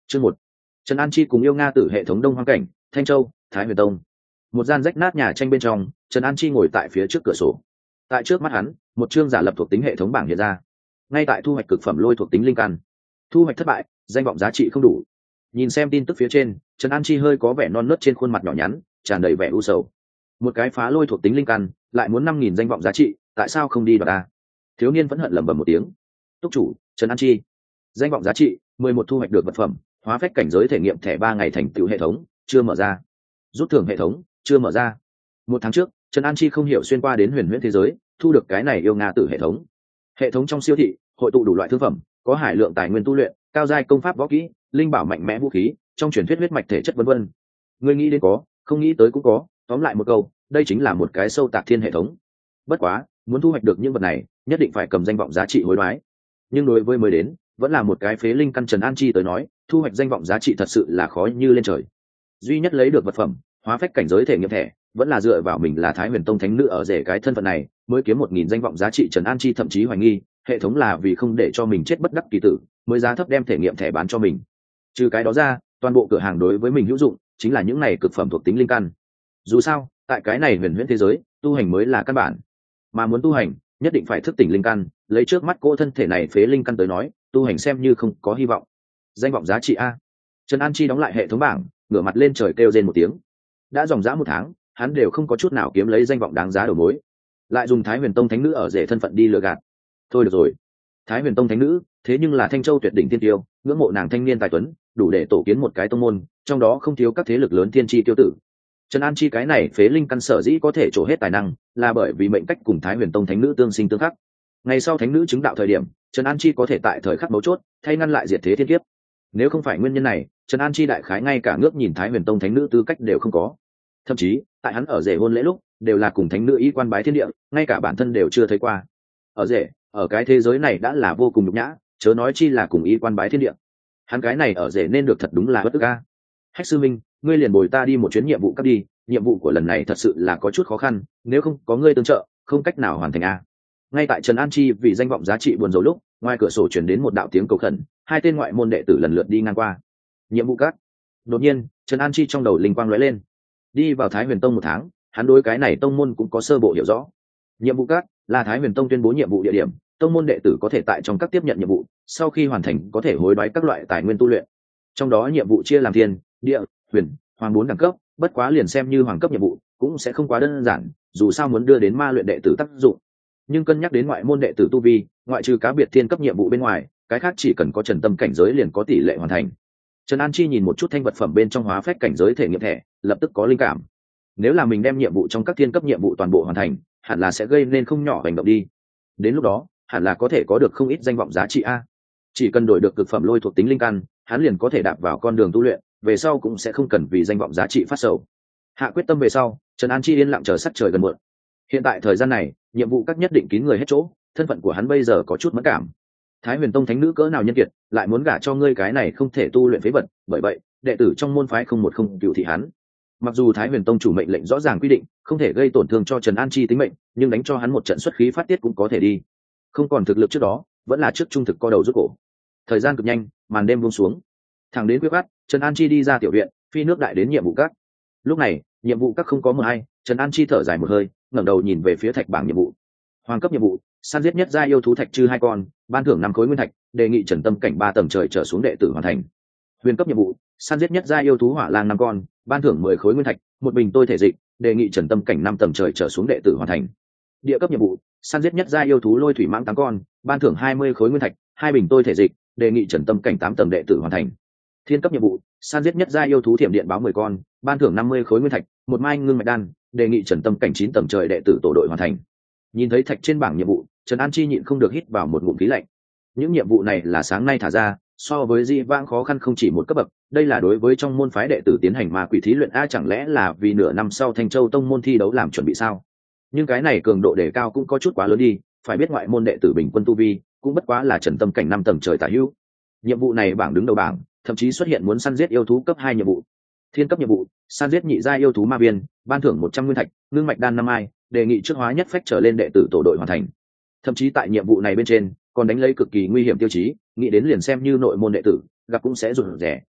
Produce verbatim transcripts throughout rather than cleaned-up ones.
Chương một. Trần An Chi cùng yêu Nga Tử hệ thống Đông Hoang Cảnh, Thanh Châu, Thái Huyền Tông. Một gian rách nát nhà tranh bên trong, Trần An Chi ngồi tại phía trước cửa sổ. Tại trước mắt hắn, một chương giả lập thuộc tính hệ thống bảng hiện ra. Ngay tại thu hoạch cực phẩm lôi thuộc tính linh căn. Thu hoạch thất bại, danh vọng giá trị không đủ. Nhìn xem tin tức phía trên, Trần An Chi hơi có vẻ non nớt trên khuôn mặt nhỏ nhắn, tràn đầy vẻ u sầu. Một cái phá lôi thuộc tính linh căn, lại muốn năm nghìn danh vọng giá trị, tại sao không đi đoạt ta? Thiếu niên vẫn hận lẩm bẩm một tiếng. Túc chủ, Trần An Chi. Danh vọng giá trị, mười một thu hoạch được vật phẩm, hóa phách cảnh giới thể nghiệm thẻ ba ngày thành tựu hệ thống, chưa mở ra. Rút thưởng hệ thống, chưa mở ra. Một tháng trước, Trần An Chi không hiểu xuyên qua đến huyền huyễn thế giới, thu được cái này yêu Nga Tử hệ thống. Hệ thống trong siêu thị, hội tụ đủ loại thương phẩm, có hải lượng tài nguyên tu luyện, cao giai công pháp võ kỹ, linh bảo mạnh mẽ vũ khí, trong truyền thuyết huyết mạch thể chất vân vân. Người nghĩ đến có, không nghĩ tới cũng có, tóm lại một câu, đây chính là một cái sâu tạc thiên hệ thống. Bất quá, muốn thu hoạch được những vật này, nhất định phải cầm danh vọng giá trị hối đoái. Nhưng đối với mới đến, vẫn là một cái phế linh căn Trần An Chi tới nói, thu hoạch danh vọng giá trị thật sự là khó như lên trời. Duy nhất lấy được vật phẩm, hóa phách cảnh giới thể nghiệm thẻ, vẫn là dựa vào mình là Thái Huyền Tông thánh nữ ở rể cái thân phận này, mới kiếm một nghìn danh vọng giá trị. Trần An Chi thậm chí hoài nghi, hệ thống là vì không để cho mình chết bất đắc kỳ tử, mới giá thấp đem thể nghiệm thẻ bán cho mình. Trừ cái đó ra, toàn bộ cửa hàng đối với mình hữu dụng, chính là những này cực phẩm thuộc tính linh căn. Dù sao, tại cái này huyền huyễn thế giới, tu hành mới là căn bản. Mà muốn tu hành, nhất định phải thức tỉnh linh căn, lấy trước mắt cô thân thể này phế linh căn tới nói, tu hành xem như không có hy vọng. Danh vọng giá trị a. Trần An Chi đóng lại hệ thống bảng, ngửa mặt lên trời kêu rên một tiếng. Đã dòng dã một tháng, hắn đều không có chút nào kiếm lấy danh vọng đáng giá đầu mối, lại dùng Thái Huyền Tông thánh nữ ở rể thân phận đi lừa gạt. Thôi được rồi, Thái Huyền Tông thánh nữ, thế nhưng là Thanh Châu tuyệt đỉnh tiên tiêu, ngưỡng mộ nàng thanh niên tài tuấn, đủ để tổ kiến một cái tông môn, trong đó không thiếu các thế lực lớn thiên chi tiêu tử. Trần An Chi cái này phế linh căn sở dĩ có thể trổ hết tài năng, là bởi vì mệnh cách cùng Thái Huyền Tông thánh nữ tương sinh tương khắc. Ngày sau thánh nữ chứng đạo thời điểm, Trần An Chi có thể tại thời khắc mấu chốt thay ngăn lại diệt thế thiên kiếp. Nếu không phải nguyên nhân này, Trần An Chi đại khái ngay cả ngước nhìn Thái Huyền Tông thánh nữ tư cách đều không có. Thậm chí, tại hắn ở rể hôn lễ lúc, đều là cùng thánh nữ y quan bái thiên địa, ngay cả bản thân đều chưa thấy qua. Ở rể, ở cái thế giới này đã là vô cùng nhục nhã, chớ nói chi là cùng y quan bái thiên địa. Hắn cái này ở rể nên được thật đúng là bất ức a. Hách sư minh, ngươi liền bồi ta đi một chuyến nhiệm vụ cấp đi, nhiệm vụ của lần này thật sự là có chút khó khăn, nếu không có ngươi tương trợ, không cách nào hoàn thành a. Ngay tại Trần An Chi vì danh vọng giá trị buồn rầu lúc, ngoài cửa sổ truyền đến một đạo tiếng cầu khẩn, hai tên ngoại môn đệ tử lần lượt đi ngang qua. Nhiệm vụ các. Đột nhiên, Trần An Chi trong đầu linh quang lóe lên. Đi vào Thái Huyền Tông một tháng, hắn đối cái này tông môn cũng có sơ bộ hiểu rõ. Nhiệm vụ các là Thái Huyền Tông tuyên bố nhiệm vụ địa điểm, tông môn đệ tử có thể tại trong các tiếp nhận nhiệm vụ, sau khi hoàn thành có thể hối đoái các loại tài nguyên tu luyện. Trong đó nhiệm vụ chia làm thiên, địa, huyền, hoàng bốn đẳng cấp, bất quá liền xem như hoàng cấp nhiệm vụ, cũng sẽ không quá đơn giản, dù sao muốn đưa đến ma luyện đệ tử tác dụng. Nhưng cân nhắc đến ngoại môn đệ tử tu vi, ngoại trừ cá biệt thiên cấp nhiệm vụ bên ngoài, cái khác chỉ cần có trần tâm cảnh giới liền có tỷ lệ hoàn thành. Trần An Chi nhìn một chút thanh vật phẩm bên trong hóa phách cảnh giới thể nghiệm thẻ, lập tức có linh cảm. Nếu là mình đem nhiệm vụ trong các thiên cấp nhiệm vụ toàn bộ hoàn thành, hẳn là sẽ gây nên không nhỏ hành động đi. Đến lúc đó, hẳn là có thể có được không ít danh vọng giá trị a. Chỉ cần đổi được cực phẩm lôi thuộc tính linh căn, hắn liền có thể đạp vào con đường tu luyện, về sau cũng sẽ không cần vì danh vọng giá trị phát sầu. Hạ quyết tâm về sau, Trần An Chi yên lặng chờ sắc trời gần muộn. Hiện tại thời gian này, nhiệm vụ các nhất định kín người hết chỗ, thân phận của hắn bây giờ có chút mất cảm. Thái Huyền Tông thánh nữ cỡ nào nhân kiệt, lại muốn gả cho ngươi cái này không thể tu luyện phế vật, bởi vậy, đệ tử trong môn phái không một không cựu thị hắn. Mặc dù Thái Huyền Tông chủ mệnh lệnh rõ ràng quy định, không thể gây tổn thương cho Trần An Chi tính mệnh, nhưng đánh cho hắn một trận xuất khí phát tiết cũng có thể đi. Không còn thực lực trước đó, vẫn là trước trung thực co đầu rút cổ. Thời gian cực nhanh, màn đêm buông xuống. Thẳng đến quyết bắt, Trần An Chi đi ra tiểu viện, phi nước đại đến nhiệm vụ các. Lúc này, nhiệm vụ các không có mờ hay, Trần An Chi thở dài một hơi, ngẩng đầu nhìn về phía thạch bảng nhiệm vụ. Hoàng cấp nhiệm vụ, săn giết nhất gia yêu thú thạch trư hai con, ban thưởng năm khối nguyên thạch, đề nghị trần tâm cảnh ba tầng trời trở xuống đệ tử hoàn thành. Huyền cấp nhiệm vụ, săn giết nhất gia yêu thú hỏa lang năm con, ban thưởng mười khối nguyên thạch, một bình tôi thể dịch, đề nghị trần tâm cảnh năm tầng trời trở xuống đệ tử hoàn thành. Địa cấp nhiệm vụ, săn giết nhất gia yêu thú lôi thủy mãng tám con, ban thưởng hai mươi khối nguyên thạch, hai bình tôi thể dịch, đề nghị trần tâm cảnh tám tầng đệ tử hoàn thành. Thiên cấp nhiệm vụ, săn giết nhất gia yêu thú thiểm điện báo mười con, ban thưởng năm mươi khối nguyên thạch, một mai ngưng mạch đan, đề nghị trần tâm cảnh chín tầng trời đệ tử tổ đội hoàn thành. Nhìn thấy thạch trên bảng nhiệm vụ, Trần An Chi nhịn không được hít vào một ngụm khí lạnh. Những nhiệm vụ này là sáng nay thả ra, so với di vãng khó khăn không chỉ một cấp bậc, đây là đối với trong môn phái đệ tử tiến hành ma quỷ thí luyện a, chẳng lẽ là vì nửa năm sau Thanh Châu tông môn thi đấu làm chuẩn bị sao? Nhưng cái này cường độ đề cao cũng có chút quá lớn đi, phải biết ngoại môn đệ tử bình quân tu vi cũng bất quá là trần tâm cảnh năm tầng trời tả hữu. Nhiệm vụ này bảng đứng đầu bảng, thậm chí xuất hiện muốn săn giết yêu thú cấp hai nhiệm vụ. Thiên cấp nhiệm vụ, săn giết nhị gia yêu thú ma viên, ban thưởng một trăm nguyên thạch, ngưng mạch đan năm ai, đề nghị trước hóa nhất phách trở lên đệ tử tổ đội hoàn thành. Thậm chí tại nhiệm vụ này bên trên còn đánh lấy cực kỳ nguy hiểm tiêu chí, nghĩ đến liền xem như nội môn đệ tử gặp cũng sẽ rụt rè,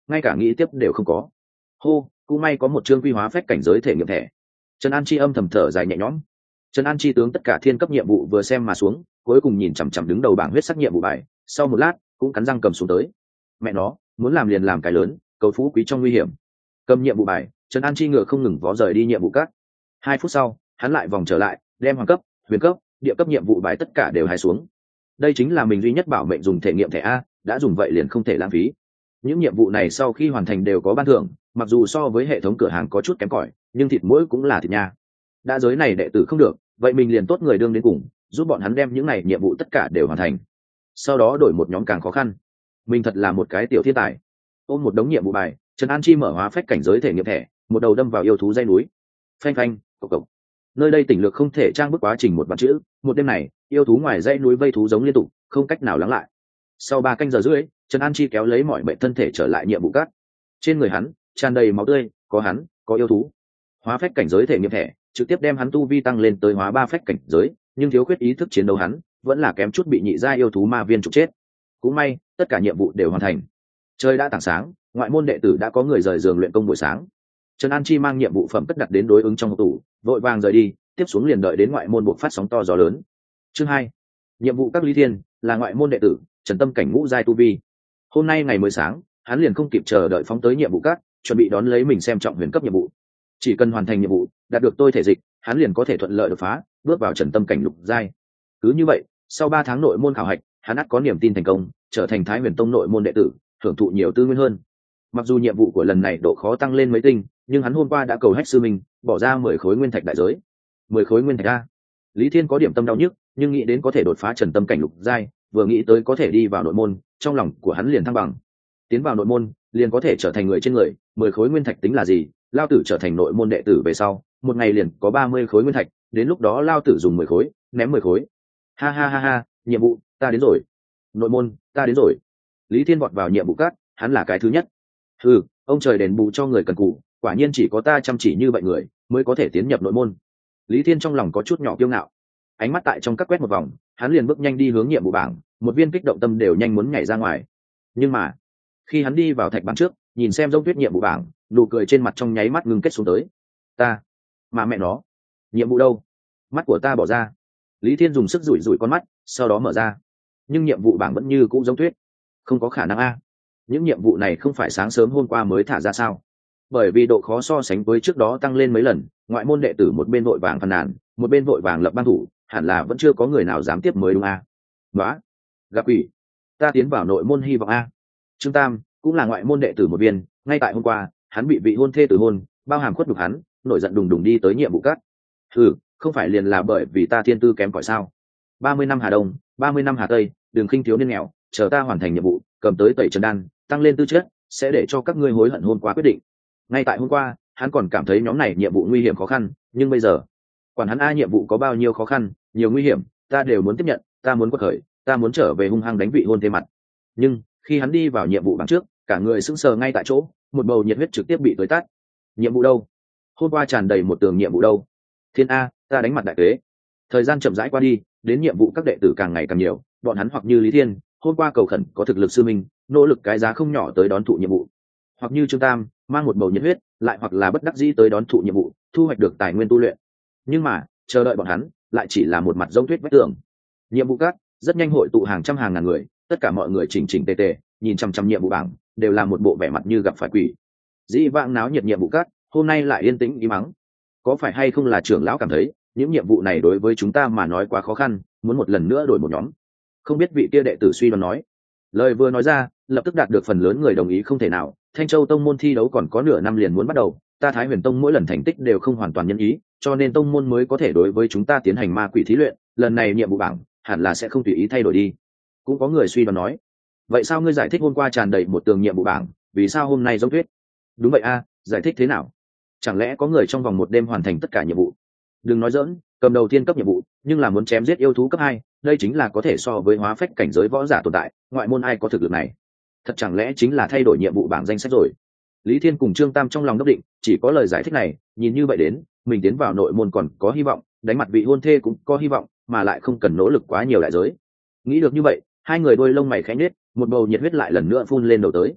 ngay cả nghĩ tiếp đều không có. Hô, cũng may có một chương quy hóa phách cảnh giới thể nghiệm thẻ. Trần An Chi âm thầm thở dài nhẹ nhõm. Trần An Chi tướng tất cả thiên cấp nhiệm vụ vừa xem mà xuống, cuối cùng nhìn chằm chằm đứng đầu bảng huyết sắc nhiệm vụ bài, sau một lát cũng cắn răng cầm xuống tới. Mẹ nó, muốn làm liền làm cái lớn, cầu phú quý trong nguy hiểm. Cầm nhiệm vụ bài, Trần An Chi ngựa không ngừng vó rời đi nhiệm vụ các. Hai phút sau, hắn lại vòng trở lại, đem hoàng cấp, huyền cấp, địa cấp nhiệm vụ bài tất cả đều hài xuống. Đây chính là mình duy nhất bảo mệnh dùng thể nghiệm thẻ a, đã dùng vậy liền không thể lãng phí. Những nhiệm vụ này sau khi hoàn thành đều có ban thưởng, mặc dù so với hệ thống cửa hàng có chút kém cỏi, nhưng thịt mỗi cũng là thịt nha. Đã giới này đệ tử không được, vậy mình liền tốt người đương đến cùng, giúp bọn hắn đem những này nhiệm vụ tất cả đều hoàn thành. Sau đó đổi một nhóm càng khó khăn. Mình thật là một cái tiểu thiên tài. Ôm một đống nhiệm vụ bài, Trần An Chi mở hóa phách cảnh giới thể nghiệm thẻ, một đầu đâm vào yêu thú dây núi. Phanh phanh, cộc cộc. Nơi đây tỉnh lược không thể trang bức quá trình một vạn chữ, một đêm này, yêu thú ngoài dãy núi vây thú giống liên tục, không cách nào lắng lại. Sau ba canh giờ rưỡi, Trần An Chi kéo lấy mọi bệnh thân thể trở lại nhiệm vụ cát. Trên người hắn tràn đầy máu tươi, có hắn, có yêu thú. Hóa phách cảnh giới thể nghiệm thẻ, trực tiếp đem hắn tu vi tăng lên tới hóa ba phách cảnh giới, nhưng thiếu khuyết ý thức chiến đấu hắn, vẫn là kém chút bị nhị gia yêu thú ma viên trục chết. Cũng may, tất cả nhiệm vụ đều hoàn thành. Trời đã tảng sáng, ngoại môn đệ tử đã có người rời giường luyện công buổi sáng. Trần An Chi mang nhiệm vụ phẩm cất đặt đến đối ứng trong hộp tủ, vội vàng rời đi, tiếp xuống liền đợi đến ngoại môn buộc phát sóng to gió lớn. Chương hai, nhiệm vụ các Lý Thiên là ngoại môn đệ tử, Trần Tâm cảnh ngũ giai tu vi. Hôm nay ngày mới sáng, hắn liền không kịp chờ đợi phóng tới nhiệm vụ các, chuẩn bị đón lấy mình xem trọng huyền cấp nhiệm vụ. Chỉ cần hoàn thành nhiệm vụ, đạt được tôi thể dịch, hắn liền có thể thuận lợi đột phá, bước vào Trần Tâm cảnh lục giai. Cứ như vậy, sau ba tháng nội môn khảo hạch, hắn ắt có niềm tin thành công, trở thành Thái Huyền Tông nội môn đệ tử, hưởng thụ nhiều tư nguyên hơn. Mặc dù nhiệm vụ của lần này độ khó tăng lên mấy tinh, nhưng hắn hôm qua đã cầu hách sư mình, bỏ ra mười khối nguyên thạch đại giới. Mười khối nguyên thạch a. Lý Thiên có điểm tâm đau nhức, nhưng nghĩ đến có thể đột phá Trần Tâm cảnh lục giai, vừa nghĩ tới có thể đi vào nội môn, trong lòng của hắn liền thăng bằng. Tiến vào nội môn, liền có thể trở thành người trên người, mười khối nguyên thạch tính là gì? Lao tử trở thành nội môn đệ tử về sau, một ngày liền có ba mươi khối nguyên thạch, đến lúc đó Lao tử dùng mười khối, ném mười khối. Ha ha ha ha, nhiệm vụ, ta đến rồi. Nội môn, ta đến rồi. Lý Thiên vọt vào nhiệm vụ cát, hắn là cái thứ nhất. Ừ, ông trời đền bù cho người cần cù, quả nhiên chỉ có ta chăm chỉ như vậy người mới có thể tiến nhập nội môn. Lý Thiên trong lòng có chút nhỏ kiêu ngạo, ánh mắt tại trong các quét một vòng, hắn liền bước nhanh đi hướng nhiệm vụ bảng, một viên kích động tâm đều nhanh muốn nhảy ra ngoài. Nhưng mà khi hắn đi vào thạch bảng trước, nhìn xem dấu tuyết nhiệm vụ bảng, nụ cười trên mặt trong nháy mắt ngưng kết xuống tới. Ta, mà mẹ nó, nhiệm vụ đâu? Mắt của ta bỏ ra. Lý Thiên dùng sức rủi rủi con mắt, sau đó mở ra, nhưng nhiệm vụ bảng vẫn như cũ giống tuyết. Không có khả năng a, những nhiệm vụ này không phải sáng sớm hôm qua mới thả ra sao? Bởi vì độ khó so sánh với trước đó tăng lên mấy lần, ngoại môn đệ tử một bên vội vàng phàn nàn, một bên vội vàng lập ban thủ, hẳn là vẫn chưa có người nào dám tiếp mới đúng a. Đó, gặp quỷ, ta tiến vào nội môn hy vọng a. Trương Tam cũng là ngoại môn đệ tử một viên, ngay tại hôm qua, hắn bị vị hôn thê tử hôn, bao hàm khuất đục hắn, nổi giận đùng đùng đi tới nhiệm vụ cát. Ừ, không phải liền là bởi vì ta thiên tư kém cỏi sao? ba mươi năm Hà Đông, ba mươi năm Hà Tây, đừng khinh thiếu niên nghèo, chờ ta hoàn thành nhiệm vụ, cầm tới tẩy trần đan, tăng lên tư chất, sẽ để cho các ngươi hối hận hôm qua quyết định. Ngay tại hôm qua, hắn còn cảm thấy nhóm này nhiệm vụ nguy hiểm khó khăn, nhưng bây giờ, quản hắn a nhiệm vụ có bao nhiêu khó khăn, nhiều nguy hiểm, ta đều muốn tiếp nhận, ta muốn quật khởi, ta muốn trở về hung hăng đánh vị hôn thê mặt. Nhưng khi hắn đi vào nhiệm vụ bảng trước, cả người sững sờ ngay tại chỗ, một bầu nhiệt huyết trực tiếp bị tới tát. Nhiệm vụ đâu? Hôm qua tràn đầy một tường nhiệm vụ đâu? Thiên a, ta đánh mặt đại kế. Thời gian chậm rãi qua đi, đến nhiệm vụ các đệ tử càng ngày càng nhiều, bọn hắn hoặc như Lý Thiên, hôm qua cầu khẩn có thực lực sư minh, nỗ lực cái giá không nhỏ tới đón thụ nhiệm vụ, hoặc như Trương Tam mang một bầu nhiệt huyết, lại hoặc là bất đắc dĩ tới đón thụ nhiệm vụ, thu hoạch được tài nguyên tu luyện. Nhưng mà chờ đợi bọn hắn lại chỉ là một mặt giống tuyết vách tường. Nhiệm vụ các rất nhanh hội tụ hàng trăm hàng ngàn người, tất cả mọi người chỉnh chỉnh tề tề nhìn chăm chăm nhiệm vụ bảng, đều là một bộ vẻ mặt như gặp phải quỷ. Dĩ vãng náo nhiệt nhiệm vụ các hôm nay lại yên tĩnh im mắng. Có phải hay không là trưởng lão cảm thấy những nhiệm vụ này đối với chúng ta mà nói quá khó khăn, muốn một lần nữa đổi một nhóm? Không biết vị kia đệ tử suy đoán nói. Lời vừa nói ra, lập tức đạt được phần lớn người đồng ý. Không thể nào, Thanh Châu tông môn thi đấu còn có nửa năm liền muốn bắt đầu, ta Thái Huyền Tông mỗi lần thành tích đều không hoàn toàn nhân ý, cho nên tông môn mới có thể đối với chúng ta tiến hành ma quỷ thí luyện, lần này nhiệm vụ bảng hẳn là sẽ không tùy ý thay đổi đi. Cũng có người suy đoán nói, vậy sao ngươi giải thích hôm qua tràn đầy một tường nhiệm vụ bảng, vì sao hôm nay giống tuyết? Đúng vậy a, giải thích thế nào? Chẳng lẽ có người trong vòng một đêm hoàn thành tất cả nhiệm vụ? Đừng nói dỡn, cầm đầu tiên cấp nhiệm vụ, nhưng là muốn chém giết yêu thú cấp hai, đây chính là có thể so với hóa phách cảnh giới võ giả tồn tại, ngoại môn ai có thực lực này? Thật chẳng lẽ chính là thay đổi nhiệm vụ bảng danh sách rồi? Lý Thiên cùng Trương Tam trong lòng đốc định, chỉ có lời giải thích này, nhìn như vậy đến, mình tiến vào nội môn còn có hy vọng, đánh mặt vị hôn thê cũng có hy vọng, mà lại không cần nỗ lực quá nhiều đại giới. Nghĩ được như vậy, hai người đôi lông mày khẽ nhếch, một bầu nhiệt huyết lại lần nữa phun lên đầu tới.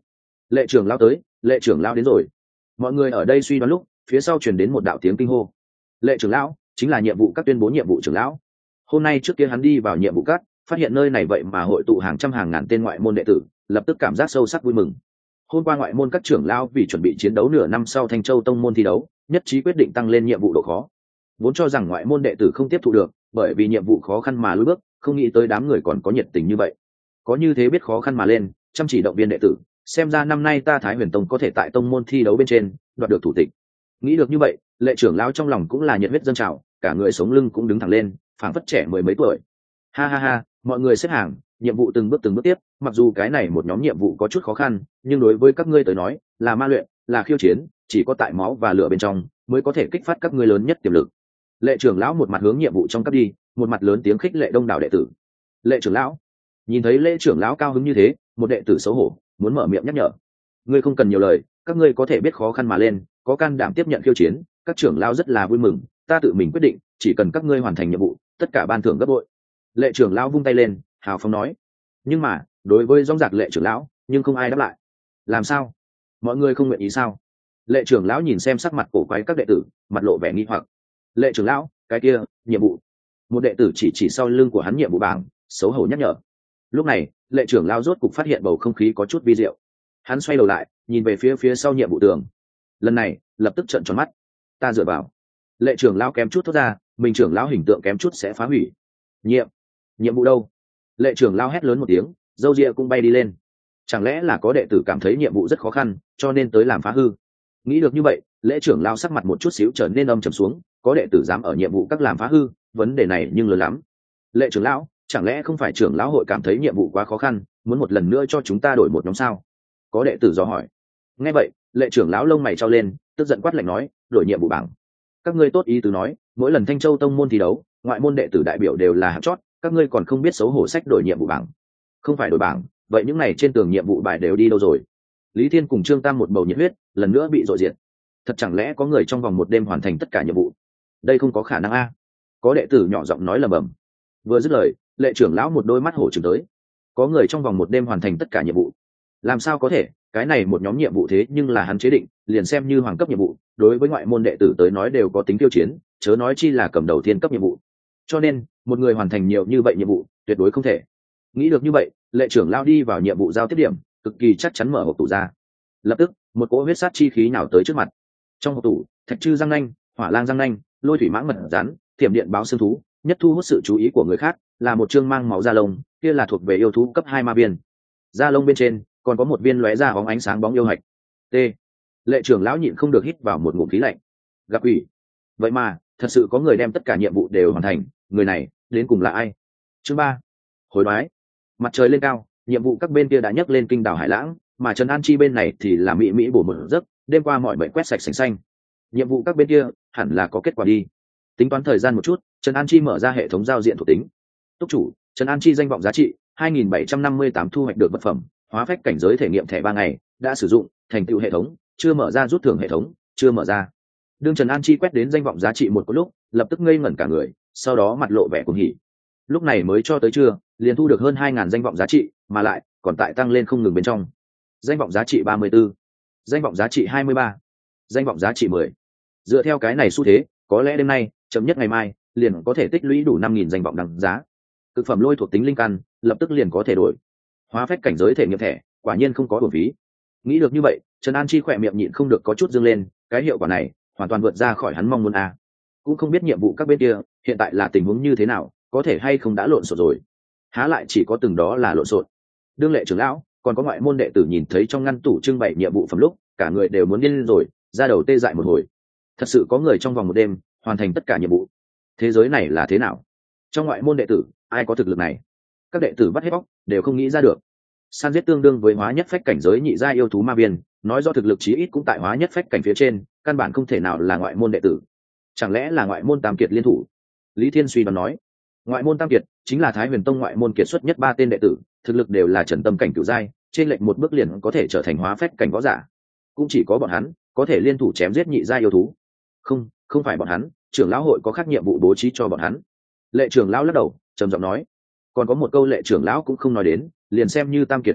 Lệ trưởng lão tới, lệ trưởng lão đến rồi. Mọi người ở đây suy đoán lúc, phía sau truyền đến một đạo tiếng kinh hô. Lệ trưởng lão chính là nhiệm vụ các tuyên bố nhiệm vụ trưởng lão. Hôm nay trước kia hắn đi vào nhiệm vụ các, phát hiện nơi này vậy mà hội tụ hàng trăm hàng ngàn tên ngoại môn đệ tử, lập tức cảm giác sâu sắc vui mừng. Hôm qua ngoại môn các trưởng lão vì chuẩn bị chiến đấu nửa năm sau Thanh Châu tông môn thi đấu, nhất trí quyết định tăng lên nhiệm vụ độ khó. Vốn cho rằng ngoại môn đệ tử không tiếp thu được, bởi vì nhiệm vụ khó khăn mà lùi bước, không nghĩ tới đám người còn có nhiệt tình như vậy. Có như thế biết khó khăn mà lên, chăm chỉ động viên đệ tử, xem ra năm nay ta Thái Huyền Tông có thể tại tông môn thi đấu bên trên đoạt được thủ tịch. Nghĩ được như vậy, lệ trưởng lão trong lòng cũng là nhiệt huyết dâng trào, cả người sống lưng cũng đứng thẳng lên, phảng phất trẻ mười mấy tuổi. Ha ha ha, mọi người xếp hàng, nhiệm vụ từng bước từng bước tiếp, mặc dù cái này một nhóm nhiệm vụ có chút khó khăn, nhưng đối với các ngươi tới nói, là ma luyện, là khiêu chiến, chỉ có tại máu và lửa bên trong mới có thể kích phát các ngươi lớn nhất tiềm lực. Lệ trưởng lão một mặt hướng nhiệm vụ trong cấp đi, một mặt lớn tiếng khích lệ đông đảo đệ tử. Lệ trưởng lão, nhìn thấy lệ trưởng lão cao hứng như thế, một đệ tử xấu hổ muốn mở miệng nhắc nhở. Ngươi không cần nhiều lời, các ngươi có thể biết khó khăn mà lên, có can đảm tiếp nhận khiêu chiến, các trưởng lão rất là vui mừng, ta tự mình quyết định, chỉ cần các ngươi hoàn thành nhiệm vụ, tất cả ban thưởng gấp bội. Lệ trưởng lão vung tay lên, hào phóng nói. Nhưng mà đối với dõng dạc lệ trưởng lão, nhưng không ai đáp lại. Làm sao? Mọi người không nguyện ý sao? Lệ trưởng lão nhìn xem sắc mặt cổ quái các đệ tử, mặt lộ vẻ nghi hoặc. Lệ trưởng lão, cái kia nhiệm vụ. Một đệ tử chỉ chỉ sau lưng của hắn nhiệm vụ bảng, xấu hổ nhắc nhở. Lúc này lệ trưởng lão rốt cục phát hiện bầu không khí có chút vi diệu. Hắn xoay đầu lại, nhìn về phía phía sau nhiệm vụ tường. Lần này lập tức trợn tròn mắt. Ta dựa vào. Lệ trưởng lão kém chút thốt ra, mình trưởng lão hình tượng kém chút sẽ phá hủy. Nhiệm nhiệm vụ đâu? Lệ trưởng lão hét lớn một tiếng, râu ria cũng bay đi lên. Chẳng lẽ là có đệ tử cảm thấy nhiệm vụ rất khó khăn, cho nên tới làm phá hư? Nghĩ được như vậy, lễ trưởng lão sắc mặt một chút xíu trở nên âm trầm xuống. Có đệ tử dám ở nhiệm vụ các làm phá hư, vấn đề này nhưng lớn lắm. Lệ trưởng lão, chẳng lẽ không phải trưởng lão hội cảm thấy nhiệm vụ quá khó khăn, muốn một lần nữa cho chúng ta đổi một nhóm sao? Có đệ tử dò hỏi. Nghe vậy, lệ trưởng lão lông mày trao lên, tức giận quát lạnh nói, đổi nhiệm vụ bảng. Các ngươi tốt ý tứ nói, mỗi lần Thanh Châu tông môn thi đấu, ngoại môn đệ tử đại biểu đều là hạng chót, các ngươi còn không biết xấu hổ sách đổi nhiệm vụ bảng. Không phải đổi bảng, vậy những này trên tường nhiệm vụ bài đều đi đâu rồi? Lý Thiên cùng Trương Tam một bầu nhiệt huyết, lần nữa bị dội diệt. Thật chẳng lẽ có người trong vòng một đêm hoàn thành tất cả nhiệm vụ? Đây không có khả năng a. Có đệ tử nhỏ giọng nói lầm bầm. Vừa dứt lời, lệ trưởng lão một đôi mắt hổ trừng tới. Có người trong vòng một đêm hoàn thành tất cả nhiệm vụ? Làm sao có thể? Cái này một nhóm nhiệm vụ thế nhưng là hắn chế định, liền xem như hoàng cấp nhiệm vụ, đối với ngoại môn đệ tử tới nói đều có tính tiêu chiến, chớ nói chi là cầm đầu thiên cấp nhiệm vụ. Cho nên, một người hoàn thành nhiều như vậy nhiệm vụ, tuyệt đối không thể. Nghĩ được như vậy, lệ trưởng lao đi vào nhiệm vụ giao tiếp điểm, cực kỳ chắc chắn mở hộp tủ ra. Lập tức, một cỗ huyết sát chi khí nào tới trước mặt. Trong hộp tủ, thạch trư răng nanh, hỏa lang răng nanh, lôi thủy mãng mật rắn, thiểm điện báo xương thú, nhất thu hút sự chú ý của người khác, là một chương mang máu da lông, kia là thuộc về yêu thú cấp hai ma viên. Da lông bên trên còn có một viên lóe ra bóng ánh sáng bóng yêu hạch. T. Lệ trưởng lão nhịn không được hít vào một ngụm khí lạnh. Gặp ủy. Vậy mà, thật sự có người đem tất cả nhiệm vụ đều hoàn thành, người này đến cùng là ai? Chương ba. Hối đoái. Mặt trời lên cao, nhiệm vụ các bên kia đã nhấc lên kinh đảo Hải Lãng, mà Trần An Chi bên này thì là mỹ mỹ bổ một giấc, đêm qua mọi bệnh quét sạch sành xanh. Nhiệm vụ các bên kia hẳn là có kết quả đi. Tính toán thời gian một chút, Trần An Chi mở ra hệ thống giao diện thuộc tính. Túc chủ, Trần An Chi danh vọng giá trị hai nghìn bảy trăm năm mươi tám thu hoạch được vật phẩm, hóa phách cảnh giới thể nghiệm thẻ ba ngày, đã sử dụng, thành tựu hệ thống, chưa mở ra rút thưởng hệ thống, chưa mở ra. Đương Trần An Chi quét đến danh vọng giá trị một lúc, lập tức ngây ngẩn cả người, sau đó mặt lộ vẻ cuồng hỉ. Lúc này mới cho tới trưa, liền thu được hơn hai ngàn danh vọng giá trị, mà lại còn tại tăng lên không ngừng bên trong. Danh vọng giá trị ba mươi 34, danh vọng giá trị hai mươi ba, danh vọng giá trị mười. Dựa theo cái này xu thế, có lẽ đêm nay, chậm nhất ngày mai, liền có thể tích lũy đủ năm nghìn danh vọng đằng giá. Cực phẩm lôi thuộc tính linh căn, lập tức liền có thể đổi. Hóa phách cảnh giới thể nghiệm thẻ, quả nhiên không có uổng phí. Nghĩ được như vậy, Trần An Chi khỏe miệng nhịn không được có chút dương lên, cái hiệu quả này hoàn toàn vượt ra khỏi hắn mong muốn a. À. Cũng không biết nhiệm vụ các bên kia hiện tại là tình huống như thế nào, có thể hay không đã lộn xộn rồi. Há lại chỉ có từng đó là lộn xộn. Đương lệ trưởng lão, còn có ngoại môn đệ tử nhìn thấy trong ngăn tủ trưng bày nhiệm vụ phẩm lúc, cả người đều muốn điên lên rồi, ra đầu tê dại một hồi. Thật sự có người trong vòng một đêm hoàn thành tất cả nhiệm vụ. Thế giới này là thế nào? Trong ngoại môn đệ tử, ai có thực lực này? Các đệ tử bắt hết bóc, đều không nghĩ ra được. San giết tương đương với hóa nhất phách cảnh giới nhị gia yêu thú ma viên, nói do thực lực chí ít cũng tại hóa nhất phách cảnh phía trên, căn bản không thể nào là ngoại môn đệ tử. Chẳng lẽ là ngoại môn tam kiệt liên thủ? Lý Thiên suy đoán nói. Ngoại môn tam kiệt chính là Thái Huyền Tông ngoại môn kiệt xuất nhất ba tên đệ tử, thực lực đều là trần tâm cảnh cửu giai, trên lệnh một bước liền có thể trở thành hóa phách cảnh võ giả. Cũng chỉ có bọn hắn có thể liên thủ chém giết nhị gia yêu thú. Không, không phải bọn hắn, trưởng lão hội có khác nhiệm vụ bố trí cho bọn hắn. Lệ trưởng lão lắc đầu, trầm giọng nói. Còn có một câu lệ trưởng lão cũng không nói đến, liền xem như tam kiệt liên thủ,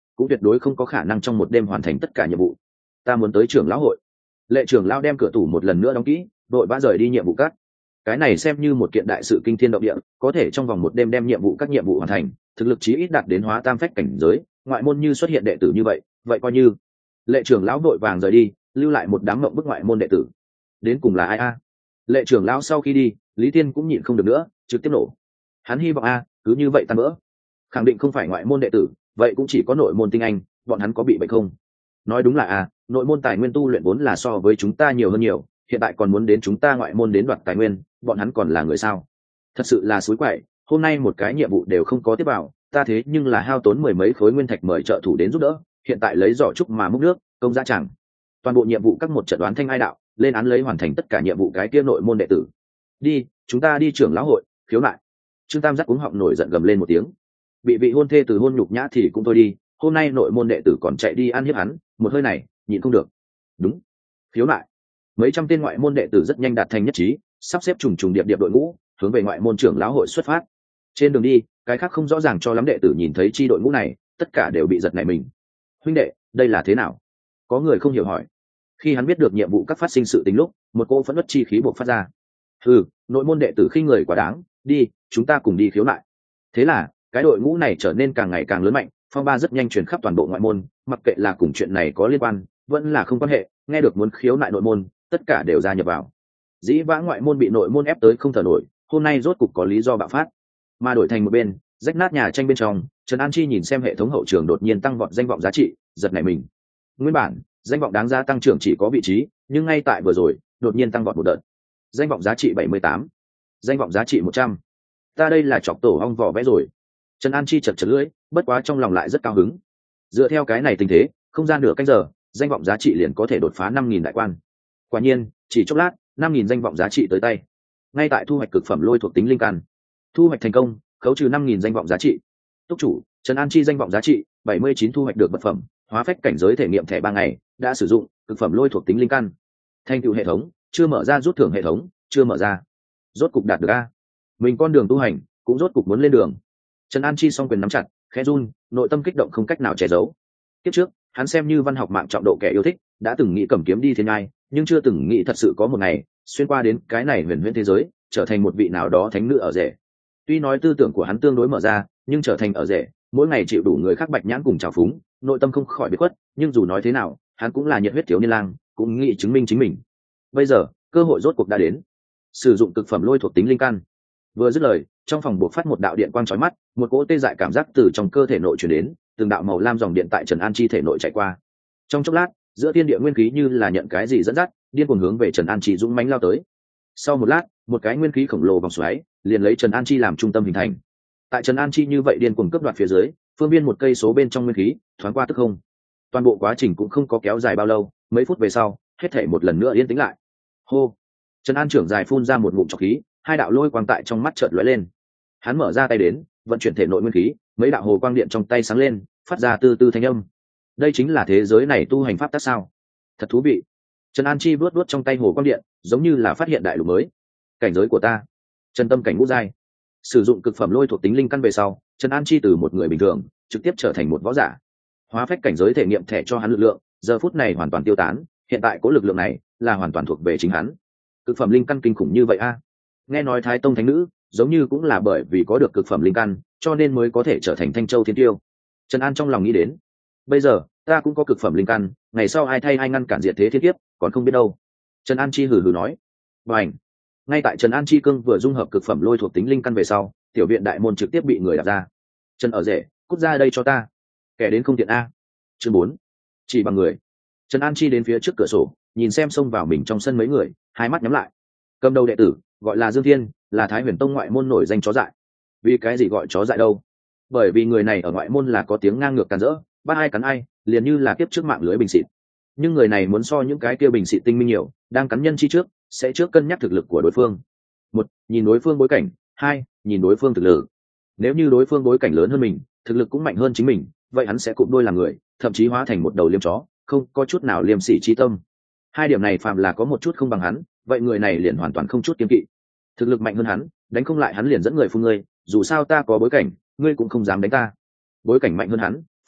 cũng tuyệt đối không có khả năng trong một đêm hoàn thành tất cả nhiệm vụ. Ta muốn tới trưởng lão hội. Lệ trưởng lão đem cửa tủ một lần nữa đóng kỹ, đội vã rời đi nhiệm vụ cắt. Cái này xem như một kiện đại sự kinh thiên động địa, có thể trong vòng một đêm đem nhiệm vụ các nhiệm vụ hoàn thành, thực lực chí ít đạt đến hóa tam phách cảnh giới, ngoại môn như xuất hiện đệ tử như vậy, vậy coi như. Lệ trưởng lão đội vàng rời đi, lưu lại một đám mộng bức ngoại môn đệ tử. Đến cùng là ai a? Lệ trưởng lão sau khi đi, Lý Tiên cũng nhịn không được nữa, trực tiếp nổ. Hắn hy vọng a, cứ như vậy tan vỡ. Khẳng định không phải ngoại môn đệ tử, vậy cũng chỉ có nội môn tinh anh, bọn hắn có bị bệnh không? Nói đúng là a, nội môn tài nguyên tu luyện vốn là so với chúng ta nhiều hơn nhiều, hiện tại còn muốn đến chúng ta ngoại môn đến đoạt tài nguyên, bọn hắn còn là người sao? Thật sự là suối quậy, hôm nay một cái nhiệm vụ đều không có tiếp vào, ta thế nhưng là hao tốn mười mấy khối nguyên thạch mời trợ thủ đến giúp đỡ, hiện tại lấy giỏ trúc mà múc nước, công giá chẳng. Toàn bộ nhiệm vụ các một trận đoán thanh ai đạo, lên án lấy hoàn thành tất cả nhiệm vụ cái kia nội môn đệ tử. Đi, chúng ta đi trưởng lão hội, khiếu nại. Trương Tam giác cuống họng nổi giận gầm lên một tiếng. Bị vị hôn thê từ hôn nhục nhã thì cũng thôi đi, hôm nay nội môn đệ tử còn chạy đi ăn hiếp hắn, một hơi này, nhịn không được. Đúng, khiếu nại. Mấy trăm tên ngoại môn đệ tử rất nhanh đạt thành nhất trí, sắp xếp trùng trùng điệp điệp đội ngũ, hướng về ngoại môn trưởng lão hội xuất phát. Trên đường đi, cái khác không rõ ràng cho lắm đệ tử nhìn thấy chi đội ngũ này, tất cả đều bị giật nảy mình. Huynh đệ, đây là thế nào? Có người không hiểu hỏi. Khi hắn biết được nhiệm vụ các phát sinh sự tình lúc, một cô phẫn nộ chi khí bộc phát ra. Ừ, nội môn đệ tử khinh người quá đáng, đi, chúng ta cùng đi khiếu nại. Thế là, cái đội ngũ này trở nên càng ngày càng lớn mạnh, phong ba rất nhanh truyền khắp toàn bộ ngoại môn, mặc kệ là cùng chuyện này có liên quan, vẫn là không quan hệ, nghe được muốn khiếu nại nội môn, tất cả đều gia nhập vào. Dĩ vãng ngoại môn bị nội môn ép tới không thở nổi, hôm nay rốt cục có lý do bạo phát. Mà đổi thành một bên, rách nát nhà tranh bên trong, Trần An Chi nhìn xem hệ thống hậu trường đột nhiên tăng vọt danh vọng giá trị, giật nảy mình. Nguyên bản, danh vọng đáng giá tăng trưởng chỉ có vị trí, nhưng ngay tại vừa rồi, đột nhiên tăng vọt một đợt. Danh vọng giá trị bảy mươi tám, danh vọng giá trị một trăm. Ta đây là chọc tổ ong vỏ vẽ rồi. Trần An Chi chật chật lưỡi, bất quá trong lòng lại rất cao hứng. Dựa theo cái này tình thế, không gian nửa canh giờ, danh vọng giá trị liền có thể đột phá năm nghìn đại quan. Quả nhiên, chỉ chốc lát, năm nghìn danh vọng giá trị tới tay. Ngay tại thu hoạch cực phẩm lôi thuộc tính linh căn. Thu hoạch thành công, khấu trừ năm nghìn danh vọng giá trị. Túc chủ, Trần An Chi danh vọng giá trị bảy mươi chín, thu hoạch được vật phẩm, hóa phách cảnh giới thể nghiệm thẻ ba ngày, đã sử dụng cực phẩm lôi thuộc tính linh căn. Thành tựu hệ thống, chưa mở ra rút thưởng hệ thống, chưa mở ra. Rốt cục đạt được a. Mình con đường tu hành, cũng rốt cục muốn lên đường. Trần An Chi song quyền nắm chặt, khẽ run, nội tâm kích động không cách nào che giấu. Tiếp trước, hắn xem như văn học mạng trọng độ kẻ yêu thích, đã từng nghĩ cầm kiếm đi thiên ngai, nhưng chưa từng nghĩ thật sự có một ngày xuyên qua đến cái này huyền huyễn thế giới, trở thành một vị nào đó thánh nữ ở rể. Tuy nói tư tưởng của hắn tương đối mở ra, nhưng trở thành ở rể, mỗi ngày chịu đủ người khác bạch nhãn cùng trào phúng, nội tâm không khỏi bị khuất. Nhưng dù nói thế nào, hắn cũng là nhiệt huyết thiếu niên lang, cũng nghĩ chứng minh chính mình. Bây giờ, cơ hội rốt cuộc đã đến. Sử dụng cực phẩm lôi thuộc tính linh căn. Vừa dứt lời, trong phòng buộc phát một đạo điện quang chói mắt, một cỗ tê dại cảm giác từ trong cơ thể nội truyền đến, từng đạo màu lam dòng điện tại Trần An Chi thể nội chạy qua. Trong chốc lát, giữa thiên địa nguyên khí như là nhận cái gì dẫn dắt, điên cuồng hướng về Trần An Chi dũng mãnh lao tới. Sau một lát, một cái nguyên khí khổng lồ vòng xoáy liền lấy Trần An Chi làm trung tâm hình thành. Tại Trần An Chi như vậy điên cuồng cướp đoạt phía dưới, phương viên một cây số bên trong nguyên khí thoáng qua tức không. Toàn bộ quá trình cũng không có kéo dài bao lâu, mấy phút về sau, hết thảy một lần nữa yên tĩnh lại. Hô! Trần An trưởng dài phun ra một ngụm trọc khí, hai đạo lôi quang tại trong mắt chợt lóe lên. Hắn mở ra tay đến, vận chuyển thể nội nguyên khí, mấy đạo hồ quang điện trong tay sáng lên, phát ra từ từ thanh âm. Đây chính là thế giới này tu hành pháp tắc sao? Thật thú vị. Trần An Chi vuốt vuốt trong tay hồ quang điện, giống như là phát hiện đại lục mới. Cảnh giới của ta, Trần Tâm cảnh ngũ giai. Sử dụng cực phẩm lôi thuộc tính linh căn về sau, Trần An Chi từ một người bình thường trực tiếp trở thành một võ giả. Hóa phách cảnh giới thể nghiệm thẻ cho hắn lực lượng, giờ phút này hoàn toàn tiêu tán, hiện tại có lực lượng này là hoàn toàn thuộc về chính hắn. Cực phẩm linh căn kinh khủng như vậy a. Nghe nói Thái Tông thánh nữ giống như cũng là bởi vì có được cực phẩm linh căn, cho nên mới có thể trở thành Thanh Châu Thiên Tiêu. Trần An trong lòng nghĩ đến, bây giờ ta cũng có cực phẩm linh căn, ngày sau ai thay ai ngăn cản diệt thế thiên kiếp, còn không biết đâu. Trần An Chi hừ hừ nói. Bành! Ngay tại Trần An Chi cương vừa dung hợp cực phẩm lôi thuộc tính linh căn về sau, tiểu viện đại môn trực tiếp bị người đạp ra. Trần ở rể, cút ra đây cho ta. Kẻ đến không tiện a. Chương bốn. Chỉ bằng người. Trần An Chi đến phía trước cửa sổ, nhìn xem xông vào mình trong sân mấy người, hai mắt nhắm lại. Cầm đầu đệ tử gọi là Dương Thiên, là Thái Huyền Tông ngoại môn nổi danh chó dại. Vì cái gì gọi chó dại đâu? Bởi vì người này ở ngoại môn là có tiếng ngang ngược càn rỡ, bắt ai cắn ai, liền như là kiếp trước mạng lưới bình xịt. Nhưng người này muốn so những cái kia bình xịt tinh minh nhiều, đang cắn nhân chi trước, sẽ trước cân nhắc thực lực của đối phương. Một, nhìn đối phương bối cảnh. Hai, nhìn đối phương thực lực. Nếu như đối phương bối cảnh lớn hơn mình, thực lực cũng mạnh hơn chính mình, vậy hắn sẽ cụm đôi làm người, thậm chí hóa thành một đầu liêm chó, không có chút nào liêm sỉ chi tâm. Hai điểm này phàm là có một chút không bằng hắn, vậy người này liền hoàn toàn không chút kiêng kỵ. Thực lực mạnh hơn hắn, đánh không lại hắn liền dẫn người phun ngươi, dù sao ta có bối cảnh, ngươi cũng không dám đánh ta. Bối cảnh mạnh hơn hắn,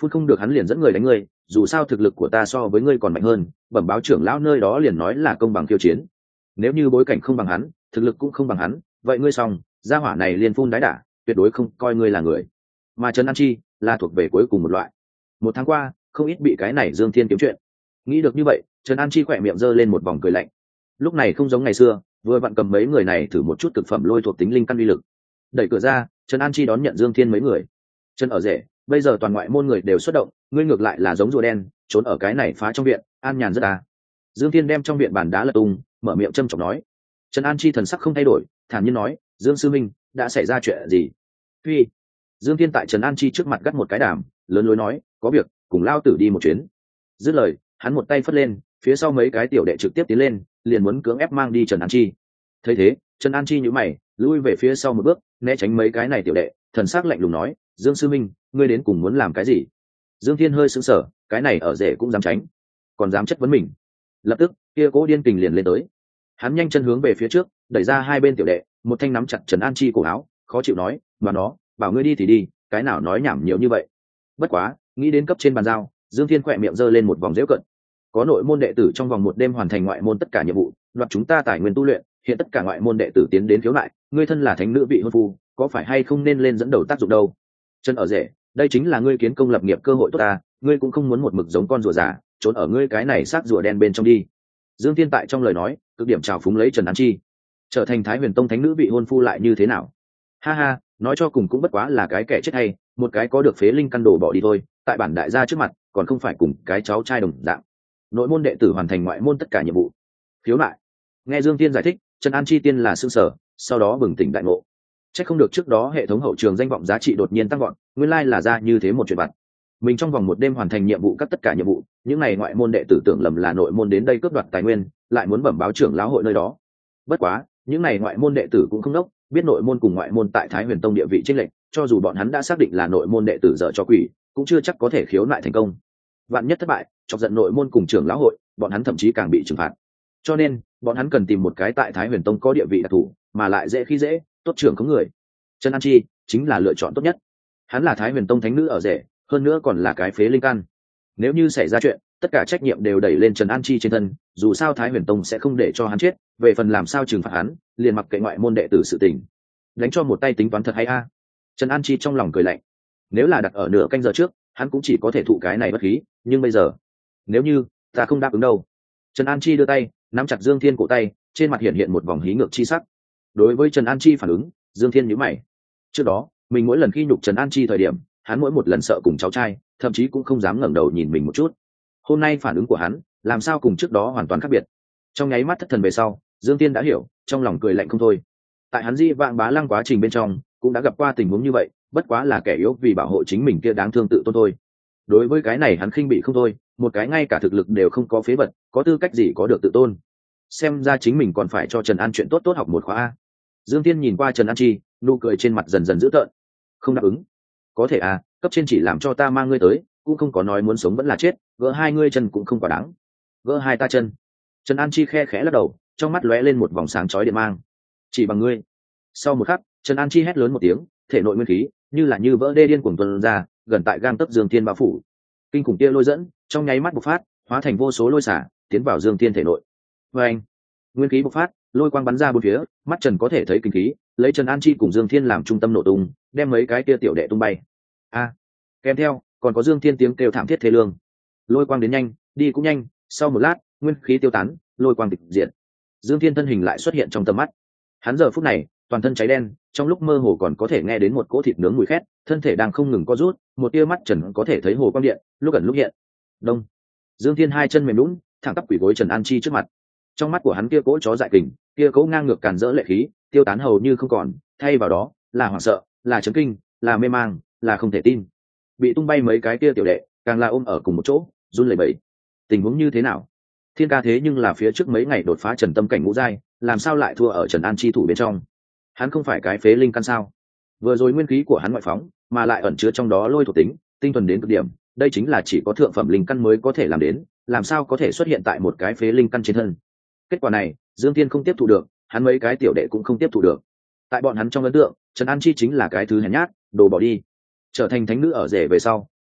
phun không được hắn liền dẫn người đánh ngươi, dù sao thực lực của ta so với ngươi còn mạnh hơn, bẩm báo trưởng lão nơi đó liền nói là công bằng khiêu chiến. Nếu như bối cảnh không bằng hắn, thực lực cũng không bằng hắn, vậy ngươi xong, gia hỏa này liền phun đái đả, tuyệt đối không coi ngươi là người. Mà Trần An Chi là thuộc về cuối cùng một loại. Một tháng qua, không ít bị cái này Dương Thiên kiếm chuyện. Nghĩ được như vậy, Trần An Chi khỏe miệng giơ lên một vòng cười lạnh. Lúc này không giống ngày xưa, vừa vặn cầm mấy người này thử một chút thực phẩm lôi thuộc tính linh căn uy lực. Đẩy cửa ra, Trần An Chi đón nhận Dương Thiên mấy người. Trần ở rể, bây giờ toàn ngoại môn người đều xuất động, ngươi ngược lại là giống rùa đen, trốn ở cái này phá trong viện, an nhàn rất à. Dương Thiên đem trong viện bàn đá lật tung, mở miệng châm chọc nói. Trần An Chi thần sắc không thay đổi, thản nhiên nói, Dương sư minh, đã xảy ra chuyện gì? Phi. Dương Thiên tại Trần An Chi trước mặt gắt một cái đàm, lớn lối nói, có việc, cùng lao tử đi một chuyến. Dứt lời, hắn một tay phất lên, phía sau mấy cái tiểu đệ trực tiếp tiến lên, liền muốn cưỡng ép mang đi Trần An Chi. Thấy thế, Trần An Chi nhíu mày, lui về phía sau một bước, né tránh mấy cái này tiểu đệ, thần sắc lạnh lùng nói, Dương sư minh, ngươi đến cùng muốn làm cái gì? Dương Thiên hơi sững sờ, cái này ở rể cũng dám tránh, còn dám chất vấn mình. Lập tức, kia cố điên kình liền lên tới. Hắn nhanh chân hướng về phía trước, đẩy ra hai bên tiểu đệ, một thanh nắm chặt Trần An Chi cổ áo, khó chịu nói, "Mà nó, bảo ngươi đi thì đi, cái nào nói nhảm nhiều như vậy?" Bất quá, nghĩ đến cấp trên bàn giao, Dương Thiên khỏe miệng giơ lên một vòng giễu cận. Có nội môn đệ tử trong vòng một đêm hoàn thành ngoại môn tất cả nhiệm vụ, đoạt chúng ta tài nguyên tu luyện, hiện tất cả ngoại môn đệ tử tiến đến khiếu nại, ngươi thân là thánh nữ vị hôn phu, có phải hay không nên lên dẫn đầu tác dụng đâu? Chân ở rể, đây chính là ngươi kiến công lập nghiệp cơ hội tốt ta, ngươi cũng không muốn một mực giống con rùa già, trốn ở ngươi cái này xác rùa đen bên trong đi. Dương Thiên tại trong lời nói, cực điểm trào phúng lấy Trần An Chi, trở thành Thái Huyền Tông thánh nữ vị hôn phu lại như thế nào? Ha ha, nói cho cùng cũng bất quá là cái kẻ chết hay, một cái có được phế linh căn đồ bỏ đi thôi, tại bản đại gia trước mặt, còn không phải cùng cái cháu trai đồng dạng. Nội môn đệ tử hoàn thành ngoại môn tất cả nhiệm vụ. Khiếu nại. Nghe Dương Thiên giải thích, Trần An Chi tiên là sương sở, sau đó bừng tỉnh đại ngộ. Chắc không được trước đó hệ thống hậu trường danh vọng giá trị đột nhiên tăng vọt, nguyên lai là ra như thế một chuyện vặt. Mình trong vòng một đêm hoàn thành nhiệm vụ các tất cả nhiệm vụ, những này ngoại môn đệ tử tưởng lầm là nội môn đến đây cướp đoạt tài nguyên, lại muốn bẩm báo trưởng lão hội nơi đó. Bất quá, những này ngoại môn đệ tử cũng không đốc, biết nội môn cùng ngoại môn tại Thái Huyền Tông địa vị chênh lệch, cho dù bọn hắn đã xác định là nội môn đệ tử dở cho quỷ, cũng chưa chắc có thể khiếu nại thành công. Vạn nhất thất bại, chọc giận nội môn cùng trưởng lão hội, bọn hắn thậm chí càng bị trừng phạt. Cho nên, bọn hắn cần tìm một cái tại Thái Huyền Tông có địa vị đặc thù, mà lại dễ khi dễ, tốt trưởng có người. Trần An Chi chính là lựa chọn tốt nhất. Hắn là Thái Huyền Tông thánh nữ ở rể, hơn nữa còn là cái phế linh căn. Nếu như xảy ra chuyện, tất cả trách nhiệm đều đẩy lên Trần An Chi trên thân, dù sao Thái Huyền Tông sẽ không để cho hắn chết, về phần làm sao trừng phạt hắn, liền mặc kệ ngoại môn đệ tử sự tình. Đánh cho một tay tính toán thật hay a. Trần An Chi trong lòng cười lạnh. Nếu là đặt ở nửa canh giờ trước, hắn cũng chỉ có thể thụ cái này bất khí, nhưng bây giờ, nếu như ta không đáp ứng đâu. Trần An Chi đưa tay, nắm chặt Dương Thiên cổ tay, trên mặt hiện hiện một vòng hí ngược chi sắc. Đối với Trần An Chi phản ứng, Dương Thiên nhíu mày. Trước đó, mình mỗi lần khi nhục Trần An Chi thời điểm, hắn mỗi một lần sợ cùng cháu trai, thậm chí cũng không dám ngẩng đầu nhìn mình một chút. Hôm nay phản ứng của hắn, làm sao cùng trước đó hoàn toàn khác biệt. Trong nháy mắt thất thần về sau, Dương Thiên đã hiểu, trong lòng cười lạnh không thôi. Tại hắn di vạn bá lăng quá trình bên trong, cũng đã gặp qua tình huống như vậy, bất quá là kẻ yếu vì bảo hộ chính mình kia đáng thương tự tôn thôi. Đối với cái này hắn khinh bị không thôi, một cái ngay cả thực lực đều không có phế vật, có tư cách gì có được tự tôn. Xem ra chính mình còn phải cho Trần An chuyện tốt tốt học một khóa a. Dương Thiên nhìn qua Trần An Chi, nụ cười trên mặt dần dần dữ tợn. Không đáp ứng? Có thể à, cấp trên chỉ làm cho ta mang ngươi tới, cũng không có nói muốn sống vẫn là chết, gỡ hai ngươi chân cũng không quá đáng. Gỡ hai ta chân. Trần An Chi khe khẽ lắc đầu, trong mắt lóe lên một vòng sáng chói điện mang. Chỉ bằng ngươi. Sau một khắc, Trần An Chi hét lớn một tiếng, thể nội nguyên khí như là như vỡ đê điên cuồng tuôn ra, gần tại gang tấc Dương Thiên bao phủ. Kinh khủng kia lôi dẫn, trong nháy mắt bộc phát, hóa thành vô số lôi xả, tiến vào Dương Thiên thể nội. Và anh, nguyên khí bộc phát, lôi quang bắn ra bốn phía, mắt Trần có thể thấy kinh khí, lấy Trần An Chi cùng Dương Thiên làm trung tâm nổ tung, đem mấy cái kia tiểu đệ tung bay. A, kèm theo, còn có Dương Thiên tiếng kêu thảm thiết thê lương. Lôi quang đến nhanh, đi cũng nhanh, sau một lát, nguyên khí tiêu tán, lôi quang tịch diệt. Dương Thiên thân hình lại xuất hiện trong tầm mắt. Hắn giờ phút này, toàn thân cháy đen, trong lúc mơ hồ còn có thể nghe đến một cỗ thịt nướng mùi khét, thân thể đang không ngừng co rút, một tia mắt Trần có thể thấy hồ quang điện, lúc ẩn lúc hiện. Đông. Dương Thiên hai chân mềm nhũn, thẳng tắp quỳ gối Trần An Chi trước mặt. Trong mắt của hắn kia cỗ chó dại kình, kia cỗ ngang ngược càn rỡ lệ khí, tiêu tán hầu như không còn, thay vào đó là hoảng sợ, là chấn kinh, là mê mang, là không thể tin. Bị tung bay mấy cái kia tiểu đệ, càng là ôm ở cùng một chỗ, run lẩy bẩy. Tình huống như thế nào? Thiên ca thế nhưng là phía trước mấy ngày đột phá Trần Tâm cảnh ngũ giai, làm sao lại thua ở Trần An Chi thủ bên trong? Hắn không phải cái phế linh căn sao? Vừa rồi nguyên khí của hắn ngoại phóng, mà lại ẩn chứa trong đó lôi thuộc tính, tinh thuần đến cực điểm, đây chính là chỉ có thượng phẩm linh căn mới có thể làm đến, làm sao có thể xuất hiện tại một cái phế linh căn trên thân? Kết quả này, Dương Thiên không tiếp thu được, hắn mấy cái tiểu đệ cũng không tiếp thu được. Tại bọn hắn trong ấn tượng, Trần An Chi chính là cái thứ hèn nhát, đồ bỏ đi. Trở thành thánh nữ ở rể về sau,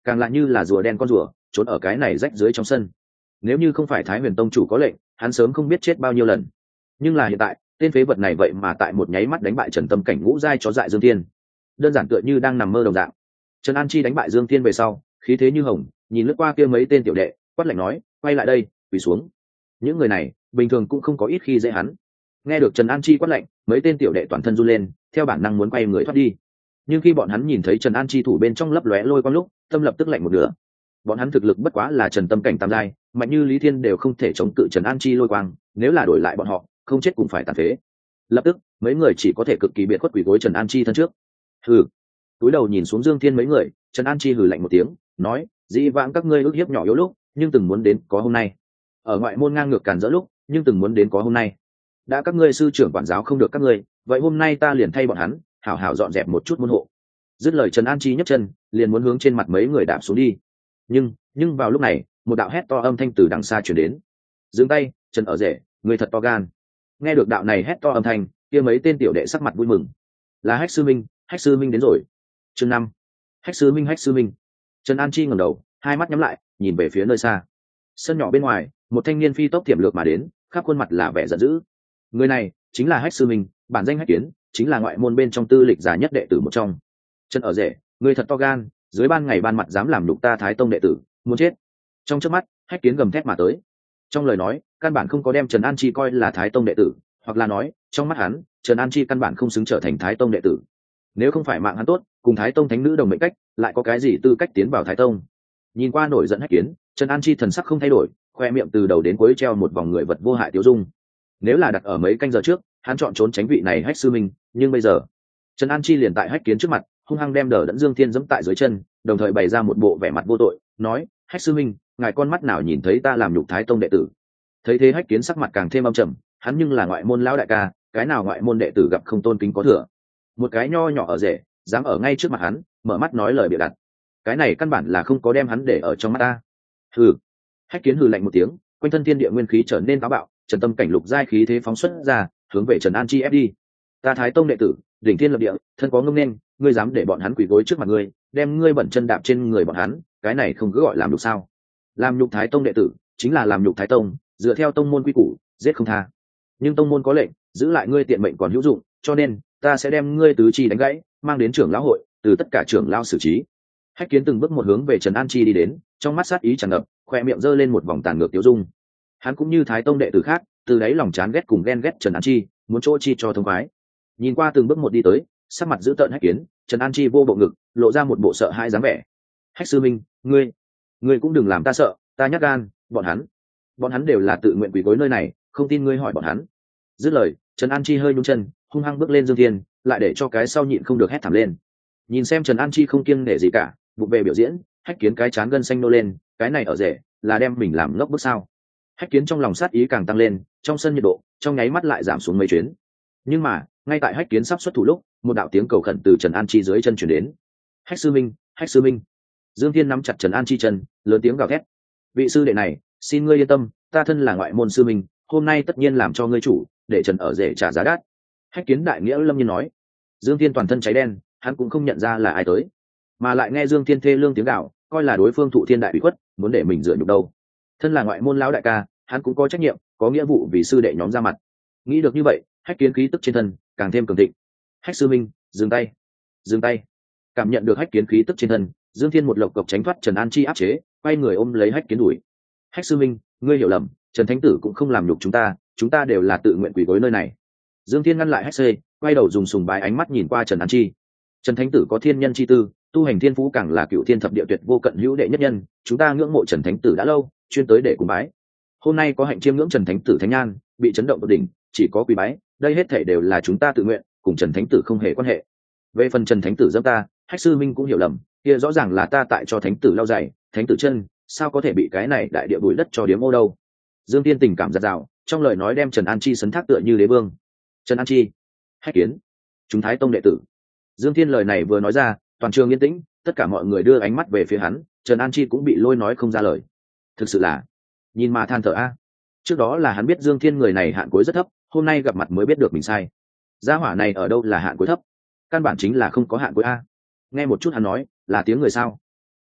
càng lại như là rùa đen con rùa trốn ở cái này rách dưới trong sân. Nếu như không phải Thái Huyền Tông chủ có lệnh, hắn sớm không biết chết bao nhiêu lần. Nhưng là hiện tại, tên phế vật này vậy mà tại một nháy mắt đánh bại Trần Tâm cảnh ngũ giai chó dại Dương Thiên, đơn giản tựa như đang nằm mơ đồng dạng. Trần An Chi đánh bại Dương Thiên về sau, khí thế như hồng, nhìn lướt qua kia mấy tên tiểu đệ, quát lạnh nói, quay lại đây, quỳ xuống. Những người này, bình thường cũng không có ít khi dễ hắn. Nghe được Trần An Chi quát lạnh, mấy tên tiểu đệ toàn thân run lên, theo bản năng muốn quay người thoát đi. Nhưng khi bọn hắn nhìn thấy Trần An Chi thủ bên trong lấp lóe lôi quang lúc, tâm lập tức lạnh một nửa. Bọn hắn thực lực bất quá là Trần Tâm cảnh tam giai, mạnh như Lý Thiên đều không thể chống cự Trần An Chi lôi quang, nếu là đổi lại bọn họ, không chết cũng phải tàn phế. Lập tức, mấy người chỉ có thể cực kỳ biệt khuất quỳ gối Trần An Chi thân trước. Hừ. Túi đầu nhìn xuống Dương Thiên mấy người, Trần An Chi hừ lạnh một tiếng, nói, dĩ vãng các ngươi ước hiếp nhỏ yếu lúc, nhưng từng muốn đến có hôm nay. Ở ngoại môn ngang ngược cản rỡ lúc, nhưng từng muốn đến có hôm nay. Đã các ngươi sư trưởng quản giáo không được các ngươi, vậy hôm nay ta liền thay bọn hắn, hảo hảo dọn dẹp một chút môn hộ. Dứt lời Trần An Chi nhấc chân, liền muốn hướng trên mặt mấy người đạp xuống đi. Nhưng, nhưng vào lúc này, một đạo hét to âm thanh từ đằng xa truyền đến. Dừng tay, Trần ở rể, người thật to gan. Nghe được đạo này hét to âm thanh, kia mấy tên tiểu đệ sắc mặt vui mừng. Là Hách sư minh, Hách sư minh đến rồi. Chương năm. Hách sư minh, Hách sư minh. Trần An Chi ngẩng đầu, hai mắt nhắm lại, nhìn về phía nơi xa. Sân nhỏ bên ngoài, một thanh niên phi tốc tiềm lược mà đến, khắp khuôn mặt là vẻ giận dữ. Người này chính là Hách sư minh, bản danh Hách Kiến, chính là ngoại môn bên trong tư lịch giả nhất đệ tử một trong. Trần ở rể, người thật to gan, dưới ban ngày ban mặt dám làm nhục ta Thái Tông đệ tử, muốn chết. Trong chớp mắt, Hách Kiến gầm thét mà tới. Trong lời nói, căn bản không có đem Trần An Chi coi là Thái Tông đệ tử, hoặc là nói, trong mắt hắn, Trần An Chi căn bản không xứng trở thành Thái Tông đệ tử. Nếu không phải mạng hắn tốt, cùng Thái Tông thánh nữ đồng mệnh cách, lại có cái gì tư cách tiến vào Thái Tông? Nhìn qua nổi giận Hách Kiến, Trần An Chi thần sắc không thay đổi, khoe miệng từ đầu đến cuối treo một vòng người vật vô hại tiêu dung. Nếu là đặt ở mấy canh giờ trước, hắn chọn trốn tránh vị này Hách sư minh, nhưng bây giờ, Trần An Chi liền tại Hách Kiến trước mặt, hung hăng đem Đờ Đẫn Dương Thiên giẫm tại dưới chân, đồng thời bày ra một bộ vẻ mặt vô tội, nói, Hách sư minh, ngài con mắt nào nhìn thấy ta làm nhục Thái Tông đệ tử? Thấy thế Hách Kiến sắc mặt càng thêm âm trầm, hắn nhưng là ngoại môn lão đại ca, cái nào ngoại môn đệ tử gặp không tôn kính có thừa. Một cái nho nhỏ ở rể, dám ở ngay trước mặt hắn, mở mắt nói lời bịa đặt. Cái này căn bản là không có đem hắn để ở trong mắt ta. Hừ. Hách Kiến hừ lạnh một tiếng, quanh thân thiên địa nguyên khí trở nên táo bạo, Trần Tâm cảnh lục giai khí thế phóng xuất ra, hướng về Trần An Chi ép đi. Ta Thái Tông đệ tử, đỉnh thiên lập địa, thân có ngông nên, ngươi dám để bọn hắn quỳ gối trước mặt ngươi, đem ngươi bẩn chân đạp trên người bọn hắn, cái này không cứ gọi làm nhục sao? Làm nhục Thái Tông đệ tử, chính là làm nhục Thái Tông, dựa theo tông môn quy củ, giết không tha. Nhưng tông môn có lệnh, giữ lại ngươi tiện mệnh còn hữu dụng, cho nên ta sẽ đem ngươi tứ chi đánh gãy, mang đến trưởng lão hội, từ tất cả trưởng lão xử trí. Hách Kiến từng bước một hướng về Trần An Chi đi đến, trong mắt sát ý tràn ngập, khoe miệng giơ lên một vòng tàn ngược tiêu dung. Hắn cũng như Thái Tông đệ tử khác, từ đáy lòng chán ghét cùng ghen ghét Trần An Chi, muốn chỗ chi cho thông khoái. Nhìn qua từng bước một đi tới, sắc mặt giữ tợn Hách Kiến, Trần An Chi vô bộ ngực, lộ ra một bộ sợ hãi dáng vẻ. Hách sư minh, ngươi, ngươi cũng đừng làm ta sợ, ta nhát gan, bọn hắn, bọn hắn đều là tự nguyện quỳ gối nơi này, không tin ngươi hỏi bọn hắn. Dứt lời, Trần An Chi hơi nhún chân, hung hăng bước lên Dương Thiên, lại để cho cái sau nhịn không được hét thảm lên. Nhìn xem Trần An Chi không kiêng nể gì cả, bụng về biểu diễn, Hách Kiến cái chán gân xanh nô lên, cái này ở rể, là đem mình làm ngốc bước sao? Hách Kiến trong lòng sát ý càng tăng lên, trong sân nhiệt độ trong nháy mắt lại giảm xuống mấy chuyến. Nhưng mà, ngay tại Hách Kiến sắp xuất thủ lúc, một đạo tiếng cầu khẩn từ Trần An Chi dưới chân truyền đến. Hách sư minh, Hách sư minh. Dương Thiên nắm chặt Trần An Chi chân, lớn tiếng gào thét. Vị sư đệ này, xin ngươi yên tâm, ta thân là ngoại môn sư minh, hôm nay tất nhiên làm cho ngươi chủ, để Trần ở rể trả giá đắt. Hách Kiến đại nghĩa lâm nhiên nói. Dương Thiên toàn thân cháy đen, hắn cũng không nhận ra là ai tới, mà lại nghe Dương Thiên thê lương tiếng gào, coi là đối phương thụ thiên đại bị khuất, muốn để mình dựa nhục đâu. Thân là ngoại môn lão đại ca, hắn cũng có trách nhiệm, có nghĩa vụ vì sư đệ nhóm ra mặt. Nghĩ được như vậy, Hách Kiến khí tức trên thân càng thêm cường thịnh. Hách sư minh, dừng tay, dừng tay. Cảm nhận được Hách Kiến khí tức trên thân, Dương Thiên một lộc cộc tránh thoát Trần An Chi áp chế, quay người ôm lấy Hách Kiến đuổi. Hách sư minh, ngươi hiểu lầm, Trần Thánh Tử cũng không làm nhục chúng ta, chúng ta đều là tự nguyện quỳ gối nơi này. Dương Thiên ngăn lại Hách Xê, quay đầu dùng sùng bái ánh mắt nhìn qua Trần An Chi. Trần Thánh Tử có thiên nhân chi tư, tu hành thiên phú càng là cựu thiên thập địa tuyệt vô cận hữu đệ nhất nhân, chúng ta ngưỡng mộ Trần Thánh Tử đã lâu, chuyên tới để cùng bái. Hôm nay có hạnh chiêm ngưỡng Trần Thánh Tử thánh nhan, bị chấn động tột đỉnh, chỉ có quỳ bái, đây hết thảy đều là chúng ta tự nguyện, cùng Trần Thánh Tử không hề quan hệ. Về phần Trần Thánh Tử dâm ta, Hách sư minh cũng hiểu lầm, kia rõ ràng là ta tại cho Thánh Tử lau giày, Thánh Tử chân, sao có thể bị cái này đại địa bụi đất cho điếm ô đâu. Dương Tiên tình cảm giật dào, trong lời nói đem Trần An Chi sấn thác tựa như đế vương. Trần An Chi, Hách Kiến, chúng Thái Tông đệ tử. Dương Thiên lời này vừa nói ra, toàn trường yên tĩnh, tất cả mọi người đưa ánh mắt về phía hắn, Trần An Chi cũng bị lôi nói không ra lời. Thực sự là, nhìn mà than thở a. Trước đó là hắn biết Dương Thiên người này hạn cuối rất thấp, hôm nay gặp mặt mới biết được mình sai. Gia hỏa này ở đâu là hạn cuối thấp, căn bản chính là không có hạn cuối a. Nghe một chút hắn nói, là tiếng người sao?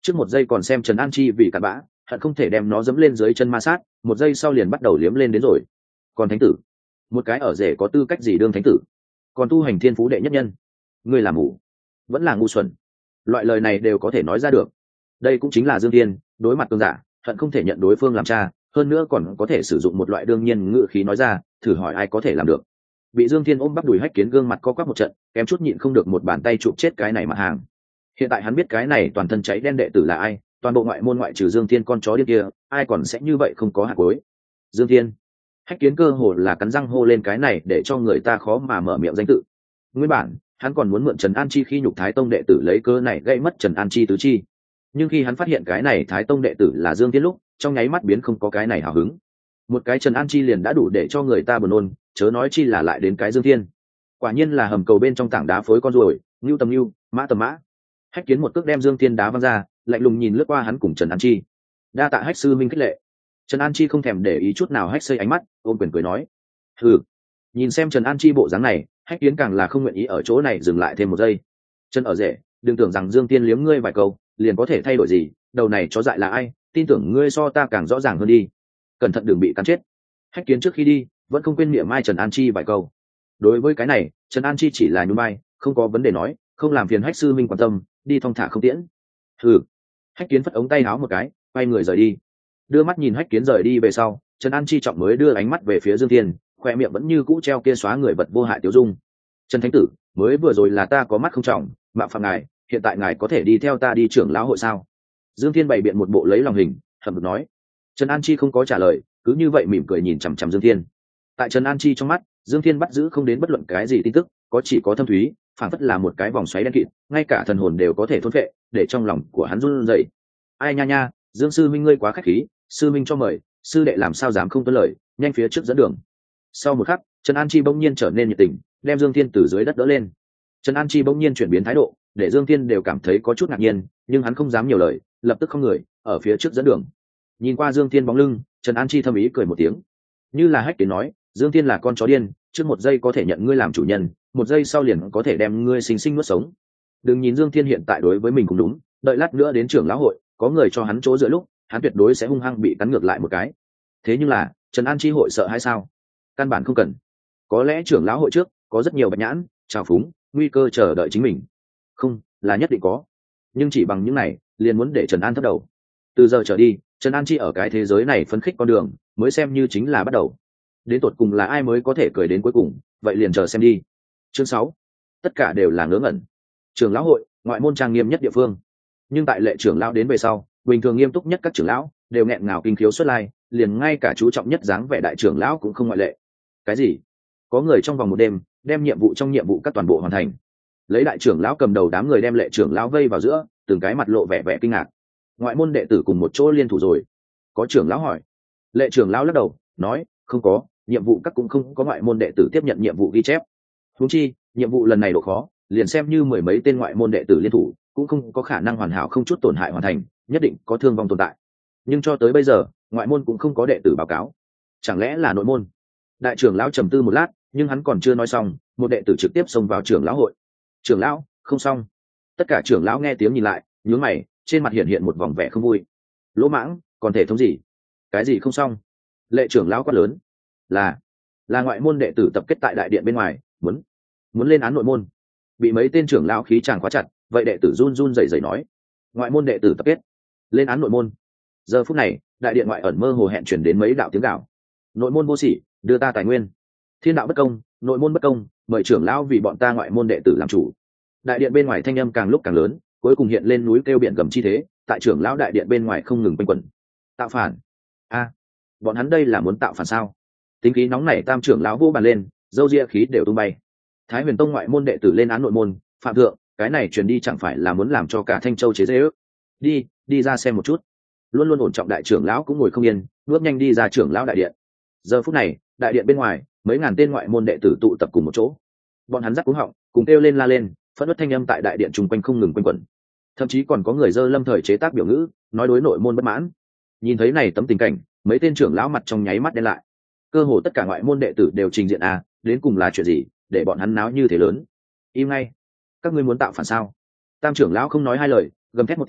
trước một giây còn xem Trần An Chi vì cặn bã hận không thể đem nó dẫm lên dưới chân ma sát, một giây sau liền bắt đầu liếm lên đến rồi. Còn thánh tử, một cái ở rể có tư cách gì đương thánh tử, còn tu hành thiên phú đệ nhất nhân, ngươi là mù vẫn là ngu xuẩn, loại lời này đều có thể nói ra được. Đây cũng chính là Dương Thiên đối mặt cường giả hận không thể nhận đối phương làm cha, hơn nữa còn có thể sử dụng một loại đương nhiên ngữ khí nói ra, thử hỏi ai có thể làm được. Bị Dương Thiên ôm bắp đùi Hách Kiến gương mặt co quắp một trận, kém chút nhịn không được một bàn tay chụp chết cái này mặt hàng. Hiện tại hắn biết cái này toàn thân cháy đen đệ tử là ai, toàn bộ ngoại môn ngoại trừ Dương Thiên con chó điên kia, ai còn sẽ như vậy không có hạt cuối. Dương Thiên, Hách Kiến cơ hồ là cắn răng hô lên cái này để cho người ta khó mà mở miệng danh tự. Nguyên bản hắn còn muốn mượn Trần An Chi khi nhục Thái Tông đệ tử lấy cơ này gây mất Trần An Chi tứ chi, nhưng khi hắn phát hiện cái này Thái Tông đệ tử là Dương Thiên lúc, trong nháy mắt biến không có cái này hào hứng. Một cái Trần An Chi liền đã đủ để cho người ta buồn nôn, chớ nói chi là lại đến cái Dương Thiên. Quả nhiên là hầm cầu bên trong tảng đá phối con ruồi, ngưu tầm ngưu, mã tầm mã. Hách Kiến một cước đem Dương Thiên đá văng ra, lạnh lùng nhìn lướt qua hắn cùng Trần An Chi. Đa tạ Hách sư minh khích lệ. Trần An Chi không thèm để ý chút nào Hách xây ánh mắt, ôm quyền cười nói: "Hừ." Nhìn xem Trần An Chi bộ dáng này, Hách Kiến càng là không nguyện ý ở chỗ này dừng lại thêm một giây. Chân ở rể, đừng tưởng rằng Dương Thiên liếm ngươi vài câu, liền có thể thay đổi gì, đầu này chó dại là ai, tin tưởng ngươi so ta càng rõ ràng hơn đi. Cẩn thận đừng bị cắn chết. Hách Kiến trước khi đi, vẫn không quên miệng mai Trần An Chi vài câu. Đối với cái này, Trần An Chi chỉ là nhún vai, không có vấn đề nói, không làm phiền Hách sư minh quan tâm, đi thong thả không tiễn. Hừ. Hách Kiến phất ống tay áo một cái, quay người rời đi. Đưa mắt nhìn Hách Kiến rời đi về sau, Trần An Chi trọng mới đưa ánh mắt về phía Dương Thiên, khoe miệng vẫn như cũ treo kia xóa người vật vô hại tiêu dung. Trần thánh tử, mới vừa rồi là ta có mắt không trọng, mạo phạm ngài, hiện tại ngài có thể đi theo ta đi trưởng lão hội sao? Dương Thiên bày biện một bộ lấy lòng hình, hậm hực nói. Trần An Chi không có trả lời, cứ như vậy mỉm cười nhìn chằm chằm Dương Thiên. Tại Trần An Chi trong mắt, Dương Thiên bắt giữ không đến bất luận cái gì tin tức, có chỉ có thâm thúy, phảng phất là một cái vòng xoáy đen kịt, ngay cả thần hồn đều có thể thôn phệ, để trong lòng của hắn run rẩy. Ai nha nha, Dương sư minh ngươi quá khách khí, sư minh cho mời, sư đệ làm sao dám không tuân lời, nhanh phía trước dẫn đường. Sau một khắc, Trần An Chi bỗng nhiên trở nên nhiệt tình, đem Dương Thiên từ dưới đất đỡ lên. Trần An Chi bỗng nhiên chuyển biến thái độ, để Dương Thiên đều cảm thấy có chút ngạc nhiên, nhưng hắn không dám nhiều lời, lập tức không người ở phía trước dẫn đường. Nhìn qua Dương Thiên bóng lưng, Trần An Chi thầm ý cười một tiếng. Như là Hách Kiến nói, Dương Thiên là con chó điên, trước một giây có thể nhận ngươi làm chủ nhân, một giây sau liền có thể đem ngươi sinh sinh nuốt sống. Đừng nhìn Dương Thiên hiện tại đối với mình cũng đúng, đợi lát nữa đến trưởng lão hội, có người cho hắn chỗ dựa lúc, hắn tuyệt đối sẽ hung hăng bị cắn ngược lại một cái. Thế nhưng là, Trần An Chi hội sợ hay sao? Căn bản không cần. Có lẽ trưởng lão hội trước có rất nhiều bạch nhãn, trào phúng, nguy cơ chờ đợi chính mình. Không, là nhất định có. Nhưng chỉ bằng những này, liền muốn để Trần An thấp đầu. Từ giờ trở đi, Trần An Chi ở cái thế giới này phấn khích con đường, mới xem như chính là bắt đầu. Đến tột cùng là ai mới có thể cười đến cuối cùng, vậy liền chờ xem đi. Chương sáu, tất cả đều là ngớ ngẩn. Trưởng lão hội, ngoại môn trang nghiêm nhất địa phương. Nhưng tại lệ trưởng lão đến về sau, bình thường nghiêm túc nhất các trưởng lão đều nghẹn ngào kinh khiếu xuất lai, liền ngay cả chú trọng nhất dáng vẻ đại trưởng lão cũng không ngoại lệ. Cái gì? Có người trong vòng một đêm đem nhiệm vụ trong nhiệm vụ các toàn bộ hoàn thành. Lấy đại trưởng lão cầm đầu, đám người đem lệ trưởng lão vây vào giữa, từng cái mặt lộ vẻ vẻ kinh ngạc. Ngoại môn đệ tử cùng một chỗ liên thủ rồi? Có trưởng lão hỏi. Lệ trưởng lão lắc đầu nói, không có, nhiệm vụ các cũng không có ngoại môn đệ tử tiếp nhận nhiệm vụ ghi chép. Huống chi nhiệm vụ lần này độ khó, liền xem như mười mấy tên ngoại môn đệ tử liên thủ cũng không có khả năng hoàn hảo không chút tổn hại hoàn thành, nhất định có thương vong tồn tại. Nhưng cho tới bây giờ ngoại môn cũng không có đệ tử báo cáo, chẳng lẽ là nội môn? Đại trưởng lão trầm tư một lát, nhưng hắn còn chưa nói xong, một đệ tử trực tiếp xông vào trưởng lão hội. Trưởng lão, không xong. Tất cả trưởng lão nghe tiếng nhìn lại, nhướng mày, trên mặt hiện hiện một vòng vẻ không vui. Lỗ mãng, còn thể thống gì? Cái gì không xong? Lệ trưởng lão quát lớn. Là, là ngoại môn đệ tử tập kết tại đại điện bên ngoài, muốn muốn lên án nội môn. Bị mấy tên trưởng lão khí chàng khóa chặt, vậy đệ tử run run rẩy rẩy nói, ngoại môn đệ tử tập kết lên án nội môn. Giờ phút này, đại điện ngoại ẩn mơ hồ hẹn chuyển đến mấy đạo tiếng gào. Nội môn vô sỉ, đưa ta tài nguyên. Thiên đạo bất công, nội môn bất công, mời trưởng lão vì bọn ta ngoại môn đệ tử làm chủ. Đại điện bên ngoài thanh âm càng lúc càng lớn, cuối cùng hiện lên núi kêu biển gầm chi thế, tại trưởng lão đại điện bên ngoài không ngừng quanh quẩn. Tạo phản? A, bọn hắn đây là muốn tạo phản sao? Tính khí nóng nảy tam trưởng lão vô bàn lên, dâu ria khí đều tung bay. Thái Huyền Tông ngoại môn đệ tử lên án nội môn, phạm thượng, cái này truyền đi chẳng phải là muốn làm cho cả Thanh Châu chế dễ ước? Đi, đi ra xem một chút. Luôn luôn ổn trọng đại trưởng lão cũng ngồi không yên, bước nhanh đi ra trưởng lão đại điện. Giờ phút này, đại điện bên ngoài, mấy ngàn tên ngoại môn đệ tử tụ tập cùng một chỗ. Bọn hắn rắc cuống họng, cùng kêu lên la lên, phẫn nộ thanh âm tại đại điện chung quanh không ngừng quanh quẩn. Thậm chí còn có người dơ lâm thời chế tác biểu ngữ, nói đối nội môn bất mãn. Nhìn thấy này tấm tình cảnh, mấy tên trưởng lão mặt trong nháy mắt đen lại. Cơ hồ tất cả ngoại môn đệ tử đều trình diện à, đến cùng là chuyện gì, để bọn hắn náo như thế lớn? Im ngay, các ngươi muốn tạo phản sao? Tam trưởng lão không nói hai lời, gầm thét một tiếng,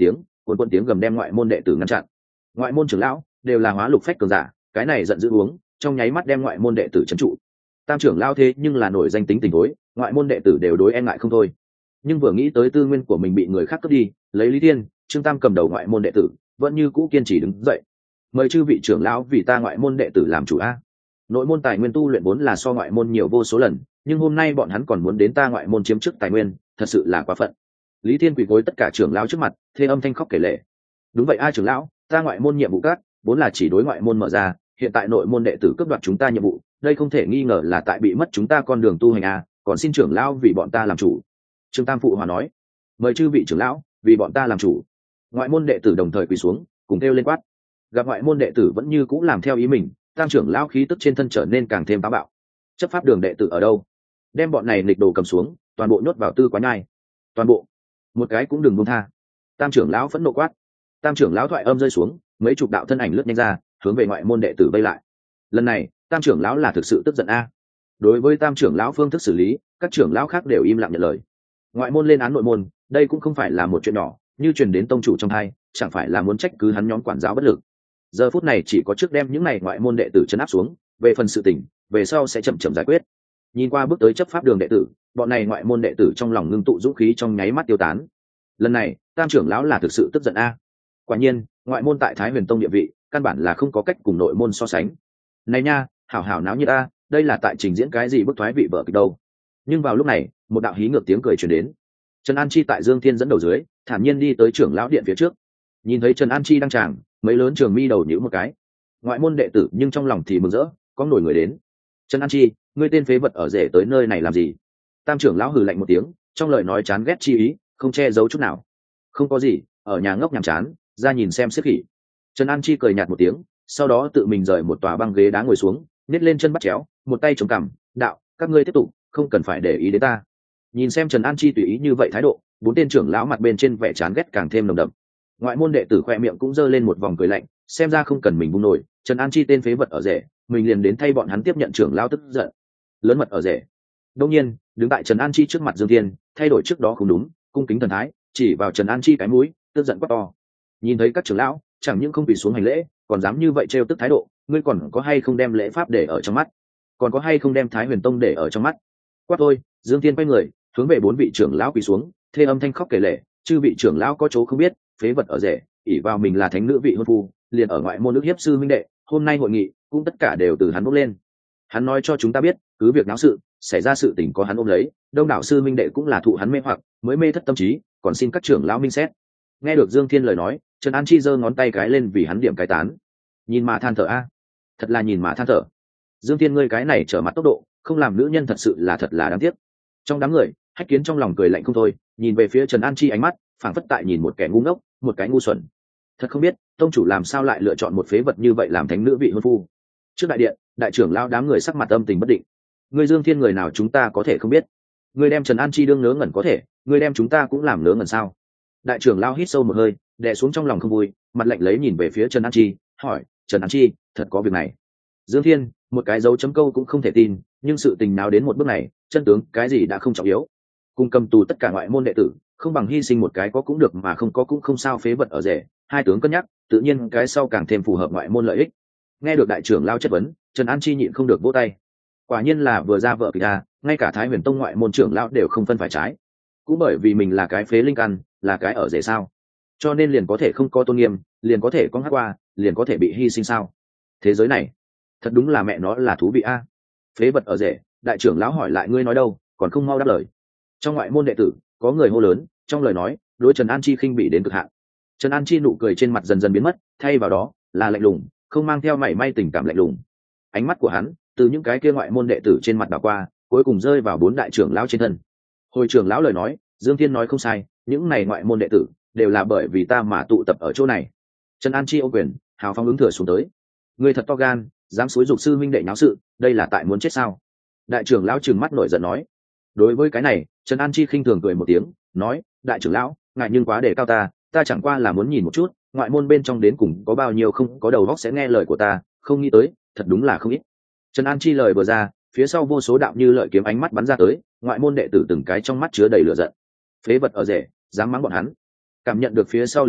cuồn cuộn tiếng gầm đem ngoại môn đệ tử ngăn chặn. Ngoại môn trưởng lão đều là hóa lục phách cường giả, cái này giận dữ uống trong nháy mắt đem ngoại môn đệ tử trấn trụ. Tam trưởng lão thế nhưng là nổi danh tính tình tối, ngoại môn đệ tử đều đối e ngại không thôi. Nhưng vừa nghĩ tới tư nguyên của mình bị người khác cướp đi, lấy Lý Thiên, Trương Tam cầm đầu ngoại môn đệ tử, vẫn như cũ kiên trì đứng dậy. Mời chư vị trưởng lão vì ta ngoại môn đệ tử làm chủ a. Nội môn tài nguyên tu luyện vốn là so ngoại môn nhiều vô số lần, nhưng hôm nay bọn hắn còn muốn đến ta ngoại môn chiếm chức tài nguyên, thật sự là quá phận. Lý Thiên quỳ gối tất cả trưởng lão trước mặt, thê âm thanh khóc kể lệ. Đúng vậy a trưởng lão, ta ngoại môn nhiệm vụ cát vốn là chỉ đối ngoại môn mở ra, hiện tại nội môn đệ tử cướp đoạt chúng ta nhiệm vụ, đây không thể nghi ngờ là tại bị mất chúng ta con đường tu hành a, còn xin trưởng lão vì bọn ta làm chủ. Trương Tam phụ hòa nói, mời chư vị trưởng lão vì bọn ta làm chủ. Ngoại môn đệ tử đồng thời quỳ xuống, cùng kêu lên quát. Gặp ngoại môn đệ tử vẫn như cũng làm theo ý mình, Tam trưởng lão khí tức trên thân trở nên càng thêm táo bạo. Chấp pháp đường đệ tử ở đâu? Đem bọn này nghịch đồ cầm xuống, toàn bộ nhốt vào tư quá nhai. Toàn bộ, một cái cũng đừng buông tha. Tam trưởng lão phẫn nộ quát. Tam trưởng lão thoại âm rơi xuống, mấy chục đạo thân ảnh lướt nhanh ra, hướng về ngoại môn đệ tử vây lại. Lần này, Tam trưởng lão là thực sự tức giận a. Đối với Tam trưởng lão phương thức xử lý, các trưởng lão khác đều im lặng nhận lời. Ngoại môn lên án nội môn, đây cũng không phải là một chuyện nhỏ, như truyền đến tông chủ trong hai, chẳng phải là muốn trách cứ hắn nhóm quản giáo bất lực. Giờ phút này chỉ có trước đem những này ngoại môn đệ tử trấn áp xuống, về phần sự tình, về sau sẽ chậm chậm giải quyết. Nhìn qua bước tới chấp pháp đường đệ tử, bọn này ngoại môn đệ tử trong lòng ngưng tụ dũng khí trong nháy mắt tiêu tán. Lần này, Tam trưởng lão là thực sự tức giận a. Quả nhiên, ngoại môn tại Thái Huyền Tông địa vị, căn bản là không có cách cùng nội môn so sánh. Này nha, hảo hảo náo nhiệt a, đây là tại trình diễn cái gì bức thoái vị vợ kịch đâu. Nhưng vào lúc này, một đạo hí ngược tiếng cười truyền đến. Trần An Chi tại Dương Thiên dẫn đầu dưới, thản nhiên đi tới trưởng lão điện phía trước. Nhìn thấy Trần An Chi đang tràng, mấy lớn trường mi đầu nhíu một cái. Ngoại môn đệ tử nhưng trong lòng thì mừng rỡ, có nổi người đến. Trần An Chi, ngươi tên phế vật ở rể tới nơi này làm gì? Tam trưởng lão hừ lạnh một tiếng, trong lời nói chán ghét chi ý, không che giấu chút nào. Không có gì, ở nhà ngốc nhàm chán, ra nhìn xem xếp khỉ. Trần An Chi cười nhạt một tiếng, sau đó tự mình rời một tòa băng ghế đá ngồi xuống, nhét lên chân bắt chéo, một tay chống cằm, đạo, các ngươi tiếp tục, không cần phải để ý đến ta. Nhìn xem Trần An Chi tùy ý như vậy thái độ, bốn tên trưởng lão mặt bên trên vẻ chán ghét càng thêm nồng đậm. Ngoại môn đệ tử khoe miệng cũng giơ lên một vòng cười lạnh, xem ra không cần mình bung nổi, Trần An Chi tên phế vật ở rể, mình liền đến thay bọn hắn tiếp nhận trưởng lão tức giận. Lớn mật ở rể. Đương nhiên, đứng tại Trần An Chi trước mặt Dương Thiên, thay đổi trước đó không đúng, cung kính thần thái, chỉ vào Trần An Chi cái mũi, tức giận quát to. Nhìn thấy các trưởng lão, chẳng những không bị xuống hành lễ, còn dám như vậy trêu tức thái độ, ngươi còn có hay không đem lễ pháp để ở trong mắt? Còn có hay không đem Thái Huyền Tông để ở trong mắt? Quát thôi, Dương Thiên quay người, hướng về bốn vị trưởng lão quỳ xuống, thê âm thanh khóc kể lể, chư vị trưởng lão có chỗ không biết, phế vật ở rể, ỷ vào mình là thánh nữ vị hôn phu, liền ở ngoại môn nước hiếp sư minh đệ, hôm nay hội nghị cũng tất cả đều từ hắn bốc lên. Hắn nói cho chúng ta biết, cứ việc náo sự, xảy ra sự tình có hắn ôm lấy, đông đảo sư minh đệ cũng là thụ hắn mê hoặc, mới mê thất tâm trí, còn xin các trưởng lão minh xét. Nghe được Dương Thiên lời nói, Trần An Chi giơ ngón tay cái lên vì hắn điểm cái tán. Nhìn mà than thở a, thật là nhìn mà than thở. Dương Thiên ngươi cái này trở mặt tốc độ, không làm nữ nhân thật sự là thật là đáng tiếc. Trong đám người, Hách Kiến trong lòng cười lạnh không thôi, nhìn về phía Trần An Chi ánh mắt, phảng phất tại nhìn một kẻ ngu ngốc, một cái ngu xuẩn. Thật không biết, tông chủ làm sao lại lựa chọn một phế vật như vậy làm thánh nữ vị hôn phu. Trước đại điện, đại trưởng lao đám người sắc mặt âm tình bất định. Ngươi Dương Thiên người nào chúng ta có thể không biết? Ngươi đem Trần An Chi đương ngớ ngẩn có thể, ngươi đem chúng ta cũng làm ngớ ngẩn sao? Đại trưởng lao hít sâu một hơi, đè xuống trong lòng không vui, mặt lạnh lấy nhìn về phía Trần An Chi, hỏi, Trần An Chi, thật có việc này? Dương Thiên, một cái dấu chấm câu cũng không thể tin, nhưng sự tình nào đến một bước này, chân tướng cái gì đã không trọng yếu. Cùng cầm tù tất cả ngoại môn đệ tử, không bằng hy sinh một cái có cũng được mà không có cũng không sao phế vật ở rể, hai tướng cân nhắc, tự nhiên cái sau càng thêm phù hợp ngoại môn lợi ích. Nghe được đại trưởng lao chất vấn, Trần An Chi nhịn không được vỗ tay. Quả nhiên là vừa ra vợ kịch ra, ngay cả Thái Huyền Tông ngoại môn trưởng lão đều không phân phải trái. Cũng bởi vì mình là cái phế linh căn, là cái ở rể sao, cho nên liền có thể không có tôn nghiêm, liền có thể con hát qua, liền có thể bị hy sinh sao? Thế giới này, thật đúng là mẹ nó là thú vị a. Phế vật ở rể, đại trưởng lão hỏi lại ngươi nói đâu, còn không mau đáp lời. Trong ngoại môn đệ tử, có người hô lớn, trong lời nói, đối Trần An Chi khinh bị đến cực hạn. Trần An Chi nụ cười trên mặt dần dần biến mất, thay vào đó là lạnh lùng, không mang theo mảy may tình cảm lạnh lùng. Ánh mắt của hắn từ những cái kia ngoại môn đệ tử trên mặt đảo qua, cuối cùng rơi vào bốn đại trưởng lão trên thân. Hồi trưởng lão lời nói, Dương Thiên nói không sai, những này ngoại môn đệ tử đều là bởi vì ta mà tụ tập ở chỗ này. Trần An Chi ô quyền, hào phóng ứng thừa xuống tới. Ngươi thật to gan, dám xúi dục sư minh đệ nháo sự, đây là tại muốn chết sao? Đại trưởng lão trừng mắt nổi giận nói. Đối với cái này, Trần An Chi khinh thường cười một tiếng, nói, đại trưởng lão, ngại nhưng quá đề cao ta, ta chẳng qua là muốn nhìn một chút, ngoại môn bên trong đến cùng có bao nhiêu không có đầu óc sẽ nghe lời của ta, không nghĩ tới, thật đúng là không ít. Trần An Chi lời vừa ra, phía sau vô số đạo như lợi kiếm ánh mắt bắn ra tới, ngoại môn đệ tử từng cái trong mắt chứa đầy lửa giận. Phế vật ở rể, dám mắng bọn hắn. Cảm nhận được phía sau lửa giận,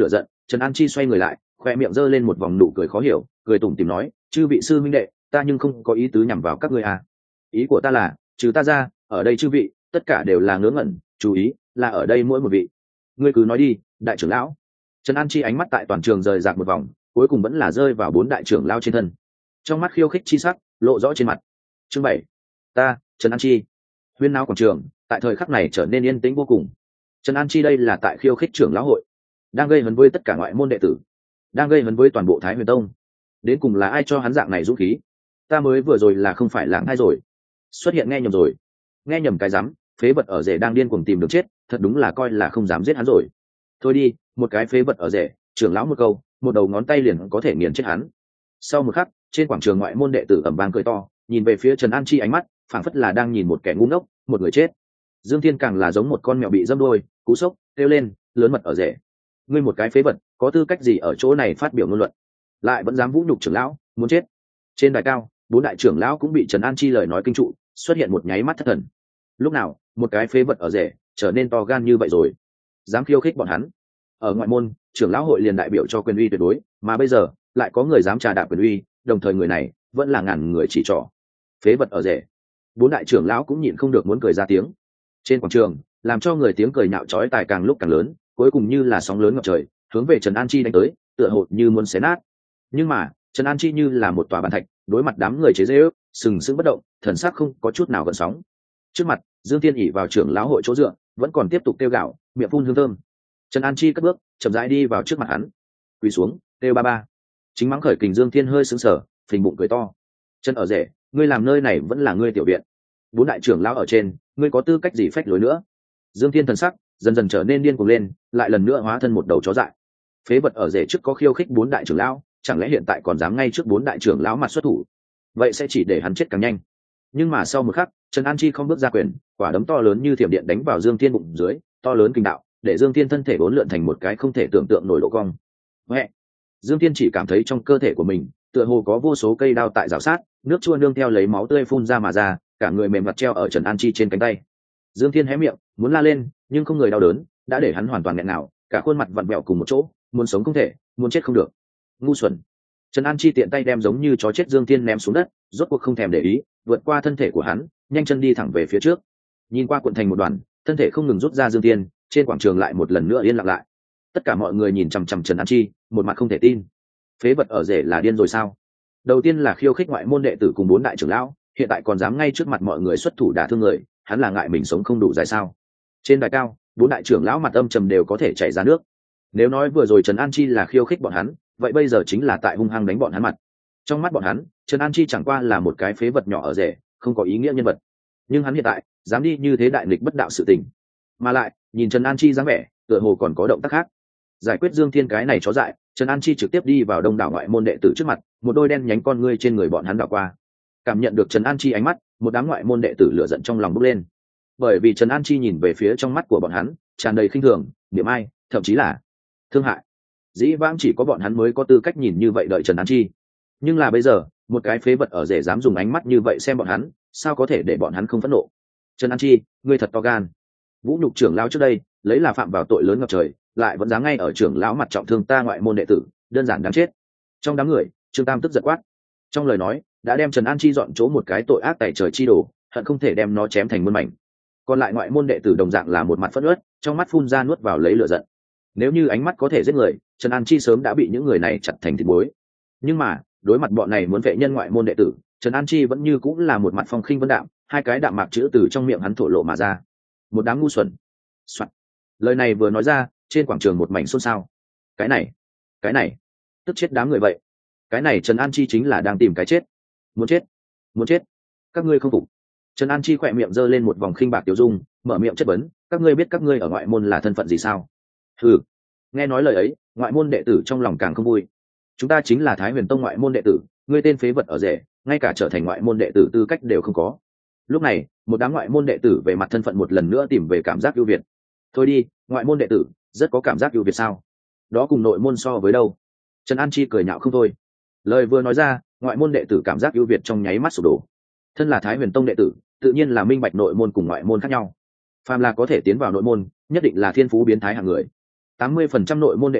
Trần An Chi xoay người lại, khoe miệng giơ lên một vòng nụ cười khó hiểu, cười tủm tỉm nói, chư vị sư minh đệ, ta nhưng không có ý tứ nhằm vào các ngươi à. Ý của ta là, trừ ta ra, ở đây chư vị, tất cả đều là ngớ ngẩn, chú ý, là ở đây mỗi một vị. Ngươi cứ nói đi, đại trưởng lão. Trần An Chi ánh mắt tại toàn trường rời rạc một vòng, cuối cùng vẫn là rơi vào bốn đại trưởng lão trên thân. Trong mắt khiêu khích chi sắc lộ rõ trên mặt. Chương bảy, ta, Trần An Chi. Huyên náo quảng trường, tại thời khắc này trở nên yên tĩnh vô cùng. Trần An Chi đây là tại khiêu khích trưởng lão hội, đang gây hấn với tất cả ngoại môn đệ tử, đang gây hấn với toàn bộ Thái Huyền Tông. Đến cùng là ai cho hắn dạng này dũng khí? Ta mới vừa rồi là không phải lạng hay rồi? Xuất hiện nghe nhầm rồi. Nghe nhầm cái rắm, phế vật ở rể đang điên cuồng tìm được chết, thật đúng là coi là không dám giết hắn rồi. Thôi đi, một cái phế vật ở rể, trưởng lão một câu, một đầu ngón tay liền có thể nghiền chết hắn. Sau một khắc, trên quảng trường ngoại môn đệ tử ầm vang cười to, nhìn về phía Trần An Chi ánh mắt phảng phất là đang nhìn một kẻ ngu ngốc, một người chết. Dương Thiên càng là giống một con mèo bị dâm đôi, cú sốc, kêu lên, lớn mật ở rể. Ngươi một cái phế vật, có tư cách gì ở chỗ này phát biểu ngôn luận? Lại vẫn dám vũ nhục trưởng lão, muốn chết. Trên đài cao, bốn đại trưởng lão cũng bị Trần An Chi lời nói kinh trụ, xuất hiện một nháy mắt thất thần. Lúc nào, một cái phế vật ở rể trở nên to gan như vậy rồi, dám khiêu khích bọn hắn. Ở ngoại môn, trưởng lão hội liền đại biểu cho quyền uy tuyệt đối, mà bây giờ lại có người dám trà đạp quyền uy, đồng thời người này vẫn là ngàn người chỉ trỏ. Phế vật ở rể. Bốn đại trưởng lão cũng nhịn không được muốn cười ra tiếng. Trên quảng trường, làm cho người tiếng cười nhạo chói tai càng lúc càng lớn, cuối cùng như là sóng lớn ngập trời, hướng về Trần An Chi đánh tới, tựa hồ như muốn xé nát. Nhưng mà, Trần An Chi như là một tòa bàn thạch, đối mặt đám người chế giễu, sừng sững bất động, thần sắc không có chút nào gợn sóng. Trước mặt, Dương Thiên ỉ vào trưởng lão hội chỗ dựa, vẫn còn tiếp tục kêu gạo, miệng phun hương thơm. Trần An Chi cất bước, chậm rãi đi vào trước mặt hắn, quỳ xuống, kêu ba ba. Chính mắng khởi kình Dương Thiên hơi sững sờ, phình bụng cười to. Trần ở rể, ngươi làm nơi này vẫn là ngươi tiểu viện. Bốn đại trưởng lão ở trên, ngươi có tư cách gì phách lối nữa? Dương Thiên thần sắc dần dần trở nên điên cuồng lên, lại lần nữa hóa thân một đầu chó dại. Phế vật ở rể trước có khiêu khích bốn đại trưởng lão, chẳng lẽ hiện tại còn dám ngay trước bốn đại trưởng lão mặt xuất thủ? Vậy sẽ chỉ để hắn chết càng nhanh. Nhưng mà sau một khắc, Trần An Chi không bước ra quyền, quả đấm to lớn như thiểm điện đánh vào Dương Thiên bụng dưới, to lớn kinh đạo, để Dương Thiên thân thể uốn lượn thành một cái không thể tưởng tượng nổi độ cong. Mẹ! Dương Thiên chỉ cảm thấy trong cơ thể của mình, tựa hồ có vô số cây đao tại rào sát, nước chua nương theo lấy máu tươi phun ra mà ra, cả người mềm mặt treo ở Trần An Chi trên cánh tay. Dương Thiên hé miệng, muốn la lên, nhưng không người đau đớn, đã để hắn hoàn toàn nghẹn nào, cả khuôn mặt vặn vẹo cùng một chỗ, muốn sống không thể, muốn chết không được. Ngu xuẩn! Trần An Chi tiện tay đem giống như chó chết Dương Thiên ném xuống đất, rốt cuộc không thèm để ý, vượt qua thân thể của hắn, nhanh chân đi thẳng về phía trước. Nhìn qua cuộn thành một đoàn, thân thể không ngừng rút ra Dương Thiên, trên quảng trường lại một lần nữa yên lặng lại. Tất cả mọi người nhìn chằm chằm Trần An Chi, một mặt không thể tin. Phế vật ở rể là điên rồi sao? Đầu tiên là khiêu khích ngoại môn đệ tử cùng bốn đại trưởng lão, hiện tại còn dám ngay trước mặt mọi người xuất thủ đả thương người, hắn là ngại mình sống không đủ dài sao? Trên đài cao, bốn đại trưởng lão mặt âm trầm đều có thể chảy ra nước. Nếu nói vừa rồi Trần An Chi là khiêu khích bọn hắn, vậy bây giờ chính là tại hung hăng đánh bọn hắn mặt. Trong mắt bọn hắn, Trần An Chi chẳng qua là một cái phế vật nhỏ ở rể, không có ý nghĩa nhân vật. Nhưng hắn hiện tại dám đi như thế đại nghịch bất đạo sự tình, mà lại nhìn Trần An Chi dáng vẻ, tựa hồ còn có động tác khác. Giải quyết Dương Thiên cái này chó dại, Trần An Chi trực tiếp đi vào đông đảo ngoại môn đệ tử trước mặt, một đôi đen nhánh con ngươi trên người bọn hắn đảo qua. Cảm nhận được Trần An Chi ánh mắt, một đám ngoại môn đệ tử lửa giận trong lòng bốc lên. Bởi vì Trần An Chi nhìn về phía trong mắt của bọn hắn, tràn đầy khinh thường, niệm ai, thậm chí là thương hại. Dĩ vãng chỉ có bọn hắn mới có tư cách nhìn như vậy đợi Trần An Chi. Nhưng là bây giờ, một cái phế vật ở rể dám dùng ánh mắt như vậy xem bọn hắn, sao có thể để bọn hắn không phẫn nộ? Trần An Chi, ngươi thật to gan. Vũ nhục trưởng lão trước đây, lấy là phạm vào tội lớn ngập trời, lại vẫn dám ngay ở trưởng lão mặt trọng thương ta ngoại môn đệ tử, đơn giản đáng chết. Trong đám người, Trương Tam tức giận quát. Trong lời nói, đã đem Trần An Chi dọn chỗ một cái tội ác tày trời chi đổ, hận không thể đem nó chém thành muôn mảnh. Còn lại ngoại môn đệ tử đồng dạng là một mặt phẫn uất, trong mắt phun ra nuốt vào lấy lửa giận. Nếu như ánh mắt có thể giết người, Trần An Chi sớm đã bị những người này chặt thành thịt muối. Nhưng mà, đối mặt bọn này muốn vệ nhân ngoại môn đệ tử, Trần An Chi vẫn như cũng là một mặt phong khinh vân đạm, hai cái đạm mạc chữ từ trong miệng hắn thổ lộ mà ra. Một đám ngu xuẩn. Soạn. Lời này vừa nói ra, trên quảng trường một mảnh xôn xao. Cái này, cái này, tức chết đám người vậy. Cái này Trần An Chi chính là đang tìm cái chết. Muốn chết, muốn chết. Các ngươi không phục. Trần An Chi khỏe miệng giơ lên một vòng khinh bạc tiểu dung, mở miệng chất vấn, các ngươi biết các ngươi ở ngoại môn là thân phận gì sao? Hừ. Nghe nói lời ấy, ngoại môn đệ tử trong lòng càng không vui. Chúng ta chính là Thái Huyền Tông ngoại môn đệ tử, ngươi tên phế vật ở rể, ngay cả trở thành ngoại môn đệ tử tư cách đều không có. Lúc này, một đám ngoại môn đệ tử về mặt thân phận một lần nữa tìm về cảm giác ưu việt. Thôi đi, ngoại môn đệ tử rất có cảm giác ưu việt sao? Đó cùng nội môn so với đâu? Trần An Chi cười nhạo không thôi. Lời vừa nói ra, ngoại môn đệ tử cảm giác ưu việt trong nháy mắt sụp đổ. Thân là Thái Huyền Tông đệ tử, tự nhiên là minh bạch nội môn cùng ngoại môn khác nhau. Phàm là có thể tiến vào nội môn, nhất định là thiên phú biến thái hạng người. tám mươi phần trăm nội môn đệ tử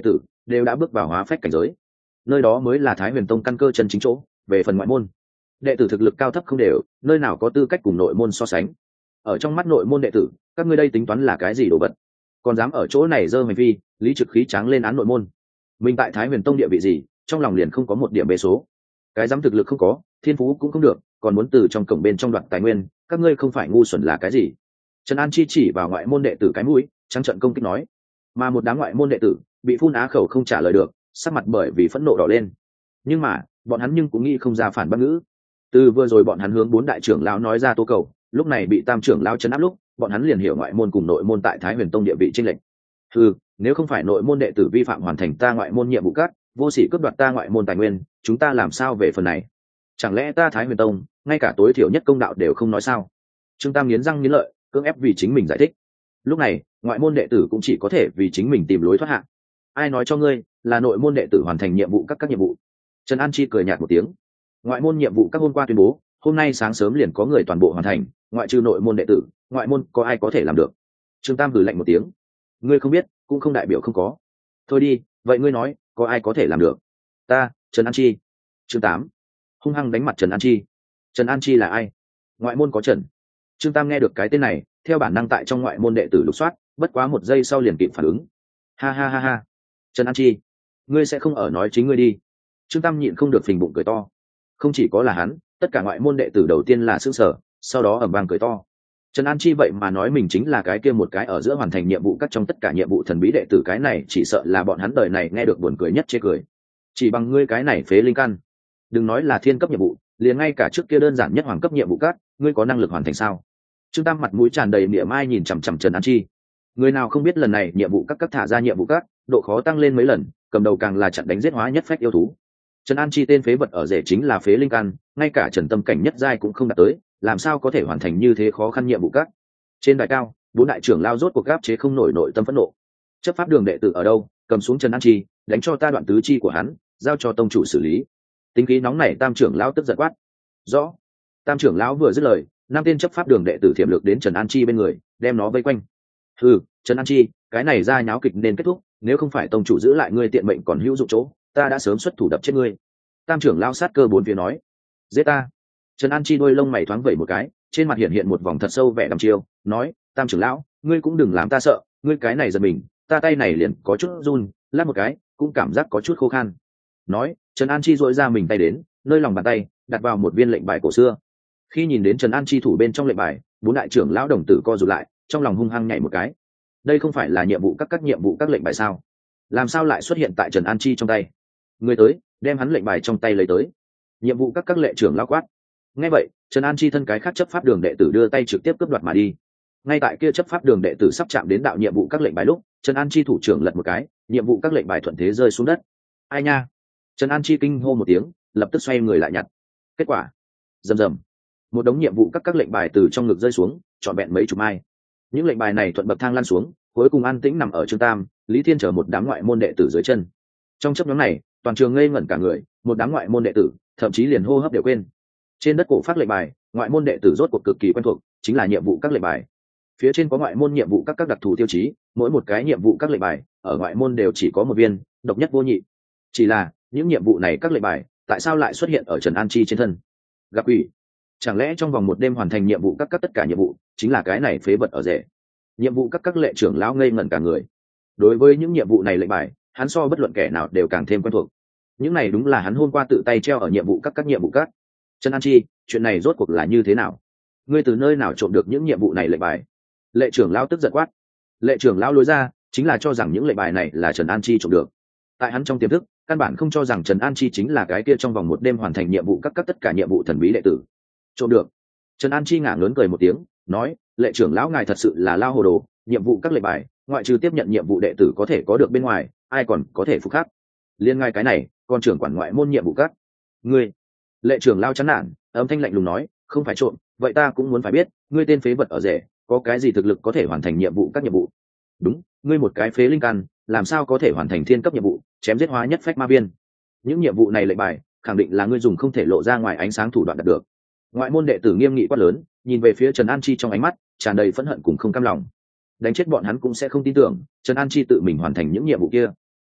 đều đã bước vào hóa phách cảnh giới. Nơi đó mới là Thái Huyền Tông căn cơ chân chính chỗ. Về phần ngoại môn, đệ tử thực lực cao thấp không đều, nơi nào có tư cách cùng nội môn so sánh. Ở trong mắt nội môn đệ tử, các ngươi đây tính toán là cái gì đồ vật? Còn dám ở chỗ này dơ hành vi, Lý Trực khí tráng lên án nội môn. Mình tại Thái Huyền Tông địa vị gì, trong lòng liền không có một điểm bế số. Cái dám thực lực không có, thiên phú cũng không được, còn muốn từ trong cổng bên trong đoạt tài nguyên, các ngươi không phải ngu xuẩn là cái gì? Trần An Chi chỉ vào ngoại môn đệ tử cái mũi, trắng trợn công kích nói. Mà một đám ngoại môn đệ tử bị phun á khẩu không trả lời được, sắc mặt bởi vì phẫn nộ đỏ lên. Nhưng mà bọn hắn nhưng cũng nghĩ không ra phản bác ngữ. Từ vừa rồi bọn hắn hướng bốn đại trưởng lão nói ra tố cầu, lúc này bị tam trưởng lão chấn áp lúc, bọn hắn liền hiểu ngoại môn cùng nội môn tại Thái Huyền Tông địa vị chênh lệch. Ừ, nếu không phải nội môn đệ tử vi phạm hoàn thành ta ngoại môn nhiệm vụ cát, vô sỉ cướp đoạt ta ngoại môn tài nguyên, chúng ta làm sao về phần này? Chẳng lẽ ta Thái Huyền Tông ngay cả tối thiểu nhất công đạo đều không nói sao? Trương Tam nghiến răng nghiến lợi, cưỡng ép vì chính mình giải thích. Lúc này ngoại môn đệ tử cũng chỉ có thể vì chính mình tìm lối thoát hạn. Ai nói cho ngươi là nội môn đệ tử hoàn thành nhiệm vụ các các nhiệm vụ? Trần An Chi cười nhạt một tiếng. Ngoại môn nhiệm vụ các hôm qua tuyên bố, hôm nay sáng sớm liền có người toàn bộ hoàn thành, ngoại trừ nội môn đệ tử, ngoại môn có ai có thể làm được? Trương Tam hừ lạnh một tiếng. Ngươi không biết, cũng không đại biểu không có. Thôi đi, vậy ngươi nói, có ai có thể làm được? Ta, Trần An Chi. Chương tám. Hung hăng đánh mặt Trần An Chi. Trần An Chi là ai? Ngoại môn có Trần. Trương Tam nghe được cái tên này, theo bản năng tại trong ngoại môn đệ tử lục soát, bất quá một giây sau liền kịp phản ứng. Ha ha ha ha. Trần An Chi, ngươi sẽ không ở nói chính ngươi đi. Trương Tam nhịn không được phình bụng cười to. Không chỉ có là hắn, tất cả ngoại môn đệ tử đầu tiên là sững sờ, sau đó ầm vang cười to. Trần An Chi vậy mà nói mình chính là cái kia một cái ở giữa hoàn thành nhiệm vụ các trong tất cả nhiệm vụ thần bí đệ tử, cái này chỉ sợ là bọn hắn đời này nghe được buồn cười nhất chê cười. Chỉ bằng ngươi cái này phế linh căn, đừng nói là thiên cấp nhiệm vụ, liền ngay cả trước kia đơn giản nhất hoàng cấp nhiệm vụ các, ngươi có năng lực hoàn thành sao? Trương Tam mặt mũi tràn đầy mỉa mai nhìn chằm chằm Trần An Chi. Người nào không biết lần này nhiệm vụ các cấp thả ra nhiệm vụ các, độ khó tăng lên mấy lần, cầm đầu càng là chặn đánh giết hóa nhất phách yêu thú. Trần An Chi tên phế vật ở rể chính là phế linh căn, ngay cả Trần Tâm cảnh nhất giai cũng không đạt tới, làm sao có thể hoàn thành như thế khó khăn nhiệm vụ các? Trên đài cao, bốn đại trưởng lao rốt cuộc gáp chế không nổi nội tâm phẫn nộ. Chấp pháp đường đệ tử ở đâu, cầm xuống Trần An Chi, đánh cho ta đoạn tứ chi của hắn, giao cho tông chủ xử lý. Tính khí nóng nảy tam trưởng lão tức giận quát. Rõ. Tam trưởng lão vừa dứt lời, năm tên chấp pháp đường đệ tử thiểm lược đến Trần An Chi bên người, đem nó vây quanh. Ừ, Trần An Chi, cái này ra nháo kịch nên kết thúc, nếu không phải tông chủ giữ lại ngươi tiện mệnh còn hữu dụng chỗ, ta đã sớm xuất thủ đập chết ngươi. Tam trưởng lão sát cơ bốn phía nói. Giết ta. Trần An Chi đôi lông mày thoáng vẩy một cái, trên mặt hiện hiện một vòng thật sâu vẻ đăm chiêu, nói, tam trưởng lão, ngươi cũng đừng làm ta sợ, ngươi cái này giật mình, ta tay này liền có chút run, lát một cái, cũng cảm giác có chút khô khan. Nói, Trần An Chi dội ra mình tay đến, nơi lòng bàn tay đặt vào một viên lệnh bài cổ xưa. Khi nhìn đến Trần An Chi thủ bên trong lệnh bài, bốn đại trưởng lão đồng tử co rụt lại, trong lòng hung hăng nhảy một cái. Đây không phải là nhiệm vụ các các nhiệm vụ các lệnh bài sao? Làm sao lại xuất hiện tại Trần An Chi trong tay? Người tới, đem hắn lệnh bài trong tay lấy tới. Nhiệm vụ các các lệ trưởng lão quát. Nghe vậy, Trần An Chi thân cái khác chấp pháp đường đệ tử đưa tay trực tiếp cướp đoạt mà đi. Ngay tại kia chấp pháp đường đệ tử sắp chạm đến đạo nhiệm vụ các lệnh bài lúc, Trần An Chi thủ trưởng lật một cái, nhiệm vụ các lệnh bài thuận thế rơi xuống đất. Ai nha? Trần An Chi kinh hô một tiếng, lập tức xoay người lại nhặt. Kết quả, rầm rầm, một đống nhiệm vụ các các lệnh bài từ trong ngực rơi xuống, trọn vẹn mấy chục mai. Những lệnh bài này thuận bậc thang lăn xuống, cuối cùng an tĩnh nằm ở Trương Tam, Lý Thiên chờ một đám ngoại môn đệ tử dưới chân. Trong chấp nhóm này, toàn trường ngây ngẩn cả người, một đám ngoại môn đệ tử, thậm chí liền hô hấp đều quên. Trên đất cổ phát lệnh bài, ngoại môn đệ tử rốt cuộc cực kỳ quen thuộc, chính là nhiệm vụ các lệnh bài. Phía trên có ngoại môn nhiệm vụ các các đặc thù tiêu chí, mỗi một cái nhiệm vụ các lệnh bài ở ngoại môn đều chỉ có một viên, độc nhất vô nhị. Chỉ là những nhiệm vụ này các lệnh bài, tại sao lại xuất hiện ở Trần An Chi trên thân? Gặp quỷ! Chẳng lẽ trong vòng một đêm hoàn thành nhiệm vụ các các tất cả nhiệm vụ, chính là cái này phế vật ở rể? Nhiệm vụ các các lệ trưởng lão ngây ngẩn cả người. Đối với những nhiệm vụ này lệnh bài, hắn so bất luận kẻ nào đều càng thêm quen thuộc. Những này đúng là hắn hôm qua tự tay treo ở nhiệm vụ các các nhiệm vụ các. Trần An Chi, chuyện này rốt cuộc là như thế nào? Ngươi từ nơi nào trộm được những nhiệm vụ này lệnh bài? Lệ trưởng lão tức giận quát. Lệ trưởng lão lối ra, chính là cho rằng những lệnh bài này là Trần An Chi trộm được. Tại hắn trong tiềm thức, căn bản không cho rằng Trần An Chi chính là cái kia trong vòng một đêm hoàn thành nhiệm vụ các các tất cả nhiệm vụ thần bí đệ tử. Trộm được? Trần An Chi ngả ngớn cười một tiếng, nói, lệ trưởng lão ngài thật sự là lao hồ đồ, nhiệm vụ các lệnh bài, ngoại trừ tiếp nhận nhiệm vụ đệ tử có thể có được bên ngoài, ai còn có thể phục khắc? Liên ngay cái này, còn trưởng quản ngoại môn nhiệm vụ các. Ngươi, lệ trưởng lao chán nản, âm thanh lạnh lùng nói, không phải trộm, vậy ta cũng muốn phải biết, ngươi tên phế vật ở rể, có cái gì thực lực có thể hoàn thành nhiệm vụ các nhiệm vụ? Đúng, ngươi một cái phế linh căn, làm sao có thể hoàn thành thiên cấp nhiệm vụ, chém giết hóa nhất phách ma viên? Những nhiệm vụ này lệnh bài, khẳng định là ngươi dùng không thể lộ ra ngoài ánh sáng thủ đoạn đạt được. Ngoại môn đệ tử nghiêm nghị quát lớn, nhìn về phía Trần An Chi trong ánh mắt tràn đầy phẫn hận cùng không cam lòng. Đánh chết bọn hắn cũng sẽ không tin tưởng Trần An Chi tự mình hoàn thành những nhiệm vụ kia.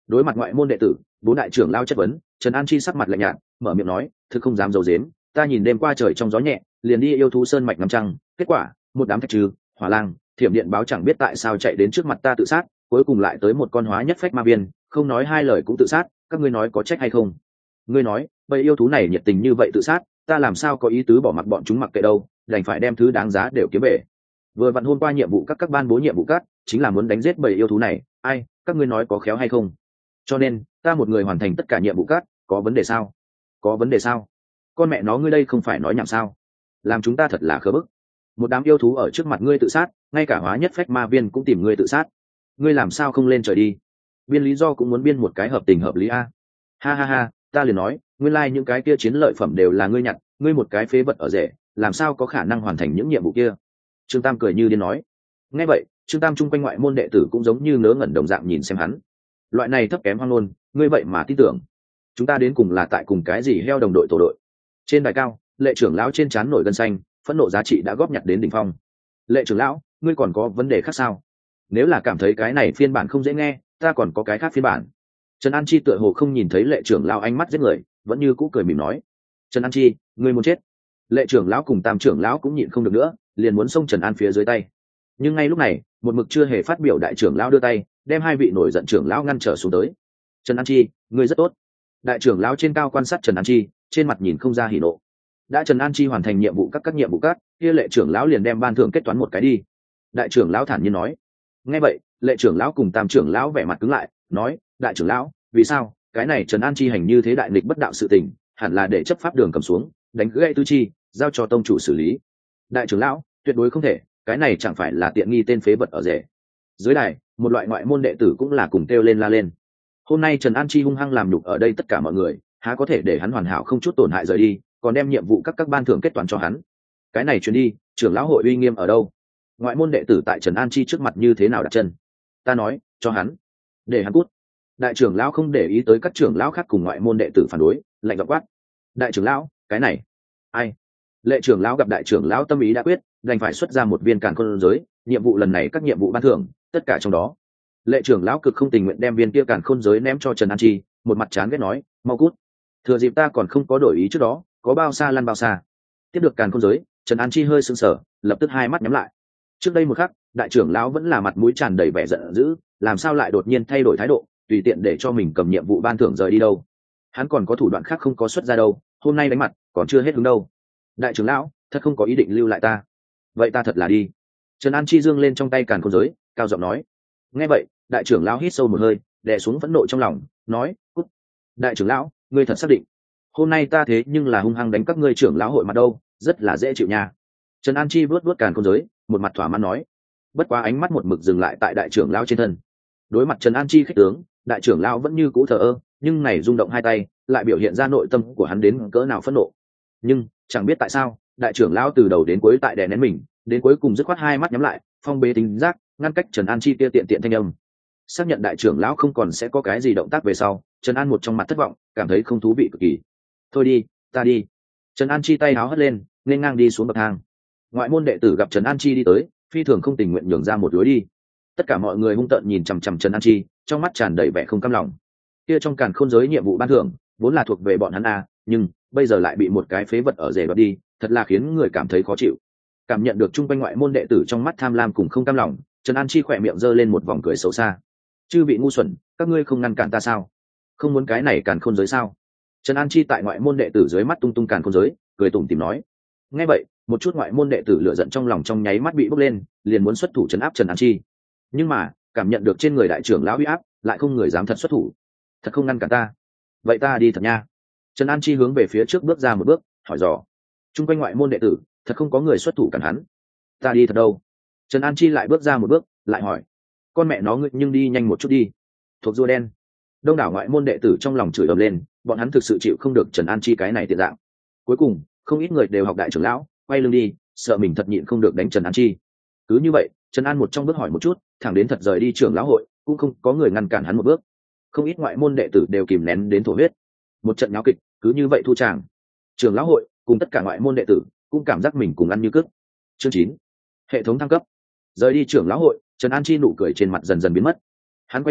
Đối mặt ngoại môn đệ tử, bốn đại trưởng lao chất vấn, Trần An Chi sắc mặt lạnh nhạt, mở miệng nói, thực không dám giấu giếm, ta nhìn đêm qua trời trong gió nhẹ, liền đi yêu thú sơn mạch ngắm trăng, kết quả, một đám thạch trừ, hỏa lang, thiểm điện báo chẳng biết tại sao chạy đến trước mặt ta tự sát, cuối cùng lại tới một con hóa nhất phách ma viên, không nói hai lời cũng tự sát, các ngươi nói có trách hay không? Ngươi nói, bầy yêu thú này nhiệt tình như vậy tự sát, ta làm sao có ý tứ bỏ mặc bọn chúng mặc kệ đâu, đành phải đem thứ đáng giá đều kiếm về. Vừa vặn hôm qua nhiệm vụ các các ban bố nhiệm vụ cát, chính là muốn đánh giết bầy yêu thú này, ai, các ngươi nói có khéo hay không? Cho nên, ta một người hoàn thành tất cả nhiệm vụ cát, có vấn đề sao? Có vấn đề sao? Con mẹ nó ngươi đây không phải nói nhảm sao? Làm chúng ta thật là khờ bức. Một đám yêu thú ở trước mặt ngươi tự sát, ngay cả hóa nhất phách ma viên cũng tìm ngươi tự sát. Ngươi làm sao không lên trời đi? Biên lý do cũng muốn biên một cái hợp tình hợp lý a. Ha ha ha, ta liền nói, nguyên lai like những cái kia chiến lợi phẩm đều là ngươi nhặt, ngươi một cái phế vật ở rể, làm sao có khả năng hoàn thành những nhiệm vụ kia? Trương Tam cười như điên nói. Nghe vậy, Trương Tam chung quanh ngoại môn đệ tử cũng giống như nớ ngẩn đồng dạng nhìn xem hắn. Loại này thấp kém hoang luôn, ngươi vậy mà tin tưởng? Chúng ta đến cùng là tại cùng cái gì heo đồng đội tổ đội? Trên đài cao, Lệ trưởng lão trên trán nổi gân xanh, phẫn nộ giá trị đã góp nhặt đến đỉnh phong. Lệ trưởng lão, ngươi còn có vấn đề khác sao? Nếu là cảm thấy cái này phiên bản không dễ nghe, ta còn có cái khác phiên bản. Trần An Chi tựa hồ không nhìn thấy Lệ trưởng lão ánh mắt giết người, vẫn như cũ cười mỉm nói: Trần An Chi, ngươi muốn chết. Lệ trưởng lão cùng Tam trưởng lão cũng nhịn không được nữa, liền muốn xông Trần An phía dưới tay. Nhưng ngay lúc này, một mực chưa hề phát biểu đại trưởng lão đưa tay, đem hai vị nổi giận trưởng lão ngăn trở xuống tới. Trần An Chi, ngươi rất tốt. Đại trưởng lão trên cao quan sát Trần An Chi, trên mặt nhìn không ra hỉ nộ. Đã Trần An Chi hoàn thành nhiệm vụ các các nhiệm vụ các, kia Lệ trưởng lão liền đem ban thưởng kết toán một cái đi. Đại trưởng lão thản nhiên nói. Nghe vậy, Lệ trưởng lão cùng Tam trưởng lão vẻ mặt cứng lại, nói: Đại trưởng lão, vì sao cái này Trần An Chi hành như thế đại nghịch bất đạo sự tình, hẳn là để chấp pháp đường cầm xuống, đánh gãy tư chi, giao cho tông chủ xử lý. Đại trưởng lão, tuyệt đối không thể, cái này chẳng phải là tiện nghi tên phế vật ở rể. Dưới đài, một loại ngoại môn đệ tử cũng là cùng kêu lên la lên. Hôm nay Trần An Chi hung hăng làm nhục ở đây tất cả mọi người, há có thể để hắn hoàn hảo không chút tổn hại rời đi, còn đem nhiệm vụ các các ban thưởng kết toán cho hắn. Cái này truyền đi, trưởng lão hội uy nghiêm ở đâu? Ngoại môn đệ tử tại Trần An Chi trước mặt như thế nào đặt chân? Ta nói, cho hắn, để hắn cút. Đại trưởng lão không để ý tới các trưởng lão khác cùng ngoại môn đệ tử phản đối, lạnh giọng quát: Đại trưởng lão, cái này, ai? Lệ trưởng lão gặp đại trưởng lão tâm ý đã quyết, đành phải xuất ra một viên càn khôn giới, nhiệm vụ lần này các nhiệm vụ ban thưởng, tất cả trong đó. Lệ trưởng lão cực không tình nguyện đem viên kia càn khôn giới ném cho Trần An Chi, một mặt chán ghét nói: Mau cút. Thừa dịp ta còn không có đổi ý trước đó, có bao xa lăn bao xa. Tiếp được càn khôn giới, Trần An Chi hơi sững sờ, lập tức hai mắt nhắm lại. Trước đây một khắc, đại trưởng lão vẫn là mặt mũi tràn đầy vẻ giận dữ, làm sao lại đột nhiên thay đổi thái độ, tùy tiện để cho mình cầm nhiệm vụ ban thưởng rời đi đâu? Hắn còn có thủ đoạn khác không có xuất ra đâu, hôm nay đánh mặt, còn chưa hết hứng đâu. Đại trưởng lão, thật không có ý định lưu lại ta. Vậy ta thật là đi. Trần An Chi dương lên trong tay càn khôn giới, cao giọng nói. Nghe vậy, đại trưởng lão hít sâu một hơi, đè xuống phẫn nộ trong lòng, nói: Cút. Đại trưởng lão, ngươi thật xác định? Hôm nay ta thế nhưng là hung hăng đánh các ngươi trưởng lão hội mặt đâu, rất là dễ chịu nha. Trần An Chi vuốt vuốt càn khôn giới, một mặt thỏa mãn nói. Bất quá ánh mắt một mực dừng lại tại đại trưởng lão trên thân. Đối mặt Trần An Chi khích tướng, đại trưởng lão vẫn như cũ thờ ơ, nhưng này rung động hai tay, lại biểu hiện ra nội tâm của hắn đến cỡ nào phẫn nộ. Nhưng chẳng biết tại sao, đại trưởng lão từ đầu đến cuối tại đè nén mình, đến cuối cùng dứt khoát hai mắt nhắm lại, phong bế tính giác, ngăn cách Trần An Chi kia tiện tiện thanh âm. Xác nhận đại trưởng lão không còn sẽ có cái gì động tác về sau, Trần An một trong mặt thất vọng, cảm thấy không thú vị cực kỳ. Thôi đi, ta đi. Trần An Chi tay áo hất lên, nên ngang đi xuống bậc thang. Ngoại môn đệ tử gặp Trần An Chi đi tới, phi thường không tình nguyện nhường ra một lối đi. Tất cả mọi người hung tợn nhìn chằm chằm Trần An Chi, trong mắt tràn đầy vẻ không cam lòng. Kia trong càn khôn giới nhiệm vụ ban thưởng, vốn là thuộc về bọn hắn à, nhưng bây giờ lại bị một cái phế vật ở rể đoạt đi, thật là khiến người cảm thấy khó chịu. Cảm nhận được trung quanh ngoại môn đệ tử trong mắt tham lam cùng không cam lòng, Trần An Chi khỏe miệng giơ lên một vòng cười xấu xa. Chư vị ngu xuẩn, các ngươi không ngăn cản ta sao? Không muốn cái này càn khôn giới sao? Trần An Chi tại ngoại môn đệ tử dưới mắt tung tung càn khôn giới, cười tủm tỉm nói. Nghe vậy, một chút ngoại môn đệ tử lửa giận trong lòng trong nháy mắt bị bốc lên, liền muốn xuất thủ trấn áp Trần An Chi. Nhưng mà, cảm nhận được trên người đại trưởng lão uy áp, lại không người dám thật xuất thủ. Thật không ngăn cản ta. Vậy ta đi thật nha. Trần An Chi hướng về phía trước bước ra một bước, hỏi dò. Trung quanh ngoại môn đệ tử, thật không có người xuất thủ cản hắn. Ta đi thật đâu? Trần An Chi lại bước ra một bước, lại hỏi. Con mẹ nó ngươi nhưng đi nhanh một chút đi. Thuộc rùa đen. Đông đảo ngoại môn đệ tử trong lòng chửi ầm lên, bọn hắn thực sự chịu không được Trần An Chi cái này tiện dạng. Cuối cùng, không ít người đều học đại trưởng lão, quay lưng đi, sợ mình thật nhịn không được đánh Trần An Chi. Cứ như vậy, Trần An một trong bước hỏi một chút, thẳng đến thật rời đi trưởng lão hội, cũng không có người ngăn cản hắn một bước. Không ít ngoại môn đệ tử đều kìm nén đến thổ huyết. Một trận nháo kịch, cứ như vậy thu tràng. Trưởng lão hội cùng tất cả ngoại môn đệ tử cũng cảm giác mình cùng ăn như cước. Chương chín, hệ thống thăng cấp. Rời đi trưởng lão hội, Trần An Chi nụ cười trên mặt dần dần biến mất. Hắn quay đầu,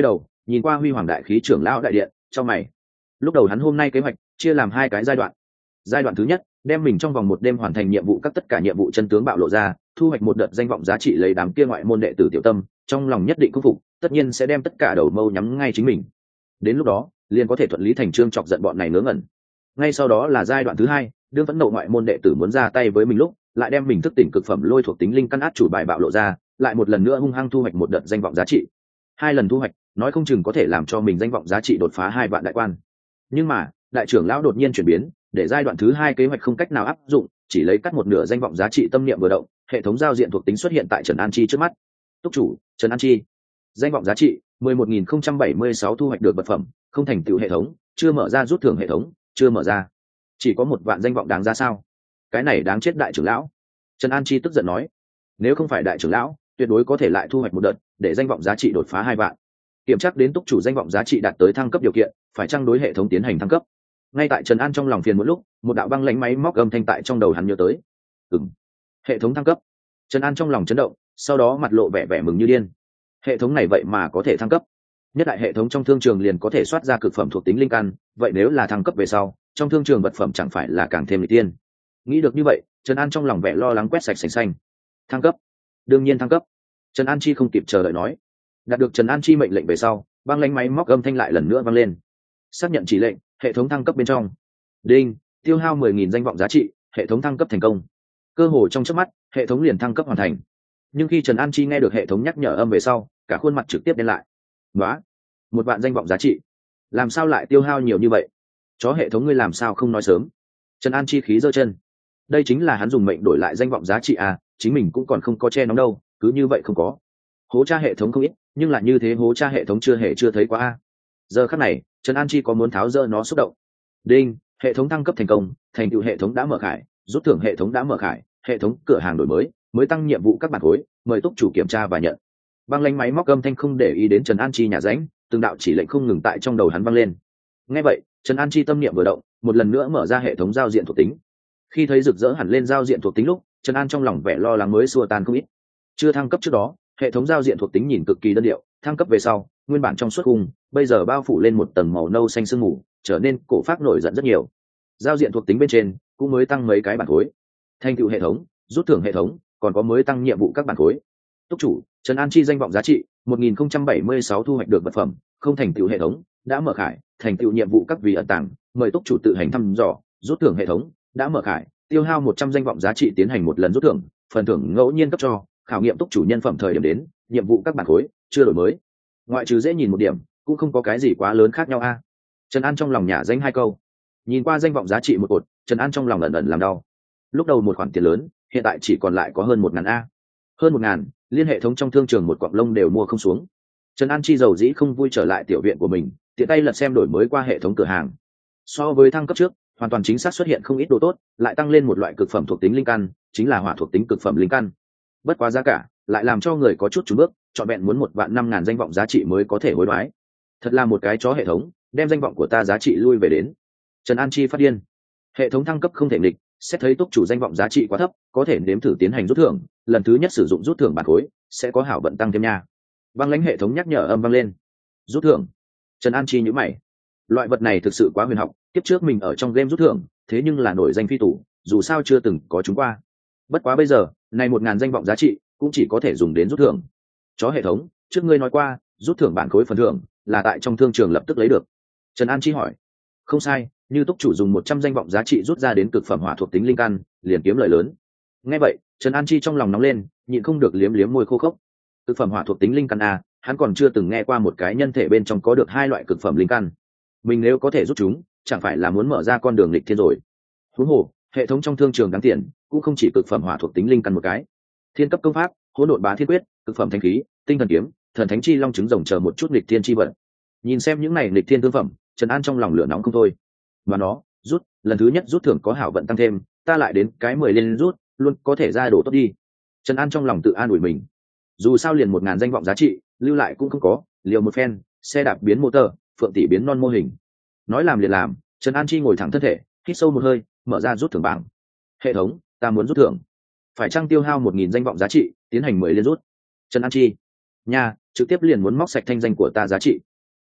nhìn qua huy hoàng đại khí trưởng lão đại điện trong mày. Lúc đầu hắn hôm nay kế hoạch chia làm hai cái giai đoạn. Giai đoạn thứ nhất, đem mình trong vòng một đêm hoàn thành nhiệm vụ, các tất cả nhiệm vụ chân tướng bạo lộ ra, thu hoạch một đợt danh vọng giá trị, lấy đám kia ngoại môn đệ tử tiểu tâm trong lòng nhất định khâm phục, tất nhiên sẽ đem tất cả đầu mâu nhắm ngay chính mình. Đến lúc đó liền có thể thuận lý thành trương chọc giận bọn này ngớ ngẩn. Ngay sau đó là giai đoạn thứ hai, đương phẫn nộ ngoại môn đệ tử muốn ra tay với mình lúc, lại đem mình thức tỉnh cực phẩm lôi thuộc tính linh căn át chủ bài bạo lộ ra, lại một lần nữa hung hăng thu hoạch một đợt danh vọng giá trị. Hai lần thu hoạch nói không chừng có thể làm cho mình danh vọng giá trị đột phá hai vạn đại quan. Nhưng mà đại trưởng lão đột nhiên chuyển biến, để giai đoạn thứ hai kế hoạch không cách nào áp dụng, chỉ lấy cắt một nửa danh vọng giá trị. Tâm niệm vừa động, hệ thống giao diện thuộc tính xuất hiện tại Trần An Chi trước mắt. Túc chủ Trần An Chi, danh vọng giá trị mười một nghìn không trăm bảy mươi sáu, thu hoạch được vật phẩm không thành tựu hệ thống, chưa mở ra rút thưởng hệ thống, chưa mở ra. Chỉ có một vạn danh vọng đáng ra sao? Cái này đáng chết đại trưởng lão. Trần An Chi tức giận nói, nếu không phải đại trưởng lão, tuyệt đối có thể lại thu hoạch một đợt, để danh vọng giá trị đột phá hai vạn. Kiểm tra đến túc chủ danh vọng giá trị đạt tới thăng cấp điều kiện, phải chăng đối hệ thống tiến hành thăng cấp. Ngay tại Trần An trong lòng phiền một lúc, một đạo băng lãnh máy móc âm thanh tại trong đầu hắn nhớ tới. Ừm, hệ thống thăng cấp. Trần An trong lòng chấn động, sau đó mặt lộ vẻ vẻ mừng như điên. Hệ thống này vậy mà có thể thăng cấp. Nhất đại hệ thống trong thương trường liền có thể soát ra cực phẩm thuộc tính linh căn, vậy nếu là thăng cấp về sau, trong thương trường vật phẩm chẳng phải là càng thêm lịch tiên. Nghĩ được như vậy, Trần An trong lòng vẻ lo lắng quét sạch sành xanh. Thăng cấp, đương nhiên thăng cấp. Trần An Chi không kịp chờ đợi nói. Đạt được Trần An Chi mệnh lệnh về sau, băng lãnh máy móc âm thanh lại lần nữa vang lên. Xác nhận chỉ lệnh, hệ thống thăng cấp bên trong. Đinh, tiêu hao mười nghìn danh vọng giá trị, hệ thống thăng cấp thành công. Cơ hồ trong chớp mắt, hệ thống liền thăng cấp hoàn thành. Nhưng khi Trần An Chi nghe được hệ thống nhắc nhở âm về sau, cả khuôn mặt trực tiếp đen lại. Nóa, một vạn danh vọng giá trị, làm sao lại tiêu hao nhiều như vậy? Chó hệ thống ngươi làm sao không nói sớm? Trần An Chi khí giơ chân. Đây chính là hắn dùng mệnh đổi lại danh vọng giá trị à, chính mình cũng còn không có che nóng đâu, cứ như vậy không có. Hố tra hệ thống không ít, nhưng là như thế hố tra hệ thống chưa hề chưa thấy qua a. Giờ khắc này, Trần An Chi có muốn tháo dỡ nó xúc động. Đinh, hệ thống thăng cấp thành công, thành tựu hệ thống đã mở khải, rút thưởng hệ thống đã mở khải, hệ thống cửa hàng đổi mới, mới tăng nhiệm vụ các bản khối, mời túc chủ kiểm tra và nhận. Băng lãnh máy móc âm thanh không để ý đến Trần An Chi nhà ránh, từng đạo chỉ lệnh không ngừng tại trong đầu hắn vang lên. Nghe vậy, Trần An Chi tâm niệm vừa động, một lần nữa mở ra hệ thống giao diện thuộc tính. Khi thấy rực rỡ hẳn lên giao diện thuộc tính lúc, Trần An trong lòng vẻ lo lắng mới xua tan không ít. Chưa thăng cấp trước đó, hệ thống giao diện thuộc tính nhìn cực kỳ đơn điệu, thăng cấp về sau, nguyên bản trong suốt khung, bây giờ bao phủ lên một tầng màu nâu xanh sương mù, trở nên cổ phác nổi giận rất nhiều. Giao diện thuộc tính bên trên cũng mới tăng mấy cái bản khối. Thành tựu hệ thống, rút thưởng hệ thống, còn có mới tăng nhiệm vụ các bản khối. Túc chủ Trần An Chi danh vọng giá trị một nghìn không trăm bảy mươi sáu, thu hoạch được vật phẩm không thành tựu hệ thống, đã mở khải, thành tựu nhiệm vụ các vì ẩn tàng, mời túc chủ tự hành thăm dò. Rút thưởng hệ thống đã mở khải, tiêu hao một trăm danh vọng giá trị tiến hành một lần rút thưởng, phần thưởng ngẫu nhiên cấp cho, khảo nghiệm túc chủ nhân phẩm thời điểm đến, nhiệm vụ các bản khối chưa đổi mới. Ngoại trừ dễ nhìn một điểm, cũng không có cái gì quá lớn khác nhau a. Trần An trong lòng nhả danh hai câu. Nhìn qua danh vọng giá trị một cột, Trần An trong lòng ẩn ẩn làm đau. Lúc đầu một khoản tiền lớn, hiện tại chỉ còn lại có hơn một ngàn a. Hơn một ngàn, liên hệ thống trong thương trường một quặng lông đều mua không xuống. Trần An Chi dầu dĩ không vui trở lại tiểu viện của mình, tiện tay lật xem đổi mới qua hệ thống cửa hàng. So với thăng cấp trước, hoàn toàn chính xác xuất hiện không ít đồ tốt, lại tăng lên một loại cực phẩm thuộc tính linh căn, chính là hỏa thuộc tính cực phẩm linh căn. Bất quá giá cả lại làm cho người có chút chùn bước, chọn vẹn muốn một vạn năm ngàn danh vọng giá trị mới có thể hối đoái. Thật là một cái chó hệ thống, đem danh vọng của ta giá trị lui về đến. Trần An Chi phát điên. Hệ thống thăng cấp không thể nghịch, xét thấy túc chủ danh vọng giá trị quá thấp, có thể nếm thử tiến hành rút thưởng, lần thứ nhất sử dụng rút thưởng bản khối sẽ có hảo vận tăng thêm nha. Băng lãnh hệ thống nhắc nhở âm vang lên. Rút thưởng. Trần An Chi nhíu mày. Loại vật này thực sự quá huyền học, tiếp trước mình ở trong game rút thưởng, thế nhưng là nổi danh phi tủ, dù sao chưa từng có chúng qua. Bất quá bây giờ, này một ngàn danh vọng giá trị cũng chỉ có thể dùng đến rút thưởng. Chó hệ thống, trước ngươi nói qua, rút thưởng bản khối phần thưởng là tại trong thương trường lập tức lấy được. Trần An Chi hỏi. Không sai, như túc chủ dùng một trăm danh vọng giá trị rút ra đến cực phẩm hỏa thuộc tính linh căn, liền kiếm lợi lớn. Nghe vậy, Trần An Chi trong lòng nóng lên, nhịn không được liếm liếm môi khô khốc. Cực phẩm hỏa thuộc tính linh căn a, hắn còn chưa từng nghe qua một cái nhân thể bên trong có được hai loại cực phẩm linh căn. Mình nếu có thể rút chúng, chẳng phải là muốn mở ra con đường lịch thiên rồi. Huống hồ, hệ thống trong thương trường đáng tiền, cũng không chỉ cực phẩm hỏa thuộc tính linh căn một cái. Thiên cấp công pháp, hỗn độn bá thiên quyết, cực phẩm thanh khí, tinh thần kiếm, thần thánh chi long trứng rồng chờ một chút lịch thiên chi vật. Nhìn xem những này lịch thiên thương phẩm, Trần An trong lòng lửa nóng không thôi. Mà nó, rút, lần thứ nhất rút thưởng có hảo vận tăng thêm, ta lại đến cái mười lên rút, luôn có thể ra đồ tốt đi. Trần An trong lòng tự an ủi mình. Dù sao liền một ngàn danh vọng giá trị, lưu lại cũng không có, liều một phen, xe đạp biến motor, phượng tỷ biến non mô hình. Nói làm liền làm, Trần An Chi ngồi thẳng thân thể, hít sâu một hơi, mở ra rút thưởng bảng. Hệ thống, ta muốn rút thưởng. Phải chăng tiêu hao một nghìn danh vọng giá trị, tiến hành mười liên rút. Trần An Chi. Nha, trực tiếp liền muốn móc sạch thanh danh của ta giá trị.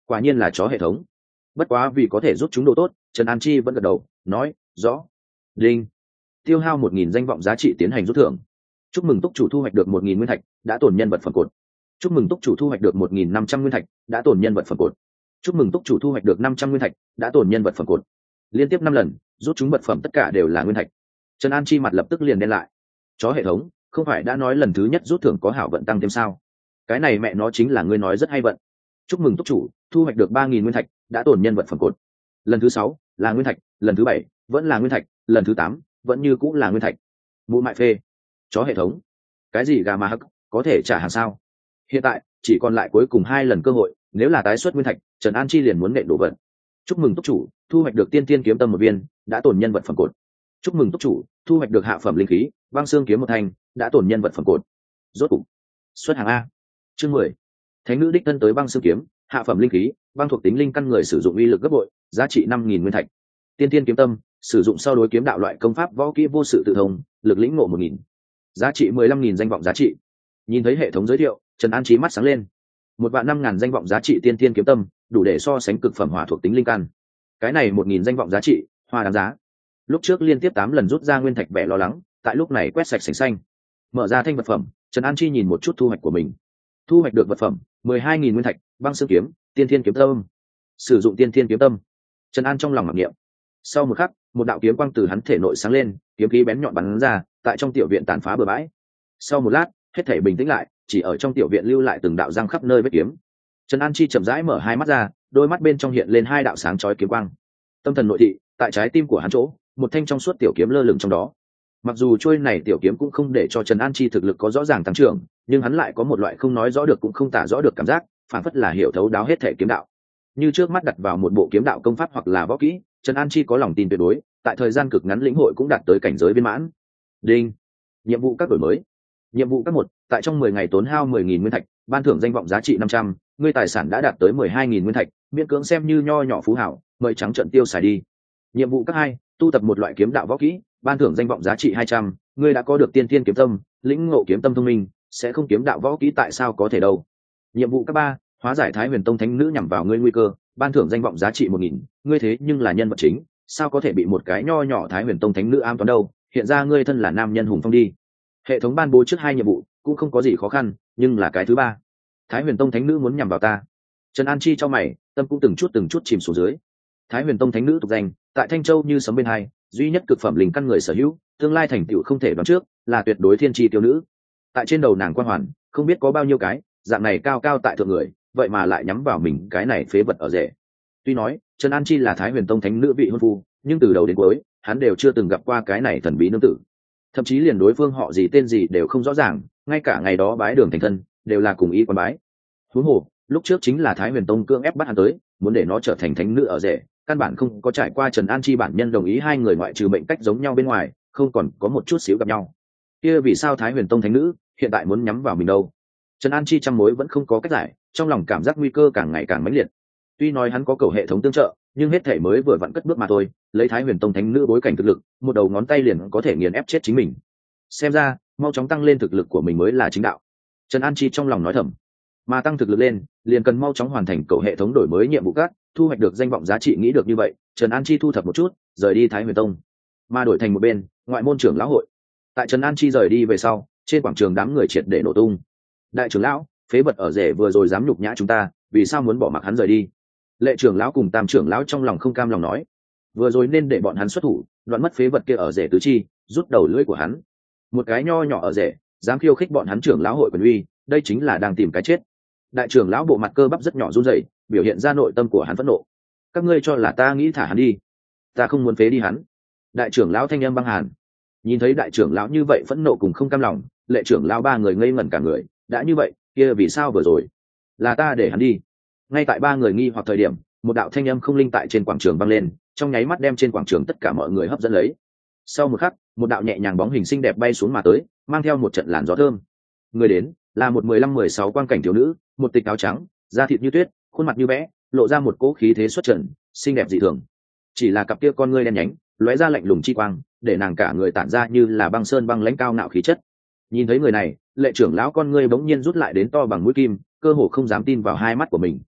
quả nhiên là chó hệ thống. Bất quá vì có thể giúp chúng đồ tốt, Trần An Chi vẫn gật đầu nói rõ. Đinh, tiêu hao một nghìn danh vọng giá trị tiến hành rút thưởng. Chúc mừng túc chủ thu hoạch được một nghìn nguyên thạch, đã tổn nhân vật phẩm cột. Chúc mừng túc chủ thu hoạch được một nghìn năm trăm nguyên thạch, đã tổn nhân vật phẩm cột. Chúc mừng túc chủ thu hoạch được năm trăm nguyên thạch, đã tổn nhân vật phẩm cột. Liên tiếp năm lần, rút chúng vật phẩm tất cả đều là nguyên thạch. Trần An Chi mặt lập tức liền đen lại. Chó hệ thống, không phải đã nói lần thứ nhất rút thưởng có hảo vận tăng thêm sao? Cái này mẹ nó chính là ngươi nói rất hay vận. Chúc mừng túc chủ thu hoạch được ba nghìn nguyên thạch, đã tổn nhân vật phẩm cột. Lần thứ sáu là nguyên thạch, lần thứ bảy vẫn là nguyên thạch, lần thứ tám vẫn như cũng là nguyên thạch. Mụ mại phê. Chó hệ thống, cái gì gà mà hắc, có thể trả hàng sao? Hiện tại chỉ còn lại cuối cùng hai lần cơ hội, nếu là tái xuất nguyên thạch, Trần An Chi liền muốn nện đổ vật. Chúc mừng túc chủ thu hoạch được tiên tiên kiếm tâm một viên, đã tổn nhân vật phẩm cột. Chúc mừng túc chủ thu hoạch được hạ phẩm linh khí băng xương kiếm một thanh, đã tổn nhân vật phẩm cột. Rốt cục xuất hàng a. Chương mười. Thánh nữ đích thân tới băng xương kiếm, hạ phẩm linh khí băng thuộc tính linh căn người sử dụng uy lực gấp bội, giá trị năm nghìn nguyên thạch. Tiên tiên kiếm tâm sử dụng sau đối kiếm đạo loại công pháp võ kỹ vô sự tự thông, lực lĩnh ngộ một nghìn, giá trị mười lăm nghìn danh vọng giá trị. Nhìn thấy hệ thống giới thiệu, Trần An Chí mắt sáng lên. Một vạn năm ngàn danh vọng giá trị tiên tiên kiếm tâm, đủ để so sánh cực phẩm hỏa thuộc tính linh căn. Cái này một nghìn danh vọng giá trị, hoa đáng giá. Lúc trước liên tiếp tám lần rút ra nguyên thạch vẻ lo lắng, tại lúc này quét sạch sành xanh. Mở ra thanh vật phẩm, Trần An Chi nhìn một chút thu hoạch của mình. Thu hoạch được vật phẩm mười hai nghìn nguyên thạch, băng xương kiếm, tiên thiên kiếm tâm. Sử dụng tiên thiên kiếm tâm. Trần An trong lòng mặc niệm. Sau một khắc, một đạo kiếm quang từ hắn thể nội sáng lên, kiếm khí bén nhọn bắn ra, tại trong tiểu viện tàn phá bừa bãi. Sau một lát, hết thảy bình tĩnh lại, chỉ ở trong tiểu viện lưu lại từng đạo răng khắp nơi vết kiếm. Trần An Chi chậm rãi mở hai mắt ra, đôi mắt bên trong hiện lên hai đạo sáng chói kiếm quang. Tâm thần nội thị, tại trái tim của hắn chỗ, một thanh trong suốt tiểu kiếm lơ lửng trong đó. Mặc dù trôi này tiểu kiếm cũng không để cho Trần An Chi thực lực có rõ ràng tăng trưởng, nhưng hắn lại có một loại không nói rõ được cũng không tả rõ được cảm giác, phản phất là hiểu thấu đáo hết thể kiếm đạo. Như trước mắt đặt vào một bộ kiếm đạo công pháp hoặc là võ kỹ, Trần An Chi có lòng tin tuyệt đối, tại thời gian cực ngắn lĩnh hội cũng đạt tới cảnh giới viên mãn. Đinh. Nhiệm vụ các đổi mới. Nhiệm vụ các một, tại trong mười ngày tốn hao mười nghìn nguyên thạch, ban thưởng danh vọng giá trị năm trăm, ngươi tài sản đã đạt tới mười hai nghìn nguyên thạch, miễn cưỡng xem như nho nhỏ phú hảo, mời trắng trận tiêu xài đi. Nhiệm vụ các hai, tu tập một loại kiếm đạo võ kỹ, ban thưởng danh vọng giá trị hai trăm, ngươi đã có được tiên tiên kiếm tâm, lĩnh ngộ kiếm tâm thông minh, sẽ không kiếm đạo võ kỹ tại sao có thể đâu. Nhiệm vụ các ba, hóa giải Thái Huyền Tông thánh nữ nhằm vào ngươi nguy cơ, ban thưởng danh vọng giá trị một nghìn, ngươi thế nhưng là nhân vật chính, sao có thể bị một cái nho nhỏ Thái Huyền Tông thánh nữ ám toán đâu, hiện ra ngươi thân là nam nhân hùng phong đi. Hệ thống ban bố trước hai nhiệm vụ cũng không có gì khó khăn, nhưng là cái thứ ba, Thái Huyền Tông thánh nữ muốn nhằm vào ta. Trần An Chi cho mày, tâm cũng từng chút từng chút chìm xuống dưới. Thái Huyền Tông thánh nữ tục danh, tại Thanh Châu như sấm bên hai, duy nhất cực phẩm linh căn người sở hữu, tương lai thành tựu không thể đoán trước, là tuyệt đối thiên chi tiêu nữ. Tại trên đầu nàng quan hoàn, không biết có bao nhiêu cái, dạng này cao cao tại thượng người, vậy mà lại nhắm vào mình cái này phế vật ở rể. Tuy nói, Trần An Chi là Thái Huyền Tông thánh nữ vị hôn phu, nhưng từ đầu đến cuối, hắn đều chưa từng gặp qua cái này thần bí nương tử. Thậm chí liền đối phương họ gì tên gì đều không rõ ràng, ngay cả ngày đó bái đường thành thân, đều là cùng ý quan bái. Huống hồ, lúc trước chính là Thái Huyền Tông cưỡng ép bắt hắn tới, muốn để nó trở thành thánh nữ ở rể, căn bản không có trải qua Trần An Chi bản nhân đồng ý, hai người ngoại trừ mệnh cách giống nhau bên ngoài, không còn có một chút xíu gặp nhau. Kia vì sao Thái Huyền Tông thánh nữ hiện tại muốn nhắm vào mình đâu? Trần An Chi trăm mối vẫn không có cách giải, trong lòng cảm giác nguy cơ càng ngày càng mãnh liệt. Tuy nói hắn có cầu hệ thống tương trợ, nhưng hết thể mới vừa vặn cất bước mà thôi, lấy Thái Huyền Tông thánh nữ bối cảnh thực lực, một đầu ngón tay liền có thể nghiền ép chết chính mình. Xem ra, mau chóng tăng lên thực lực của mình mới là chính đạo. Trần An Chi trong lòng nói thầm. Mà tăng thực lực lên, liền cần mau chóng hoàn thành cầu hệ thống đổi mới nhiệm vụ các, thu hoạch được danh vọng giá trị. Nghĩ được như vậy, Trần An Chi thu thập một chút, rời đi Thái Huyền Tông, mà đổi thành một bên ngoại môn trưởng lão hội. Tại Trần An Chi rời đi về sau, trên quảng trường đám người triệt để nổ tung. Đại trưởng lão, phế vật ở rể vừa rồi dám nhục nhã chúng ta, vì sao muốn bỏ mặc hắn rời đi? Lệ trưởng lão cùng Tam trưởng lão trong lòng không cam lòng nói, vừa rồi nên để bọn hắn xuất thủ, đoạn mất phế vật kia ở rể tứ chi, rút đầu lưỡi của hắn. Một cái nho nhỏ ở rể, dám khiêu khích bọn hắn trưởng lão hội quyền uy, đây chính là đang tìm cái chết. Đại trưởng lão bộ mặt cơ bắp rất nhỏ run rẩy, biểu hiện ra nội tâm của hắn phẫn nộ. Các ngươi cho là ta nghĩ thả hắn đi? Ta không muốn phế đi hắn. Đại trưởng lão thanh âm băng hàn. Nhìn thấy đại trưởng lão như vậy phẫn nộ cùng không cam lòng, lệ trưởng lão ba người ngây ngẩn cả người. Đã như vậy, kia vì sao vừa rồi là ta để hắn đi? Ngay tại ba người nghi hoặc thời điểm, một đạo thanh âm không linh tại trên quảng trường vang lên, trong nháy mắt đem trên quảng trường tất cả mọi người hấp dẫn lấy. Sau một khắc, một đạo nhẹ nhàng bóng hình xinh đẹp bay xuống mà tới, mang theo một trận làn gió thơm. Người đến là một mười lăm mười sáu quang cảnh thiếu nữ, một tịch áo trắng, da thịt như tuyết, khuôn mặt như vẽ, lộ ra một cỗ khí thế xuất trần, xinh đẹp dị thường. Chỉ là cặp kia con ngươi đen nhánh, lóe ra lạnh lùng chi quang, để nàng cả người tản ra như là băng sơn băng lãnh cao ngạo khí chất. Nhìn thấy người này, lệ trưởng lão con ngươi bỗng nhiên rút lại đến to bằng mũi kim, cơ hồ không dám tin vào hai mắt của mình.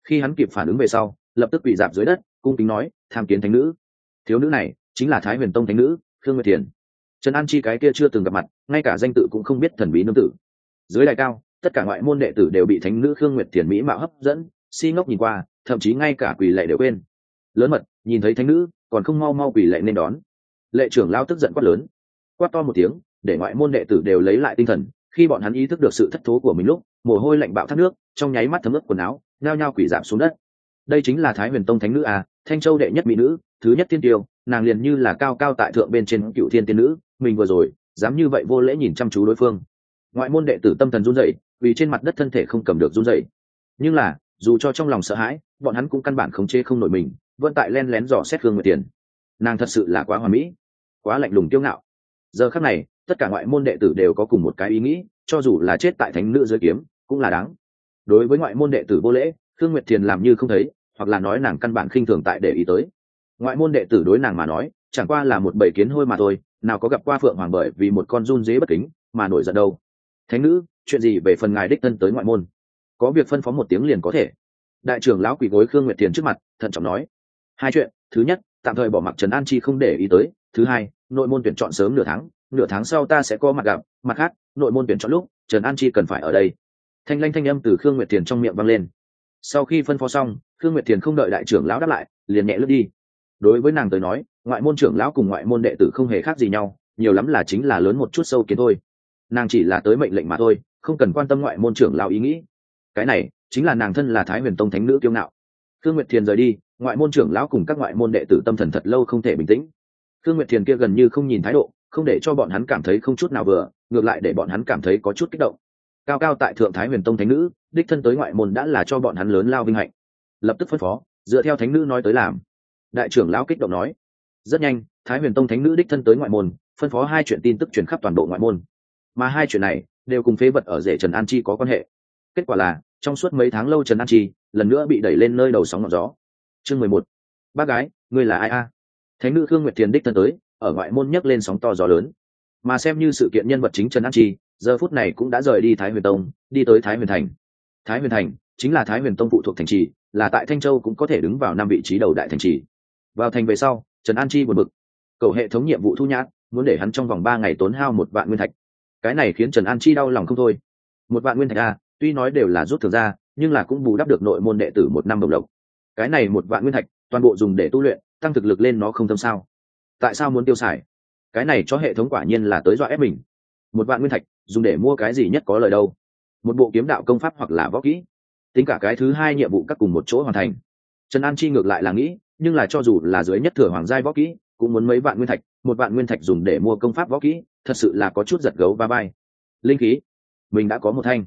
Khi hắn kịp phản ứng về sau, lập tức quỳ dạp dưới đất cung kính nói, tham kiến thánh nữ. Thiếu nữ này chính là Thái Huyền Tông thánh nữ Khương Nguyệt Thiền. Trần An Chi cái kia chưa từng gặp mặt, ngay cả danh tự cũng không biết thần bí nương tử. Dưới đài cao, tất cả ngoại môn đệ tử đều bị thánh nữ Khương Nguyệt Thiền mỹ mạo hấp dẫn, si ngốc nhìn qua, thậm chí ngay cả quỳ lạy đều quên. Lớn mật, nhìn thấy thánh nữ còn không mau mau quỳ lạy nên đón. Lệ trưởng lao tức giận quát lớn, quát to một tiếng, để ngoại môn đệ tử đều lấy lại tinh thần. Khi bọn hắn ý thức được sự thất thố của mình lúc, mồ hôi lạnh bạo thác nước, trong nháy mắt thấm ướt quần áo, nhao nhao quỳ rạp xuống đất. Đây chính là Thái Huyền Tông thánh nữ à, Thanh Châu đệ nhất mỹ nữ, thứ nhất tiên tiêu, nàng liền như là cao cao tại thượng bên trên cựu thiên tiên nữ, mình vừa rồi dám như vậy vô lễ nhìn chăm chú đối phương. Ngoại môn đệ tử tâm thần run rẩy, vì trên mặt đất thân thể không cầm được run rẩy. Nhưng là, dù cho trong lòng sợ hãi, bọn hắn cũng căn bản khống chế không nổi mình, vẫn tại len lén dò xét Khương Nguyệt Tiền. Nàng thật sự là quá hoàn mỹ, quá lạnh lùng kiêu ngạo. Giờ khắc này, tất cả ngoại môn đệ tử đều có cùng một cái ý nghĩ, cho dù là chết tại thánh nữ dưới kiếm, cũng là đáng. Đối với ngoại môn đệ tử vô lễ, Khương Nguyệt Thiền làm như không thấy, hoặc là nói nàng căn bản khinh thường tại để ý tới. Ngoại môn đệ tử đối nàng mà nói, chẳng qua là một bầy kiến hôi mà thôi, nào có gặp qua Phượng Hoàng bởi vì một con run dế bất kính mà nổi giận đâu. Thánh nữ, chuyện gì về phần ngài đích thân tới ngoại môn? Có việc phân phó một tiếng liền có thể. Đại trưởng lão quỳ gối Khương Nguyệt Thiền trước mặt, thận trọng nói. Hai chuyện, thứ nhất, tạm thời bỏ mặc Trần An Chi không để ý tới, thứ hai, nội môn tuyển chọn sớm nửa tháng, nửa tháng sau ta sẽ có mặt gặp, mặt khác, nội môn tuyển chọn lúc, Trần An Chi cần phải ở đây. Thanh lanh thanh âm từ Khương Nguyệt Thiền trong miệng vang lên. Sau khi phân phó xong, Khương Nguyệt Thiền không đợi đại trưởng lão đáp lại, liền nhẹ lướt đi. Đối với nàng tới nói, ngoại môn trưởng lão cùng ngoại môn đệ tử không hề khác gì nhau, nhiều lắm là chính là lớn một chút sâu kiến thôi. Nàng chỉ là tới mệnh lệnh mà thôi, không cần quan tâm ngoại môn trưởng lão ý nghĩ. Cái này chính là nàng thân là Thái Huyền Tông thánh nữ kiêu ngạo. Khương Nguyệt Thiền rời đi, ngoại môn trưởng lão cùng các ngoại môn đệ tử tâm thần thật lâu không thể bình tĩnh. Khương Nguyệt Thiền kia gần như không nhìn thái độ, không để cho bọn hắn cảm thấy không chút nào vừa, ngược lại để bọn hắn cảm thấy có chút kích động. Cao cao tại thượng Thái Huyền Tông thánh nữ, đích thân tới ngoại môn đã là cho bọn hắn lớn lao vinh hạnh. Lập tức phân phó, dựa theo thánh nữ nói tới làm. Đại trưởng lão kích động nói. Rất nhanh, Thái Huyền Tông thánh nữ đích thân tới ngoại môn, phân phó hai chuyện tin tức truyền khắp toàn bộ ngoại môn. Mà hai chuyện này đều cùng phế vật ở rể Trần An Chi có quan hệ. Kết quả là, trong suốt mấy tháng lâu Trần An Chi lần nữa bị đẩy lên nơi đầu sóng ngọn gió. Chương mười một. Bác gái, ngươi là ai a? Thánh nữ Khương Nguyệt Thiền đích thân tới, ở ngoại môn nhấc lên sóng to gió lớn. Mà xem như sự kiện nhân vật chính Trần An Chi, giờ phút này cũng đã rời đi Thái Huyền Tông, đi tới Thái Huyền Thành. Thái Huyền Thành chính là Thái Huyền Tông phụ thuộc thành trì, là tại Thanh Châu cũng có thể đứng vào năm vị trí đầu đại thành trì. Vào thành về sau, Trần An Chi buồn bực, cầu hệ thống nhiệm vụ thu nhãn, muốn để hắn trong vòng ba ngày tốn hao một vạn nguyên thạch. Cái này khiến Trần An Chi đau lòng không thôi. Một vạn nguyên thạch a, tuy nói đều là rút thưởng ra, nhưng là cũng bù đắp được nội môn đệ tử một năm đồng lộc. Cái này một vạn nguyên thạch, toàn bộ dùng để tu luyện, tăng thực lực lên nó không tâm sao? Tại sao muốn tiêu xài? Cái này cho hệ thống quả nhiên là tới dọa ép mình. Một vạn nguyên thạch, dùng để mua cái gì nhất có lời đâu? Một bộ kiếm đạo công pháp hoặc là võ kỹ. Tính cả cái thứ hai nhiệm vụ các cùng một chỗ hoàn thành. Trần An Chi ngược lại là nghĩ, nhưng là cho dù là dưới nhất thừa hoàng giai võ kỹ, cũng muốn mấy vạn nguyên thạch, một vạn nguyên thạch dùng để mua công pháp võ kỹ, thật sự là có chút giật gấu va vai. Linh khí, mình đã có một thanh.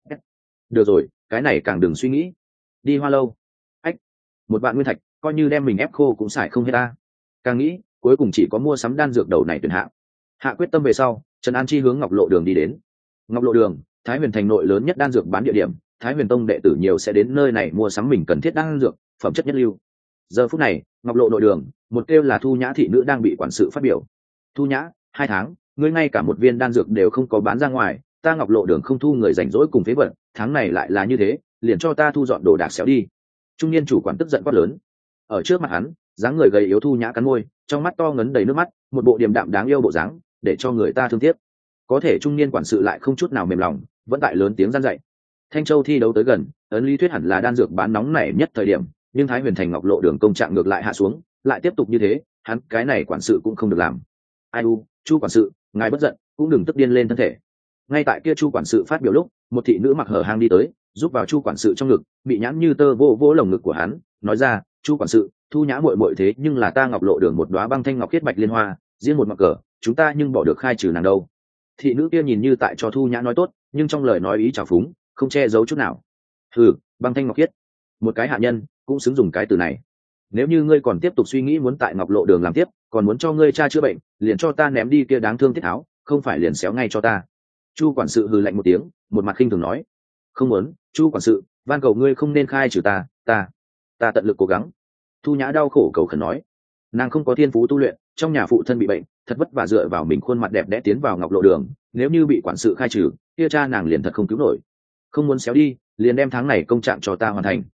Được rồi, cái này càng đừng suy nghĩ. Đi Hoa Lâu. Ách, một vạn nguyên thạch, coi như đem mình ép khô cũng xài không hết ta. Càng nghĩ, cuối cùng chỉ có mua sắm đan dược đầu này tuyển hạ. Hạ quyết tâm về sau, Trần An Chi hướng Ngọc Lộ Đường đi đến. Ngọc Lộ Đường, Thái Huyền Thành nội lớn nhất đan dược bán địa điểm, Thái Huyền Tông đệ tử nhiều sẽ đến nơi này mua sắm mình cần thiết đan dược, phẩm chất nhất lưu. Giờ phút này, Ngọc Lộ nội đường, một kêu là Thu Nhã thị nữ đang bị quản sự phát biểu. Thu Nhã, hai tháng, ngươi ngay cả một viên đan dược đều không có bán ra ngoài, ta Ngọc Lộ đường không thu người rảnh rỗi cùng phế vật, tháng này lại là như thế, liền cho ta thu dọn đồ đạc xéo đi. Trung niên chủ quản tức giận quát lớn. Ở trước mặt hắn, dáng người gầy yếu Thu Nhã cắn môi, trong mắt to ngấn đầy nước mắt, một bộ điềm đạm đáng yêu bộ dáng, để cho người ta thương tiếc. Có thể trung niên quản sự lại không chút nào mềm lòng, vẫn tại lớn tiếng gian dạy. Thanh Châu thi đấu tới gần, ấn lý thuyết hẳn là đan dược bán nóng nảy nhất thời điểm, nhưng Thái Huyền Thành Ngọc Lộ đường công trạng ngược lại hạ xuống, lại tiếp tục như thế, hắn cái này quản sự cũng không được làm. Ai u, Chu quản sự, ngài bất giận, cũng đừng tức điên lên thân thể. Ngay tại kia Chu quản sự phát biểu lúc, một thị nữ mặc hở hang đi tới, giúp vào Chu quản sự trong ngực, bị nhãn như tơ vô vô lồng ngực của hắn, nói ra, Chu quản sự, Thu Nhã muội muội thế nhưng là ta Ngọc Lộ đường một đóa băng thanh ngọc khiết bạch liên hoa, riêng một mặt cờ, chúng ta nhưng bỏ được khai trừ nàng đâu. Thị nữ kia nhìn như tại cho Thu Nhã nói tốt, nhưng trong lời nói ý trào phúng, không che giấu chút nào. Hừ, băng thanh ngọc khiết, một cái hạ nhân cũng xứng dùng cái từ này. Nếu như ngươi còn tiếp tục suy nghĩ muốn tại Ngọc Lộ đường làm tiếp, còn muốn cho ngươi cha chữa bệnh, liền cho ta ném đi kia đáng thương Tiết Tháo, không phải liền xéo ngay cho ta. Chu quản sự hừ lạnh một tiếng, một mặt khinh thường nói, không muốn, Chu quản sự, van cầu ngươi không nên khai trừ ta, ta, ta tận lực cố gắng. Thu Nhã đau khổ cầu khẩn nói, nàng không có thiên phú tu luyện, trong nhà phụ thân bị bệnh, thật vất vả dựa vào mình khuôn mặt đẹp đẽ tiến vào Ngọc Lộ đường, nếu như bị quản sự khai trừ, kia cha nàng liền thật không cứu nổi. Không muốn xéo đi, liền đem tháng này công trạng cho ta hoàn thành.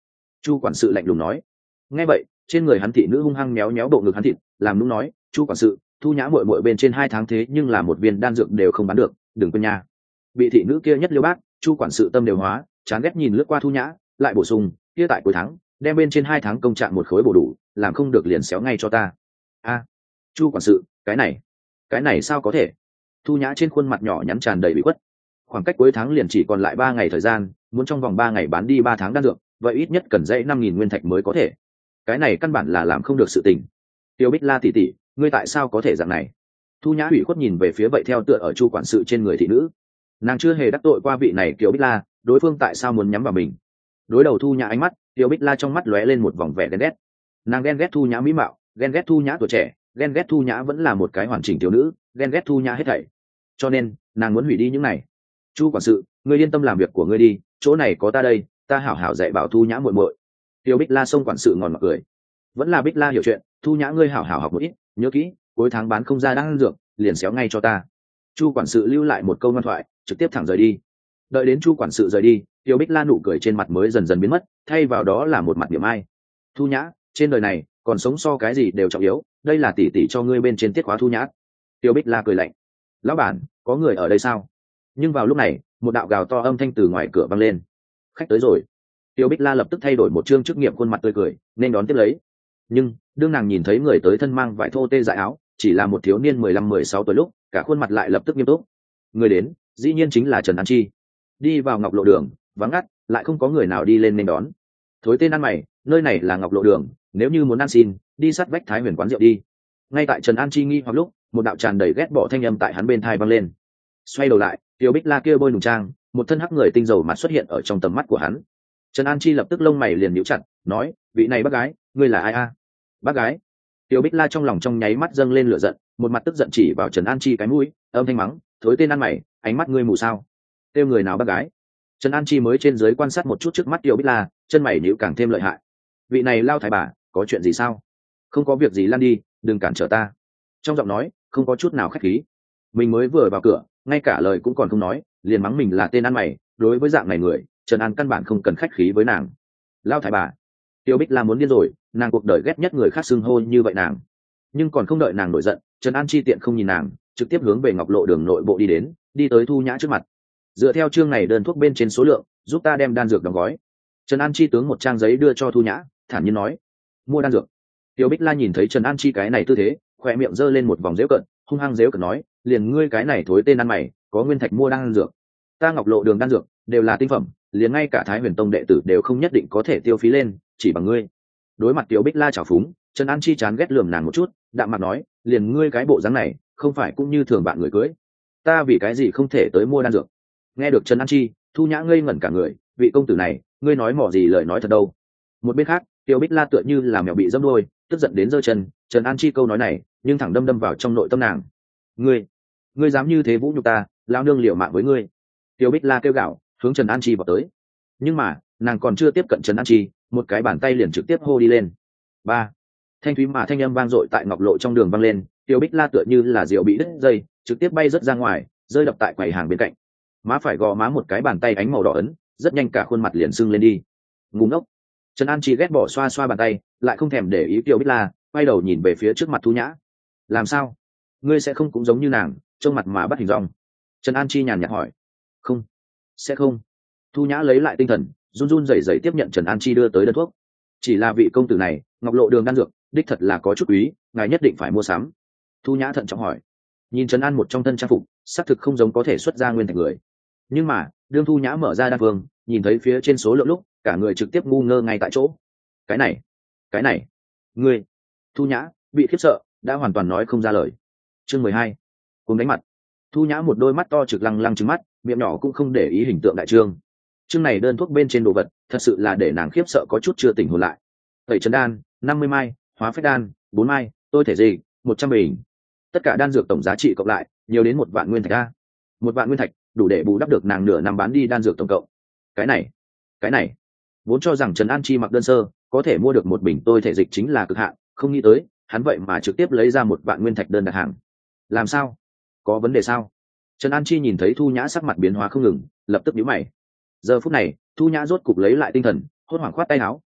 Chu quản sự lạnh lùng nói. Nghe vậy, trên người hắn thị nữ hung hăng méo méo bộ ngực hắn thịt, làm nũng nói, chu quản sự, thu nhã muội muội bên trên hai tháng thế nhưng là một viên đan dược đều không bán được, đừng quên nha. Bị thị nữ kia nhất liêu bác, chu quản sự tâm đều hóa, chán ghét nhìn lướt qua thu nhã, lại bổ sung, kia tại cuối tháng đem bên trên hai tháng công trạng một khối bổ đủ, làm không được liền xéo ngay cho ta. A, chu quản sự, cái này cái này sao có thể? Thu nhã trên khuôn mặt nhỏ nhắn tràn đầy bị khuất. Khoảng cách cuối tháng liền chỉ còn lại ba ngày thời gian, muốn trong vòng ba ngày bán đi ba tháng đan dược, vậy ít nhất cần dãy năm nghìn nguyên thạch mới có thể. Cái này căn bản là làm không được sự tình. Tiêu Bích La tỷ tỷ, ngươi tại sao có thể dạng này? Thu nhã ủy khuất nhìn về phía vậy theo tựa ở chu quản sự trên người thị nữ. Nàng chưa hề đắc tội qua vị này Tiêu Bích La, đối phương tại sao muốn nhắm vào mình? Đối đầu Thu nhã ánh mắt, Tiêu Bích La trong mắt lóe lên một vòng vẻ ghen ghét. Nàng ghen ghét Thu nhã mỹ mạo, ghen ghét Thu nhã tuổi trẻ, ghen ghét Thu nhã vẫn là một cái hoàn chỉnh thiếu nữ, ghen ghét Thu nhã hết thảy. Cho nên, nàng muốn hủy đi những này. Chu quản sự, ngươi yên tâm làm việc của ngươi đi, chỗ này có ta đây, ta hảo hảo dạy bảo Thu nhã muội muội. Tiêu Bích La xông quản sự ngòn mặt cười. Vẫn là Bích La hiểu chuyện, Thu nhã ngươi hảo hảo học một ít, nhớ kỹ, cuối tháng bán không ra đan dược, liền xéo ngay cho ta. Chu quản sự lưu lại một câu ngoan thoại, trực tiếp thẳng rời đi. Đợi đến chu quản sự rời đi, Tiêu Bích La nụ cười trên mặt mới dần dần biến mất, thay vào đó là một mặt niềm ai. Thu nhã, trên đời này còn sống so cái gì đều trọng yếu, đây là tỷ tỷ cho ngươi bên trên tiết khóa Thu nhã. Tiêu Bích La cười lạnh. Lão bản, có người ở đây sao? Nhưng vào lúc này, một đạo gào to âm thanh từ ngoài cửa vang lên. Khách tới rồi. Tiêu Bích La lập tức thay đổi một chương chức nghiệp khuôn mặt tươi cười, nên đón tiếp lấy. Nhưng đương nàng nhìn thấy người tới thân mang vải thô tê dại áo, chỉ là một thiếu niên mười lăm mười sáu tuổi lúc, cả khuôn mặt lại lập tức nghiêm túc. Người đến, dĩ nhiên chính là Trần An Chi. Đi vào Ngọc Lộ Đường, vắng ngắt, lại không có người nào đi lên nên đón. Thối tên ăn mày, nơi này là Ngọc Lộ Đường, nếu như muốn ăn xin, đi sát vách Thái Huyền quán rượu đi. Ngay tại Trần An Chi nghi hoặc lúc, một đạo tràn đầy ghét bỏ thanh âm tại hắn bên tai vang lên. Xoay đầu lại, Tiêu Bích La kia bôi nùng trang, một thân hắc người tinh dầu mặt xuất hiện ở trong tầm mắt của hắn. Trần An Chi lập tức lông mày liền nhíu chặt, nói, vị này bác gái, ngươi là ai a? Bác gái. Tiêu Bích La trong lòng trong nháy mắt dâng lên lửa giận, một mặt tức giận chỉ vào Trần An Chi cái mũi, âm thanh mắng, thối tên ăn mày, ánh mắt ngươi mù sao? Tiêu người nào bác gái? Trần An Chi mới trên dưới quan sát một chút trước mắt Tiêu Bích La, chân mày nhíu càng thêm lợi hại. Vị này lao thái bà, có chuyện gì sao? Không có việc gì, lăn đi, đừng cản trở ta. Trong giọng nói không có chút nào khách khí. Mình mới vừa vào cửa, ngay cả lời cũng còn không nói, liền mắng mình là tên ăn mày. Đối với dạng này người, Trần An căn bản không cần khách khí với nàng. Lao thái bà. Tiêu Bích La muốn điên rồi, nàng cuộc đời ghét nhất người khác xưng hô như vậy nàng. Nhưng còn không đợi nàng nổi giận, Trần An chi tiện không nhìn nàng, trực tiếp hướng về Ngọc Lộ Đường nội bộ đi đến, đi tới Thu nhã trước mặt. Dựa theo chương này đơn thuốc bên trên số lượng, giúp ta đem đan dược đóng gói. Trần An chi tướng một trang giấy đưa cho Thu nhã, thản nhiên nói, mua đan dược. Tiêu Bích La nhìn thấy Trần An chi cái này tư thế, khoe miệng giơ lên một vòng dễu cận, hung hăng dễu cận nói, liền ngươi cái này thối tên ăn mày, có nguyên thạch mua đan dược. Ta Ngọc Lộ Đường đan dược đều là tinh phẩm, liền ngay cả Thái Huyền Tông đệ tử đều không nhất định có thể tiêu phí lên, chỉ bằng ngươi. Đối mặt Tiêu Bích La trào phúng, Trần An chi chán ghét lườm nàng một chút, đạm mặt nói, liền ngươi cái bộ dáng này, không phải cũng như thường bạn người cưới. Ta vì cái gì không thể tới mua đan dược? Nghe được Trần An chi, Thu nhã ngây ngẩn cả người, vị công tử này, ngươi nói mỏ gì lời nói thật đâu? Một bên khác, Tiêu Bích La tựa như là mèo bị dẫm đuôi, tức giận đến giơ chân. Trần An chi câu nói này, nhưng thẳng đâm đâm vào trong nội tâm nàng. Ngươi, ngươi dám như thế vũ nhục ta, lao nương liều mạng với ngươi. Tiêu Bích La kêu gào, hướng Trần An chi vào tới. Nhưng mà, nàng còn chưa tiếp cận Trần An chi, một cái bàn tay liền trực tiếp hô đi lên. Ba, thanh thúy mà thanh âm vang dội tại Ngọc Lộ trong đường vang lên. Tiêu Bích La tựa như là diều bị đứt dây, trực tiếp bay rớt ra ngoài, rơi đập tại quầy hàng bên cạnh. Má phải gò má một cái bàn tay ánh màu đỏ ấn, rất nhanh cả khuôn mặt liền sưng lên đi. Ngu ngốc. Trần An chi ghét bỏ xoa xoa bàn tay, lại không thèm để ý Tiêu Bích La, quay đầu nhìn về phía trước mặt Thu nhã. Làm sao? Ngươi sẽ không cũng giống như nàng, trông mặt mà bắt hình dong? Trần An chi nhàn nhạt hỏi. Không, sẽ không. Thu nhã lấy lại tinh thần, run run rẩy rẩy tiếp nhận Trần An chi đưa tới đơn thuốc. Chỉ là vị công tử này, Ngọc Lộ Đường đan dược, đích thật là có chút quý, ngài nhất định phải mua sắm. Thu nhã thận trọng hỏi. Nhìn Trần An một trong thân trang phục, xác thực không giống có thể xuất ra nguyên thạch người. Nhưng mà, đương Thu nhã mở ra đan phương, nhìn thấy phía trên số lượng lúc, cả người trực tiếp ngu ngơ ngay tại chỗ. Cái này, cái này, ngươi. Thu nhã bị khiếp sợ, đã hoàn toàn nói không ra lời. Chương mười hai, cùng đánh mặt. Thu nhã một đôi mắt to trực lăng lăng trừng mắt, miệng nhỏ cũng không để ý hình tượng đại trương. Chương này đơn thuốc bên trên đồ vật, thật sự là để nàng khiếp sợ có chút chưa tỉnh hồn lại. Tẩy trấn đan, năm mươi mai, hóa phách đan, bốn mai, tôi thể gì, một trăm bình. Tất cả đan dược tổng giá trị cộng lại, nhiều đến một vạn nguyên thạch a. Một vạn nguyên thạch, đủ để bù đắp được nàng nửa năm bán đi đan dược tổng cộng. Cái này, cái này, vốn cho rằng Trần An chi mặc đơn sơ, có thể mua được một bình tôi thể dịch chính là cực hạn, không nghĩ tới, hắn vậy mà trực tiếp lấy ra một vạn nguyên thạch đơn đặt hàng. Làm sao? Có vấn đề sao? Trần An chi nhìn thấy Thu nhã sắc mặt biến hóa không ngừng, lập tức nhíu mày. Giờ phút này, Thu nhã rốt cục lấy lại tinh thần, hốt hoảng khoát tay áo,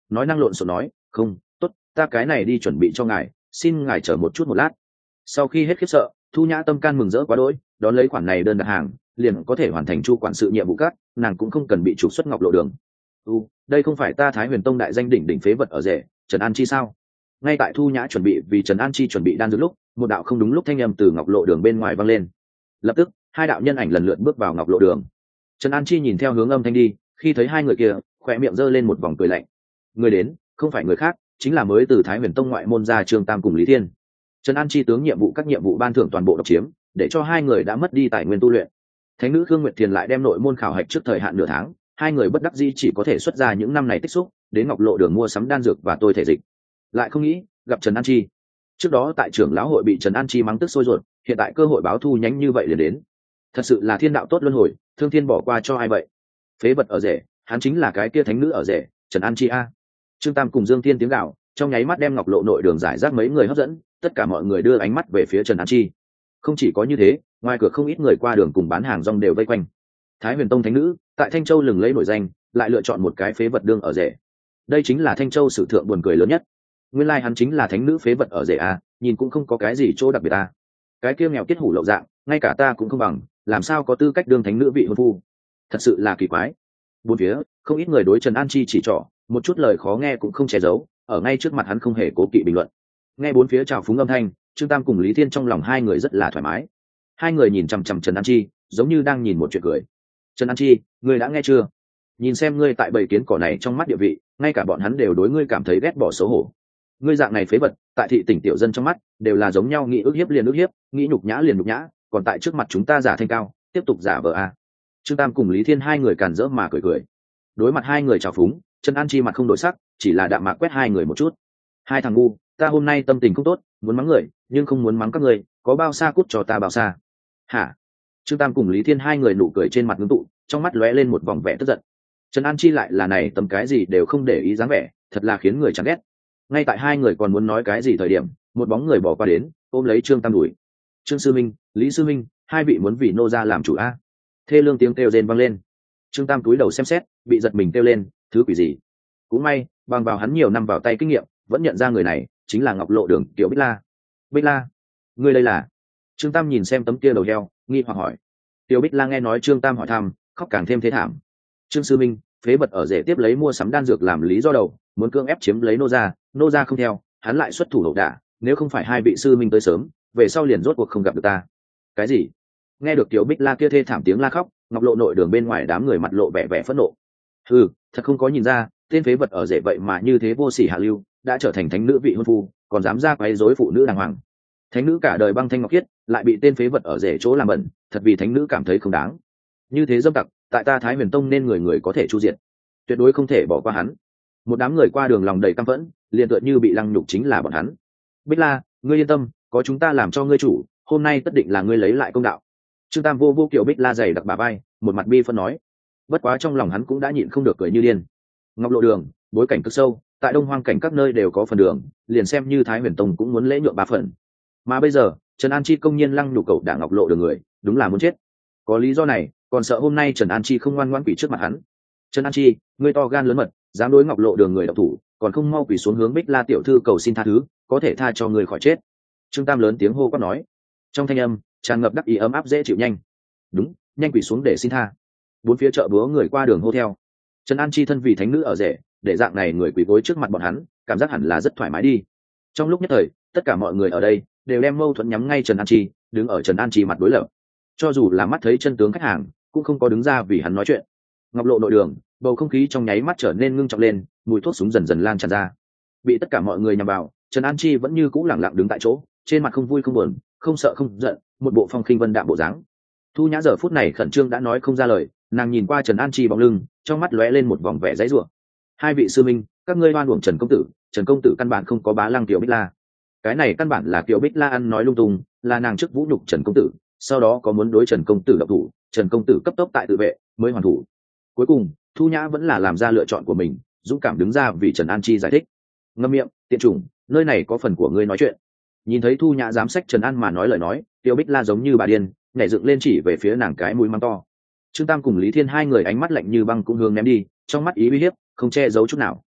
nói năng lộn xộn nói không tốt, ta cái này đi chuẩn bị cho ngài, xin ngài chờ một chút một lát. Sau khi hết khiếp sợ, Thu Nhã tâm can mừng rỡ quá đỗi, đón lấy khoản này đơn đặt hàng liền có thể hoàn thành chu quản sự nhiệm vụ cát, nàng cũng không cần bị trục xuất Ngọc Lộ Đường. u đây không phải ta Thái Huyền Tông đại danh đỉnh đỉnh phế vật ở rể Trần An Chi sao? Ngay tại Thu Nhã chuẩn bị vì Trần An Chi chuẩn bị đan dược lúc, một đạo không đúng lúc thanh âm từ Ngọc Lộ Đường bên ngoài vang lên. Lập tức hai đạo nhân ảnh lần lượt bước vào Ngọc Lộ Đường. Trần An Chi nhìn theo hướng âm thanh đi, khi thấy hai người kia, khỏe miệng giơ lên một vòng cười lạnh. Người đến không phải người khác, chính là mới từ Thái Huyền Tông ngoại môn ra Trương Tam cùng Lý Thiên. Trần An Chi tướng nhiệm vụ các nhiệm vụ ban thưởng toàn bộ độc chiếm, để cho hai người đã mất đi tài nguyên tu luyện. Thánh nữ Khương Nguyệt Thiền lại đem nội môn khảo hạch trước thời hạn nửa tháng, hai người bất đắc dĩ chỉ có thể xuất ra những năm này tích xúc, đến Ngọc Lộ Đường mua sắm đan dược và tôi thể dịch. Lại không nghĩ gặp Trần An Chi. Trước đó tại trưởng lão hội bị Trần An Chi mắng tức sôi ruột, hiện tại cơ hội báo thù nhánh như vậy liền đến. Thật sự là thiên đạo tốt luân hồi, thương thiên bỏ qua cho ai vậy? Phế vật ở rể, hắn chính là cái kia thánh nữ ở rể, Trần An Chi a. Trương Tam cùng Dương Thiên tiếng gào, trong nháy mắt đem Ngọc Lộ nội đường giải rác mấy người hấp dẫn, tất cả mọi người đưa ánh mắt về phía Trần An Chi. Không chỉ có như thế, ngoài cửa không ít người qua đường cùng bán hàng rong đều vây quanh. Thái Huyền Tông thánh nữ, tại Thanh Châu lừng lẫy nổi danh, lại lựa chọn một cái phế vật đương ở rể. Đây chính là Thanh Châu sử thượng buồn cười lớn nhất. Nguyên lai like hắn chính là thánh nữ phế vật ở rể a, nhìn cũng không có cái gì chỗ đặc biệt a. Cái kia nghèo kiết hủ lậu dạng, ngay cả ta cũng không bằng, làm sao có tư cách đương thánh nữ vị hôn phu? Thật sự là kỳ quái. Bốn phía, không ít người đối Trần An Chi chỉ trỏ, một chút lời khó nghe cũng không che giấu, ở ngay trước mặt hắn không hề cố kỵ bình luận. Nghe bốn phía chào phúng âm thanh, Trương Tam cùng Lý Thiên trong lòng hai người rất là thoải mái. Hai người nhìn chằm chằm Trần An Chi, giống như đang nhìn một chuyện cười. Trần An Chi, ngươi đã nghe chưa? Nhìn xem ngươi tại bầy kiến cỏ này trong mắt địa vị, ngay cả bọn hắn đều đối ngươi cảm thấy ghét bỏ xấu hổ. Ngươi dạng này phế vật, tại thị tỉnh tiểu dân trong mắt, đều là giống nhau, nghĩ ức hiếp liền ức hiếp, nghĩ nhục nhã liền nhục nhã, còn tại trước mặt chúng ta giả thanh cao, tiếp tục giả vờ a. Trương Tam cùng Lý Thiên hai người càn rỡ mà cười cười. Đối mặt hai người chào phúng, Trần An Chi mặt không đổi sắc, chỉ là đạm mạc quét hai người một chút. Hai thằng ngu, ta hôm nay tâm tình không tốt, muốn mắng người, nhưng không muốn mắng các người, có bao xa cút cho ta bao xa. Hả? Trương Tam cùng Lý Thiên hai người nụ cười trên mặt ngưng tụ, trong mắt lóe lên một vòng vẻ tức giận. Trần An Chi lại là này tầm cái gì đều không để ý dáng vẻ, thật là khiến người chán ghét. Ngay tại hai người còn muốn nói cái gì thời điểm, một bóng người bỏ qua đến, ôm lấy Trương Tam đuổi. Trương sư minh, Lý sư minh, hai vị muốn vì nô gia làm chủ a? Thê lương tiếng kêu rên vang lên. Trương Tam cúi đầu xem xét, bị giật mình kêu lên, thứ quỷ gì? Cũng may, bằng vào hắn nhiều năm vào tay kinh nghiệm, vẫn nhận ra người này chính là Ngọc Lộ Đường Tiểu Bích La. Bích La, ngươi đây là? Trương Tam nhìn xem tấm kia đầu heo, nghi hoặc hỏi. Tiểu Bích La nghe nói Trương Tam hỏi thăm, khóc càng thêm thế thảm. Trương sư minh, phế vật ở rể tiếp lấy mua sắm đan dược làm lý do đầu, muốn cưỡng ép chiếm lấy nô gia, nô gia không theo, hắn lại xuất thủ hậu đả, nếu không phải hai vị sư minh tới sớm, về sau liền rốt cuộc không gặp được ta. Cái gì? Nghe được Tiểu Bích La kia thê thảm tiếng la khóc, Ngọc Lộ nội đường bên ngoài đám người mặt lộ vẻ vẻ phẫn nộ. Ừ, thật không có nhìn ra, tên phế vật ở rể vậy mà như thế vô sỉ hạ lưu, đã trở thành thánh nữ vị hôn phu, còn dám ra quấy rối phụ nữ đàng hoàng. Thánh nữ cả đời băng thanh ngọc khiết, lại bị tên phế vật ở rể chỗ làm bẩn, thật vì thánh nữ cảm thấy không đáng. Như thế dâm tặc, tại ta Thái Huyền Tông nên người người có thể chu diệt, tuyệt đối không thể bỏ qua hắn. Một đám người qua đường lòng đầy căm phẫn, liền tựa như bị lăng nhục chính là bọn hắn. Bích La, ngươi yên tâm, có chúng ta làm cho ngươi chủ, hôm nay tất định là ngươi lấy lại công đạo. Trương Tam vô vô kiểu Bích La dày đặc bà vai, một mặt bi phân nói. Bất quá trong lòng hắn cũng đã nhịn không được cười như điên. Ngọc Lộ Đường, bối cảnh cực sâu, tại Đông Hoang cảnh các nơi đều có phần đường, liền xem như Thái Huyền Tông cũng muốn lễ nhượng ba phần. Mà bây giờ, Trần An Chi công nhiên lăng nhục cậu đả Ngọc Lộ Đường người, đúng là muốn chết. Có lý do này, còn sợ hôm nay Trần An Chi không ngoan ngoãn quỳ trước mặt hắn. Trần An Chi, ngươi to gan lớn mật, dám đối Ngọc Lộ Đường người độc thủ, còn không mau quỳ xuống hướng Bích La tiểu thư cầu xin tha thứ, có thể tha cho người khỏi chết. Trương Tam lớn tiếng hô quát nói. Trong thanh âm tràn ngập đắc ý ấm áp dễ chịu nhanh. Đúng, nhanh quỳ xuống để xin tha. Bốn phía chợ búa người qua đường hô theo. Trần An Chi thân vì thánh nữ ở rể, để dạng này người quỳ gối trước mặt bọn hắn, cảm giác hẳn là rất thoải mái đi. Trong lúc nhất thời, tất cả mọi người ở đây đều đem mâu thuẫn nhắm ngay Trần An Chi, đứng ở Trần An Chi mặt đối lập. Cho dù là mắt thấy chân tướng khách hàng, cũng không có đứng ra vì hắn nói chuyện. Ngọc Lộ nội đường, bầu không khí trong nháy mắt trở nên ngưng trọng lên, mùi thuốc súng dần dần lan tràn ra. Bị tất cả mọi người nhằm vào, Trần An Chi vẫn như cũ lẳng lặng đứng tại chỗ, trên mặt không vui không buồn, không sợ không giận, một bộ phong khinh vân đạm bộ dáng. Thu Nhã giờ phút này khẩn trương đã nói không ra lời, nàng nhìn qua Trần An Chi bóng lưng, trong mắt lóe lên một vòng vẻ dãy rủa. Hai vị sư minh, các ngươi oan uổng Trần công tử, Trần công tử căn bản không có bá lăng Tiểu Bích La. Cái này căn bản là Tiểu Bích La ăn nói lung tung, là nàng trước vũ nhục Trần công tử, sau đó có muốn đối Trần công tử động thủ, Trần công tử cấp tốc tại tự vệ, mới hoàn thủ. Cuối cùng, Thu Nhã vẫn là làm ra lựa chọn của mình, dũng cảm đứng ra vì Trần An Chi giải thích. Ngậm miệng, tiện chủng, nơi này có phần của ngươi nói chuyện. Nhìn thấy Thu Nhã dám xách Trần An mà nói lời nói, Tiểu Bích La giống như bà điên, nhảy dựng lên chỉ về phía nàng cái mũi mắng to. Trương Tam cùng Lý Thiên hai người ánh mắt lạnh như băng cũng hướng ném đi, trong mắt ý uy hiếp không che giấu chút nào.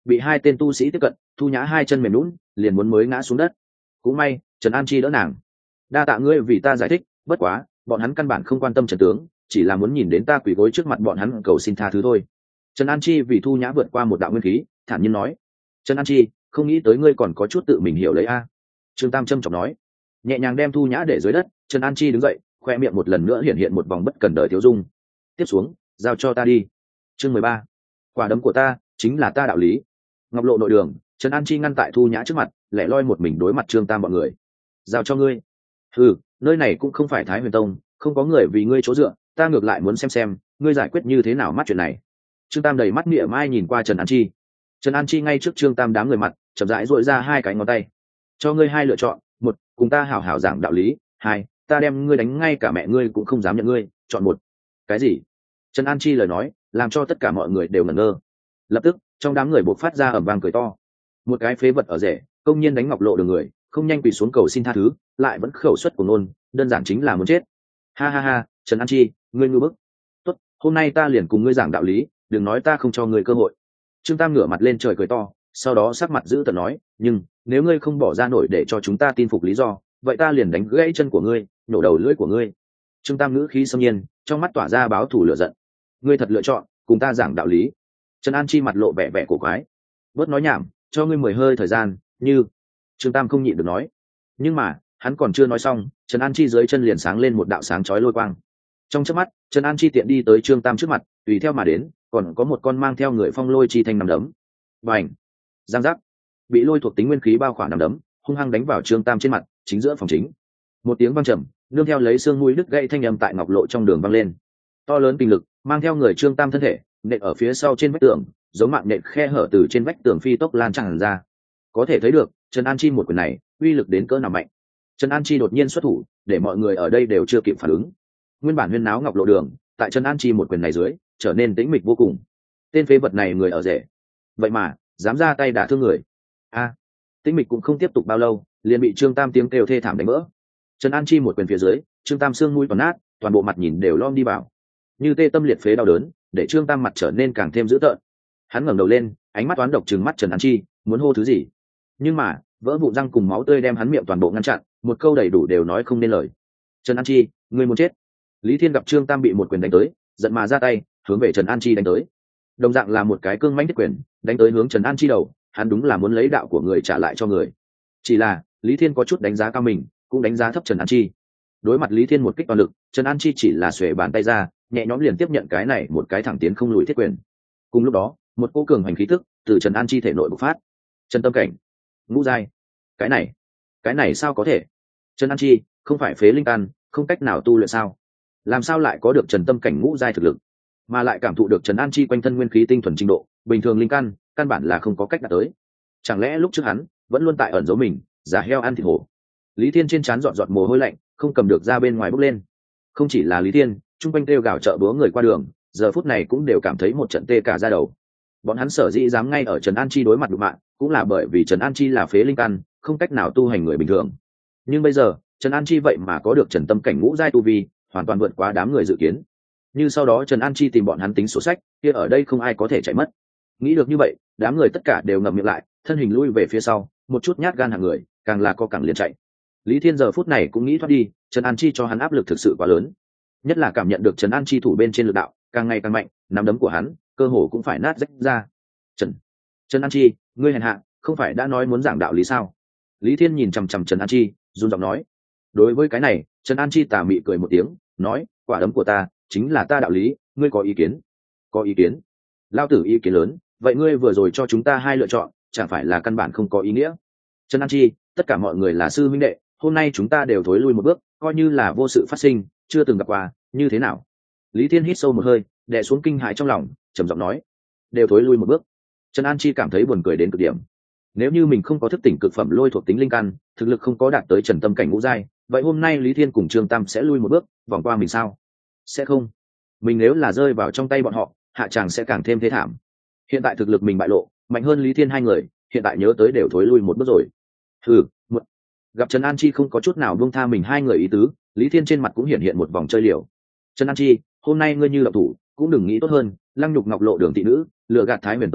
bị hai tên tu sĩ tiếp cận, thu nhã hai chân mềm lún liền muốn mới ngã xuống đất. Cũng may Trần An Chi đỡ nàng. Đa tạ ngươi vì ta giải thích, bất quá bọn hắn căn bản không quan tâm Trần tướng, chỉ là muốn nhìn đến ta quỳ gối trước mặt bọn hắn cầu xin tha thứ thôi. Trần An Chi vì thu nhã vượt qua một đạo nguyên khí, thản nhiên nói. Trần An Chi, không nghĩ tới ngươi còn có chút tự mình hiểu lấy a. Trương Tam trâm trọng nói. Nhẹ nhàng đem thu nhã để dưới đất, Trần An Chi đứng dậy, khoe miệng một lần nữa hiện hiện một vòng bất cần đời thiếu dung. Tiếp xuống, giao cho ta đi. Chương mười ba. Quả đấm của ta chính là ta đạo lý. Ngọc lộ nội đường, Trần An Chi ngăn tại thu nhã trước mặt, lẻ loi một mình đối mặt Trương Tam bọn người. Giao cho ngươi. Ừ, nơi này cũng không phải Thái Huyền Tông, không có người vì ngươi chỗ dựa, ta ngược lại muốn xem xem ngươi giải quyết như thế nào mắt chuyện này. Trương Tam đầy mắt mỉa mai nhìn qua Trần An Chi. Trần An Chi ngay trước Trương Tam đám người mặt, chậm rãi duỗi ra hai cái ngón tay. Cho ngươi hai lựa chọn, một, cùng ta hảo hảo giảng đạo lý, hai, ta đem ngươi đánh ngay cả mẹ ngươi cũng không dám nhận ngươi, chọn một. Cái gì? Trần An Chi lời nói làm cho tất cả mọi người đều ngẩn ngơ. Lập tức trong đám người bộc phát ra ầm vang cười to. Một cái phế vật ở rể công nhiên đánh Ngọc lộ đường người, không nhanh quỳ xuống cầu xin tha thứ, lại vẫn khẩu suất của nôn, đơn giản chính là muốn chết. Ha ha ha, Trần An Chi, ngươi ngu bức. Tốt, hôm nay ta liền cùng ngươi giảng đạo lý, đừng nói ta không cho ngươi cơ hội. Trương Tam ngửa mặt lên trời cười to, sau đó sắc mặt giữ tợn nói, nhưng nếu ngươi không bỏ ra nổi để cho chúng ta tin phục lý do, vậy ta liền đánh gãy chân của ngươi, nổ đầu lưỡi của ngươi. Trương Tam ngữ khí xâm nhiên, trong mắt tỏa ra báo thù lửa giận. Ngươi thật lựa chọn cùng ta giảng đạo lý? Trần An Chi mặt lộ vẻ vẻ cổ quái. Bớt nói nhảm, cho ngươi mười hơi thời gian, như. Trương Tam không nhịn được nói. Nhưng mà hắn còn chưa nói xong, Trần An Chi dưới chân liền sáng lên một đạo sáng chói lôi quang. Trong chớp mắt, Trần An Chi tiện đi tới Trương Tam trước mặt, tùy theo mà đến còn có một con mang theo người phong lôi chi thanh nằm đấm. Bành! Giang giác! Bị lôi thuộc tính nguyên khí bao khỏa nằm đấm hung hăng đánh vào Trương Tam trên mặt, chính giữa phòng chính. Một tiếng vang trầm, nương theo lấy xương mũi đứt gãy thanh âm tại ngọc lộ trong đường vang lên. To lớn kinh lực mang theo người Trương Tam thân thể nện ở phía sau trên vách tường, giống mạng nện khe hở từ trên vách tường phi tốc lan tràn ra. Có thể thấy được Trần An Chi một quyền này uy lực đến cỡ nào mạnh. Trần An Chi đột nhiên xuất thủ, để mọi người ở đây đều chưa kịp phản ứng. Nguyên bản huyên náo ngọc lộ đường, tại Trần An Chi một quyền này dưới trở nên tĩnh mịch vô cùng. Tên phế vật này người ở rể, vậy mà dám ra tay đả thương người. A, à, tĩnh mịch cũng không tiếp tục bao lâu, liền bị Trương Tam tiếng kêu thê thảm đánh vỡ. Trần An Chi một quyền phía dưới, Trương Tam xương mũi toàn nát, toàn bộ mặt nhìn đều lom đi vào. Như tê tâm liệt phế đau đớn, để Trương Tam mặt trở nên càng thêm dữ tợn. Hắn ngẩng đầu lên, ánh mắt toán độc trừng mắt Trần An Chi, muốn hô thứ gì, nhưng mà vỡ vụn răng cùng máu tươi đem hắn miệng toàn bộ ngăn chặn, một câu đầy đủ đều nói không nên lời. Trần An Chi, ngươi muốn chết. Lý Thiên gặp Trương Tam bị một quyền đánh tới, giận mà ra tay hướng về Trần An Chi đánh tới. Đồng dạng là một cái cương mãnh thiết quyền đánh tới hướng Trần An Chi đầu, hắn đúng là muốn lấy đạo của người trả lại cho người. Chỉ là Lý Thiên có chút đánh giá cao mình, cũng đánh giá thấp Trần An Chi. Đối mặt Lý Thiên một kích toàn lực, Trần An Chi chỉ là xuề bàn tay ra, nhẹ nhõm liền tiếp nhận cái này một cái thẳng tiến không lùi thiết quyền. Cùng lúc đó, một cỗ cường hành khí tức từ Trần An Chi thể nội bộc phát. Trần tâm cảnh ngũ giai, cái này cái này sao có thể? Trần An Chi không phải phế linh căn, không cách nào tu luyện sao? Làm sao lại có được trần tâm cảnh ngũ giai thực lực, mà lại cảm thụ được Trần An Chi quanh thân nguyên khí tinh thuần trình độ bình thường linh căn căn bản là không có cách đạt tới. Chẳng lẽ lúc trước hắn vẫn luôn tại ẩn giấu mình, giả heo ăn thịt hổ? Lý Thiên trên trán dọn dọn mồ hôi lạnh, không cầm được ra bên ngoài bốc lên. Không chỉ là Lý Thiên, chung quanh kêu gào trợ búa người qua đường giờ phút này cũng đều cảm thấy một trận tê cả da đầu. Bọn hắn sở dĩ dám ngay ở Trần An Chi đối mặt đụng mạng, cũng là bởi vì Trần An Chi là phế linh căn, không cách nào tu hành người bình thường. Nhưng bây giờ Trần An Chi vậy mà có được trần tâm cảnh ngũ giai tu vi, hoàn toàn vượt quá đám người dự kiến. Như sau đó Trần An Chi tìm bọn hắn tính sổ sách, kia ở đây không ai có thể chạy mất. Nghĩ được như vậy, đám người tất cả đều ngậm miệng lại, thân hình lui về phía sau, một chút nhát gan hàng người càng là co cẳng liền chạy. Lý Thiên giờ phút này cũng nghĩ thoát đi, Trần An Chi cho hắn áp lực thực sự quá lớn, nhất là cảm nhận được Trần An Chi thủ bên trên lực đạo càng ngày càng mạnh, nắm đấm của hắn cơ hồ cũng phải nát rách ra. Trần Trần An Chi, ngươi hèn hạ, không phải đã nói muốn giảng đạo lý sao? Lý Thiên nhìn chằm chằm Trần An Chi, run giọng nói. Đối với cái này, Trần An Chi tà mị cười một tiếng, nói, quả đấm của ta chính là ta đạo lý, ngươi có ý kiến? Có ý kiến? Lao tử ý kiến lớn, vậy ngươi vừa rồi cho chúng ta hai lựa chọn, chẳng phải là căn bản không có ý nghĩa? Trần An Chi, tất cả mọi người là sư huynh đệ, hôm nay chúng ta đều thối lui một bước, coi như là vô sự phát sinh, chưa từng gặp qua, như thế nào? Lý Thiên hít sâu một hơi, đè xuống kinh hãi trong lòng, trầm giọng nói, đều thối lui một bước. Trần An Chi cảm thấy buồn cười đến cực điểm. Nếu như mình không có thức tỉnh cực phẩm lôi thuộc tính linh căn, thực lực không có đạt tới trần tâm cảnh ngũ giai, vậy hôm nay Lý Thiên cùng Trương Tam sẽ lui một bước, vòng qua mình sao? Sẽ không. Mình nếu là rơi vào trong tay bọn họ, hạ tràng sẽ càng thêm thế thảm. Hiện tại thực lực mình bại lộ, mạnh hơn Lý Thiên hai người, hiện tại nhớ tới đều thối lui một bước rồi. Hừ, một... gặp Trần An Chi không có chút nào buông tha mình hai người ý tứ, Lý Thiên trên mặt cũng hiện hiện một vòng chơi liều. Trần An Chi, hôm nay ngươi như lập thủ, cũng đừng nghĩ tốt hơn, lăng nhục ngọc lộ đường thị nữ, lừa gạt Thái Huyền tông chủ,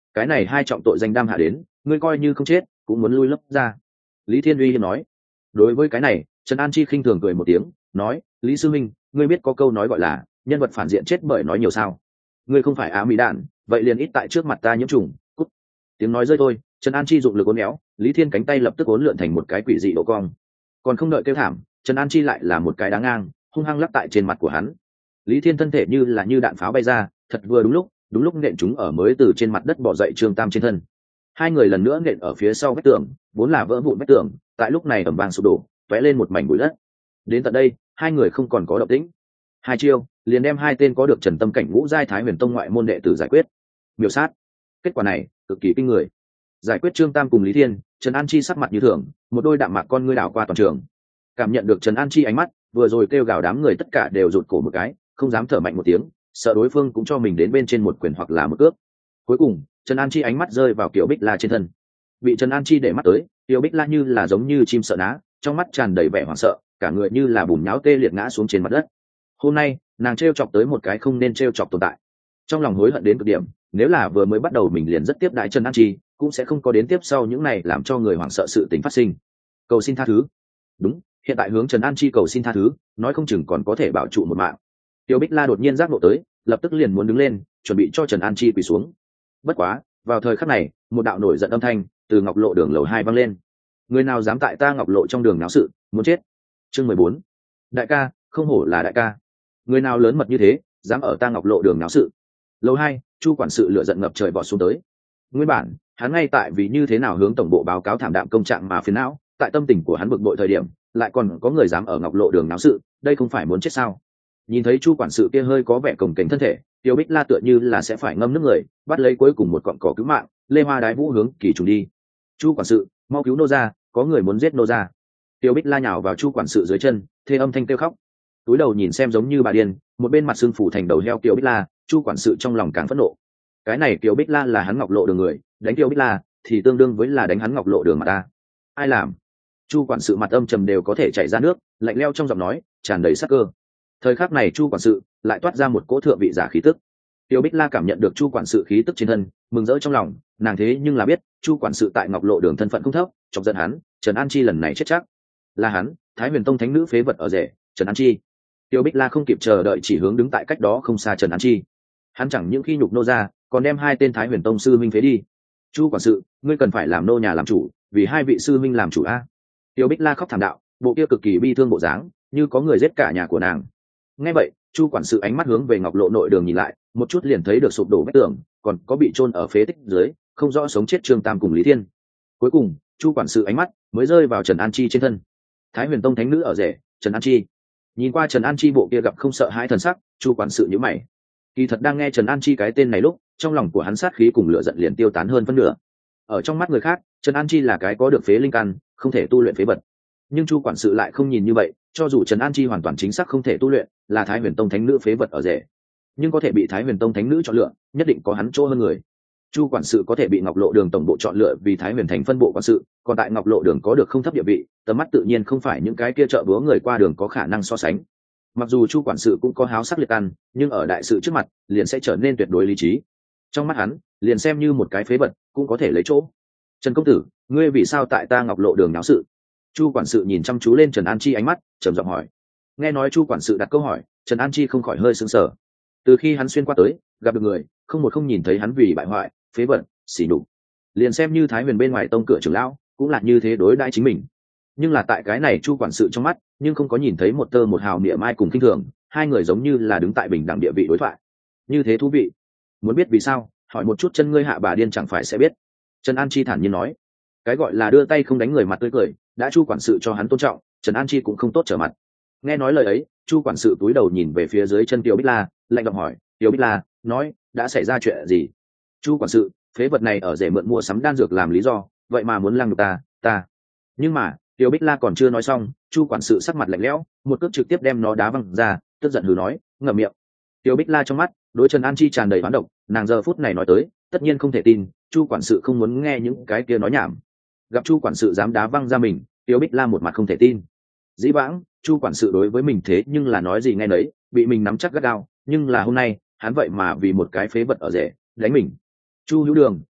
cái này hai trọng tội danh đam hạ đến, ngươi coi như không chết cũng muốn lui lấp ra. Lý Thiên uy hiếp nói. Đối với cái này, Trần An Chi khinh thường cười một tiếng, nói: Lý sư minh, ngươi biết có câu nói gọi là nhân vật phản diện chết bởi nói nhiều sao? Ngươi không phải á mỹ đạn, vậy liền ít tại trước mặt ta nhiễm trùng. Cút. Tiếng nói rơi thôi, Trần An Chi dụng lực uốn éo, Lý Thiên cánh tay lập tức uốn lượn thành một cái quỷ dị độ cong. Còn không đợi kêu thảm, Trần An Chi lại là một cái đá ngang, hung hăng lắc tại trên mặt của hắn. Lý Thiên thân thể như là như đạn pháo bay ra, thật vừa đúng lúc, đúng lúc nện chúng ở mới từ trên mặt đất bò dậy Trương Tam trên thân. Hai người lần nữa nện ở phía sau vách tường, vốn là vỡ vụn vách tường, tại lúc này ầm vang sụp đổ, tóe lên một mảnh bụi đất. Đến tận đây, hai người không còn có động tĩnh. Hai chiêu, liền đem hai tên có được Trần Tâm cảnh ngũ giai Thái Huyền Tông ngoại môn đệ tử giải quyết. Miểu sát. Kết quả này, cực kỳ kinh người. Giải quyết Trương Tam cùng Lý Thiên, Trần An Chi sắc mặt như thường, một đôi đạm mạc con ngươi đảo qua toàn trường. Cảm nhận được Trần An Chi ánh mắt, vừa rồi kêu gào đám người tất cả đều rụt cổ một cái, không dám thở mạnh một tiếng, sợ đối phương cũng cho mình đến bên trên một quyền hoặc là một cước. Cuối cùng, Trần An Chi ánh mắt rơi vào Kiều Bích La trên thân. Bị Trần An Chi để mắt tới, Kiều Bích La như là giống như chim sợ ná, trong mắt tràn đầy vẻ hoảng sợ, cả người như là bùn nhão tê liệt ngã xuống trên mặt đất. Hôm nay, nàng trêu chọc tới một cái không nên trêu chọc tồn tại. Trong lòng hối hận đến cực điểm, nếu là vừa mới bắt đầu mình liền rất tiếp đãi Trần An Chi, cũng sẽ không có đến tiếp sau những này làm cho người hoảng sợ sự tình phát sinh. Cầu xin tha thứ. Đúng, hiện tại hướng Trần An Chi cầu xin tha thứ, nói không chừng còn có thể bảo trụ một mạng. Tiêu Bích La đột nhiên giác ngộ tới, lập tức liền muốn đứng lên, chuẩn bị cho Trần An Chi quỳ xuống. Bất quá, vào thời khắc này, một đạo nổi giận âm thanh từ Ngọc Lộ đường lầu hai vang lên. Người nào dám tại ta Ngọc Lộ trong đường náo sự, muốn chết. Chương mười bốn. Đại ca, không hổ là đại ca. Người nào lớn mật như thế, dám ở ta Ngọc Lộ đường náo sự. Lầu hai, Chu quản sự lửa giận ngập trời vọt xuống tới. Nguyên bản, hắn ngay tại vì như thế nào hướng tổng bộ báo cáo thảm đạm công trạng mà phiền não, tại tâm tình của hắn bực bội thời điểm, lại còn có người dám ở Ngọc Lộ đường náo sự, đây không phải muốn chết sao? Nhìn thấy Chu quản sự kia hơi có vẻ cồng kềnh thân thể, Tiêu Bích La tựa như là sẽ phải ngâm nước người, bắt lấy cuối cùng một cọng cỏ cứu mạng, lê hoa đái vũ hướng kỳ trùng đi. Chu quản sự, mau cứu nô gia, có người muốn giết nô gia. Tiêu Bích La nhào vào Chu quản sự dưới chân, thê âm thanh kêu khóc. Túi đầu nhìn xem giống như bà điên, một bên mặt xương phủ thành đầu heo Tiêu Bích La, Chu quản sự trong lòng càng phẫn nộ. Cái này Tiêu Bích La là hắn Ngọc Lộ đường người, đánh Tiêu Bích La thì tương đương với là đánh hắn Ngọc Lộ đường mà ta. Ai làm? Chu quản sự mặt âm trầm đều có thể chảy ra nước, lạnh lẽo trong giọng nói tràn đầy sắc cơ. Thời khắc này Chu quản sự lại toát ra một cỗ thượng vị giả khí tức. Tiêu Bích La cảm nhận được Chu quản sự khí tức trên thân, mừng rỡ trong lòng, nàng thế nhưng là biết, Chu quản sự tại Ngọc Lộ đường thân phận không thấp, chọc giận hắn, Trần An Chi lần này chết chắc. Là hắn, Thái Huyền Tông thánh nữ phế vật ở rể, Trần An Chi. Tiêu Bích La không kịp chờ đợi chỉ hướng đứng tại cách đó không xa Trần An Chi. Hắn chẳng những khi nhục nô ra, còn đem hai tên Thái Huyền Tông sư minh phế đi. Chu quản sự, ngươi cần phải làm nô nhà làm chủ, vì hai vị sư minh làm chủ a. Tiêu Bích La khóc thảm đạo, bộ kia cực kỳ bi thương bộ dáng, như có người giết cả nhà của nàng. Nghe vậy, Chu quản sự ánh mắt hướng về Ngọc Lộ nội đường nhìn lại, một chút liền thấy được sụp đổ vách tường, còn có bị chôn ở phế tích dưới, không rõ sống chết Trương Tam cùng Lý Thiên. Cuối cùng, Chu quản sự ánh mắt mới rơi vào Trần An Chi trên thân. Thái Huyền Tông thánh nữ ở rể, Trần An Chi. Nhìn qua Trần An Chi bộ kia gặp không sợ hãi thần sắc, Chu quản sự nhíu mày. Kỳ thật đang nghe Trần An Chi cái tên này lúc, trong lòng của hắn sát khí cùng lửa giận liền tiêu tán hơn phân nửa. Ở trong mắt người khác, Trần An Chi là cái có được phế linh căn, không thể tu luyện phế vật. Nhưng Chu quản sự lại không nhìn như vậy, cho dù Trần An Chi hoàn toàn chính xác không thể tu luyện, là Thái Huyền Tông thánh nữ phế vật ở rể, nhưng có thể bị Thái Huyền Tông thánh nữ chọn lựa, nhất định có hắn chỗ hơn người. Chu quản sự có thể bị Ngọc Lộ đường tổng bộ chọn lựa vì Thái Huyền thành phân bộ quản sự, còn tại Ngọc Lộ đường có được không thấp địa vị, tầm mắt tự nhiên không phải những cái kia chợ búa người qua đường có khả năng so sánh. Mặc dù Chu quản sự cũng có háo sắc liệt ăn, nhưng ở đại sự trước mặt, liền sẽ trở nên tuyệt đối lý trí. Trong mắt hắn, liền xem như một cái phế vật, cũng có thể lấy chỗ. Trần công tử, ngươi vì sao tại ta Ngọc Lộ đường náo sự? Chu quản sự nhìn chăm chú lên Trần An Chi ánh mắt, trầm giọng hỏi. Nghe nói Chu quản sự đặt câu hỏi, Trần An Chi không khỏi hơi sững sờ. Từ khi hắn xuyên qua tới, gặp được người, không một không nhìn thấy hắn vì bại hoại, phế vật, xỉ nhục. Liền xem như Thái Huyền bên ngoài tông cửa trưởng lão, cũng là như thế đối đãi chính mình. Nhưng là tại cái này Chu quản sự trong mắt, nhưng không có nhìn thấy một tơ một hào mỉa mai cùng khinh thường, hai người giống như là đứng tại bình đẳng địa vị đối thoại. Như thế thú vị. Muốn biết vì sao, hỏi một chút chân ngươi hạ bà điên chẳng phải sẽ biết. Trần An Chi thản nhiên nói. Cái gọi là đưa tay không đánh người mặt tươi cười, đã Chu quản sự cho hắn tôn trọng, Trần An Chi cũng không tốt trở mặt. Nghe nói lời ấy, Chu quản sự túi đầu nhìn về phía dưới chân Tiêu Bích La, lạnh giọng hỏi, Tiêu Bích La, nói, đã xảy ra chuyện gì? Chu quản sự, phế vật này ở rể mượn mua sắm đan dược làm lý do, vậy mà muốn lăng nhục ta, ta. Nhưng mà, Tiêu Bích La còn chưa nói xong, Chu quản sự sắc mặt lạnh lẽo, một cước trực tiếp đem nó đá văng ra, tức giận hừ nói, ngậm miệng. Tiêu Bích La trong mắt, đối Trần An Chi tràn đầy oán độc, nàng giờ phút này nói tới, tất nhiên không thể tin, Chu quản sự không muốn nghe những cái kia nói nhảm. Gặp Chu quản sự dám đá văng ra mình, Tiêu Bích La một mặt không thể tin. Dĩ vãng, Chu quản sự đối với mình thế nhưng là nói gì nghe nấy, bị mình nắm chắc gắt gao, nhưng là hôm nay, hắn vậy mà vì một cái phế vật ở rể, đánh mình. Chu Hữu Đường,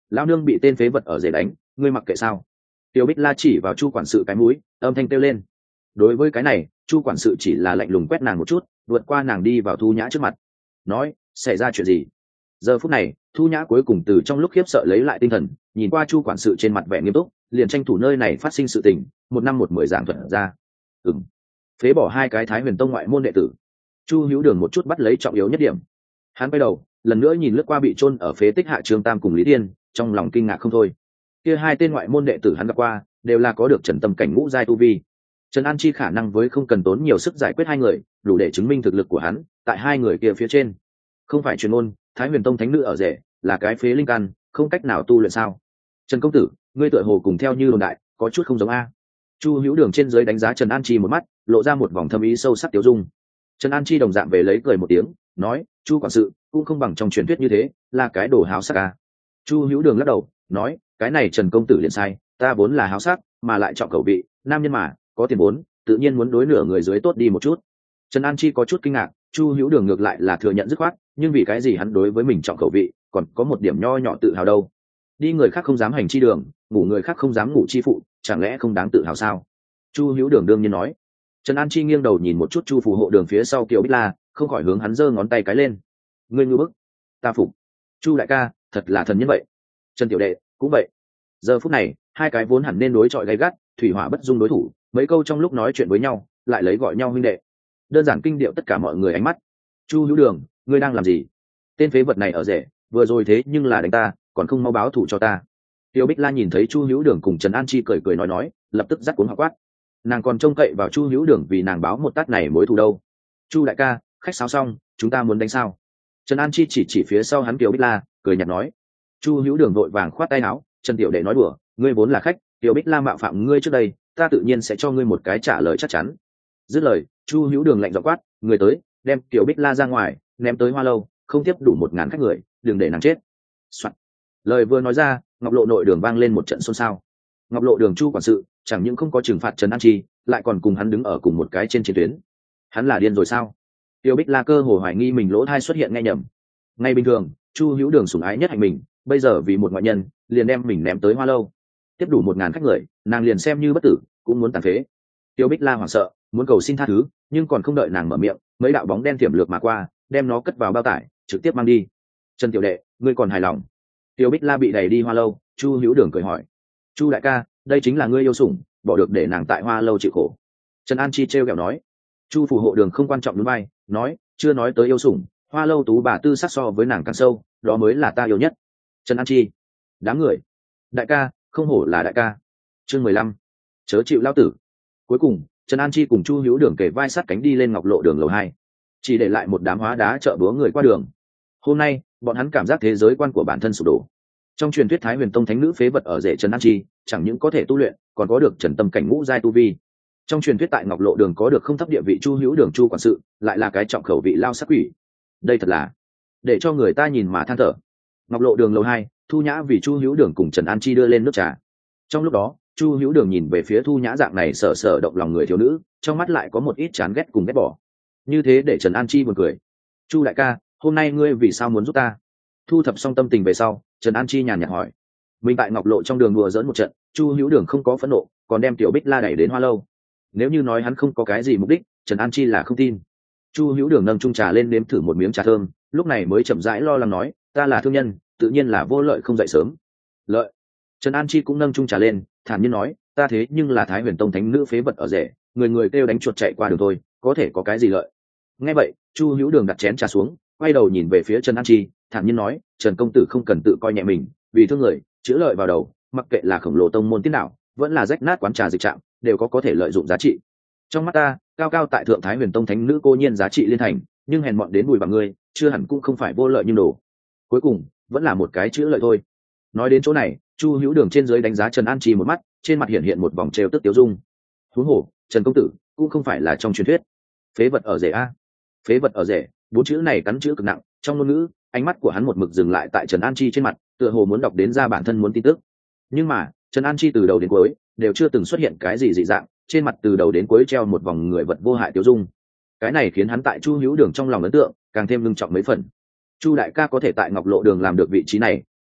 Lão nương bị tên phế vật ở rể đánh, ngươi mặc kệ sao? Tiêu Bích La chỉ vào Chu quản sự cái mũi, âm thanh kêu lên. Đối với cái này, Chu quản sự chỉ là lạnh lùng quét nàng một chút, vượt qua nàng đi vào Thu Nhã trước mặt, nói: xảy ra chuyện gì? Giờ phút này, Thu Nhã cuối cùng từ trong lúc khiếp sợ lấy lại tinh thần, nhìn qua Chu quản sự trên mặt vẻ nghiêm túc, liền tranh thủ nơi này phát sinh sự tình, một năm một mười giảng thuật ra. Ừm, phế bỏ hai cái Thái Huyền Tông ngoại môn đệ tử. Chu Hữu Đường một chút bắt lấy trọng yếu nhất điểm. Hắn quay đầu, lần nữa nhìn lướt qua bị chôn ở phế tích hạ Trương Tam cùng Lý Tiên, trong lòng kinh ngạc không thôi. Kia hai tên ngoại môn đệ tử hắn gặp qua, đều là có được Trần Tâm cảnh ngũ giai tu vi. Trần An Chi khả năng với không cần tốn nhiều sức giải quyết hai người, đủ để chứng minh thực lực của hắn tại hai người kia phía trên. Không phải truyền ngôn, Thái Huyền Tông thánh nữ ở rể, là cái phế linh căn, không cách nào tu luyện sao? Trần công tử, ngươi tựa hồ cùng theo như đồn đại, có chút không giống a. Chu Hữu Đường trên dưới đánh giá Trần An Chi một mắt, lộ ra một vòng thâm ý sâu sắc tiêu dung. Trần An Chi đồng dạng về lấy cười một tiếng, nói: Chu quản sự cũng không bằng trong truyền thuyết như thế, là cái đồ háo sắc a. Chu Hữu Đường lắc đầu, nói: cái này Trần công tử liền sai, ta vốn là háo sắc, mà lại trọng khẩu vị, nam nhân mà có tiền vốn, tự nhiên muốn đối nửa người dưới tốt đi một chút. Trần An Chi có chút kinh ngạc, Chu Hữu Đường ngược lại là thừa nhận dứt khoát, nhưng vì cái gì hắn đối với mình trọng khẩu vị, còn có một điểm nho nhỏ tự hào đâu? Đi người khác không dám hành chi đường, ngủ người khác không dám ngủ chi phụ, chẳng lẽ không đáng tự hào sao? Chu Hữu Đường đương nhiên nói. Trần An Chi nghiêng đầu nhìn một chút Chu phù hộ đường phía sau Kiều Bích La, không khỏi hướng hắn giơ ngón tay cái lên. Ngươi ngư bức, ta phục. Chu đại ca, thật là thần nhân vậy. Trần tiểu đệ cũng vậy. Giờ phút này, hai cái vốn hẳn nên đối chọi gay gắt, thủy hỏa bất dung đối thủ, mấy câu trong lúc nói chuyện với nhau, lại lấy gọi nhau huynh đệ. Đơn giản kinh điệu tất cả mọi người ánh mắt. Chu Hữu Đường, ngươi đang làm gì? Tên phế vật này ở rể, vừa rồi thế nhưng là đánh ta, còn không mau báo thù cho ta. Tiêu Bích La nhìn thấy Chu Hữu Đường cùng Trần An Chi cười cười nói nói, lập tức dắt cuống họng quát. Nàng còn trông cậy vào Chu Hữu Đường vì nàng báo một tát này mối thù đâu. Chu đại ca, khách sáo xong, chúng ta muốn đánh sao? Trần An Chi chỉ chỉ phía sau hắn Tiêu Bích La, cười nhạt nói. Chu Hữu Đường vội vàng khoát tay áo, Trần tiểu đệ nói đùa, ngươi vốn là khách, Tiêu Bích La mạo phạm ngươi trước đây, ta tự nhiên sẽ cho ngươi một cái trả lời chắc chắn. Dứt lời, Chu Hữu Đường lạnh giọng quát, người tới, đem Tiêu Bích La ra ngoài, ném tới Hoa Lâu, không tiếp đủ một ngàn khách người, đừng để nàng chết. Soạn. Lời vừa nói ra, Ngọc Lộ nội đường vang lên một trận xôn xao. Ngọc Lộ đường Chu quản sự chẳng những không có trừng phạt Trần An Chi, lại còn cùng hắn đứng ở cùng một cái trên chiến tuyến. Hắn là điên rồi sao? Tiêu Bích La cơ hồ hoài nghi mình lỗ tai xuất hiện nghe nhầm. Ngay bình thường, Chu Hữu Đường sủng ái nhất hạnh mình, bây giờ vì một ngoại nhân, liền đem mình ném tới Hoa Lâu. Tiếp đủ một ngàn khách người, nàng liền xem như bất tử, cũng muốn tàn phế. Tiêu Bích La hoảng sợ, muốn cầu xin tha thứ, nhưng còn không đợi nàng mở miệng, mấy đạo bóng đen tiềm lược mà qua, đem nó cất vào bao tải, trực tiếp mang đi. Trần tiểu đệ, ngươi còn hài lòng? Tiêu Bích La bị đẩy đi Hoa Lâu, Chu Hữu Đường cười hỏi. Chu đại ca, đây chính là ngươi yêu sủng, bỏ được để nàng tại Hoa Lâu chịu khổ. Trần An Chi trêu ghẹo nói. Chu phù hộ đường không quan trọng đúng bay, nói, chưa nói tới yêu sủng, Hoa Lâu tú bà tư sắc so với nàng càng sâu, đó mới là ta yêu nhất. Trần An Chi, đám người, đại ca, không hổ là đại ca. Chương mười lăm, chớ chịu lao tử. Cuối cùng, Trần An Chi cùng Chu Hữu Đường kề vai sát cánh đi lên Ngọc Lộ đường lầu hai, chỉ để lại một đám hóa đá chợ búa người qua đường. Hôm nay, bọn hắn cảm giác thế giới quan của bản thân sụp đổ. Trong truyền thuyết Thái Huyền Tông thánh nữ phế vật ở rể Trần An Chi, chẳng những có thể tu luyện, còn có được Trần Tâm cảnh ngũ giai tu vi. Trong truyền thuyết tại Ngọc Lộ đường có được không thấp địa vị Chu Hữu Đường Chu quản sự, lại là cái trọng khẩu vị lao sắc quỷ. Đây thật là để cho người ta nhìn mà than thở. Ngọc Lộ đường lầu hai, Thu Nhã vì Chu Hữu Đường cùng Trần An Chi đưa lên nước trà. Trong lúc đó, Chu Hữu Đường nhìn về phía Thu Nhã dạng này sở sở động lòng người thiếu nữ, trong mắt lại có một ít chán ghét cùng ghét bỏ. Như thế để Trần An Chi buồn cười. Chu đại ca, hôm nay ngươi vì sao muốn giúp ta? Thu thập xong tâm tình về sau, Trần An Chi nhàn nhạt hỏi. Mình tại Ngọc Lộ trong đường đùa giỡn một trận, Chu Hữu Đường không có phẫn nộ, còn đem Tiểu Bích La đẩy đến Hoa Lâu. Nếu như nói hắn không có cái gì mục đích, Trần An Chi là không tin. Chu Hữu Đường nâng chung trà lên nếm thử một miếng trà thơm, lúc này mới chậm rãi lo lắng nói, ta là thương nhân, tự nhiên là vô lợi không dậy sớm. Lợi. Trần An Chi cũng nâng chung trà lên, thản nhiên nói, ta thế nhưng là Thái Huyền Tông thánh nữ phế vật ở rể, người người kêu đánh chuột chạy qua đường thôi, có thể có cái gì lợi? Nghe vậy, Chu Hữu Đường đặt chén trà xuống, quay đầu nhìn về phía Trần An Chi, thản nhiên nói, Trần công tử không cần tự coi nhẹ mình, vì thương người, chữa lợi vào đầu, mặc kệ là khổng lồ tông môn tiết nào, vẫn là rách nát quán trà dịch trạm, đều có có thể lợi dụng giá trị. Trong mắt ta, cao cao tại thượng Thái Huyền Tông thánh nữ cô nhiên giá trị liên thành, nhưng hèn mọn đến bùi bằng ngươi, chưa hẳn cũng không phải vô lợi như đồ. Cuối cùng, vẫn là một cái chữa lợi thôi. Nói đến chỗ này, Chu Hữu Đường trên dưới đánh giá Trần An Chi một mắt, trên mặt hiện hiện một vòng trêu tức tiêu dung. Huống hồ, Trần công tử cũng không phải là trong truyền thuyết. Phế vật ở rể a. Phế vật ở rể, bốn chữ này cắn chữ cực nặng, trong ngôn ngữ, ánh mắt của hắn một mực dừng lại tại Trần An Chi trên mặt, tựa hồ muốn đọc đến ra bản thân muốn tin tức. Nhưng mà, Trần An Chi từ đầu đến cuối đều chưa từng xuất hiện cái gì dị dạng, trên mặt từ đầu đến cuối treo một vòng người vật vô hại tiêu dung. Cái này khiến hắn tại Chu Hữu Đường trong lòng ấn tượng càng thêm nghiêm trọng mấy phần. Chu đại ca có thể tại Ngọc Lộ đường làm được vị trí này,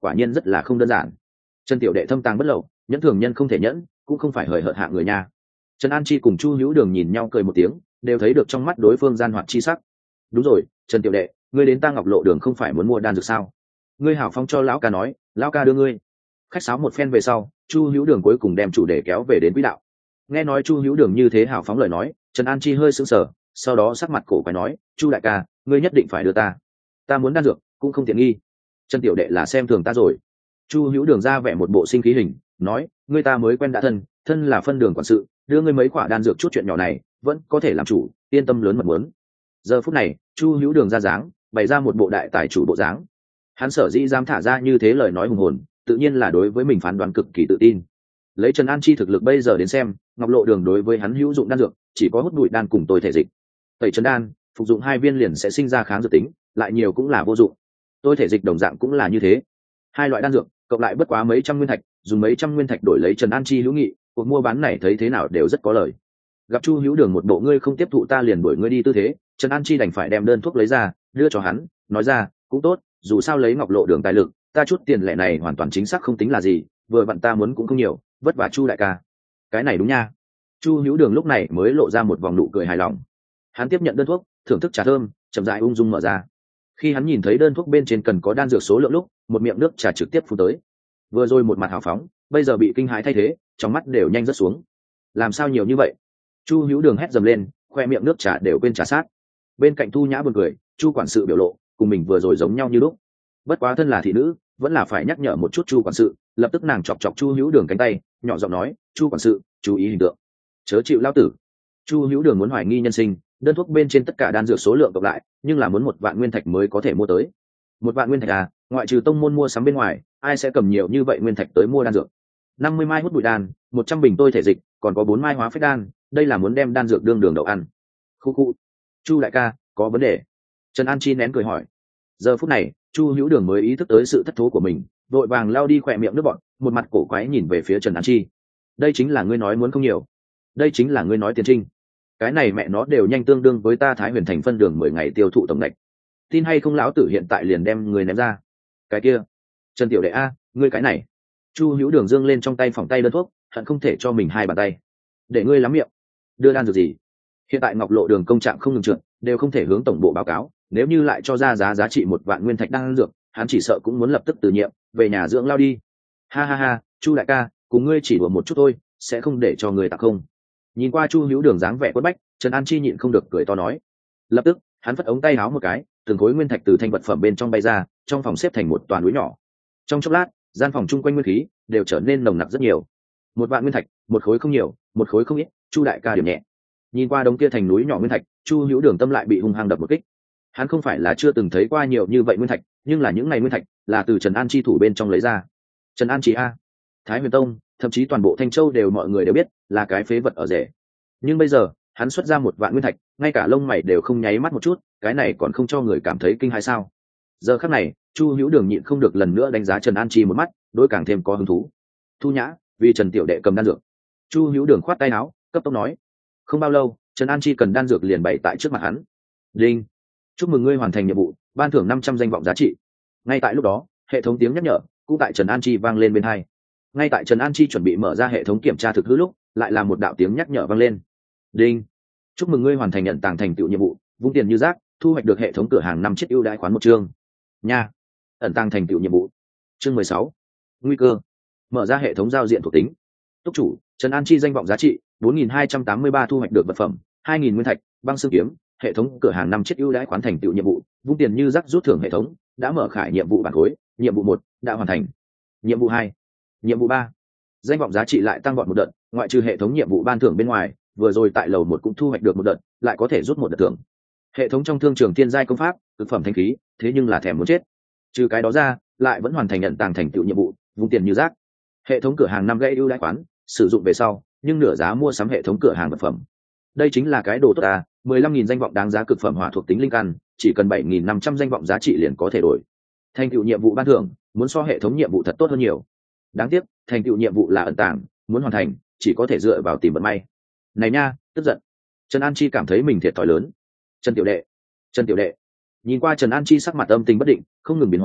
quả nhiên rất là không đơn giản. Trần tiểu đệ thâm tàng bất lậu, nhẫn thường nhân không thể nhẫn, cũng không phải hời hợt hạ người nha. Trần An Chi cùng Chu Hữu Đường nhìn nhau cười một tiếng, đều thấy được trong mắt đối phương gian hoạt chi sắc. Đúng rồi, Trần tiểu đệ, ngươi đến ta Ngọc Lộ Đường không phải muốn mua đan dược sao? Ngươi hảo phong cho lão ca nói, lão ca đưa ngươi. Khách sáo một phen về sau, Chu Hữu Đường cuối cùng đem chủ đề kéo về đến quỹ đạo. Nghe nói Chu Hữu Đường như thế hảo phóng lời nói, Trần An Chi hơi sững sờ, sau đó sắc mặt cổ quái nói, Chu đại ca, ngươi nhất định phải đưa ta. Ta muốn đan dược, cũng không tiện nghi. Trần tiểu đệ là xem thường ta rồi. Chu Hữu Đường ra vẻ một bộ sinh khí hình, nói, ngươi ta mới quen đã thân, thân là phân đường quản sự, đưa ngươi mấy quả đan dược chút chuyện nhỏ này, vẫn có thể làm chủ, yên tâm lớn mật muốn. Giờ phút này, Chu Hữu Đường ra dáng, bày ra một bộ đại tài chủ bộ dáng. Hắn sở dĩ dám thả ra như thế lời nói hùng hồn, tự nhiên là đối với mình phán đoán cực kỳ tự tin. Lấy Trần An Chi thực lực bây giờ đến xem, Ngọc Lộ Đường đối với hắn hữu dụng đan dược, chỉ có hút bụi đan cùng tôi thể dịch. Tẩy trấn đan, phục dụng hai viên liền sẽ sinh ra kháng dược tính, lại nhiều cũng là vô dụng. Tôi thể dịch đồng dạng cũng là như thế. Hai loại đan dược, cộng lại bất quá mấy trăm nguyên thạch, dùng mấy trăm nguyên thạch đổi lấy Trần An Chi hữu nghị, cuộc mua bán này thấy thế nào đều rất có lời. Gặp Chu Hữu Đường một bộ ngươi không tiếp thụ ta liền đuổi ngươi đi tư thế, Trần An Chi đành phải đem đơn thuốc lấy ra, đưa cho hắn, nói ra, cũng tốt, dù sao lấy Ngọc Lộ Đường tài lực, ta chút tiền lẻ này hoàn toàn chính xác không tính là gì, vừa vặn ta muốn cũng không nhiều, vất vả Chu đại ca. Cái này đúng nha. Chu Hữu Đường lúc này mới lộ ra một vòng nụ cười hài lòng. Hắn tiếp nhận đơn thuốc, thưởng thức trà thơm, chậm rãi ung dung mở ra. Khi hắn nhìn thấy đơn thuốc bên trên cần có đan dược số lượng lúc, một miệng nước trà trực tiếp phun tới. Vừa rồi một mặt hào phóng, bây giờ bị kinh hãi thay thế, trong mắt đều nhanh rớt xuống. Làm sao nhiều như vậy? Chu Hữu Đường hét dầm lên, khoe miệng nước trà đều quên trà sát. Bên cạnh Thu Nhã buồn cười, Chu quản sự biểu lộ cùng mình vừa rồi giống nhau như lúc. Bất quá thân là thị nữ, vẫn là phải nhắc nhở một chút Chu quản sự, lập tức nàng chọc chọc Chu Hữu Đường cánh tay, nhỏ giọng nói, Chu quản sự, chú ý hình tượng, chớ chịu lao tử. Chu Hữu Đường muốn hoài nghi nhân sinh, đơn thuốc bên trên tất cả đan dược số lượng cộng lại, nhưng là muốn một vạn nguyên thạch mới có thể mua tới. Một vạn nguyên thạch à? Ngoại trừ tông môn mua sắm bên ngoài, ai sẽ cầm nhiều như vậy nguyên thạch tới mua đan dược? Năm mươi mai hút bụi đan, một trăm bình tôi thể dịch, còn có bốn mai hóa phách đan, đây là muốn đem đan dược đương đường đậu ăn. Khu khu. Chu đại ca, có vấn đề? Trần An Chi nén cười hỏi. Giờ phút này, Chu Hữu Đường mới ý thức tới sự thất thố của mình, vội vàng lao đi khỏe miệng nước bọt, một mặt cổ quái nhìn về phía Trần An Chi. Đây chính là ngươi nói muốn không nhiều, đây chính là ngươi nói tiền trinh. Cái này mẹ nó đều nhanh tương đương với ta Thái Huyền Thành phân đường mười ngày tiêu thụ tổng ngạch. Tin hay không lão tử hiện tại liền đem người ném ra. Cái kia, Trần tiểu đệ a, ngươi cái này. Chu Hữu Đường giương lên trong tay phòng tay đơn thuốc, hận không thể cho mình hai bàn tay. Để ngươi lắm miệng. Đưa đan dược gì? Hiện tại Ngọc Lộ Đường công trạng không ngừng trượt, đều không thể hướng tổng bộ báo cáo, nếu như lại cho ra giá giá trị một vạn nguyên thạch đan dược, hắn chỉ sợ cũng muốn lập tức từ nhiệm, về nhà dưỡng lao đi. Ha ha ha, Chu đại ca, cùng ngươi chỉ đùa một chút thôi, sẽ không để cho người tặng không. Nhìn qua Chu Hữu Đường dáng vẻ quất bách, Trần An Chi nhịn không được cười to nói. Lập tức, hắn phất ống tay áo một cái, từng khối nguyên thạch từ thanh vật phẩm bên trong bay ra, trong phòng xếp thành một toàn núi nhỏ. Trong chốc lát, gian phòng chung quanh nguyên khí đều trở nên nồng nặc rất nhiều. Một vạn nguyên thạch, một khối không nhiều, một khối không ít, Chu đại ca điểm nhẹ. Nhìn qua đống kia thành núi nhỏ nguyên thạch, Chu Hữu Đường tâm lại bị hung hăng đập một kích. Hắn không phải là chưa từng thấy qua nhiều như vậy nguyên thạch, nhưng là những ngày nguyên thạch là từ Trần An Chi thủ bên trong lấy ra. Trần An Chi a, Thái Huyền Tông, thậm chí toàn bộ Thanh Châu đều mọi người đều biết là cái phế vật ở rể. Nhưng bây giờ, hắn xuất ra một vạn nguyên thạch, ngay cả lông mày đều không nháy mắt một chút, cái này còn không cho người cảm thấy kinh hay sao? Giờ khắc này, Chu Hữu Đường nhịn không được lần nữa đánh giá Trần An Chi một mắt, đối càng thêm có hứng thú. Thu Nhã, vì Trần tiểu đệ cầm đan dược. Chu Hữu Đường khoát tay áo, cấp tốc nói. Không bao lâu, Trần An Chi cần đan dược liền bày tại trước mặt hắn. Đinh, chúc mừng ngươi hoàn thành nhiệm vụ, ban thưởng năm trăm danh vọng giá trị. Ngay tại lúc đó, hệ thống tiếng nhắc nhở cũng tại Trần An Chi vang lên bên hai. Ngay tại Trần An Chi chuẩn bị mở ra hệ thống kiểm tra thực hư lúc, lại là một đạo tiếng nhắc nhở vang lên. Đinh, chúc mừng ngươi hoàn thành nhận tàng thành tựu nhiệm vụ, vung tiền như rác, thu hoạch được hệ thống cửa hàng năm chiếc ưu đãi khoán một chương. Nha, ẩn tàng thành tựu nhiệm vụ. Chương mười sáu, nguy cơ. Mở ra hệ thống giao diện thuộc tính. Túc chủ, Trần An Chi danh vọng giá trị bốn nghìn hai trăm tám mươi ba, thu hoạch được vật phẩm hai nghìn nguyên thạch, băng xương kiếm, hệ thống cửa hàng năm chiếc ưu đãi khoán thành tựu nhiệm vụ, vung tiền như rác rút thưởng hệ thống đã mở khải nhiệm vụ bản khối, nhiệm vụ một đã hoàn thành. Nhiệm vụ hai, nhiệm vụ ba. Danh vọng giá trị lại tăng vọt một đợt, ngoại trừ hệ thống nhiệm vụ ban thưởng bên ngoài, vừa rồi tại lầu một cũng thu hoạch được một đợt, lại có thể rút một đợt thưởng. Hệ thống trong thương trường thiên giai công pháp, thực phẩm thanh khí, thế nhưng là thèm muốn chết. Trừ cái đó ra, lại vẫn hoàn thành nhận tàng thành tựu nhiệm vụ, vung tiền như rác. Hệ thống cửa hàng năm gây ưu đãi khoán, sử dụng về sau, nhưng nửa giá mua sắm hệ thống cửa hàng vật phẩm. Đây chính là cái đồ tốt à, mười lăm nghìn danh vọng đáng giá cực phẩm hỏa thuộc tính linh căn, chỉ cần bảy nghìn năm trăm danh vọng giá trị liền có thể đổi. Thành tựu nhiệm vụ ban thưởng, muốn so hệ thống nhiệm vụ thật tốt hơn nhiều. Đáng tiếc, thành tựu nhiệm vụ là ẩn tàng, muốn hoàn thành, chỉ có thể dựa vào tìm vận may. Này nha, tức giận. Trần An Chi cảm thấy mình thiệt thòi lớn. Trần tiểu đệ, Trần tiểu đệ. Nhìn qua Trần An Chi sắc mặt âm tình bất định, không ngừng biến hóa,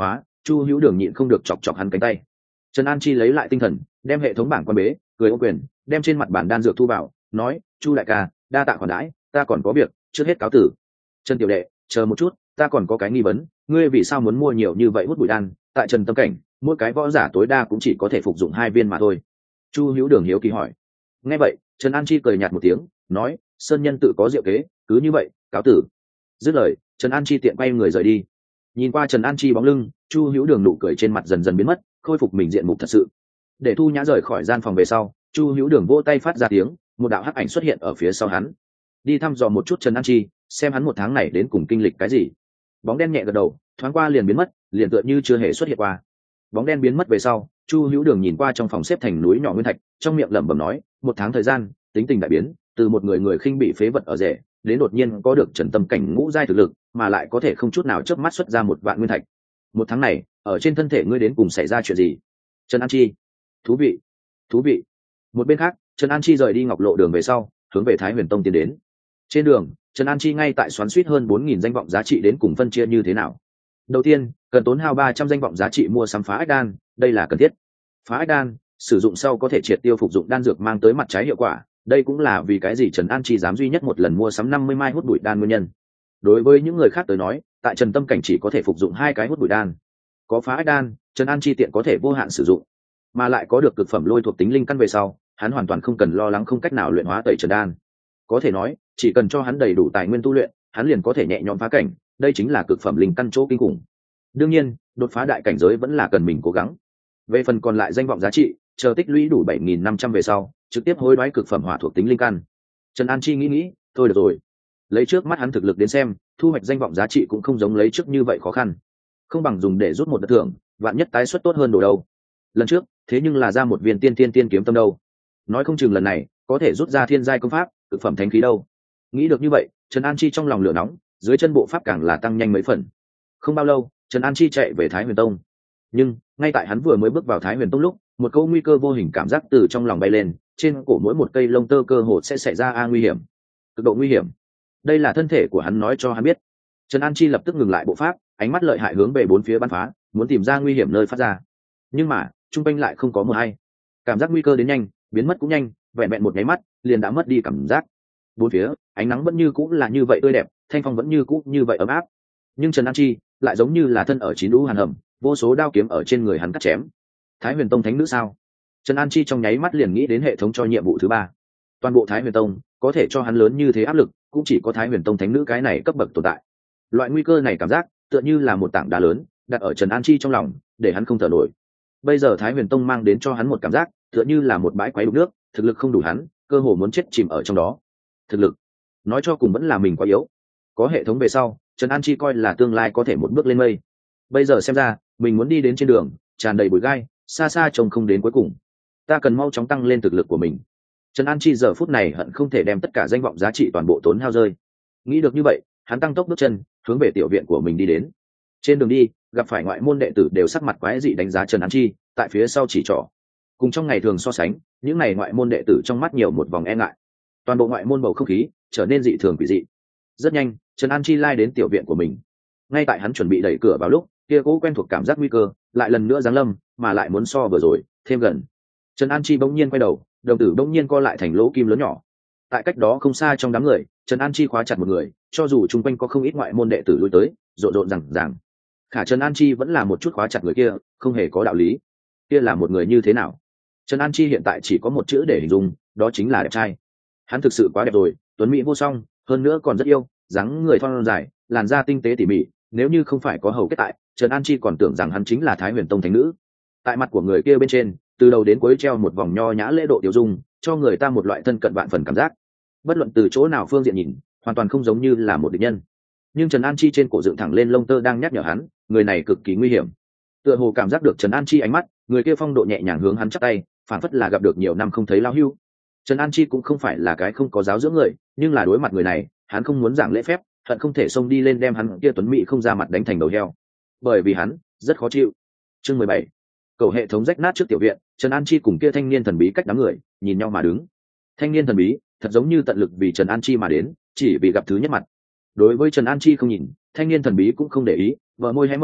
Chu hữu đường nhịn không được chọc chọc hắn cánh tay. Trần An Chi lấy lại tinh thần, đem hệ thống bảng quan bế, cười ô quyền, đem trên mặt bản đan dược thu vào, nói: Chu đại ca, đa tạ khoản đãi, ta còn có việc, trước hết cáo tử. Trần tiểu đệ, chờ một chút, ta còn có cái nghi vấn, ngươi vì sao muốn mua nhiều như vậy hút bụi đan? Tại Trần Tâm cảnh, mỗi cái võ giả tối đa cũng chỉ có thể phục dụng hai viên mà thôi. Chu hữu đường hiếu kỳ hỏi. Nghe vậy, Trần An Chi cười nhạt một tiếng, nói: Sơn nhân tự có diệu kế, cứ như vậy, cáo tử. Dứt lời, Trần An Chi tiện quay người rời đi. Nhìn qua Trần An Chi bóng lưng, Chu hữu đường nụ cười trên mặt dần dần biến mất, khôi phục mình diện mục thật sự. Để thu nhã rời khỏi gian phòng về sau, Chu hữu đường vỗ tay phát ra tiếng, một đạo hắc ảnh xuất hiện ở phía sau hắn. Đi thăm dò một chút Trần An Chi, xem hắn một tháng này đến cùng kinh lịch cái gì. Bóng đen nhẹ gật đầu, thoáng qua liền biến mất, liền tựa như chưa hề xuất hiện qua. Bóng đen biến mất về sau, Chu hữu đường nhìn qua trong phòng xếp thành núi nhỏ nguyên thạch, trong miệng lẩm bẩm nói: một tháng thời gian, tính tình đại biến, từ một người người khinh bị phế vật ở rể, đến đột nhiên có được Trần Tâm cảnh ngũ giai thực lực, mà lại có thể không chút nào chớp mắt xuất ra một vạn nguyên thạch. Một tháng này, ở trên thân thể ngươi đến cùng xảy ra chuyện gì? Trần An Chi. Thú vị, thú vị. Một bên khác, Trần An Chi rời đi Ngọc Lộ đường về sau, hướng về Thái Huyền Tông tiến đến. Trên đường, Trần An Chi ngay tại xoắn suýt hơn bốn nghìn danh vọng giá trị đến cùng phân chia như thế nào. Đầu tiên, cần tốn hao ba trăm danh vọng giá trị mua sắm phá ách đan, đây là cần thiết. Phá ách đan, sử dụng sau có thể triệt tiêu phục dụng đan dược mang tới mặt trái hiệu quả, đây cũng là vì cái gì Trần An Chi dám duy nhất một lần mua sắm năm mươi mai hút bụi đan nguyên nhân. Đối với những người khác tới nói, tại Trần Tâm cảnh chỉ có thể phục dụng hai cái hút bụi đan. Có phá ách đan, Trần An Chi tiện có thể vô hạn sử dụng, mà lại có được cực phẩm lôi thuộc tính linh căn về sau, hắn hoàn toàn không cần lo lắng không cách nào luyện hóa tẩy trần đan. Có thể nói, chỉ cần cho hắn đầy đủ tài nguyên tu luyện, hắn liền có thể nhẹ nhõm phá cảnh, đây chính là cực phẩm linh căn chỗ kinh khủng. Đương nhiên, đột phá đại cảnh giới vẫn là cần mình cố gắng. Về phần còn lại danh vọng giá trị, chờ tích lũy đủ bảy nghìn năm trăm về sau, trực tiếp hối đoái cực phẩm hỏa thuộc tính linh căn. Trần An Chi nghĩ nghĩ, thôi được rồi. Lấy trước mắt hắn thực lực đến xem, thu hoạch danh vọng giá trị cũng không giống lấy trước như vậy khó khăn. Không bằng dùng để rút một đợt thưởng, vạn nhất tái xuất tốt hơn đồ đâu. Lần trước, thế nhưng là ra một viên tiên tiên tiên kiếm tâm đâu. Nói không chừng lần này có thể rút ra thiên giai công pháp, cực phẩm thánh khí đâu. Nghĩ được như vậy, Trần An Chi trong lòng lửa nóng, dưới chân bộ pháp càng là tăng nhanh mấy phần. Không bao lâu, Trần An Chi chạy về Thái Huyền Tông. Nhưng ngay tại hắn vừa mới bước vào Thái Huyền Tông lúc, một câu nguy cơ vô hình cảm giác từ trong lòng bay lên, trên cổ mỗi một cây lông tơ cơ hồ sẽ xảy ra a nguy hiểm, cực độ nguy hiểm. Đây là thân thể của hắn nói cho hắn biết. Trần An Chi lập tức ngừng lại bộ pháp, ánh mắt lợi hại hướng về bốn phía bắn phá, muốn tìm ra nguy hiểm nơi phát ra. Nhưng mà trung quanh lại không có một ai. Cảm giác nguy cơ đến nhanh, biến mất cũng nhanh, vẹn vẹn một nháy mắt liền đã mất đi cảm giác. Bốn phía ánh nắng vẫn như cũ là như vậy tươi đẹp, thanh phong vẫn như cũ như vậy ấm áp, nhưng Trần An Chi lại giống như là thân ở chín lũ hàn hầm, vô số đao kiếm ở trên người hắn cắt chém. Thái Huyền Tông thánh nữ sao? Trần An Chi trong nháy mắt liền nghĩ đến hệ thống cho nhiệm vụ thứ ba. Toàn bộ Thái Huyền Tông có thể cho hắn lớn như thế áp lực, cũng chỉ có Thái Huyền Tông thánh nữ cái này cấp bậc tồn tại. Loại nguy cơ này cảm giác tựa như là một tảng đá lớn đặt ở Trần An Chi trong lòng, để hắn không thở nổi. Bây giờ Thái Huyền Tông mang đến cho hắn một cảm giác tựa như là một bãi quấy đục nước, thực lực không đủ hắn, cơ hồ muốn chết chìm ở trong đó. Thực lực, nói cho cùng vẫn là mình quá yếu. Có hệ thống về sau, Trần An Chi coi là tương lai có thể một bước lên mây. Bây giờ xem ra, mình muốn đi đến trên đường tràn đầy bụi gai, xa xa trông không đến cuối cùng. Ta cần mau chóng tăng lên thực lực của mình. Trần An Chi giờ phút này hận không thể đem tất cả danh vọng giá trị toàn bộ tốn hao rơi. Nghĩ được như vậy, hắn tăng tốc bước chân, hướng về tiểu viện của mình đi đến. Trên đường đi, gặp phải ngoại môn đệ tử đều sắc mặt quái dị đánh giá Trần An Chi, tại phía sau chỉ trỏ. Cùng trong ngày thường so sánh, những ngày ngoại môn đệ tử trong mắt nhiều một vòng e ngại. Toàn bộ ngoại môn bầu không khí trở nên dị thường quỷ dị. Rất nhanh, Trần An Chi lai đến tiểu viện của mình. Ngay tại hắn chuẩn bị đẩy cửa vào lúc, kia cố quen thuộc cảm giác nguy cơ lại lần nữa giáng lâm, mà lại muốn so vừa rồi thêm gần. Trần An Chi bỗng nhiên quay đầu, đồng tử bỗng nhiên co lại thành lỗ kim lớn nhỏ. Tại cách đó không xa trong đám người, Trần An Chi khóa chặt một người, cho dù chung quanh có không ít ngoại môn đệ tử lui tới, rộn rộn rằng rằng. Khả Trần An Chi vẫn là một chút khóa chặt người kia, không hề có đạo lý. Kia là một người như thế nào? Trần An Chi hiện tại chỉ có một chữ để hình dung, đó chính là đẹp trai. Hắn thực sự quá đẹp rồi, tuấn mỹ vô song, hơn nữa còn rất yêu, dáng người thon dài, làn da tinh tế tỉ mỉ, nếu như không phải có hầu kết tại, Trần An Chi còn tưởng rằng hắn chính là Thái Huyền Tông thánh nữ. Tại mặt của người kia bên trên, từ đầu đến cuối treo một vòng nho nhã lễ độ tiêu dung, cho người ta một loại thân cận vạn phần cảm giác. Bất luận từ chỗ nào phương diện nhìn, hoàn toàn không giống như là một địch nhân. Nhưng Trần An Chi trên cổ dựng thẳng lên lông tơ đang nhắc nhở hắn, người này cực kỳ nguy hiểm. Tựa hồ cảm giác được Trần An Chi ánh mắt, người kia phong độ nhẹ nhàng hướng hắn chắp tay, phản phất là gặp được nhiều năm không thấy lao hưu. Trần An Chi cũng không phải là cái không có giáo dưỡng người, nhưng là đối mặt người này, hắn không muốn giảng lễ phép, hận không thể xông đi lên đem hắn kia tuấn mỹ không ra mặt đánh thành đầu heo, bởi vì hắn rất khó chịu. Chương mười bảy, cầu hệ thống rách nát trước tiểu viện, Trần An Chi cùng kia thanh niên thần bí cách đám người nhìn nhau mà đứng. Thanh niên thần bí thật giống như tận lực vì Trần An Chi mà đến, chỉ vì gặp thứ nhất mặt. Đối với Trần An Chi không nhìn, thanh niên thần bí cũng không để ý, vợ môi hé mở,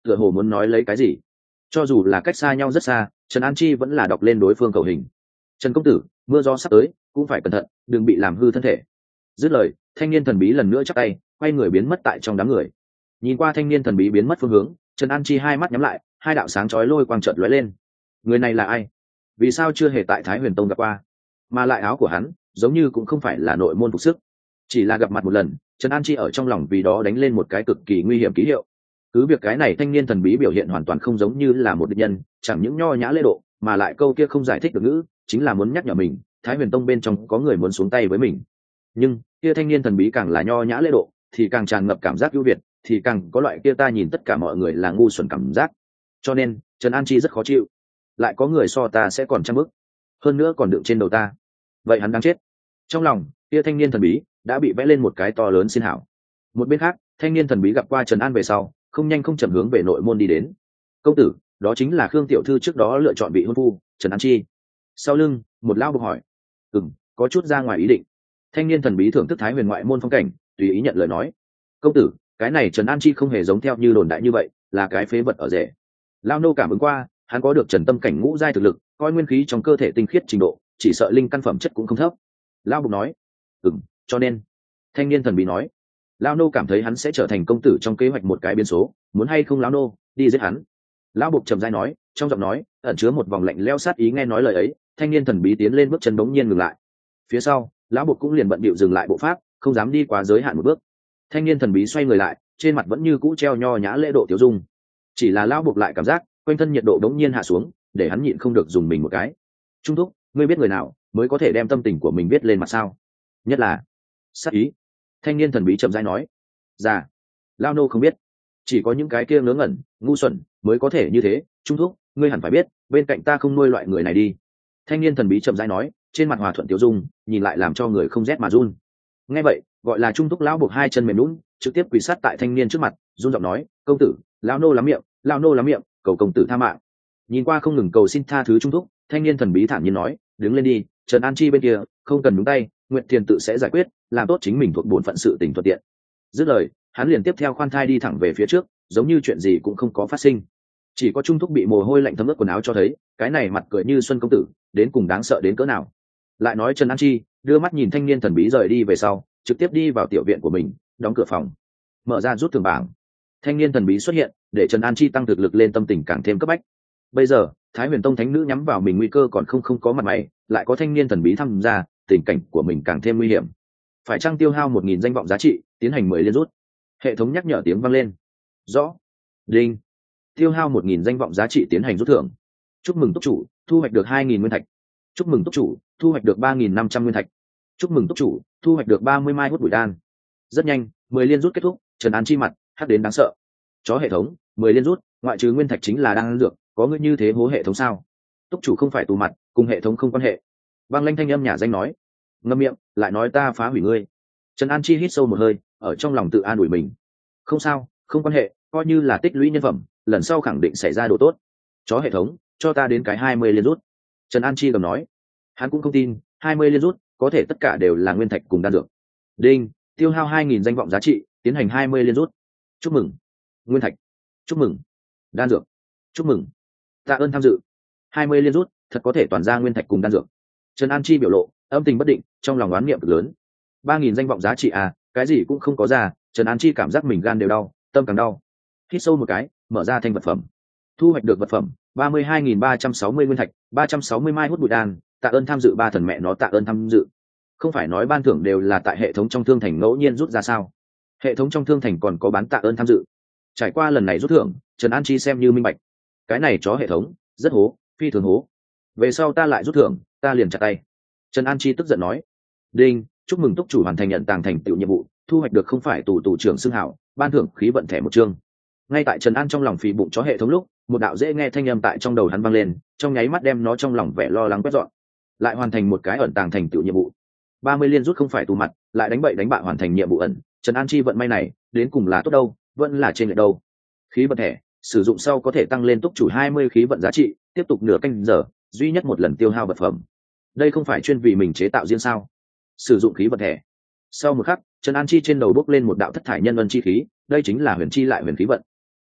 tựa hồ muốn nói lấy cái gì. Cho dù là cách xa nhau rất xa, Trần An Chi vẫn là đọc lên đối phương cầu hình. Trần công tử, mưa gió sắp tới, cũng phải cẩn thận, đừng bị làm hư thân thể. Dứt lời, thanh niên thần bí lần nữa chắp tay, quay người biến mất tại trong đám người. Nhìn qua thanh niên thần bí biến mất phương hướng, Trần An Chi hai mắt nhắm lại, hai đạo sáng chói lôi quang chợt lóe lên. Người này là ai? Vì sao chưa hề tại Thái Huyền Tông gặp qua? Mà lại áo của hắn, giống như cũng không phải là nội môn phục sức. Chỉ là gặp mặt một lần, Trần An Chi ở trong lòng vì đó đánh lên một cái cực kỳ nguy hiểm ký hiệu. Cứ việc cái này thanh niên thần bí biểu hiện hoàn toàn không giống như là một địch nhân, chẳng những nho nhã lễ độ, mà lại câu kia không giải thích được ngữ, chính là muốn nhắc nhở mình, Thái Huyền Tông bên trong có người muốn xuống tay với mình. Nhưng kia thanh niên thần bí càng là nho nhã lễ độ, thì càng tràn ngập cảm giác ưu việt, thì càng có loại kia ta nhìn tất cả mọi người là ngu xuẩn cảm giác. Cho nên Trần An Chi rất khó chịu. Lại có người so ta sẽ còn trăm bước, hơn nữa còn đựng trên đầu ta, vậy hắn đang chết. Trong lòng kia thanh niên thần bí đã bị vẽ lên một cái to lớn xin hảo. Một bên khác, thanh niên thần bí gặp qua Trần An về sau, không nhanh không chậm hướng về nội môn đi đến. Công tử, đó chính là Khương tiểu thư trước đó lựa chọn vị hôn phu Trần An Chi. Sau lưng một lão bộc hỏi. Ừm, có chút ra ngoài ý định. Thanh niên thần bí thưởng thức Thái Huyền ngoại môn phong cảnh, tùy ý nhận lời nói. Công tử, cái này Trần An Chi không hề giống theo như đồn đại như vậy, là cái phế vật ở rể. Lao nô cảm ứng qua, hắn có được Trần Tâm cảnh ngũ giai thực lực, coi nguyên khí trong cơ thể tinh khiết trình độ, chỉ sợ linh căn phẩm chất cũng không thấp. Lao bộc nói. Ừm, cho nên. Thanh niên thần bí nói. Lao nô cảm thấy hắn sẽ trở thành công tử trong kế hoạch một cái biến số, muốn hay không lão nô đi giết hắn. Lão bộc trầm dai nói, trong giọng nói ẩn chứa một vòng lạnh lẽo sát ý. Nghe nói lời ấy, thanh niên thần bí tiến lên bước chân bỗng nhiên ngừng lại. Phía sau, lão bộc cũng liền bận bịu dừng lại bộ pháp, không dám đi quá giới hạn một bước. Thanh niên thần bí xoay người lại, trên mặt vẫn như cũ treo nho nhã lễ độ tiểu dung. Chỉ là lão bộc lại cảm giác quanh thân nhiệt độ đống nhiên hạ xuống, để hắn nhịn không được dùng mình một cái. Trung thúc, ngươi biết người nào mới có thể đem tâm tình của mình viết lên mặt sao? Nhất là sát ý. Thanh niên thần bí chậm rãi nói. Dạ, lao nô không biết, chỉ có những cái kia ngớ ngẩn ngu xuẩn mới có thể như thế. Trung thúc, ngươi hẳn phải biết, bên cạnh ta không nuôi loại người này đi. Thanh niên thần bí chậm rãi nói, trên mặt hòa thuận tiêu dung, nhìn lại làm cho người không rét mà run. Nghe vậy, gọi là Trung thúc lão buộc hai chân mềm lún, trực tiếp quỳ sát tại thanh niên trước mặt, run giọng nói, công tử, lão nô lắm miệng, lão nô lắm miệng, cầu công tử tha mạng. Nhìn qua không ngừng cầu xin tha thứ Trung thúc, thanh niên thần bí thản nhiên nói, đứng lên đi, Trần An Chi bên kia không cần nhúng tay, Nguyệt Thiền tự sẽ giải quyết, làm tốt chính mình thuộc bổn phận sự tình thuận tiện. Dứt lời, hắn liền tiếp theo khoan thai đi thẳng về phía trước, giống như chuyện gì cũng không có phát sinh. Chỉ có Trung thúc bị mồ hôi lạnh thấm ướt quần áo cho thấy, cái này mặt cười như xuân công tử, đến cùng đáng sợ đến cỡ nào. Lại nói Trần An Chi đưa mắt nhìn thanh niên thần bí rời đi về sau, trực tiếp đi vào tiểu viện của mình, đóng cửa phòng, mở ra rút thưởng bảng. Thanh niên thần bí xuất hiện, để Trần An Chi tăng thực lực lên, tâm tình càng thêm cấp bách. Bây giờ, Thái Huyền Tông thánh nữ nhắm vào mình nguy cơ còn không không có mặt mày, lại có thanh niên thần bí tham gia, tình cảnh của mình càng thêm nguy hiểm. Phải chăng tiêu hao một nghìn danh vọng giá trị, tiến hành mười liên rút. Hệ thống nhắc nhở tiếng vang lên. Rõ. Đinh. Tiêu hao một nghìn danh vọng giá trị, tiến hành rút thưởng. Chúc mừng túc chủ, thu hoạch được hai nghìn nguyên thạch. Chúc mừng túc chủ, thu hoạch được ba nghìn năm trăm nguyên thạch. Chúc mừng túc chủ, thu hoạch được ba mươi mai hút bụi đan. Rất nhanh, mười liên rút kết thúc, Trần An Chi mặt hắc đến đáng sợ. Chó hệ thống, mười liên rút, ngoại trừ nguyên thạch chính là đang dược, có ngươi như thế hố hệ thống sao? Túc chủ không phải tù mặt, cùng hệ thống không quan hệ. Băng Lanh thanh âm nhà danh nói. Ngậm miệng, lại nói ta phá hủy ngươi. Trần An Chi hít sâu một hơi, ở trong lòng tự an ủi mình. Không sao, không quan hệ, coi như là tích lũy nhân phẩm, lần sau khẳng định xảy ra đồ tốt. Chó hệ thống, cho ta đến cái hai mươi liên rút. Trần An Chi gầm nói. Hắn cũng không tin, hai mươi liên rút, có thể tất cả đều là nguyên thạch cùng đan dược. Đinh, tiêu hao hai nghìn danh vọng giá trị, tiến hành hai mươi liên rút. Chúc mừng. Nguyên thạch. Chúc mừng. Đan dược. Chúc mừng. Tạ ơn tham dự. hai mươi liên rút, thật có thể toàn ra nguyên thạch cùng đan dược. Trần An Chi biểu lộ âm tình bất định, trong lòng oán niệm cực lớn. ba nghìn danh vọng giá trị à, cái gì cũng không có ra. Trần An Chi cảm giác mình gan đều đau, tâm càng đau. Hít sâu một cái, mở ra thanh vật phẩm. Thu hoạch được vật phẩm ba mươi hai nghìn ba trăm sáu mươi nguyên thạch, ba trăm sáu mươi mai hút bụi đan. Tạ ơn tham dự, ba thần mẹ nó tạ ơn tham dự. Không phải nói ban thưởng đều là tại hệ thống trong thương thành ngẫu nhiên rút ra sao? Hệ thống trong thương thành còn có bán tạ ơn tham dự. Trải qua lần này rút thưởng, Trần An Chi xem như minh bạch. Cái này chó hệ thống rất hố, phi thường hố. Về sau ta lại rút thưởng, ta liền chặt tay. Trần An Chi tức giận nói. Đinh, chúc mừng túc chủ hoàn thành nhận tàng thành tựu nhiệm vụ, thu hoạch được không phải tù tù trưởng xưng hảo, ban thưởng khí vận thẻ một chương. Ngay tại Trần An trong lòng phì bụng chó hệ thống lúc, một đạo dễ nghe thanh âm tại trong đầu hắn vang lên, trong nháy mắt đem nó trong lòng vẻ lo lắng quét dọn. Lại hoàn thành một cái ẩn tàng thành tựu nhiệm vụ. ba mươi liên rút không phải tù mặt, lại đánh bậy đánh bạ hoàn thành nhiệm vụ ẩn. Trần An Chi vận may này, đến cùng là tốt đâu, vẫn là trên lệch đâu. Khí vận thẻ, sử dụng sau có thể tăng lên túc chủ hai mươi khí vận giá trị, tiếp tục nửa canh giờ, duy nhất một lần tiêu hao vật phẩm. Đây không phải chuyên vì mình chế tạo riêng sao? Sử dụng khí vận thẻ. Sau một khắc, Trần An Chi trên đầu bốc lên một đạo thất thải nhân ân chi khí, đây chính là huyền chi lại huyền khí vận.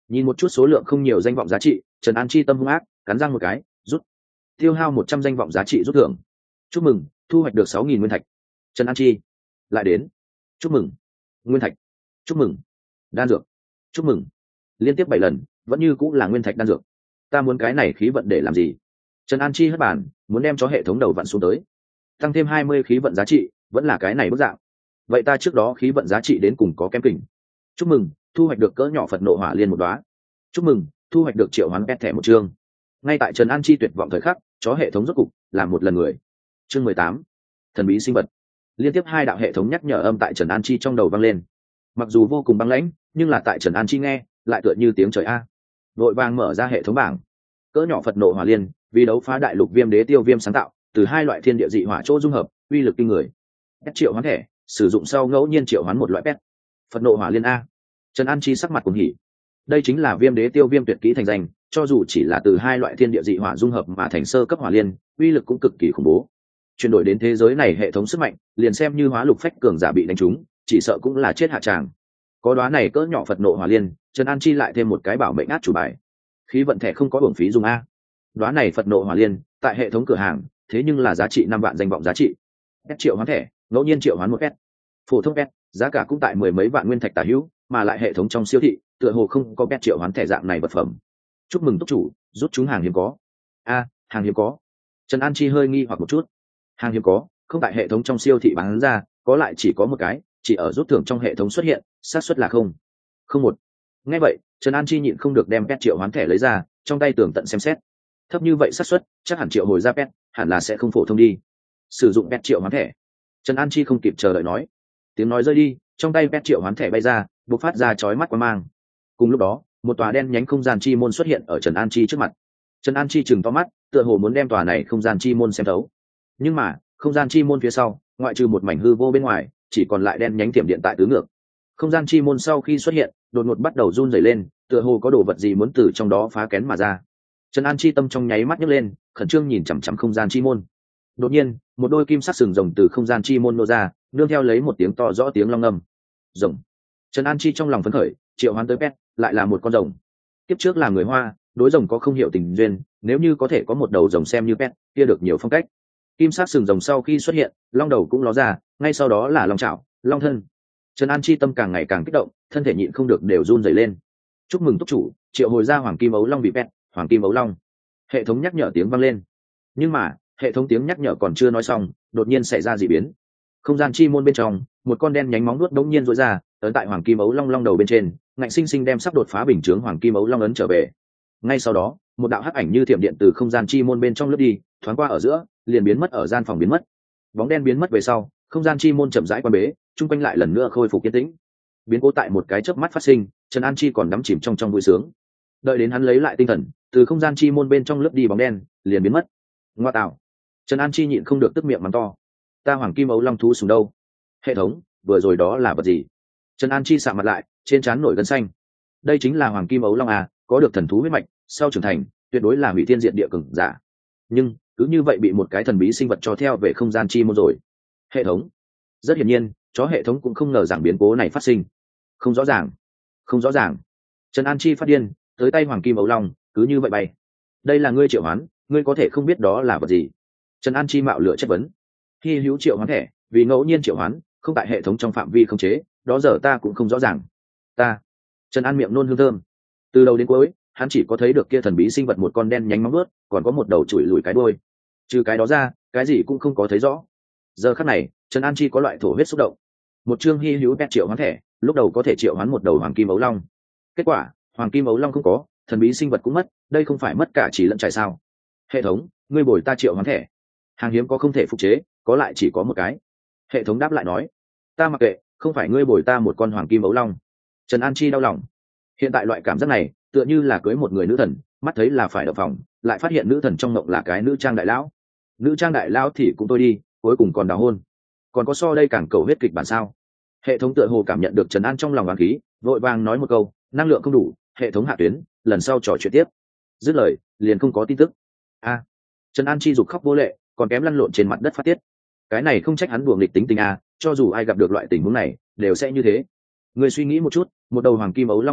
Nhìn một chút số lượng không nhiều danh vọng giá trị, Trần An Chi tâm hung ác, cắn răng một cái, rút. Tiêu hao một trăm danh vọng giá trị rút thưởng. Chúc mừng, thu hoạch được sáu nghìn nguyên thạch. Trần An Chi lại đến. Chúc mừng. Nguyên thạch. Chúc mừng. Đan dược. Chúc mừng. Liên tiếp bảy lần, vẫn như cũng là nguyên thạch đan dược. Ta muốn cái này khí vận để làm gì? Trần An Chi hất bàn, muốn đem cho hệ thống đầu vận xuống tới. Tăng thêm hai mươi khí vận giá trị, vẫn là cái này bức dạng. Vậy ta trước đó khí vận giá trị đến cùng có kém kỉnh. Chúc mừng, thu hoạch được cỡ nhỏ Phật nộ hỏa liên một đóa. Chúc mừng, thu hoạch được triệu hoán pet thẻ một chương. Ngay tại Trần An Chi tuyệt vọng thời khắc, chó hệ thống rốt cục làm một lần người. Chương mười tám, thần bí sinh vật. Liên tiếp hai đạo hệ thống nhắc nhở âm tại Trần An Chi trong đầu vang lên. Mặc dù vô cùng băng lãnh, nhưng là tại Trần An Chi nghe, lại tựa như tiếng trời a. Vội vàng mở ra hệ thống bảng. Cỡ nhỏ Phật nộ hỏa liên, vì đấu phá đại lục viêm đế tiêu viêm sáng tạo, từ hai loại thiên địa dị hỏa chỗ dung hợp, uy lực kinh người. Pet triệu hoán thẻ, sử dụng sau ngẫu nhiên triệu hoán một loại pet. Phật nộ hỏa liên a. Trần An Chi sắc mặt cuồng hỉ. Đây chính là viêm đế tiêu viêm tuyệt kỹ thành danh, cho dù chỉ là từ hai loại thiên địa dị hỏa dung hợp mà thành sơ cấp hỏa liên, uy lực cũng cực kỳ khủng bố. Chuyển đổi đến thế giới này hệ thống sức mạnh, liền xem như hóa lục phách cường giả bị đánh trúng, chỉ sợ cũng là chết hạ tràng. Có đóa này cỡ nhỏ Phật nộ hỏa liên, Trần An Chi lại thêm một cái bảo mệnh át chủ bài. Khí vận thẻ không có uổng phí dùng a. Đóa này Phật nộ hỏa liên, tại hệ thống cửa hàng, thế nhưng là giá trị năm vạn danh vọng giá trị. Pet triệu hoán thẻ, ngẫu nhiên triệu hoán một pet. Phổ thông pet, giá cả cũng tại mười mấy vạn nguyên thạch tả hữu, mà lại hệ thống trong siêu thị, tựa hồ không có pet triệu hoán thẻ dạng này vật phẩm. Chúc mừng túc chủ, rút chúng hàng hiếm có. A, hàng hiếm có. Trần An Chi hơi nghi hoặc một chút. Hàng hiếm có, không tại hệ thống trong siêu thị bán ra, có lại chỉ có một cái, chỉ ở rút thưởng trong hệ thống xuất hiện, xác suất là không. Không một. Nghe vậy, Trần An Chi nhịn không được đem pet triệu hoán thẻ lấy ra, trong tay tường tận xem xét. Thấp như vậy xác suất, chắc hẳn triệu hồi ra pet, hẳn là sẽ không phổ thông đi. Sử dụng pet triệu hoán thẻ. Trần An Chi không kịp chờ đợi nói. Tiếng nói rơi đi, trong tay pet triệu hoán thẻ bay ra, bộc phát ra chói mắt quang mang. Cùng lúc đó, một tòa đen nhánh không gian chi môn xuất hiện ở Trần An Chi trước mặt. Trần An Chi chừng to mắt, tựa hồ muốn đem tòa này không gian chi môn xem thấu. Nhưng mà, không gian chi môn phía sau, ngoại trừ một mảnh hư vô bên ngoài, chỉ còn lại đen nhánh tiềm điện tại tứ ngược. Không gian chi môn sau khi xuất hiện, đột ngột bắt đầu run rẩy lên, tựa hồ có đồ vật gì muốn từ trong đó phá kén mà ra. Trần An Chi tâm trong nháy mắt nhấc lên, khẩn trương nhìn chằm chằm không gian chi môn. Đột nhiên, một đôi kim sắc sừng rồng từ không gian chi môn nô ra, nương theo lấy một tiếng to rõ tiếng long ngâm. Rồng. Trần An Chi trong lòng phấn khởi, triệu hoán tới pet, lại là một con rồng. Tiếp trước là người Hoa, đối rồng có không hiểu tình duyên, nếu như có thể có một đầu rồng xem như pet, kia được nhiều phong cách. Kim sắc sừng rồng sau khi xuất hiện, long đầu cũng ló ra, ngay sau đó là long chảo, long thân. Trần An Chi tâm càng ngày càng kích động, thân thể nhịn không được đều run rẩy lên. Chúc mừng túc chủ, triệu hồi ra hoàng kim ấu long bị pet, hoàng kim ấu long. Hệ thống nhắc nhở tiếng vang lên. Nhưng mà, hệ thống tiếng nhắc nhở còn chưa nói xong, đột nhiên xảy ra dị biến. Không gian chi môn bên trong, một con đen nhánh móng vuốt đống nhiên rũa ra, ấn tại hoàng kim ấu long long đầu bên trên, ngạnh sinh sinh đem sắp đột phá bình chướng hoàng kim ấu long ấn trở về. Ngay sau đó, một đạo hắc ảnh như thiểm điện từ không gian chi môn bên trong lướt đi, thoáng qua ở giữa, liền biến mất ở gian phòng biến mất. Bóng đen biến mất về sau, không gian chi môn chậm rãi quan bế, chung quanh lại lần nữa khôi phục yên tĩnh. Biến cố tại một cái chớp mắt phát sinh, Trần An Chi còn đắm chìm trong trong vui sướng. Đợi đến hắn lấy lại tinh thần, từ không gian chi môn bên trong lướt đi bóng đen, liền biến mất. Ngoa tạo. Trần An Chi nhịn không được tức miệng mắng to. Ta hoàng kim ấu long thú sùng đâu? Hệ thống, vừa rồi đó là vật gì? Trần An Chi sạm mặt lại, trên trán nổi gân xanh. Đây chính là hoàng kim ấu long à, có được thần thú huyết mạch, sau trưởng thành, tuyệt đối là hủy thiên diện địa cường giả. Nhưng, cứ như vậy bị một cái thần bí sinh vật cho theo về không gian chi môn rồi. Hệ thống. Rất hiển nhiên, chó hệ thống cũng không ngờ rằng biến cố này phát sinh. Không rõ ràng. Không rõ ràng. Trần An Chi phát điên, tới tay hoàng kim ấu long, cứ như vậy bay. Đây là ngươi triệu hoán, ngươi có thể không biết đó là vật gì? Trần An Chi mạo lựa chất vấn. Khi hữu triệu hoán thẻ, vì ngẫu nhiên triệu hoán, không tại hệ thống trong phạm vi khống chế, đó giờ ta cũng không rõ ràng. Ta. Trần An miệng nôn hương thơm. Từ đầu đến cuối, hắn chỉ có thấy được kia thần bí sinh vật một con đen nhánh móng vuốt, còn có một đầu chùi lùi cái đuôi. Trừ cái đó ra, cái gì cũng không có thấy rõ. Giờ khắc này, Trần An Chi có loại thổ huyết xúc động. Một chương hy hữu pet triệu hoán thẻ, lúc đầu có thể triệu hoán một đầu hoàng kim ấu long. Kết quả, hoàng kim ấu long không có, thần bí sinh vật cũng mất, đây không phải mất cả chỉ lẫn trải sao? Hệ thống, ngươi bồi ta triệu hoán thẻ. Hàng hiếm có không thể phục chế, có lại chỉ có một cái. Hệ thống đáp lại nói, ta mặc kệ, không phải ngươi bồi ta một con hoàng kim ấu long. Trần An Chi đau lòng. Hiện tại loại cảm giác này, tựa như là cưới một người nữ thần, mắt thấy là phải đập phòng, lại phát hiện nữ thần trong mộng là cái nữ trang đại lão. Nữ trang đại lão thì cũng tôi đi, cuối cùng còn đào hôn. Còn có so đây càng cầu huyết kịch bản sao? Hệ thống tựa hồ cảm nhận được Trần An trong lòng oán khí, vội vàng nói một câu, năng lượng không đủ, hệ thống hạ tuyến, lần sau trò chuyện tiếp. Dứt lời, liền không có tin tức. A. Trần An chi dục khóc vô lệ, còn kém lăn lộn trên mặt đất phát tiết. Cái này không trách hắn đùa nghịch tính tình a, cho dù ai gặp được loại tình huống này, đều sẽ như thế. Người suy nghĩ một chút, một đầu hoàng kim ấu long ta,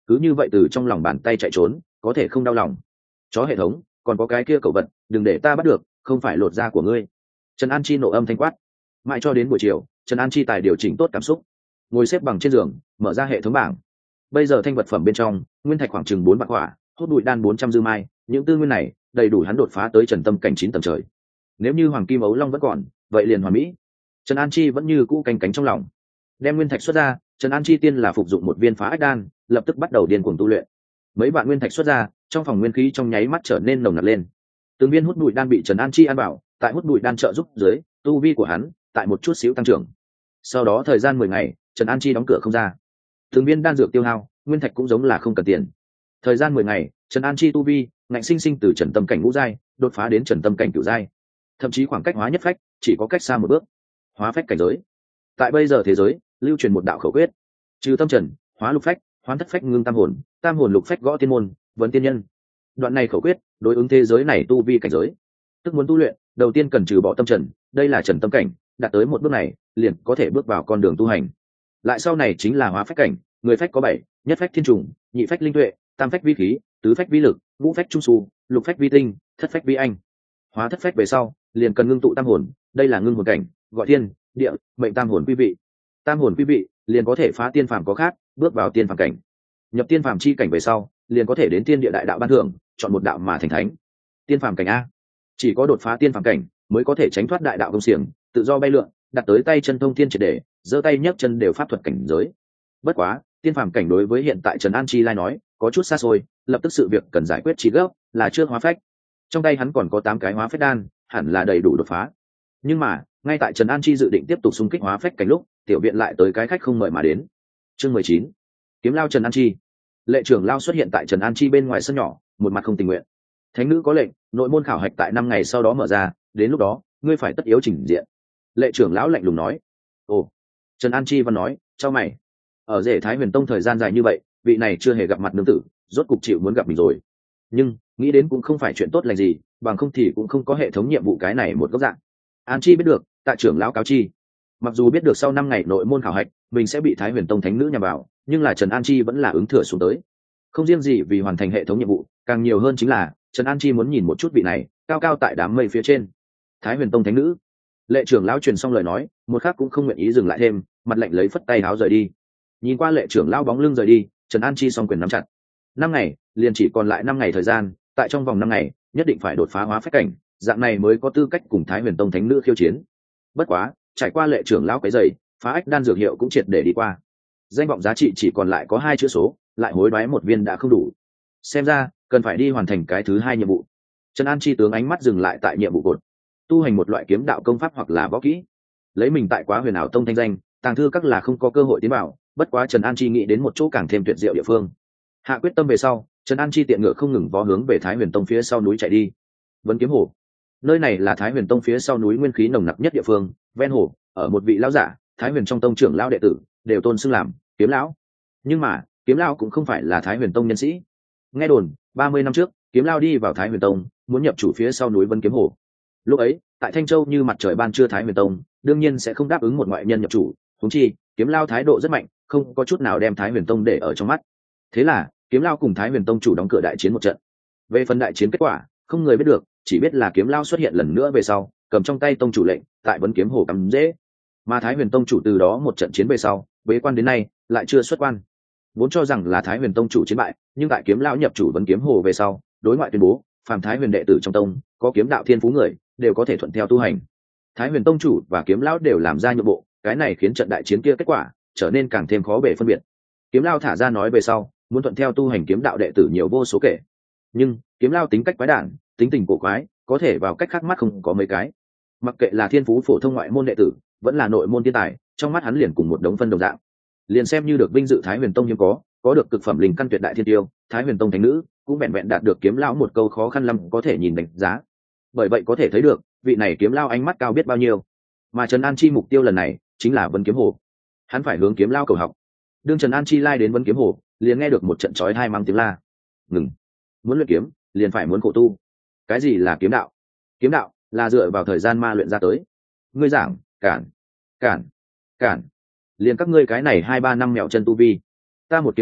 cứ như vậy từ trong lòng bàn tay chạy trốn có thể không đau lòng. Chó hệ thống, còn có cái kia cẩu vật, đừng để ta bắt được, không phải lột da của ngươi. Trần An Chi nộ âm thanh quát. Mãi cho đến buổi chiều, Trần An Chi tài điều chỉnh tốt cảm xúc, ngồi xếp bằng trên giường, mở ra hệ thống bảng. Bây giờ thanh vật phẩm bên trong, nguyên thạch khoảng chừng bốn vạn quả, hút bụi đan bốn trăm dư mai, những tư nguyên này đầy đủ hắn đột phá tới trần tâm cảnh chín tầng trời. Nếu như hoàng kim ấu long vẫn còn, vậy liền hoàn mỹ. Trần An Chi vẫn như cũ canh cánh trong lòng. Đem nguyên thạch xuất ra, Trần An Chi tiên là phục dụng một viên phá ách đan, lập tức bắt đầu điên cuồng tu luyện. Mấy vạn nguyên thạch xuất ra, trong phòng nguyên khí trong nháy mắt trở nên nồng nặc lên. Từng viên hút bụi đan bị Trần An Chi ăn vào, tại hút bụi đan trợ giúp dưới, tu vi của hắn tại một chút xíu tăng trưởng. Sau đó thời gian mười ngày, Trần An Chi đóng cửa không ra. Từng viên đan dược tiêu hao, nguyên thạch cũng giống là không cần tiền. Thời gian mười ngày, Trần An Chi tu vi ngạnh sinh sinh từ trần tâm cảnh ngũ giai đột phá đến trần tâm cảnh cửu giai, thậm chí khoảng cách hóa nhất phách chỉ có cách xa một bước. Hóa phách cảnh giới. Tại bây giờ thế giới, lưu truyền một đạo khẩu quyết: trừ tâm trần, hóa lục phách, hoán thất phách ngưng tam hồn, tam hồn lục phách gõ tiên môn, vấn tiên nhân. Đoạn này khẩu quyết đối ứng thế giới này tu vi cảnh giới. Tức muốn tu luyện, đầu tiên cần trừ bỏ tâm trần, đây là trần tâm cảnh, đạt tới một bước này, liền có thể bước vào con đường tu hành. Lại sau này chính là hóa phách cảnh, người phách có bảy, nhất phách thiên trùng, nhị phách linh tuệ, tam phách vi khí, tứ phách vi lực, ngũ phách trung su, lục phách vi tinh, thất phách vi anh. Hóa thất phách về sau, liền cần ngưng tụ tam hồn, đây là ngưng hồn cảnh, gọi thiên, địa, mệnh tam hồn quý vị. Tam hồn quý vị, liền có thể phá tiên phàm có khác, bước vào tiên phàm cảnh. Nhập tiên phàm chi cảnh về sau, liền có thể đến tiên địa đại đạo ban thưởng, chọn một đạo mà thành thánh. Tiên phàm cảnh a, chỉ có đột phá tiên phàm cảnh mới có thể tránh thoát đại đạo công xiềng, tự do bay lượn, đặt tới tay chân thông thiên triệt để, giơ tay nhấc chân đều pháp thuật cảnh giới. Bất quá, tiên phàm cảnh đối với hiện tại Trần An Chi lai nói, có chút xa xôi, lập tức sự việc cần giải quyết chỉ gấp là trước hóa phách. Trong tay hắn còn có tám cái hóa phách đan, hẳn là đầy đủ đột phá. Nhưng mà, ngay tại Trần An Chi dự định tiếp tục xung kích hóa phách cảnh lúc, tiểu viện lại tới cái khách không mời mà đến. Chương mười chín, kiếm lao Trần An Chi. Lệ trưởng lao xuất hiện tại Trần An Chi bên ngoài sân nhỏ, một mặt không tình nguyện. Thánh nữ có lệnh, nội môn khảo hạch tại năm ngày sau đó mở ra, đến lúc đó, ngươi phải tất yếu trình diện. Lệ trưởng lão lạnh lùng nói. Ồ. Trần An Chi văn nói, cho mày. Ở rể Thái Huyền Tông thời gian dài như vậy, vị này chưa hề gặp mặt nương tử, rốt cục chịu muốn gặp mình rồi. Nhưng nghĩ đến cũng không phải chuyện tốt lành gì, bằng không thì cũng không có hệ thống nhiệm vụ cái này một góc dạng. An Chi biết được, tại trưởng lão cáo chi. Mặc dù biết được sau năm ngày nội môn khảo hạch, mình sẽ bị Thái Huyền Tông thánh nữ nhằm vào, nhưng là Trần An Chi vẫn là ứng thừa xuống tới. Không riêng gì vì hoàn thành hệ thống nhiệm vụ, càng nhiều hơn chính là Trần An Chi muốn nhìn một chút vị này, cao cao tại đám mây phía trên. Thái Huyền Tông thánh nữ. Lệ trưởng lão truyền xong lời nói, một khắc cũng không nguyện ý dừng lại thêm, mặt lạnh lấy phất tay áo rời đi. Nhìn qua lệ trưởng lão bóng lưng rời đi, Trần An Chi song quyền nắm chặt. Năm ngày, liền chỉ còn lại năm ngày thời gian, tại trong vòng năm ngày, nhất định phải đột phá hóa phách cảnh, dạng này mới có tư cách cùng Thái Huyền Tông thánh nữ khiêu chiến. Bất quá, trải qua lệ trưởng lão cái dày, phá ách đan dược hiệu cũng triệt để đi qua. Danh vọng giá trị chỉ còn lại có hai chữ số, lại hối đoái một viên đã không đủ. Xem ra, cần phải đi hoàn thành cái thứ hai nhiệm vụ. Trần An Chi tướng ánh mắt dừng lại tại nhiệm vụ cột. Tu hành một loại kiếm đạo công pháp hoặc là võ kỹ. Lấy mình tại Quá Huyền Ảo Tông thanh danh, tàng thư các là không có cơ hội tiến vào, bất quá Trần An Chi nghĩ đến một chỗ càng thêm tuyệt diệu địa phương. Hạ quyết tâm về sau, Trần An Chi tiện ngựa không ngừng vó hướng về Thái Huyền Tông phía sau núi chạy đi. Vấn Kiếm Hồ. Nơi này là Thái Huyền Tông phía sau núi nguyên khí nồng nặc nhất địa phương, ven hồ, ở một vị lão giả, Thái Huyền trong tông trưởng lão đệ tử, đều tôn xưng làm Kiếm lão. Nhưng mà, Kiếm lão cũng không phải là Thái Huyền Tông nhân sĩ. Nghe đồn, ba mươi năm trước, Kiếm lão đi vào Thái Huyền Tông, muốn nhập chủ phía sau núi Vân Kiếm Hồ. Lúc ấy, tại Thanh Châu như mặt trời ban trưa Thái Huyền Tông, đương nhiên sẽ không đáp ứng một ngoại nhân nhập chủ, huống chi, Kiếm lão thái độ rất mạnh, không có chút nào đem Thái Huyền Tông để ở trong mắt. Thế là, Kiếm lão cùng Thái Huyền Tông chủ đóng cửa đại chiến một trận. Về phần đại chiến kết quả, không người biết được, chỉ biết là Kiếm lão xuất hiện lần nữa về sau, cầm trong tay tông chủ lệnh, tại Vân Kiếm Hồ cắm dễ. Mà Thái Huyền Tông chủ từ đó một trận chiến về sau, bế quan đến nay, lại chưa xuất quan. Vốn cho rằng là Thái Huyền Tông chủ chiến bại, nhưng tại Kiếm lão nhập chủ Vân Kiếm Hồ về sau, đối ngoại tuyên bố, phàm Thái Huyền đệ tử trong tông, có kiếm đạo thiên phú người, đều có thể thuận theo tu hành. Thái Huyền Tông chủ và Kiếm lão đều làm ra nhượng bộ, cái này khiến trận đại chiến kia kết quả trở nên càng thêm khó bề phân biệt. Kiếm lão thả ra nói về sau, muốn thuận theo tu hành kiếm đạo đệ tử nhiều vô số kể. Nhưng, Kiếm lão tính cách quái đản, tính tình cổ quái, có thể vào cách khác mắt không có mấy cái. Mặc kệ là thiên phú phổ thông ngoại môn đệ tử, vẫn là nội môn thiên tài, trong mắt hắn liền cùng một đống phân đồng dạng. Liền xem như được vinh dự Thái Huyền Tông hiếm có, có được cực phẩm linh căn tuyệt đại thiên tiêu, Thái Huyền Tông thánh nữ, cũng vẹn vẹn đạt được Kiếm lão một câu khó khăn lắm có thể nhìn đánh giá. Bởi vậy có thể thấy được, vị này Kiếm lão ánh mắt cao biết bao nhiêu. Mà Trần An Chi mục tiêu lần này chính là Vân Kiếm Hồ. Hắn phải hướng Kiếm lão cầu học. Đương Trần An Chi lai đến Vân Kiếm Hồ, liền nghe được một trận chói tai mang tiếng la. Ngừng. Muốn luyện kiếm, liền phải muốn khổ tu. Cái gì là kiếm đạo? Kiếm đạo là dựa vào thời gian ma luyện ra tới. Ngươi giảng, cản, cản, cản. Liền các ngươi cái này hai ba năm mèo chân tu vi, ta một kiếm này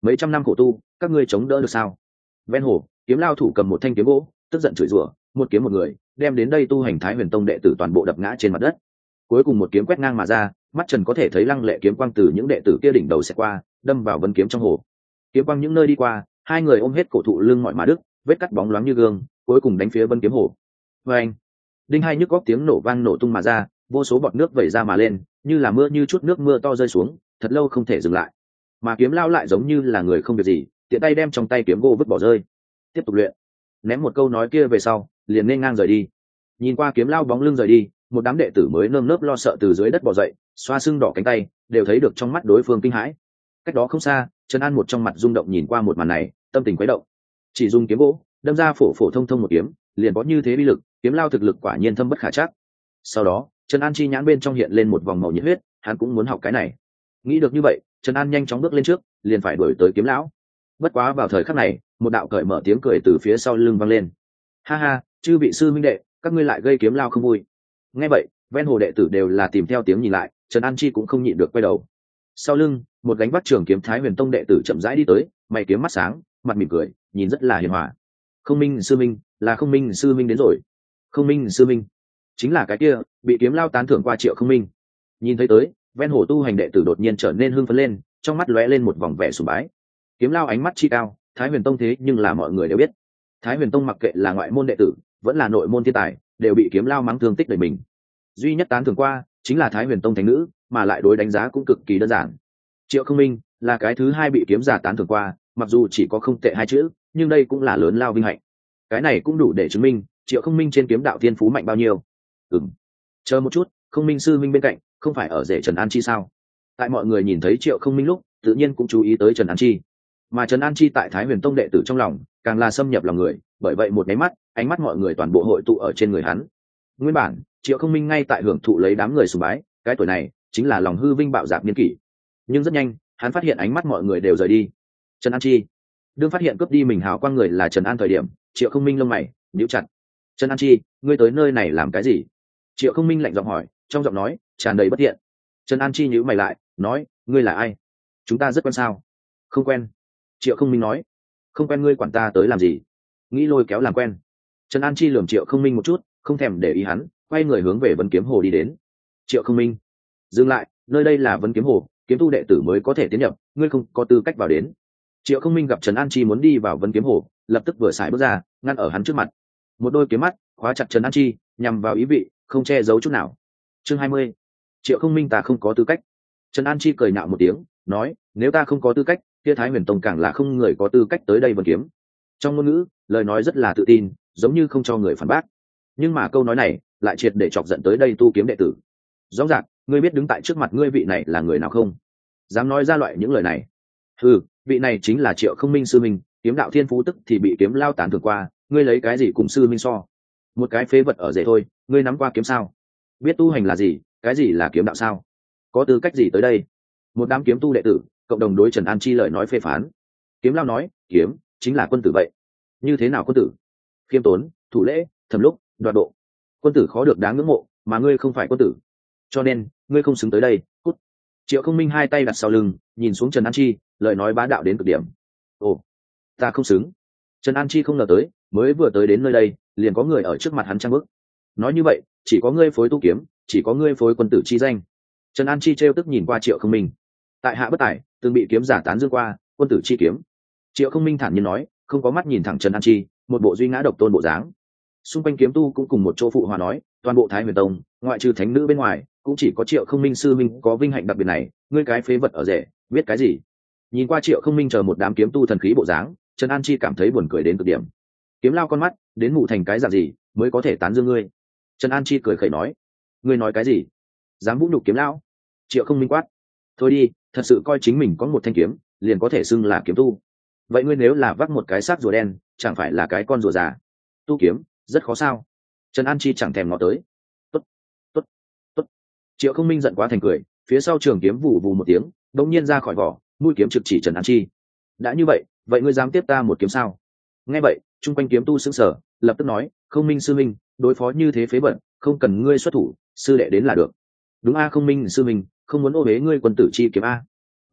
mấy trăm năm khổ tu các ngươi chống đỡ được sao? Ven hồ kiếm lao thủ cầm một thanh kiếm gỗ tức giận chửi rủa, một kiếm một người đem đến đây tu hành Thái Huyền Tông đệ tử toàn bộ đập ngã trên mặt đất. Cuối cùng một kiếm quét ngang mà ra, mắt trần có thể thấy lăng lệ kiếm quang từ những đệ tử kia đỉnh đầu xẹt qua, đâm vào vân kiếm trong hồ. Kiếm quang những nơi đi qua, hai người ôm hết cổ thụ lưng mọi mà đức, vết cắt bóng loáng như gương, cuối cùng đánh phía vân kiếm hồ. Và anh, đinh hai nhức góc tiếng nổ vang nổ tung mà ra, vô số bọt nước vẩy ra mà lên, như là mưa như chút nước mưa to rơi xuống, thật lâu không thể dừng lại. Mà kiếm lao lại giống như là người không việc gì, tiện tay đem trong tay kiếm gỗ vứt bỏ rơi, tiếp tục luyện. Ném một câu nói kia về sau, liền nên ngang rời đi. Nhìn qua kiếm lao bóng lưng rời đi, một đám đệ tử mới nơm nớp lo sợ từ dưới đất bò dậy, xoa sưng đỏ cánh tay, đều thấy được trong mắt đối phương kinh hãi. Cách đó không xa, Trần An một trong mặt rung động nhìn qua một màn này, tâm tình quấy động. Chỉ dùng kiếm gỗ đâm ra phổ phổ thông thông một kiếm, liền có như thế bi lực, kiếm lao thực lực quả nhiên thâm bất khả trắc. Sau đó, Trần An chi nhãn bên trong hiện lên một vòng màu nhiệt huyết, hắn cũng muốn học cái này. Nghĩ được như vậy, Trần An nhanh chóng bước lên trước, liền phải đuổi tới kiếm lão. Bất quá vào thời khắc này, một đạo cởi mở tiếng cười từ phía sau lưng vang lên. Ha ha, chư vị sư minh đệ, các ngươi lại gây kiếm lao không vui. Nghe vậy, ven hồ đệ tử đều là tìm theo tiếng nhìn lại, Trần An chi cũng không nhịn được quay đầu. Sau lưng, một gánh vác trường kiếm Thái Huyền Tông đệ tử chậm rãi đi tới, mày kiếm mắt sáng, mặt mỉm cười, nhìn rất là hiền hòa. Không Minh sư minh, là Không Minh sư minh đến rồi. Không Minh sư minh, chính là cái kia bị kiếm lao tán thưởng qua Triệu Không Minh. Nhìn thấy tới, ven hồ tu hành đệ tử đột nhiên trở nên hưng phấn lên, trong mắt lóe lên một vòng vẻ sùng bái. Kiếm lao ánh mắt chi cao, Thái Huyền Tông thế nhưng là mọi người đều biết. Thái Huyền Tông mặc kệ là ngoại môn đệ tử, vẫn là nội môn thiên tài, đều bị kiếm lao mắng thương tích đời mình. Duy nhất tán thưởng qua chính là Thái Huyền Tông thánh nữ, mà lại đối đánh giá cũng cực kỳ đơn giản. Triệu Không Minh là cái thứ hai bị kiếm giả tán thưởng qua, mặc dù chỉ có không tệ hai chữ, nhưng đây cũng là lớn lao vinh hạnh. Cái này cũng đủ để chứng minh Triệu Không Minh trên kiếm đạo thiên phú mạnh bao nhiêu. Ừm, chờ một chút, Không Minh sư minh bên cạnh không phải ở rể Trần An Chi sao? Tại mọi người nhìn thấy Triệu Không Minh lúc, tự nhiên cũng chú ý tới Trần An Chi. Mà Trần An Chi tại Thái Huyền Tông đệ tử trong lòng, càng là xâm nhập lòng người, bởi vậy một cái mắt, ánh mắt mọi người toàn bộ hội tụ ở trên người hắn. Nguyên bản, Triệu Không Minh ngay tại hưởng thụ lấy đám người sùng bái, cái tuổi này chính là lòng hư vinh bạo dạn niên kỷ. Nhưng rất nhanh, hắn phát hiện ánh mắt mọi người đều rời đi. Trần An Chi, đương phát hiện cướp đi mình hào quang người là Trần An thời điểm, Triệu Không Minh lông mày nhíu chặt. Trần An Chi, ngươi tới nơi này làm cái gì? Triệu Không Minh lạnh giọng hỏi, trong giọng nói tràn đầy bất thiện. Trần An Chi nhíu mày lại, nói, ngươi là ai? Chúng ta rất quen sao? Không quen. Triệu Không Minh nói, không quen ngươi quản ta tới làm gì? Nghĩ lôi kéo làm quen. Trần An Chi lườm Triệu Không Minh một chút, không thèm để ý hắn, quay người hướng về Vân Kiếm Hồ đi đến. Triệu Không Minh, dừng lại, nơi đây là Vân Kiếm Hồ, kiếm tu đệ tử mới có thể tiến nhập, ngươi không có tư cách vào đến. Triệu Không Minh gặp Trần An Chi muốn đi vào Vân Kiếm Hồ, lập tức vừa xài bước ra, ngăn ở hắn trước mặt. Một đôi kiếm mắt khóa chặt Trần An Chi, nhằm vào ý vị, không che giấu chút nào. Chương hai mươi. Triệu Không Minh ta không có tư cách. Trần An Chi cười nhạo một tiếng, nói, nếu ta không có tư cách, kia Thái Huyền Tông càng là không người có tư cách tới đây Vân Kiếm. Trong ngôn ngữ, lời nói rất là tự tin, giống như không cho người phản bác. Nhưng mà câu nói này lại triệt để chọc giận tới đây tu kiếm đệ tử. Rõ ràng, ngươi biết đứng tại trước mặt ngươi vị này là người nào không? Dám nói ra loại những lời này? Ừ, vị này chính là Triệu Không Minh sư minh, kiếm đạo thiên phú tức thì bị kiếm lao tán thưởng qua, ngươi lấy cái gì cùng sư minh so? Một cái phế vật ở rể thôi, ngươi nắm qua kiếm sao? Biết tu hành là gì, cái gì là kiếm đạo sao? Có tư cách gì tới đây? Một đám kiếm tu đệ tử cộng đồng đối Trần An Chi lời nói phê phán. Kiếm lao nói, kiếm chính là quân tử vậy. Như thế nào quân tử? Khiêm tốn, thủ lễ, thầm lúc, đoạt độ. Quân tử khó được đáng ngưỡng mộ, mà ngươi không phải quân tử, cho nên ngươi không xứng tới đây. Cút. Triệu Không Minh hai tay đặt sau lưng, nhìn xuống Trần An Chi, lời nói bá đạo đến cực điểm. Ồ, ta không xứng. Trần An Chi không ngờ tới, mới vừa tới đến nơi đây, liền có người ở trước mặt hắn trang bức. Nói như vậy, chỉ có ngươi phối tu kiếm, chỉ có ngươi phối quân tử chi danh. Trần An Chi trêu tức nhìn qua Triệu Không Minh. Tại hạ bất tài, từng bị kiếm giả tán dương qua, quân tử chi kiếm. Triệu Không Minh thản nhiên nói, không có mắt nhìn thẳng Trần An Chi, một bộ duy ngã độc tôn bộ dáng. Xung quanh kiếm tu cũng cùng một chỗ phụ hòa nói, toàn bộ Thái Huyền Tông, ngoại trừ thánh nữ bên ngoài, cũng chỉ có Triệu Không Minh sư minh có vinh hạnh đặc biệt này, ngươi cái phế vật ở rể, biết cái gì? Nhìn qua Triệu Không Minh chờ một đám kiếm tu thần khí bộ dáng, Trần An Chi cảm thấy buồn cười đến cực điểm. Kiếm lao con mắt, đến mụ thành cái dạng gì mới có thể tán dương ngươi? Trần An Chi cười khẩy nói, ngươi nói cái gì? Dám vũ nhục kiếm lao? Triệu Không Minh quát, thôi đi, thật sự coi chính mình có một thanh kiếm, liền có thể xưng là kiếm tu. Vậy ngươi nếu là vác một cái xác rùa đen, chẳng phải là cái con rùa già? Tu kiếm rất khó sao? Trần An Chi chẳng thèm ngó tới. Tốt, tốt, tốt. Triệu Không Minh giận quá thành cười, phía sau trường kiếm vù vù một tiếng, đột nhiên ra khỏi vỏ, mũi kiếm trực chỉ Trần An Chi. Đã như vậy, vậy ngươi dám tiếp ta một kiếm sao? Nghe vậy, chung quanh kiếm tu sững sờ, lập tức nói, Không Minh sư minh, đối phó như thế phế bẩn, không cần ngươi xuất thủ, sư đệ đến là được. Đúng a Không Minh sư minh, không muốn ô bế ngươi quân tử chi kiếm a.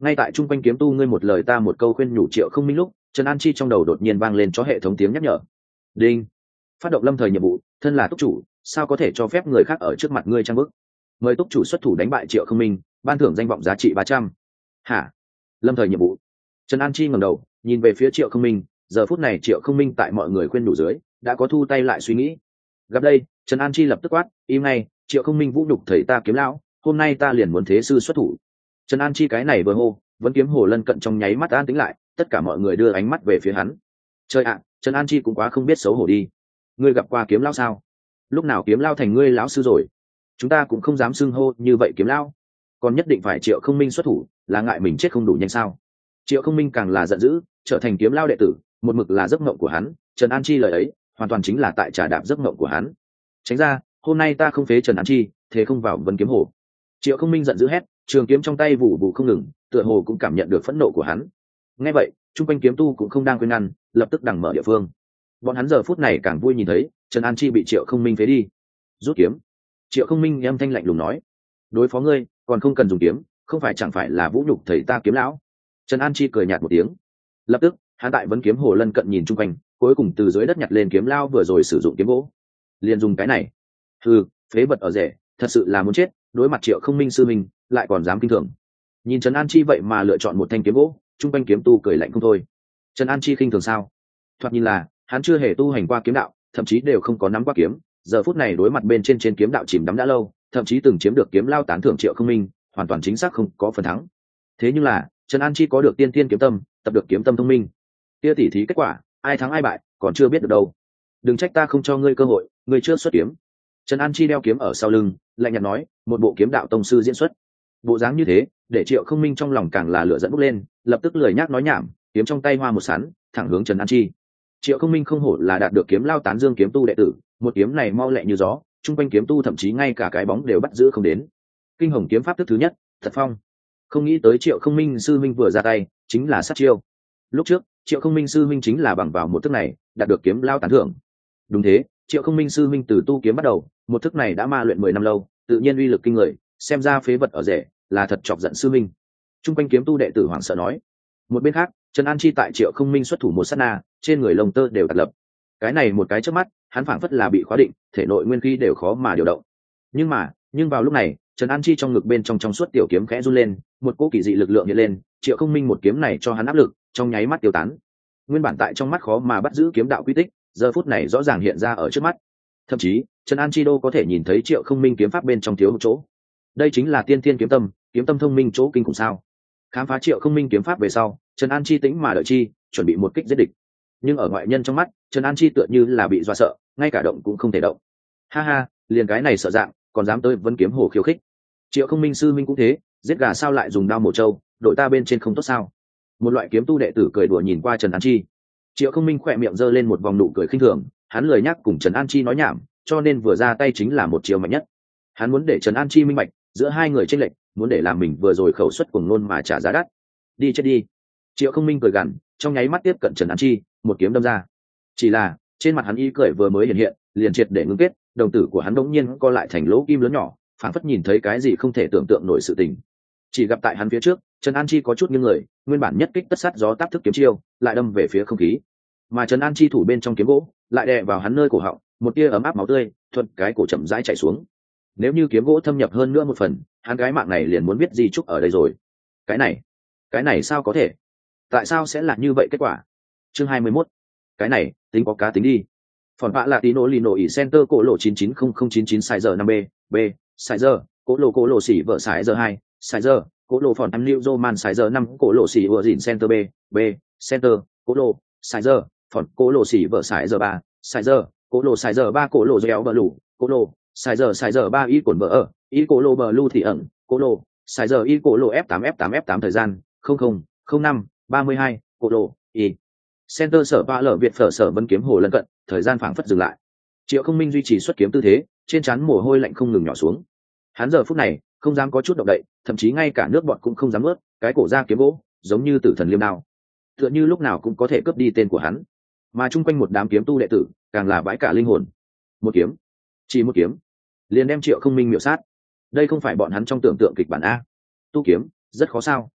Ngay tại trung quanh kiếm tu ngươi một lời ta một câu khuyên nhủ Triệu Không Minh lúc, Trần An Chi trong đầu đột nhiên vang lên cho hệ thống tiếng nhắc nhở. Đinh. Phát động lâm thời nhiệm vụ, thân là túc chủ, sao có thể cho phép người khác ở trước mặt ngươi trang bức? Mời túc chủ xuất thủ đánh bại Triệu Không Minh, ban thưởng danh vọng giá trị ba trăm. Hả? Lâm thời nhiệm vụ? Trần An Chi ngẩng đầu, nhìn về phía Triệu Không Minh, giờ phút này Triệu Không Minh tại mọi người khuyên nhủ dưới, đã có thu tay lại suy nghĩ. Gặp đây, Trần An Chi lập tức quát, im ngay, Triệu Không Minh vũ nhục thầy ta kiếm lão, hôm nay ta liền muốn thế sư xuất thủ. Trần An Chi cái này vừa hô, vẫn kiếm hồ lân cận trong nháy mắt an tĩnh lại, tất cả mọi người đưa ánh mắt về phía hắn. Trời ạ, Trần An Chi cũng quá không biết xấu hổ đi. Ngươi gặp qua kiếm lão sao? Lúc nào kiếm lão thành ngươi lão sư rồi? Chúng ta cũng không dám xưng hô như vậy kiếm lão, còn nhất định phải Triệu Không Minh xuất thủ, là ngại mình chết không đủ nhanh sao? Triệu Không Minh càng là giận dữ, trở thành kiếm lão đệ tử, một mực là giấc mộng của hắn. Trần An Chi lời ấy, hoàn toàn chính là tại trả đạp giấc mộng của hắn. Tránh ra, hôm nay ta không phế Trần An Chi, thế không vào Vân Kiếm Hồ. Triệu Không Minh giận dữ hét, trường kiếm trong tay vụ vụ không ngừng, tựa hồ cũng cảm nhận được phẫn nộ của hắn. Nghe vậy, trung quanh kiếm tu cũng không đang quên ngăn, lập tức đằng mở địa phương. Bọn hắn giờ phút này càng vui nhìn thấy Trần An Chi bị Triệu Không Minh phế đi. Rút kiếm. Triệu Không Minh âm thanh lạnh lùng nói, đối phó ngươi còn không cần dùng kiếm, không phải chẳng phải là vũ nhục thầy ta kiếm lão? Trần An Chi cười nhạt một tiếng, lập tức hắn tại Vấn Kiếm Hồ lân cận nhìn chung quanh, cuối cùng từ dưới đất nhặt lên kiếm lao vừa rồi sử dụng kiếm gỗ, liền dùng cái này. Ừ, phế vật ở rể, thật sự là muốn chết. Đối mặt Triệu Không Minh sư minh, lại còn dám kinh thường. Nhìn Trần An Chi vậy mà lựa chọn một thanh kiếm gỗ, chung quanh kiếm tu cười lạnh không thôi. Trần An Chi khinh thường sao? Thoạt nhìn là hắn chưa hề tu hành qua kiếm đạo, thậm chí đều không có nắm qua kiếm, giờ phút này đối mặt bên trên trên kiếm đạo chìm đắm đã lâu, thậm chí từng chiếm được kiếm lao tán thưởng Triệu Không Minh, hoàn toàn chính xác không có phần thắng. Thế nhưng là Trần An Chi có được tiên tiên kiếm tâm, tập được kiếm tâm thông minh. Kia tỉ thí kết quả, ai thắng ai bại còn chưa biết được đâu. Đừng trách ta không cho ngươi cơ hội, ngươi chưa xuất kiếm. Trần An Chi đeo kiếm ở sau lưng, lạnh nhạt nói, một bộ kiếm đạo tông sư diễn xuất. Bộ dáng như thế, để Triệu Không Minh trong lòng càng là lửa dẫn bốc lên, lập tức lười nhác nói nhảm, kiếm trong tay hoa một sắn, thẳng hướng Trần An Chi. Triệu Không Minh không hổ là đạt được kiếm lao tán dương kiếm tu đệ tử, một kiếm này mau lẹ như gió, trung quanh kiếm tu thậm chí ngay cả cái bóng đều bắt giữ không đến. Kinh hồng kiếm pháp thức thứ nhất, thật phong. Không nghĩ tới Triệu Không Minh sư minh vừa ra tay, chính là sát chiêu. Lúc trước, Triệu Không Minh sư minh chính là bằng vào một thức này, đạt được kiếm lao tán thưởng. Đúng thế, Triệu Không Minh sư minh từ tu kiếm bắt đầu, một thức này đã ma luyện mười năm lâu, tự nhiên uy lực kinh người, xem ra phế vật ở rể, là thật chọc giận sư minh. Trung quanh kiếm tu đệ tử hoảng sợ nói. Một bên khác, Trần An Chi tại Triệu Không Minh xuất thủ một sát na, trên người lồng tơ đều đặt lập. Cái này một cái chớp mắt, hắn phảng phất là bị khóa định, thể nội nguyên khí đều khó mà điều động. Nhưng mà, nhưng vào lúc này, Trần An Chi trong ngực bên trong trong suốt tiểu kiếm khẽ run lên, một cỗ kỳ dị lực lượng hiện lên, Triệu Không Minh một kiếm này cho hắn áp lực, trong nháy mắt tiêu tán. Nguyên bản tại trong mắt khó mà bắt giữ kiếm đạo quy tích, giờ phút này rõ ràng hiện ra ở trước mắt. Thậm chí, Trần An Chi đô có thể nhìn thấy Triệu Không Minh kiếm pháp bên trong thiếu một chỗ. Đây chính là tiên tiên kiếm tâm, kiếm tâm thông minh chỗ kinh khủng sao? Khám phá Triệu Không Minh kiếm pháp về sau, Trần An Chi tĩnh mà đợi chi, chuẩn bị một kích giết địch. Nhưng ở ngoại nhân trong mắt, Trần An Chi tựa như là bị dọa sợ, ngay cả động cũng không thể động. Ha ha, liền cái này sợ dạng, còn dám tới Vân Kiếm Hồ khiêu khích. Triệu Không Minh sư minh cũng thế, giết gà sao lại dùng đao mổ trâu, đội ta bên trên không tốt sao? Một loại kiếm tu đệ tử cười đùa nhìn qua Trần An Chi. Triệu Không Minh khỏe miệng giơ lên một vòng nụ cười khinh thường, hắn lười nhắc cùng Trần An Chi nói nhảm, cho nên vừa ra tay chính là một chiều mạnh nhất. Hắn muốn để Trần An Chi minh bạch, giữa hai người chênh lệch, muốn để làm mình vừa rồi khẩu suất cuồng ngôn mà trả giá đắt. Đi chết đi. Triệu Không Minh cười gằn, trong nháy mắt tiếp cận Trần An Chi, một kiếm đâm ra. Chỉ là, trên mặt hắn y cười vừa mới hiện hiện, liền triệt để ngưng kết, đồng tử của hắn đống nhiên co lại thành lỗ kim lớn nhỏ, phảng phất nhìn thấy cái gì không thể tưởng tượng nổi sự tình. Chỉ gặp tại hắn phía trước, Trần An Chi có chút nghiêng người, nguyên bản nhất kích tất sát gió tác thức kiếm chiêu, lại đâm về phía không khí. Mà Trần An Chi thủ bên trong kiếm gỗ, lại đè vào hắn nơi cổ họng, một tia ấm áp máu tươi thuận cái cổ chậm rãi chảy xuống. Nếu như kiếm gỗ thâm nhập hơn nữa một phần, hắn cái mạng này liền muốn biết gì chúc ở đây rồi. Cái này, cái này sao có thể? Tại sao sẽ là như vậy kết quả? Chương hai mươi mốt. Cái này, tính có cá tính đi. Phòn vạ là tí nổ lì nổ ỉ center cổ lộ chín chín không không chín chín sai giờ năm b b sai giờ cổ lộ cổ lộ xỉ vợ sai giờ hai sai giờ cổ lộ phòn em new roman sai giờ năm cổ lộ xỉ vợ dìn center b b center cổ lộ sai giờ phòn cổ lộ xỉ vợ sai giờ ba sai giờ cổ lộ sai giờ ba cổ lộ dẻo bờ lủ cổ lộ sai giờ sai giờ ba y cồn bờ ở y cổ lộ bờ lu thì ẩn cổ lộ sai giờ y cổ lộ f tám f tám f tám thời gian không không không năm ba mươi hai cổ lộ y center sở ba lở việt phở sở Vân Kiếm Hồ lân cận, thời gian phảng phất dừng lại. Triệu Không Minh duy trì xuất kiếm tư thế, trên trán mồ hôi lạnh không ngừng nhỏ xuống. Hắn giờ phút này không dám có chút động đậy, thậm chí ngay cả nước bọt cũng không dám ướt, cái cổ ra kiếm gỗ giống như tử thần liêm đao, tựa như lúc nào cũng có thể cướp đi tên của hắn. Mà chung quanh một đám kiếm tu đệ tử càng là bãi cả linh hồn. Một kiếm, chỉ một kiếm, liền đem Triệu Không Minh miểu sát. Đây không phải bọn hắn trong tưởng tượng kịch bản a. Tu kiếm rất khó sao?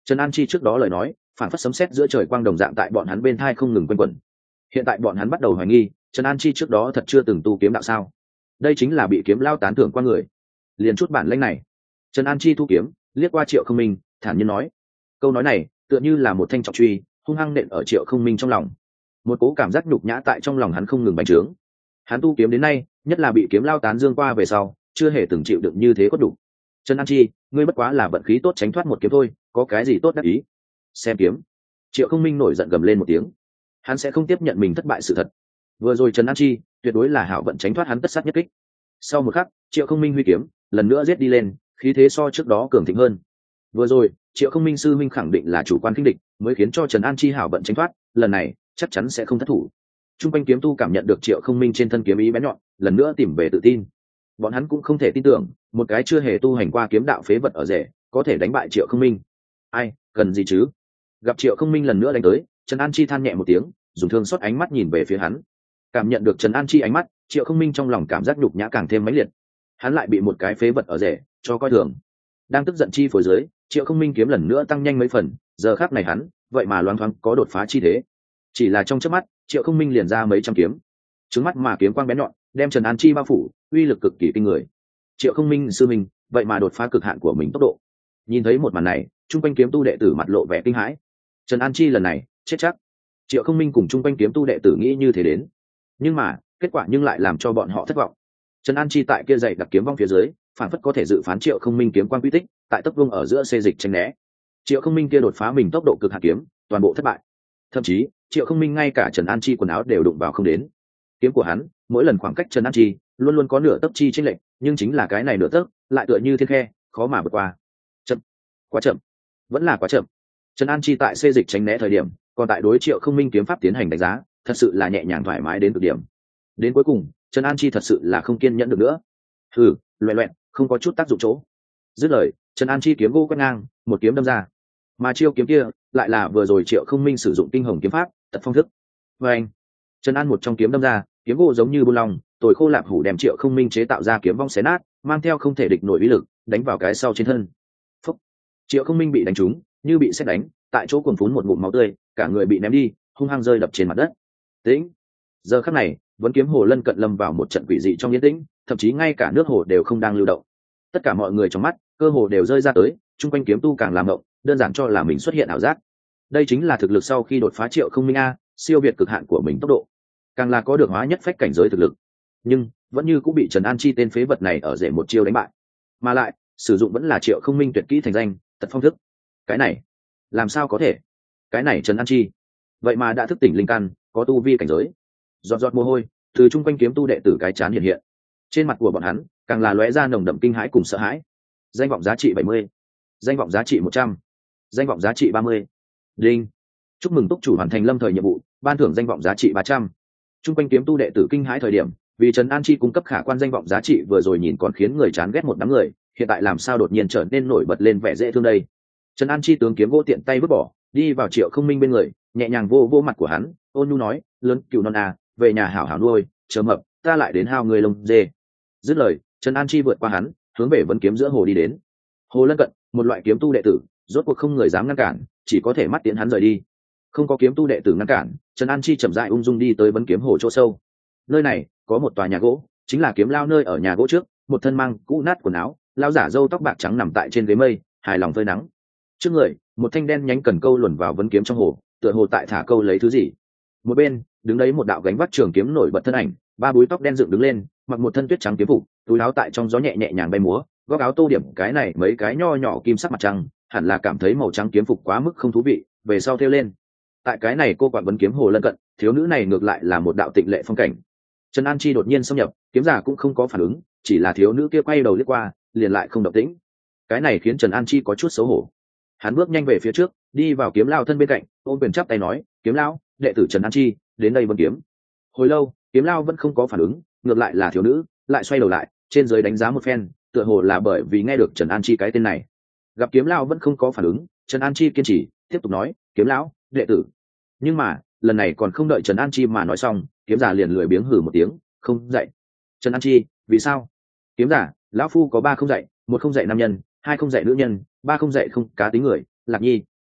Trần An Chi trước đó lời nói phản phất sấm sét giữa trời quang đồng dạng tại bọn hắn bên thai không ngừng quanh quẩn. Hiện tại bọn hắn bắt đầu hoài nghi Trần An Chi trước đó thật chưa từng tu kiếm đạo sao. Đây chính là bị kiếm lao tán thưởng qua người, liền chút bản lĩnh này. Trần An Chi thu kiếm liếc qua Triệu Không Minh, thản nhiên nói, câu nói này tựa như là một thanh trọng truy hung hăng nện ở Triệu Không Minh trong lòng. Một cố cảm giác nhục nhã tại trong lòng hắn không ngừng bành trướng. Hắn tu kiếm đến nay, nhất là bị kiếm lao tán dương qua về sau, chưa hề từng chịu đựng như thế có đủ. Trần An Chi, ngươi bất quá là vận khí tốt tránh thoát một kiếm thôi, có cái gì tốt đắc ý? Xem kiếm. Triệu Không Minh nổi giận gầm lên một tiếng. Hắn sẽ không tiếp nhận mình thất bại sự thật. Vừa rồi Trần An Chi tuyệt đối là hảo vận tránh thoát hắn tất sát nhất kích. Sau một khắc, Triệu Không Minh huy kiếm lần nữa giết đi lên, khí thế so trước đó cường thịnh hơn. Vừa rồi Triệu Không Minh sư minh khẳng định là chủ quan khinh địch, mới khiến cho Trần An Chi hảo vận tránh thoát, lần này chắc chắn sẽ không thất thủ. Trung quanh kiếm tu cảm nhận được Triệu Không Minh trên thân kiếm ý bén nhọn, lần nữa tìm về tự tin. Bọn hắn cũng không thể tin tưởng, một cái chưa hề tu hành qua kiếm đạo phế vật ở rể, có thể đánh bại Triệu Không Minh. Ai, cần gì chứ? Gặp Triệu Không Minh lần nữa đánh tới, Trần An Chi than nhẹ một tiếng, dùng thương xót ánh mắt nhìn về phía hắn. Cảm nhận được Trần An Chi ánh mắt, Triệu Không Minh trong lòng cảm giác nhục nhã càng thêm mãnh liệt. Hắn lại bị một cái phế vật ở rể cho coi thường. Đang tức giận chi phối dưới, Triệu Không Minh kiếm lần nữa tăng nhanh mấy phần, giờ khắc này hắn, vậy mà loáng thoáng có đột phá chi thế. Chỉ là trong chớp mắt, Triệu Không Minh liền ra mấy trăm kiếm. Trứng mắt mà kiếm quang bén nhọn, đem Trần An Chi bao phủ, uy lực cực kỳ kinh người. Triệu Không Minh sư minh, vậy mà đột phá cực hạn của mình tốc độ. Nhìn thấy một màn này, trung quanh kiếm tu đệ tử mặt lộ vẻ kinh hãi. Trần An Chi lần này chết chắc. Triệu Không Minh cùng trung quanh kiếm tu đệ tử nghĩ như thế đến, nhưng mà kết quả nhưng lại làm cho bọn họ thất vọng. Trần An Chi tại kia dày đặc kiếm vong phía dưới, phản phất có thể dự phán Triệu Không Minh kiếm quang quy tích, tại tốc vương ở giữa xê dịch tranh né. Triệu Không Minh kia đột phá mình tốc độ cực hạn kiếm, toàn bộ thất bại. Thậm chí Triệu Không Minh ngay cả Trần An Chi quần áo đều đụng vào không đến. Kiếm của hắn mỗi lần khoảng cách Trần An Chi luôn luôn có nửa tấc chi chênh lệch, nhưng chính là cái này nửa tấc lại tựa như thiên khe, khó mà vượt qua. Chậm, quá chậm, vẫn là quá chậm. Trần An Chi tại xê dịch tránh né thời điểm, còn tại đối Triệu Không Minh kiếm pháp tiến hành đánh giá, thật sự là nhẹ nhàng thoải mái đến cực điểm. Đến cuối cùng, Trần An Chi thật sự là không kiên nhẫn được nữa. Hừ, loẹt loẹt, không có chút tác dụng chỗ. Dứt lời, Trần An Chi kiếm gỗ quét ngang, một kiếm đâm ra. Mà chiêu kiếm kia lại là vừa rồi Triệu Không Minh sử dụng kinh hồng kiếm pháp, tật phong thức. Và anh, Trần An một trong kiếm đâm ra, kiếm gỗ giống như buôn long, tồi khô lạp hủ đem Triệu Không Minh chế tạo ra kiếm vong xé nát, mang theo không thể địch nổi uy lực, đánh vào cái sau trên thân. Phúc. Triệu Không Minh bị đánh trúng, như bị sét đánh, tại chỗ cuồn phún một ngụm máu tươi, cả người bị ném đi, hung hăng rơi đập trên mặt đất. Tĩnh. Giờ khắc này, vẫn kiếm hồ lân cận lâm vào một trận quỷ dị trong yên tĩnh, thậm chí ngay cả nước hồ đều không đang lưu động. Tất cả mọi người trong mắt, cơ hồ đều rơi ra tới, chung quanh kiếm tu càng làm ngộng, đơn giản cho là mình xuất hiện ảo giác. Đây chính là thực lực sau khi đột phá Triệu Không Minh a, siêu việt cực hạn của mình tốc độ, càng là có được hóa nhất phách cảnh giới thực lực. Nhưng vẫn như cũng bị Trần An Chi tên phế vật này ở rể một chiêu đánh bại, mà lại sử dụng vẫn là Triệu Không Minh tuyệt kỹ thành danh tật phong thức. Cái này làm sao có thể? Cái này Trần An Chi vậy mà đã thức tỉnh linh căn, có tu vi cảnh giới. Giọt giọt mồ hôi từ chung quanh kiếm tu đệ tử cái chán hiện hiện, trên mặt của bọn hắn càng là lóe ra nồng đậm kinh hãi cùng sợ hãi. Danh vọng giá trị bảy mươi, danh vọng giá trị một trăm, danh vọng giá trị ba mươi. Đinh, chúc mừng túc chủ hoàn thành lâm thời nhiệm vụ, ban thưởng danh vọng giá trị ba trăm. Chung quanh kiếm tu đệ tử kinh hãi thời điểm, vì Trần An Chi cung cấp khả quan danh vọng giá trị vừa rồi nhìn còn khiến người chán ghét một đám người, hiện tại làm sao đột nhiên trở nên nổi bật lên vẻ dễ thương đây. Trần An Chi tướng kiếm gỗ tiện tay vứt bỏ, đi vào Triệu Không Minh bên người, nhẹ nhàng vô vô mặt của hắn, ôn nhu nói, lớn cừu non à, về nhà hảo hảo nuôi, chờ mập ta lại đến hao người lông dê. Dứt lời, Trần An Chi vượt qua hắn, hướng về vấn kiếm giữa hồ đi đến. Hồ lân cận, một loại kiếm tu đệ tử, rốt cuộc không người dám ngăn cản, chỉ có thể mắt tiễn hắn rời đi. Không có kiếm tu đệ tử ngăn cản, Trần An Chi chậm rãi ung dung đi tới vấn kiếm hồ chỗ sâu. Nơi này có một tòa nhà gỗ, chính là kiếm lao nơi ở nhà gỗ trước, một thân mang cũ nát quần áo, lao giả râu tóc bạc trắng nằm tại trên ghế mây, hài lòng phơi nắng. Trước người, một thanh đen nhánh cần câu luồn vào vấn kiếm trong hồ, tựa hồ tại thả câu lấy thứ gì. Một bên, đứng đấy một đạo gánh vác trường kiếm nổi bật thân ảnh, ba búi tóc đen dựng đứng lên, mặc một thân tuyết trắng kiếm phục, túi áo tại trong gió nhẹ nhẹ nhàng bay múa, góc áo tô điểm cái này mấy cái nho nhỏ kim sắc mặt trăng, hẳn là cảm thấy màu trắng kiếm phục quá mức không thú vị, về sau thêu lên. Tại cái này cô quản vấn kiếm hồ lân cận, thiếu nữ này ngược lại là một đạo tịnh lệ phong cảnh. Trần An Chi đột nhiên xâm nhập, kiếm giả cũng không có phản ứng, chỉ là thiếu nữ kia quay đầu liếc qua, liền lại không động tĩnh. Cái này khiến Trần An Chi có chút xấu hổ. Hắn bước nhanh về phía trước, đi vào kiếm lao thân bên cạnh, ôm quyền chắp tay nói, kiếm lao, đệ tử Trần An Chi đến đây vấn kiếm. Hồi lâu, kiếm lao vẫn không có phản ứng, ngược lại là thiếu nữ lại xoay đầu lại, trên dưới đánh giá một phen, tựa hồ là bởi vì nghe được Trần An Chi cái tên này. Gặp kiếm lao vẫn không có phản ứng, Trần An Chi kiên trì tiếp tục nói, kiếm lão, đệ tử. Nhưng mà lần này còn không đợi Trần An Chi mà nói xong, kiếm giả liền lười biếng hừ một tiếng, không dạy. Trần An Chi, vì sao? Kiếm giả, lão phu có ba không dạy, một không dạy nam nhân, hai không dạy nữ nhân, ba không dạy không cá tính người. Lạc Nhi,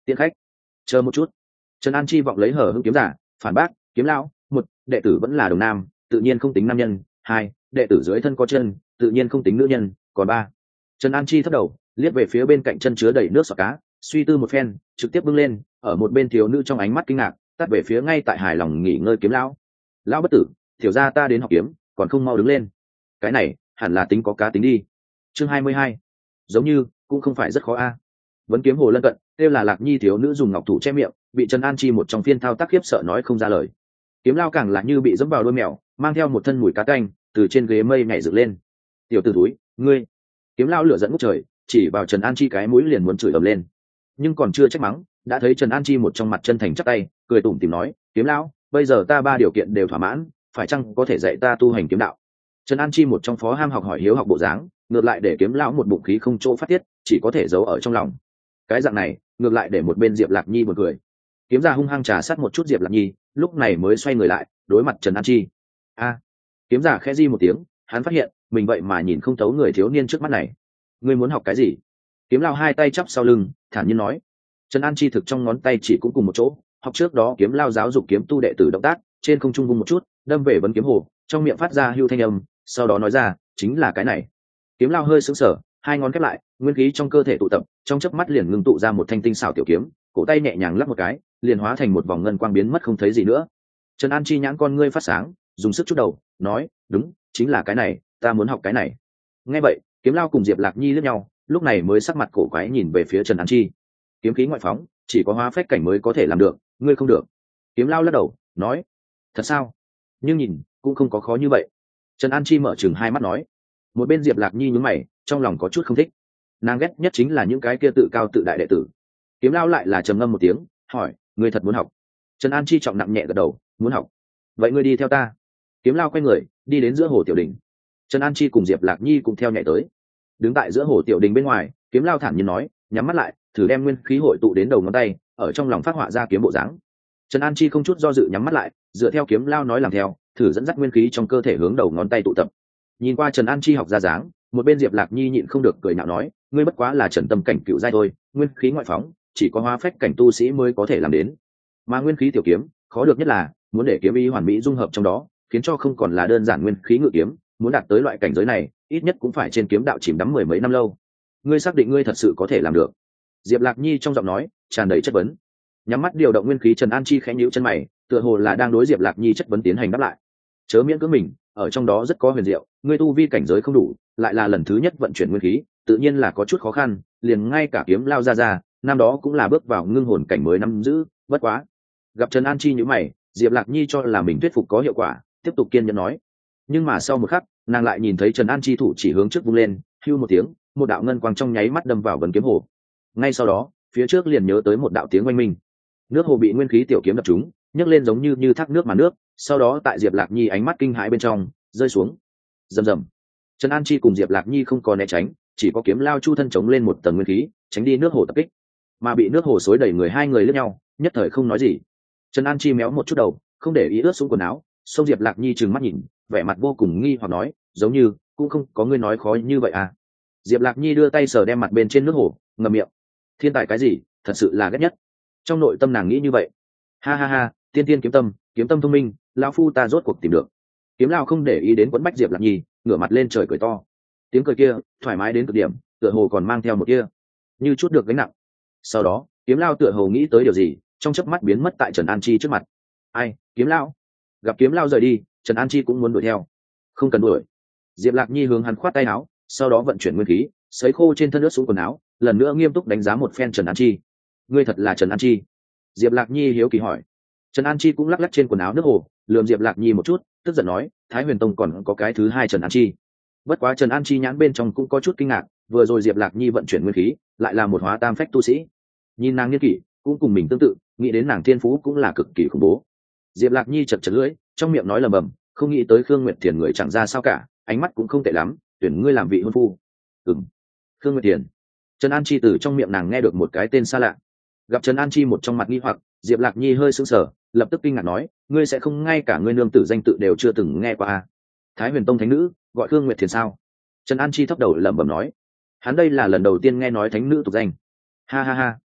tiện khách. Chờ một chút. Trần An Chi vọng lấy hở hững kiếm giả phản bác. Kiếm lão, một, đệ tử vẫn là đồng nam, tự nhiên không tính nam nhân. Hai, đệ tử dưới thân có chân, tự nhiên không tính nữ nhân. Còn ba. Trần An Chi thấp đầu liếc về phía bên cạnh chân chứa đầy nước sọt cá, suy tư một phen trực tiếp bưng lên, ở một bên thiếu nữ trong ánh mắt kinh ngạc tắt về phía ngay tại hài lòng nghỉ ngơi kiếm lão. Lão bất tử, tiểu gia ta đến học kiếm còn không mau đứng lên. Cái này hẳn là tính có cá tính đi. Chương hai mươi hai. Giống như cũng không phải rất khó a. Vấn kiếm hồ lân cận kêu là Lạc Nhi thiếu nữ dùng ngọc thủ che miệng, bị Trần An Chi một trong phiên thao tác khiếp sợ nói không ra lời. Kiếm lao càng là như bị dẫm vào đôi mèo, mang theo một thân mùi cá canh từ trên ghế mây nhảy dựng lên. Tiểu tử túi, ngươi! Kiếm lao lửa dẫn ngút trời, chỉ vào Trần An Chi cái mũi liền muốn chửi ầm lên, nhưng còn chưa trách mắng đã thấy Trần An Chi một trong mặt chân thành chắp tay cười tủm tỉm nói: Kiếm lão, bây giờ ta ba điều kiện đều thỏa mãn, phải chăng có thể dạy ta tu hành kiếm đạo? Trần An Chi một trong phó ham học hỏi hiếu học bộ dáng, ngược lại để kiếm lão một bụng khí không chỗ phát tiết, chỉ có thể giấu ở trong lòng. Cái dạng này ngược lại để một bên Diệp Lạc Nhi buồn cười. Kiếm ra hung hăng trà sát một chút Diệp Lạc Nhi, lúc này mới xoay người lại đối mặt Trần An Chi. A! Kiếm giả khẽ di một tiếng, hắn phát hiện mình vậy mà nhìn không thấu người thiếu niên trước mắt này. Ngươi muốn học cái gì? Kiếm lao hai tay chắp sau lưng thản nhiên nói. Trần An Chi thực trong ngón tay chỉ cũng cùng một chỗ, học trước đó kiếm lao giáo dục kiếm tu đệ tử động tác, trên không trung vung một chút đâm về vấn kiếm hồ, trong miệng phát ra hưu thanh âm, sau đó nói ra chính là cái này. Kiếm lao hơi sững sờ, hai ngón khép lại, nguyên khí trong cơ thể tụ tập, trong chớp mắt liền ngưng tụ ra một thanh tinh xảo tiểu kiếm, cổ tay nhẹ nhàng lắc một cái, liền hóa thành một vòng ngân quang biến mất không thấy gì nữa. Trần An Chi nhãn con ngươi phát sáng, dùng sức chút đầu nói: đúng, chính là cái này, ta muốn học cái này. Nghe vậy kiếm lao cùng Diệp Lạc Nhi liếc nhau, lúc này mới sắc mặt cổ quái nhìn về phía Trần An Chi. Kiếm khí ngoại phóng chỉ có hóa phách cảnh mới có thể làm được, ngươi không được. Kiếm lao lắc đầu nói: thật sao? Nhưng nhìn cũng không có khó như vậy. Trần An Chi mở chừng hai mắt nói. Một bên Diệp Lạc Nhi nhướng mày, trong lòng có chút không thích. Nàng ghét nhất chính là những cái kia tự cao tự đại đệ tử. Kiếm lao lại là trầm ngâm một tiếng hỏi: ngươi thật muốn học? Trần An Chi trọng nặng nhẹ gật đầu, muốn học. Vậy ngươi đi theo ta. Kiếm lao quay người đi đến giữa hồ tiểu đình. Trần An Chi cùng Diệp Lạc Nhi cùng theo nhảy tới. Đứng tại giữa hồ tiểu đình bên ngoài, kiếm lao thản nhiên nói, nhắm mắt lại thử đem nguyên khí hội tụ đến đầu ngón tay, ở trong lòng phát họa ra kiếm bộ dáng. Trần An Chi không chút do dự nhắm mắt lại, dựa theo kiếm lao nói làm theo, thử dẫn dắt nguyên khí trong cơ thể hướng đầu ngón tay tụ tập. Nhìn qua Trần An Chi học ra dáng, một bên Diệp Lạc Nhi nhịn không được cười nhạo nói, ngươi bất quá là trần tâm cảnh cựu giai thôi, nguyên khí ngoại phóng chỉ có hóa phách cảnh tu sĩ mới có thể làm đến. Mà nguyên khí tiểu kiếm khó được nhất là muốn để kiếm ý hoàn mỹ dung hợp trong đó, khiến cho không còn là đơn giản nguyên khí ngự kiếm, muốn đạt tới loại cảnh giới này ít nhất cũng phải trên kiếm đạo chìm đắm mười mấy năm lâu. Ngươi xác định ngươi thật sự có thể làm được? Diệp Lạc Nhi trong giọng nói tràn đầy chất vấn. Nhắm mắt điều động nguyên khí, Trần An Chi khẽ nhíu chân mày, tựa hồ là đang đối Diệp Lạc Nhi chất vấn tiến hành đáp lại. Chớ miễn cưỡng mình, ở trong đó rất có huyền diệu, ngươi tu vi cảnh giới không đủ, lại là lần thứ nhất vận chuyển nguyên khí, tự nhiên là có chút khó khăn, liền ngay cả kiếm lao ra ra, năm đó cũng là bước vào ngưng hồn cảnh mới nắm giữ, bất quá. Gặp Trần An Chi nhíu mày, Diệp Lạc Nhi cho là mình thuyết phục có hiệu quả, tiếp tục kiên nhẫn nói. Nhưng mà sau một khắc, nàng lại nhìn thấy Trần An Chi thủ chỉ hướng trước vung lên, hưu một tiếng, một đạo ngân quang trong nháy mắt đâm vào vấn kiếm hồ. Ngay sau đó, phía trước liền nhớ tới một đạo tiếng oanh minh. Nước hồ bị nguyên khí tiểu kiếm đập trúng, nhấc lên giống như như thác nước mà nước, sau đó tại Diệp Lạc Nhi ánh mắt kinh hãi bên trong, rơi xuống. Rầm rầm. Trần An Chi cùng Diệp Lạc Nhi không có né tránh, chỉ có kiếm lao chu thân chống lên một tầng nguyên khí, tránh đi nước hồ tập kích. Mà bị nước hồ xối đẩy người hai người lướt nhau, nhất thời không nói gì. Trần An Chi méo một chút đầu, không để ý ướt xuống quần áo, xông Diệp Lạc Nhi trừng mắt nhìn, vẻ mặt vô cùng nghi hoặc nói, giống như cũng không có ngươi nói khó như vậy à. Diệp Lạc Nhi đưa tay sờ đem mặt bên trên nước hồ, ngậm miệng. Thiên tài cái gì, thật sự là ghét nhất. Trong nội tâm nàng nghĩ như vậy. Ha ha ha, tiên tiên kiếm tâm, kiếm tâm thông minh, lão phu ta rốt cuộc tìm được. Kiếm lao không để ý đến quấn bách Diệp Lạc Nhi, ngửa mặt lên trời cười to. Tiếng cười kia thoải mái đến cực điểm, tựa hồ còn mang theo một kia như chút được gánh nặng. Sau đó kiếm lao tựa hồ nghĩ tới điều gì, trong chớp mắt biến mất tại Trần An Chi trước mặt. Ai? Kiếm lao? Gặp kiếm lao rời đi, Trần An Chi cũng muốn đuổi theo. Không cần đuổi. Diệp Lạc Nhi hướng hắn khoát tay áo, sau đó vận chuyển nguyên khí, sấy khô trên thân ướt xuống quần áo, lần nữa nghiêm túc đánh giá một phen Trần An Chi. Ngươi thật là Trần An Chi? Diệp Lạc Nhi hiếu kỳ hỏi. Trần An Chi cũng lắc lắc trên quần áo nước hồ, lườm Diệp Lạc Nhi một chút, tức giận nói, Thái Huyền Tông còn có cái thứ hai Trần An Chi. Bất quá Trần An Chi nhãn bên trong cũng có chút kinh ngạc, vừa rồi Diệp Lạc Nhi vận chuyển nguyên khí, lại là một hóa tam phách tu sĩ. Nhìn nàng niên kỷ, cũng cùng mình tương tự, nghĩ đến nàng thiên phú cũng là cực kỳ khủng bố. Diệp Lạc Nhi chật chật lưỡi, trong miệng nói lầm bầm, không nghĩ tới Khương Nguyệt Thiền người chẳng ra sao cả, ánh mắt cũng không tệ lắm, tuyển ngươi làm vị hôn phu. Ừm. Khương Nguyệt Thiền. Trần An Chi từ trong miệng nàng nghe được một cái tên xa lạ. Gặp Trần An Chi một trong mặt nghi hoặc, Diệp Lạc Nhi hơi sững sờ, lập tức kinh ngạc nói, ngươi sẽ không ngay cả ngươi nương tử danh tự đều chưa từng nghe qua à? Thái Huyền Tông thánh nữ gọi Khương Nguyệt Thiền sao? Trần An Chi thấp đầu lẩm bẩm nói, hắn đây là lần đầu tiên nghe nói thánh nữ tục danh. Ha ha ha.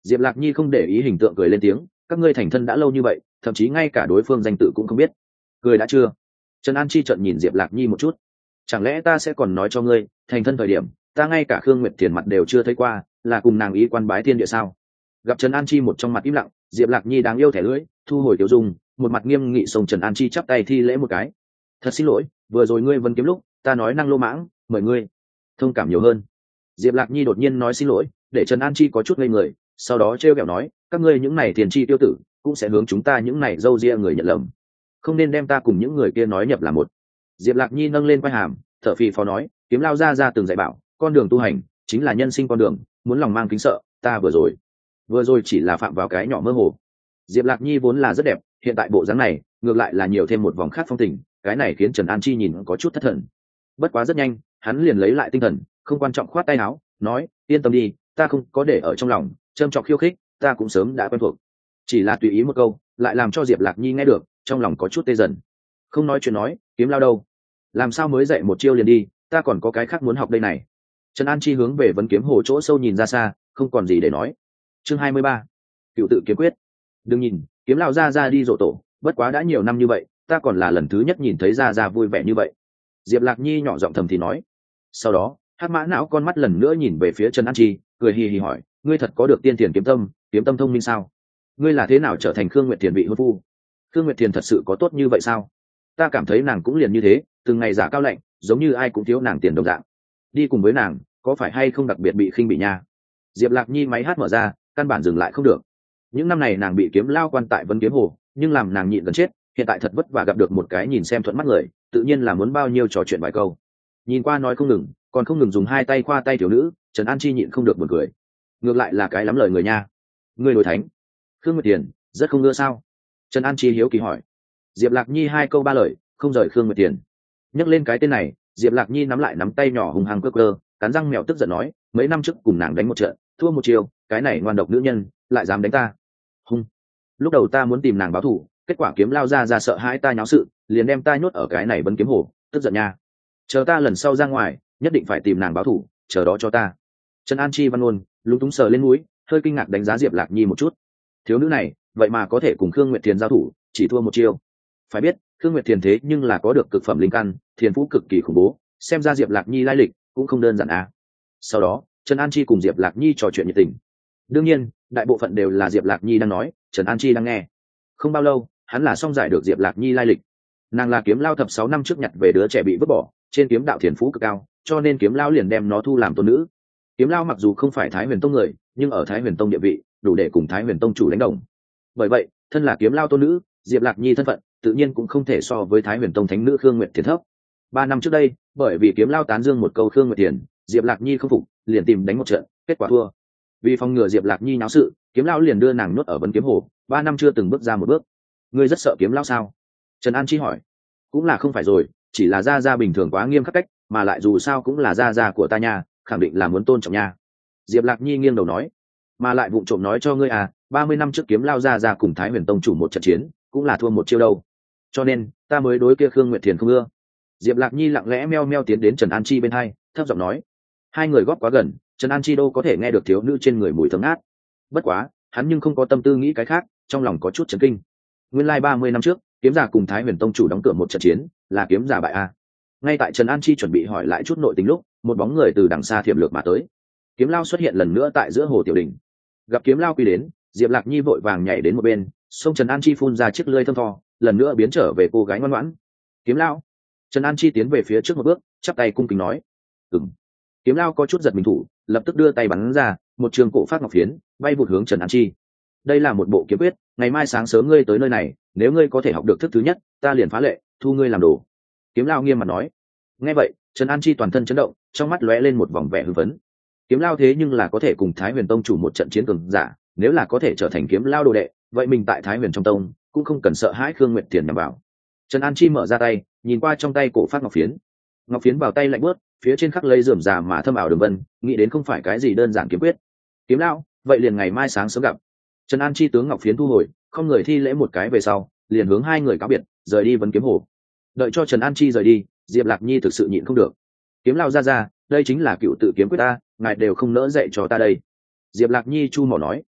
Diệp Lạc Nhi không để ý hình tượng cười lên tiếng, các ngươi thành thân đã lâu như vậy, thậm chí ngay cả đối phương danh tự cũng không biết. Cười đã chưa? Trần An Chi trợn nhìn Diệp Lạc Nhi một chút. Chẳng lẽ ta sẽ còn nói cho ngươi, thành thân thời điểm, ta ngay cả Khương Nguyệt Thiền mặt đều chưa thấy qua, là cùng nàng ý quan bái thiên địa sao? Gặp Trần An Chi một trong mặt im lặng, Diệp Lạc Nhi đáng yêu thẻ lưỡi, thu hồi tiểu dung, một mặt nghiêm nghị xông Trần An Chi chắp tay thi lễ một cái. Thật xin lỗi, vừa rồi ngươi vẫn kiếm lúc, ta nói năng lô mãng, mời ngươi thông cảm nhiều hơn. Diệp Lạc Nhi đột nhiên nói xin lỗi, để Trần An Chi có chút ngây người, sau đó trêu ghẹo nói, các ngươi những này tiền chi tiêu tử, cũng sẽ hướng chúng ta những này dâu ria người nhận lầm, không nên đem ta cùng những người kia nói nhập là một. Diệp Lạc Nhi nâng lên quai hàm, thở phì phò nói, kiếm lao ra ra từng dạy bảo, con đường tu hành chính là nhân sinh con đường, muốn lòng mang kính sợ, ta vừa rồi vừa rồi chỉ là phạm vào cái nhỏ mơ hồ. Diệp Lạc Nhi vốn là rất đẹp, hiện tại bộ dáng này ngược lại là nhiều thêm một vòng khác phong tình, cái này khiến Trần An Chi nhìn có chút thất thần. Bất quá rất nhanh hắn liền lấy lại tinh thần, không quan trọng khoát tay áo nói, yên tâm đi, ta không có để ở trong lòng, châm chọc khiêu khích ta cũng sớm đã quen thuộc. Chỉ là tùy ý một câu lại làm cho Diệp Lạc Nhi nghe được, trong lòng có chút tê dần. Không nói chuyện nói, kiếm lao đâu, làm sao mới dạy một chiêu liền đi, ta còn có cái khác muốn học đây này. Trần An Chi hướng về vấn kiếm hồ chỗ sâu nhìn ra xa, không còn gì để nói. Chương hai mươi ba, cựu tự kiếm quyết. Đừng nhìn kiếm lao ra ra đi dỗ tổ, bất quá đã nhiều năm như vậy, ta còn là lần thứ nhất nhìn thấy ra ra vui vẻ như vậy. Diệp Lạc Nhi nhỏ giọng thầm thì nói. Sau đó Hắc Mã Não con mắt lần nữa nhìn về phía Trần An Chi, cười hì hì hỏi, ngươi thật có được tiên tiền kiếm tâm, kiếm tâm thông minh sao? Ngươi là thế nào trở thành Khương Nguyệt Thiền vị hôn phu? Khương Nguyệt Thiền thật sự có tốt như vậy sao? Ta cảm thấy nàng cũng liền như thế, từng ngày giả cao lạnh, giống như ai cũng thiếu nàng tiền đồng dạng. Đi cùng với nàng có phải hay không đặc biệt bị khinh bị nha? Diệp Lạc Nhi máy hát mở ra, căn bản dừng lại không được. Những năm này nàng bị kiếm lao quan tại Vân Kiếm Hồ, nhưng làm nàng nhịn gần chết, hiện tại thật vất vả gặp được một cái nhìn xem thuận mắt người, tự nhiên là muốn bao nhiêu trò chuyện vài câu. Nhìn qua nói không ngừng, còn không ngừng dùng hai tay khoa tay thiếu nữ, Trần An Chi nhịn không được buồn cười. Ngược lại là cái lắm lời người nha. Ngươi đối thánh Khương Nguyệt Tiền rất không ngưa sao? Trần An Chi hiếu kỳ hỏi. Diệp Lạc Nhi hai câu ba lời không rời Khương Nguyệt Tiền. Nhắc lên cái tên này, Diệp Lạc Nhi nắm lại nắm tay nhỏ hùng hăng cơ cơ, cắn răng mèo tức giận nói, mấy năm trước cùng nàng đánh một trận, thua một chiều, cái này ngoan độc nữ nhân lại dám đánh ta. Hung. Lúc đầu ta muốn tìm nàng báo thù, kết quả kiếm lao ra ra sợ hãi ta nháo sự, liền đem ta nhốt ở cái này Vân Kiếm Hồ, tức giận nha. Chờ ta lần sau ra ngoài, nhất định phải tìm nàng báo thù, chờ đó cho ta. Trần An Chi văn ngôn lúng túng sờ lên mũi, hơi kinh ngạc đánh giá Diệp Lạc Nhi một chút. Thiếu nữ này vậy mà có thể cùng Khương Nguyệt Thiền giao thủ, chỉ thua một chiêu. Phải biết Khương Nguyệt Thiền thế nhưng là có được cực phẩm linh căn, thiền phú cực kỳ khủng bố, xem ra Diệp Lạc Nhi lai lịch cũng không đơn giản à. Sau đó Trần An Chi cùng Diệp Lạc Nhi trò chuyện nhiệt tình. Đương nhiên đại bộ phận đều là Diệp Lạc Nhi đang nói, Trần An Chi đang nghe. Không bao lâu hắn là xong giải được Diệp Lạc Nhi lai lịch. Nàng là kiếm lao thập sáu năm trước nhặt về đứa trẻ bị vứt bỏ, trên kiếm đạo thiền phú cực cao, cho nên kiếm lao liền đem nó thu làm tôn nữ. Kiếm lao mặc dù không phải Thái Huyền Tông người, nhưng ở Thái Huyền Tông địa vị đủ để cùng Thái Huyền Tông chủ đánh đồng. Bởi vậy thân là kiếm lao tôn nữ, Diệp Lạc Nhi thân phận tự nhiên cũng không thể so với Thái Huyền Tông thánh nữ Khương Nguyệt Thiền thấp. Ba năm trước đây, bởi vì kiếm lao tán dương một câu Khương Nguyệt Thiền, Diệp Lạc Nhi không phục, liền tìm đánh một trận, kết quả thua. Vì phòng ngừa Diệp Lạc Nhi náo sự, kiếm lao liền đưa nàng nhốt ở Vân Kiếm Hồ, ba năm chưa từng bước ra một bước. Ngươi rất sợ kiếm lao sao? Trần An Chi hỏi. Cũng là không phải rồi, chỉ là gia gia bình thường quá nghiêm khắc cách, mà lại dù sao cũng là gia gia của ta nha, khẳng định là muốn tôn trọng nha. Diệp Lạc Nhi nghiêng đầu nói. Mà lại vụng trộm nói cho ngươi à, ba mươi năm trước kiếm lao gia gia cùng Thái Huyền Tông chủ một trận chiến, cũng là thua một chiêu đâu. Cho nên ta mới đối kia Khương Nguyệt Thiền không ưa. Diệp Lạc Nhi lặng lẽ meo meo tiến đến Trần An Chi bên hai, thấp giọng nói. Hai người góp quá gần, Trần An Chi đâu có thể nghe được thiếu nữ trên người mùi thơm ngát. Bất quá hắn nhưng không có tâm tư nghĩ cái khác, trong lòng có chút chấn kinh. Nguyên lai ba mươi năm trước kiếm giả cùng Thái Huyền Tông chủ đóng cửa một trận chiến, là kiếm giả bại a. Ngay tại Trần An Chi chuẩn bị hỏi lại chút nội tình lúc, một bóng người từ đằng xa thiểm lược mà tới. Kiếm lao xuất hiện lần nữa tại giữa hồ tiểu đình. Gặp kiếm lao quy đến, Diệp Lạc Nhi vội vàng nhảy đến một bên, xông Trần An Chi phun ra chiếc lưỡi thơm tho, lần nữa biến trở về cô gái ngoan ngoãn. Kiếm lao. Trần An Chi tiến về phía trước một bước, chắp tay cung kính nói. Ừm. Kiếm lao có chút giật mình thủ, lập tức đưa tay bắn ra, một trường cổ phát ngọc phiến bay vụt hướng Trần An Chi. Đây là một bộ kiếm quyết, ngày mai sáng sớm ngươi tới nơi này, nếu ngươi có thể học được thức thứ nhất, ta liền phá lệ thu ngươi làm đồ. Kiếm lao nghiêm mặt nói. Nghe vậy Trần An Chi toàn thân chấn động, trong mắt lóe lên một vòng vẻ hưng phấn. Kiếm lao thế nhưng là có thể cùng Thái Huyền Tông chủ một trận chiến cường giả, nếu là có thể trở thành kiếm lao đồ đệ, vậy mình tại Thái Huyền trong tông cũng không cần sợ hãi Khương Nguyệt Thiền nhằm vào. Trần An Chi mở ra tay, nhìn qua trong tay cổ phát ngọc phiến. Ngọc phiến vào tay lạnh buốt, phía trên khắc lấy rườm rà mà thâm ảo đường vân, nghĩ đến không phải cái gì đơn giản kiếm quyết. Kiếm lao, vậy liền ngày mai sáng sớm gặp. Trần An Chi tướng ngọc phiến thu hồi, không người thi lễ một cái về sau, liền hướng hai người cáo biệt, rời đi Vân Kiếm Hồ. Đợi cho Trần An Chi rời đi, Diệp Lạc Nhi thực sự nhịn không được. Kiếm lao ra ra, đây chính là cựu tự kiếm quyết ta, ngài đều không nỡ dạy cho ta đây. Diệp Lạc Nhi chu mỏ nói.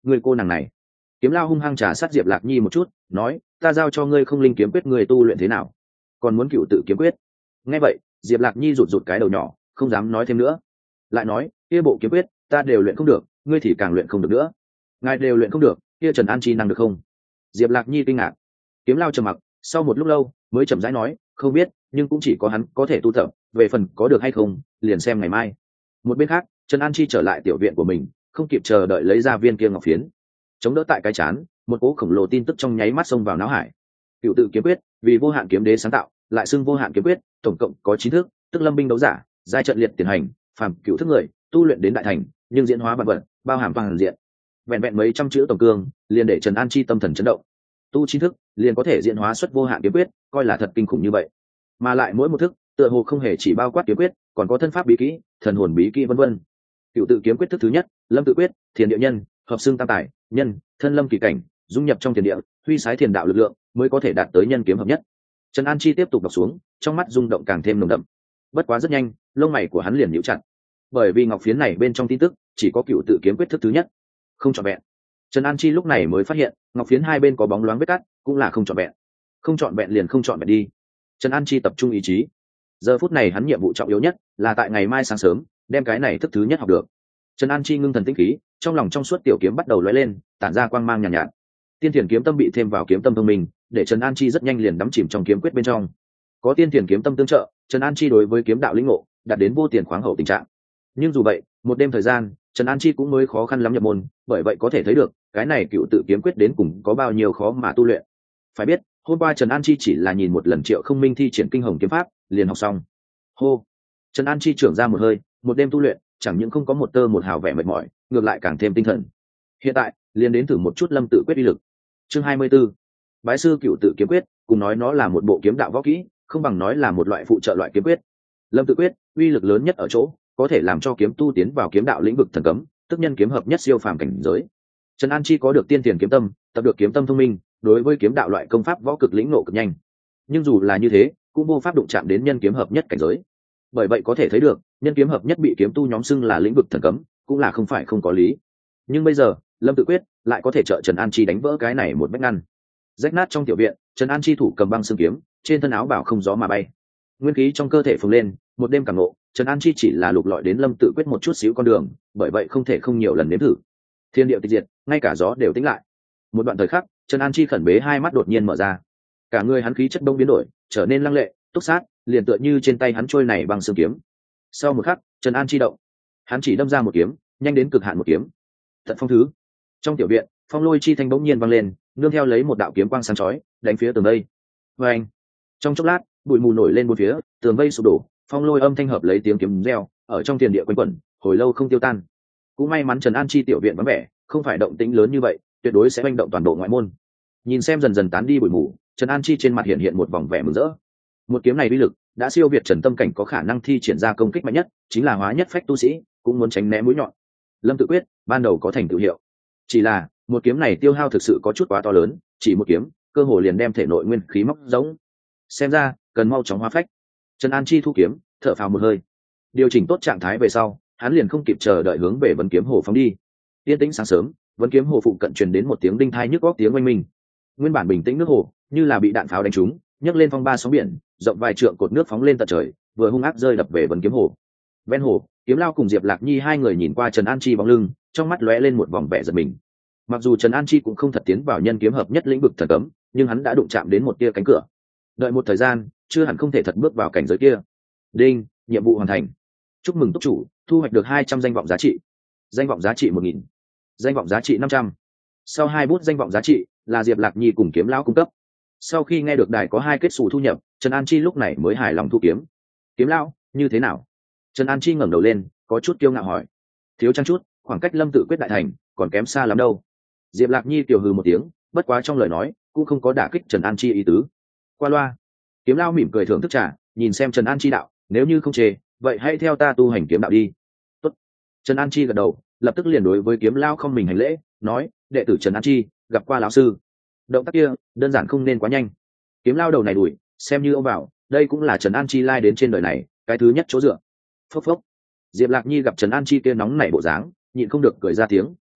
người cô nàng này. Kiếm Lao hung hăng trà sát Diệp Lạc Nhi một chút, nói, ta giao cho ngươi không linh kiếm quyết, ngươi tu luyện thế nào, còn muốn cựu tự kiếm quyết. Nghe vậy, Diệp Lạc Nhi rụt rụt cái đầu nhỏ, không dám nói thêm nữa. Lại nói, kia bộ kiếm quyết ta đều luyện không được, ngươi thì càng luyện không được nữa. Ngài đều luyện không được, kia Trần An Chi năng được không? Diệp Lạc Nhi kinh ngạc. Kiếm Lao trầm mặc, sau một lúc lâu mới chậm rãi nói, không biết, nhưng cũng chỉ có hắn có thể tu tập, về phần có được hay không liền xem ngày mai. Một bên khác, Trần An Chi trở lại tiểu viện của mình, không kịp chờ đợi lấy ra viên kia ngọc phiến, chống đỡ tại cái chán, một cỗ khổng lồ tin tức trong nháy mắt xông vào não hải. Cựu tự kiếm quyết vì vô hạn kiếm đế sáng tạo, lại xưng vô hạn kiếm quyết, tổng cộng có chín thước, tức lâm binh đấu giả giai trận liệt tiền hành, phàm cựu thức người tu luyện đến đại thành, nhưng diễn hóa vạn vật, bao hàm toàn diện. Vẹn vẹn mấy trăm chữ tổng cương liền để Trần An Chi tâm thần chấn động. Tu chín thức liền có thể diễn hóa xuất vô hạn kiếm quyết, coi là thật kinh khủng như vậy. Mà lại mỗi một thức tựa hồ không hề chỉ bao quát kiếm quyết, còn có thân pháp bí kỹ, thần hồn bí kỹ vân vân. Cựu tự kiếm quyết thức thứ nhất, lâm tự quyết, thiền địa nhân, hợp xương tam tài, nhân, thân lâm kỳ cảnh, dung nhập trong thiền địa, huy sái thiền đạo lực lượng, mới có thể đạt tới nhân kiếm hợp nhất. Trần An Chi tiếp tục đọc xuống, trong mắt rung động càng thêm nồng đậm. Bất quá rất nhanh, lông mày của hắn liền nhíu chặt, bởi vì ngọc phiến này bên trong tin tức chỉ có cựu tự kiếm quyết thức thứ nhất, không trọn vẹn. Trần An Chi lúc này mới phát hiện, ngọc phiến hai bên có bóng loáng vết cắt, cũng là không trọn vẹn. Không trọn vẹn liền không trọn vẹn đi. Trần An Chi tập trung ý chí. Giờ phút này hắn nhiệm vụ trọng yếu nhất là tại ngày mai sáng sớm đem cái này thức thứ nhất học được. Trần An Chi ngưng thần tĩnh khí, trong lòng trong suốt tiểu kiếm bắt đầu lóe lên, tản ra quang mang nhàn nhạt, nhạt. Tiên Thiền kiếm tâm bị thêm vào kiếm tâm thông minh, để Trần An Chi rất nhanh liền đắm chìm trong kiếm quyết bên trong. Có Tiên Thiền kiếm tâm tương trợ, Trần An Chi đối với kiếm đạo lĩnh ngộ đạt đến vô tiền khoáng hậu tình trạng. Nhưng dù vậy, một đêm thời gian, Trần An Chi cũng mới khó khăn lắm nhập môn, bởi vậy có thể thấy được, cái này cựu tự kiếm quyết đến cùng có bao nhiêu khó mà tu luyện. Phải biết, hôm qua Trần An Chi chỉ là nhìn một lần Triệu Không Minh thi triển kinh hồng kiếm pháp, liền học xong. Hô, Trần An Chi trưởng ra một hơi, một đêm tu luyện, chẳng những không có một tơ một hào vẻ mệt mỏi, ngược lại càng thêm tinh thần. Hiện tại, liền đến thử một chút lâm tự quyết uy lực. Chương hai mươi 24. Bái sư cựu tự kiếm quyết, cùng nói nó là một bộ kiếm đạo võ kỹ, không bằng nói là một loại phụ trợ loại kiếm quyết. Lâm tự quyết, uy lực lớn nhất ở chỗ, có thể làm cho kiếm tu tiến vào kiếm đạo lĩnh vực thần cấm, tức nhân kiếm hợp nhất siêu phàm cảnh giới. Trần An Chi có được tiên tiền kiếm tâm, tập được kiếm tâm thông minh, đối với kiếm đạo loại công pháp võ cực lĩnh ngộ cực nhanh. Nhưng dù là như thế, cũng vô pháp đụng chạm đến nhân kiếm hợp nhất cảnh giới. Bởi vậy có thể thấy được, nhân kiếm hợp nhất bị kiếm tu nhóm xưng là lĩnh vực thần cấm, cũng là không phải không có lý. Nhưng bây giờ, Lâm tự quyết lại có thể trợ Trần An Chi đánh vỡ cái này một vách ngăn. Rách nát trong tiểu viện, Trần An Chi thủ cầm băng xương kiếm, trên thân áo bảo không gió mà bay. Nguyên khí trong cơ thể phồng lên, một đêm cảm ngộ, Trần An Chi chỉ là lục lọi đến Lâm tự quyết một chút xíu con đường, bởi vậy không thể không nhiều lần nếm thử. Thiên địa tịch diệt, ngay cả gió đều tĩnh lại. Một đoạn thời khắc, Trần An Chi khẩn bế hai mắt đột nhiên mở ra, cả người hắn khí chất đông biến đổi, trở nên lăng lệ, túc sát, liền tựa như trên tay hắn trôi này bằng xương kiếm. Sau một khắc, Trần An Chi động, hắn chỉ đâm ra một kiếm, nhanh đến cực hạn một kiếm. Tận phong thứ. Trong tiểu viện, phong lôi chi thanh bỗng nhiên vang lên, nương theo lấy một đạo kiếm quang sáng chói, đánh phía tường vây. Và anh, trong chốc lát, bụi mù nổi lên bốn phía, tường vây sụp đổ, phong lôi âm thanh hợp lấy tiếng kiếm reo, ở trong tiền địa quanh quẩn, hồi lâu không tiêu tan. Cũng may mắn Trần An Chi tiểu viện vắng vẻ, không phải động tĩnh lớn như vậy, tuyệt đối sẽ manh động toàn bộ ngoại môn. Nhìn xem dần dần tán đi bụi mù, Trần An Chi trên mặt hiện hiện một vòng vẻ mừng rỡ. Một kiếm này uy lực đã siêu việt Trần Tâm cảnh có khả năng thi triển ra công kích mạnh nhất, chính là hóa nhất phách tu sĩ, cũng muốn tránh né mũi nhọn. Lâm tự quyết ban đầu có thành tựu hiệu, chỉ là một kiếm này tiêu hao thực sự có chút quá to lớn, chỉ một kiếm cơ hồ liền đem thể nội nguyên khí móc giống. Xem ra cần mau chóng hóa phách. Trần An Chi thu kiếm, thở phào một hơi, điều chỉnh tốt trạng thái về sau, hắn liền không kịp chờ đợi hướng về Vấn Kiếm Hồ phóng đi. Yên tĩnh sáng sớm, Vấn Kiếm Hồ phụ cận truyền đến một tiếng đinh thai nhức góc tiếng oanh minh. Nguyên bản bình tĩnh nước hồ như là bị đạn pháo đánh trúng, nhấc lên phong ba sóng biển, rộng vài trượng cột nước phóng lên tận trời, vừa hung ác rơi đập về Vấn Kiếm Hồ. Ven hồ, Kiếm Lao cùng Diệp Lạc Nhi hai người nhìn qua Trần An Chi bóng lưng, trong mắt lóe lên một vòng vẻ giật mình. Mặc dù Trần An Chi cũng không thật tiến vào nhân kiếm hợp nhất lĩnh vực thần cấm, nhưng hắn đã đụng chạm đến một tia cánh cửa. Đợi một thời gian, chưa hẳn không thể thật bước vào cảnh giới kia. Đinh, nhiệm vụ hoàn thành. Chúc mừng túc chủ, thu hoạch được hai trăm danh vọng giá trị. Danh vọng giá trị một nghìn. Danh vọng giá trị năm trăm. Sau hai bút danh vọng giá trị là Diệp Lạc Nhi cùng Kiếm Lão cung cấp. Sau khi nghe được đài có hai kết xù thu nhập, Trần An Chi lúc này mới hài lòng thu kiếm. Kiếm Lão, như thế nào? Trần An Chi ngẩng đầu lên, có chút kiêu ngạo hỏi. Thiếu trang chút, khoảng cách Lâm tự quyết đại thành còn kém xa lắm đâu. Diệp Lạc Nhi tiểu hừ một tiếng, bất quá trong lời nói cũng không có đả kích Trần An Chi ý tứ. Qua loa. Kiếm Lão mỉm cười thưởng thức trà, nhìn xem Trần An Chi đạo, nếu như không chê, vậy hãy theo ta tu hành kiếm đạo đi. Tốt. Trần An Chi gật đầu, lập tức liền đối với Kiếm Lão không mình hành lễ, nói, đệ tử Trần An Chi gặp qua lão sư. Động tác kia đơn giản không nên quá nhanh. Kiếm Lão đầu này đuổi, xem như ông bảo, đây cũng là Trần An Chi lai đến trên đời này cái thứ nhất chỗ dựa. Phốc phốc. Diệp Lạc Nhi gặp Trần An Chi kia nóng nảy bộ dáng, nhịn không được cười ra tiếng, nói,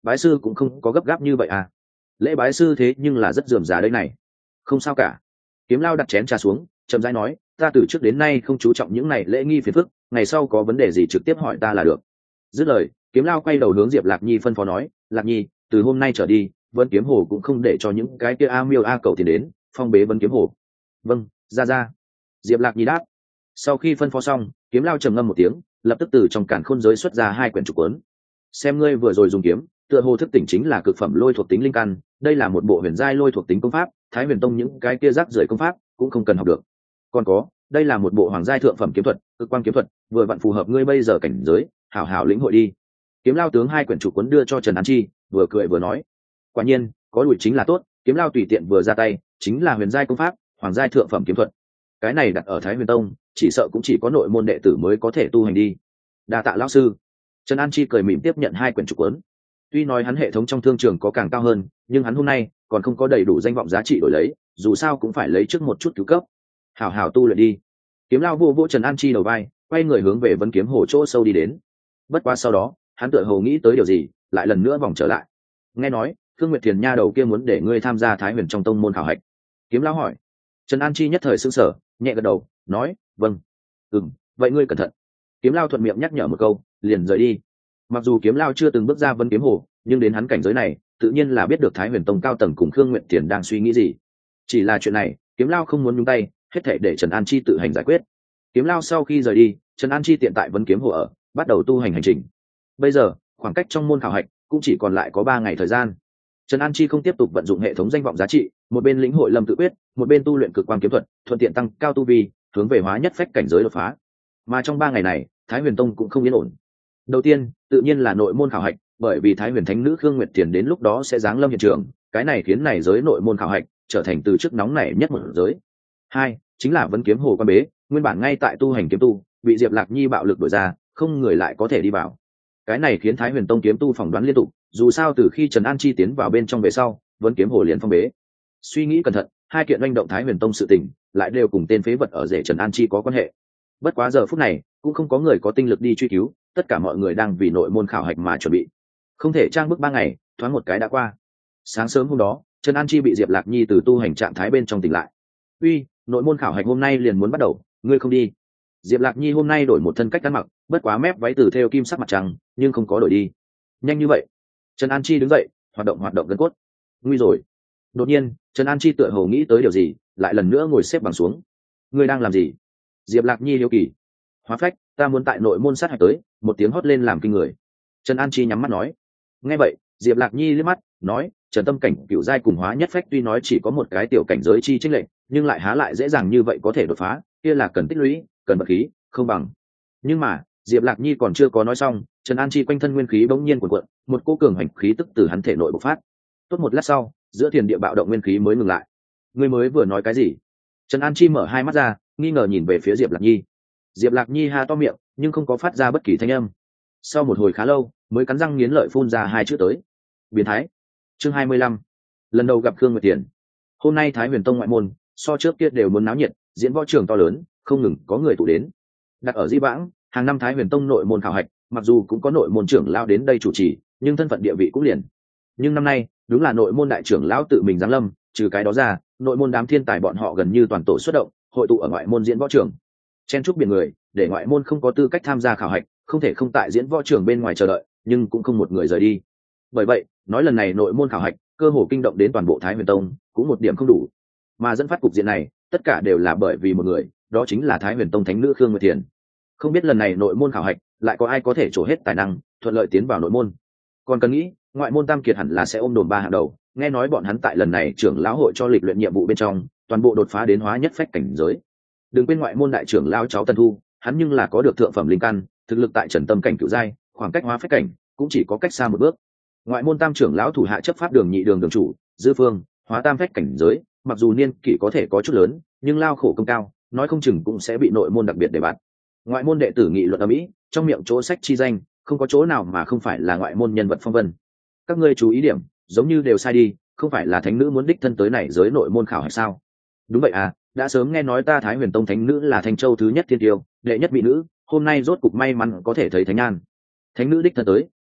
bái sư cũng không có gấp gáp như vậy à? Lễ bái sư thế nhưng là rất rườm rà đây này. Không sao cả. Kiếm Lao đặt chén trà xuống, chậm rãi nói, ta từ trước đến nay không chú trọng những này lễ nghi phiền phức, ngày sau có vấn đề gì trực tiếp hỏi ta là được. Dứt lời, Kiếm Lao quay đầu hướng Diệp Lạc Nhi phân phó nói, Lạc Nhi, từ hôm nay trở đi, Vân Kiếm Hồ cũng không để cho những cái kia a miêu a cầu tiền đến, phong bế Vân Kiếm Hồ. Vâng, ra ra. Diệp Lạc Nhi đáp. Sau khi phân phó xong, Kiếm Lao trầm ngâm một tiếng, lập tức từ trong càn khôn giới xuất ra hai quyển trục cuốn. Xem ngươi vừa rồi dùng kiếm, tựa hồ thức tỉnh chính là cực phẩm lôi thuộc tính linh căn, đây là một bộ huyền giai lôi thuộc tính công pháp, Thái Huyền Tông những cái kia rác rưởi công pháp cũng không cần học được. Còn có, đây là một bộ hoàng giai thượng phẩm kiếm thuật, cực quang kiếm thuật, vừa vặn phù hợp ngươi bây giờ cảnh giới, hảo hảo lĩnh hội đi. Kiếm Lao tướng hai quyển trục cuốn đưa cho Trần An Chi, vừa cười vừa nói, quả nhiên, có đuổi chính là tốt. Kiếm Lao tùy tiện vừa ra tay, chính là huyền giai công pháp, hoàng giai thượng phẩm kiếm thuật. Cái này đặt ở Thái Huyền Tông, chỉ sợ cũng chỉ có nội môn đệ tử mới có thể tu hành đi. Đa tạ lão sư. Trần An Chi cười mỉm tiếp nhận hai quyển trục cuốn. Tuy nói hắn hệ thống trong thương trường có càng cao hơn, nhưng hắn hôm nay còn không có đầy đủ danh vọng giá trị đổi lấy, dù sao cũng phải lấy trước một chút cứu cấp. Hảo hảo tu luyện đi. Kiếm Lao vô vỗ Trần An Chi đầu vai, quay người hướng về Vân Kiếm Hồ chỗ sâu đi đến. Bất quá sau đó, hắn tựa hồ nghĩ tới điều gì, lại lần nữa vòng trở lại. Nghe nói, Thương Nguyệt Thiền nha đầu kia muốn để ngươi tham gia Thái Huyền trong tông môn khảo hạch. Kiếm Lao hỏi. Trần An Chi nhất thời sững sờ, nhẹ gật đầu, nói, vâng. Ừm, vậy ngươi cẩn thận. Kiếm Lao thuận miệng nhắc nhở một câu, liền rời đi. Mặc dù Kiếm Lao chưa từng bước ra Vân Kiếm Hồ, nhưng đến hắn cảnh giới này, tự nhiên là biết được Thái Huyền Tông cao tầng cùng Khương Nguyệt Thiền đang suy nghĩ gì. Chỉ là chuyện này, Kiếm Lao không muốn nhúng tay, hết thảy để Trần An Chi tự hành giải quyết. Kiếm Lao sau khi rời đi, Trần An Chi tiện tại Vân Kiếm Hồ ở, bắt đầu tu hành hành trình. Bây giờ, khoảng cách trong môn khảo hạch cũng chỉ còn lại có ba ngày thời gian. Trần An Chi không tiếp tục vận dụng hệ thống danh vọng giá trị, một bên lĩnh hội Lâm Tự Quyết, một bên tu luyện cực quang kiếm thuật, thuận tiện tăng cao tu vi, hướng về hóa nhất phách cảnh giới đột phá. Mà trong ba ngày này, Thái Huyền Tông cũng không yên ổn. Đầu tiên, tự nhiên là nội môn khảo hạch, bởi vì Thái Huyền Thánh nữ Khương Nguyệt Thiền đến lúc đó sẽ giáng lâm hiện trường, cái này khiến này giới nội môn khảo hạch trở thành từ trước nóng nảy nhất một giới. Hai, chính là Vân Kiếm Hồ quan bế, nguyên bản ngay tại tu hành kiếm tu, bị Diệp Lạc Nhi bạo lực đuổi ra, không người lại có thể đi vào. Cái này khiến Thái Huyền Tông kiếm tu phỏng đoán liên tục, dù sao từ khi Trần An Chi tiến vào bên trong về sau, Vân Kiếm Hồ liền phong bế. Suy nghĩ cẩn thận, hai kiện manh động Thái Huyền Tông sự tình, lại đều cùng tên phế vật ở rể Trần An Chi có quan hệ. Bất quá giờ phút này, cũng không có người có tinh lực đi truy cứu, tất cả mọi người đang vì nội môn khảo hạch mà chuẩn bị. Không thể trang bức ba ngày, thoáng một cái đã qua. Sáng sớm hôm đó, Trần An Chi bị Diệp Lạc Nhi từ tu hành trạng thái bên trong tỉnh lại. Uy, nội môn khảo hạch hôm nay liền muốn bắt đầu, ngươi không đi? Diệp Lạc Nhi hôm nay đổi một thân cách ăn mặc, bất quá mép váy từ thêu kim sắc mặt trăng, nhưng không có đổi đi. Nhanh như vậy? Trần An Chi đứng dậy, hoạt động hoạt động gân cốt. Nguy rồi. Đột nhiên, Trần An Chi tựa hồ nghĩ tới điều gì, lại lần nữa ngồi xếp bằng xuống. Ngươi đang làm gì? Diệp Lạc Nhi hiếu kỳ. Hóa phách, ta muốn tại nội môn sát hạch tới, một tiếng hót lên làm kinh người. Trần An Chi nhắm mắt nói. Nghe vậy, Diệp Lạc Nhi liếc mắt, nói, Trần Tâm cảnh cựu giai cùng hóa nhất phách tuy nói chỉ có một cái tiểu cảnh giới chi chênh lệch, nhưng lại há lại dễ dàng như vậy có thể đột phá, kia là cần tích lũy, cần vật khí, không bằng. Nhưng mà, Diệp Lạc Nhi còn chưa có nói xong, Trần An Chi quanh thân nguyên khí bỗng nhiên cuộn cuộn, một cỗ cường hành khí tức từ hắn thể nội bộc phát. Tốt một lát sau, giữa thiên địa bạo động nguyên khí mới ngừng lại. Ngươi mới vừa nói cái gì? Trần An Chi mở hai mắt ra, nghi ngờ nhìn về phía Diệp Lạc Nhi. Diệp Lạc Nhi ha to miệng, nhưng không có phát ra bất kỳ thanh âm. Sau một hồi khá lâu, mới cắn răng nghiến lợi phun ra hai chữ tới. Biến thái. Chương hai mươi lăm. Lần đầu gặp Khương Nguyệt Tiền. Hôm nay Thái Huyền Tông ngoại môn, so trước kia đều muốn náo nhiệt, diễn võ trường to lớn, không ngừng có người tụ đến. Đặt ở Di Vãng, hàng năm Thái Huyền Tông nội môn khảo hạch, mặc dù cũng có nội môn trưởng lão đến đây chủ trì, nhưng thân phận địa vị cũng liền. Nhưng năm nay, đúng là nội môn đại trưởng lão tự mình giáng lâm, trừ cái đó ra, nội môn đám thiên tài bọn họ gần như toàn tổ xuất động, hội tụ ở ngoại môn diễn võ trường. Chen chúc biển người, để ngoại môn không có tư cách tham gia khảo hạch, không thể không tại diễn võ trường bên ngoài chờ đợi, nhưng cũng không một người rời đi. Bởi vậy, nói lần này nội môn khảo hạch, cơ hồ kinh động đến toàn bộ Thái Huyền Tông, cũng một điểm không đủ. Mà dẫn phát cục diện này, tất cả đều là bởi vì một người, đó chính là Thái Huyền Tông thánh nữ Khương Nguyệt Thiền. Không biết lần này nội môn khảo hạch, lại có ai có thể trổ hết tài năng, thuận lợi tiến vào nội môn. Còn cần nghĩ, ngoại môn tam kiệt hẳn là sẽ ôm đồm ba hạng đầu, nghe nói bọn hắn tại lần này trưởng lão hội cho lịch luyện nhiệm vụ bên trong, toàn bộ đột phá đến hóa nhất phách cảnh giới. Đừng quên ngoại môn đại trưởng lão cháu Tần Thu, hắn nhưng là có được thượng phẩm linh căn, thực lực tại Trần Tâm cảnh cửu giai, khoảng cách hóa phách cảnh cũng chỉ có cách xa một bước. Ngoại môn tam trưởng lão thủ hạ chấp pháp đường nhị đường đường chủ, Dư Phương, hóa tam phách cảnh giới, mặc dù niên kỷ có thể có chút lớn, nhưng lao khổ công cao, nói không chừng cũng sẽ bị nội môn đặc biệt đề bạt. Ngoại môn đệ tử nghị luận ở mỹ, trong miệng chỗ sách chi danh, không có chỗ nào mà không phải là ngoại môn nhân vật phong vân. Các ngươi chú ý điểm, giống như đều sai đi, không phải là thánh nữ muốn đích thân tới này giới nội môn khảo hay sao? Đúng vậy à, đã sớm nghe nói ta Thái Huyền Tông thánh nữ là Thanh Châu thứ nhất thiên tiêu, đệ nhất mỹ nữ, hôm nay rốt cục may mắn có thể thấy thánh an. Thánh nữ đích thân tới,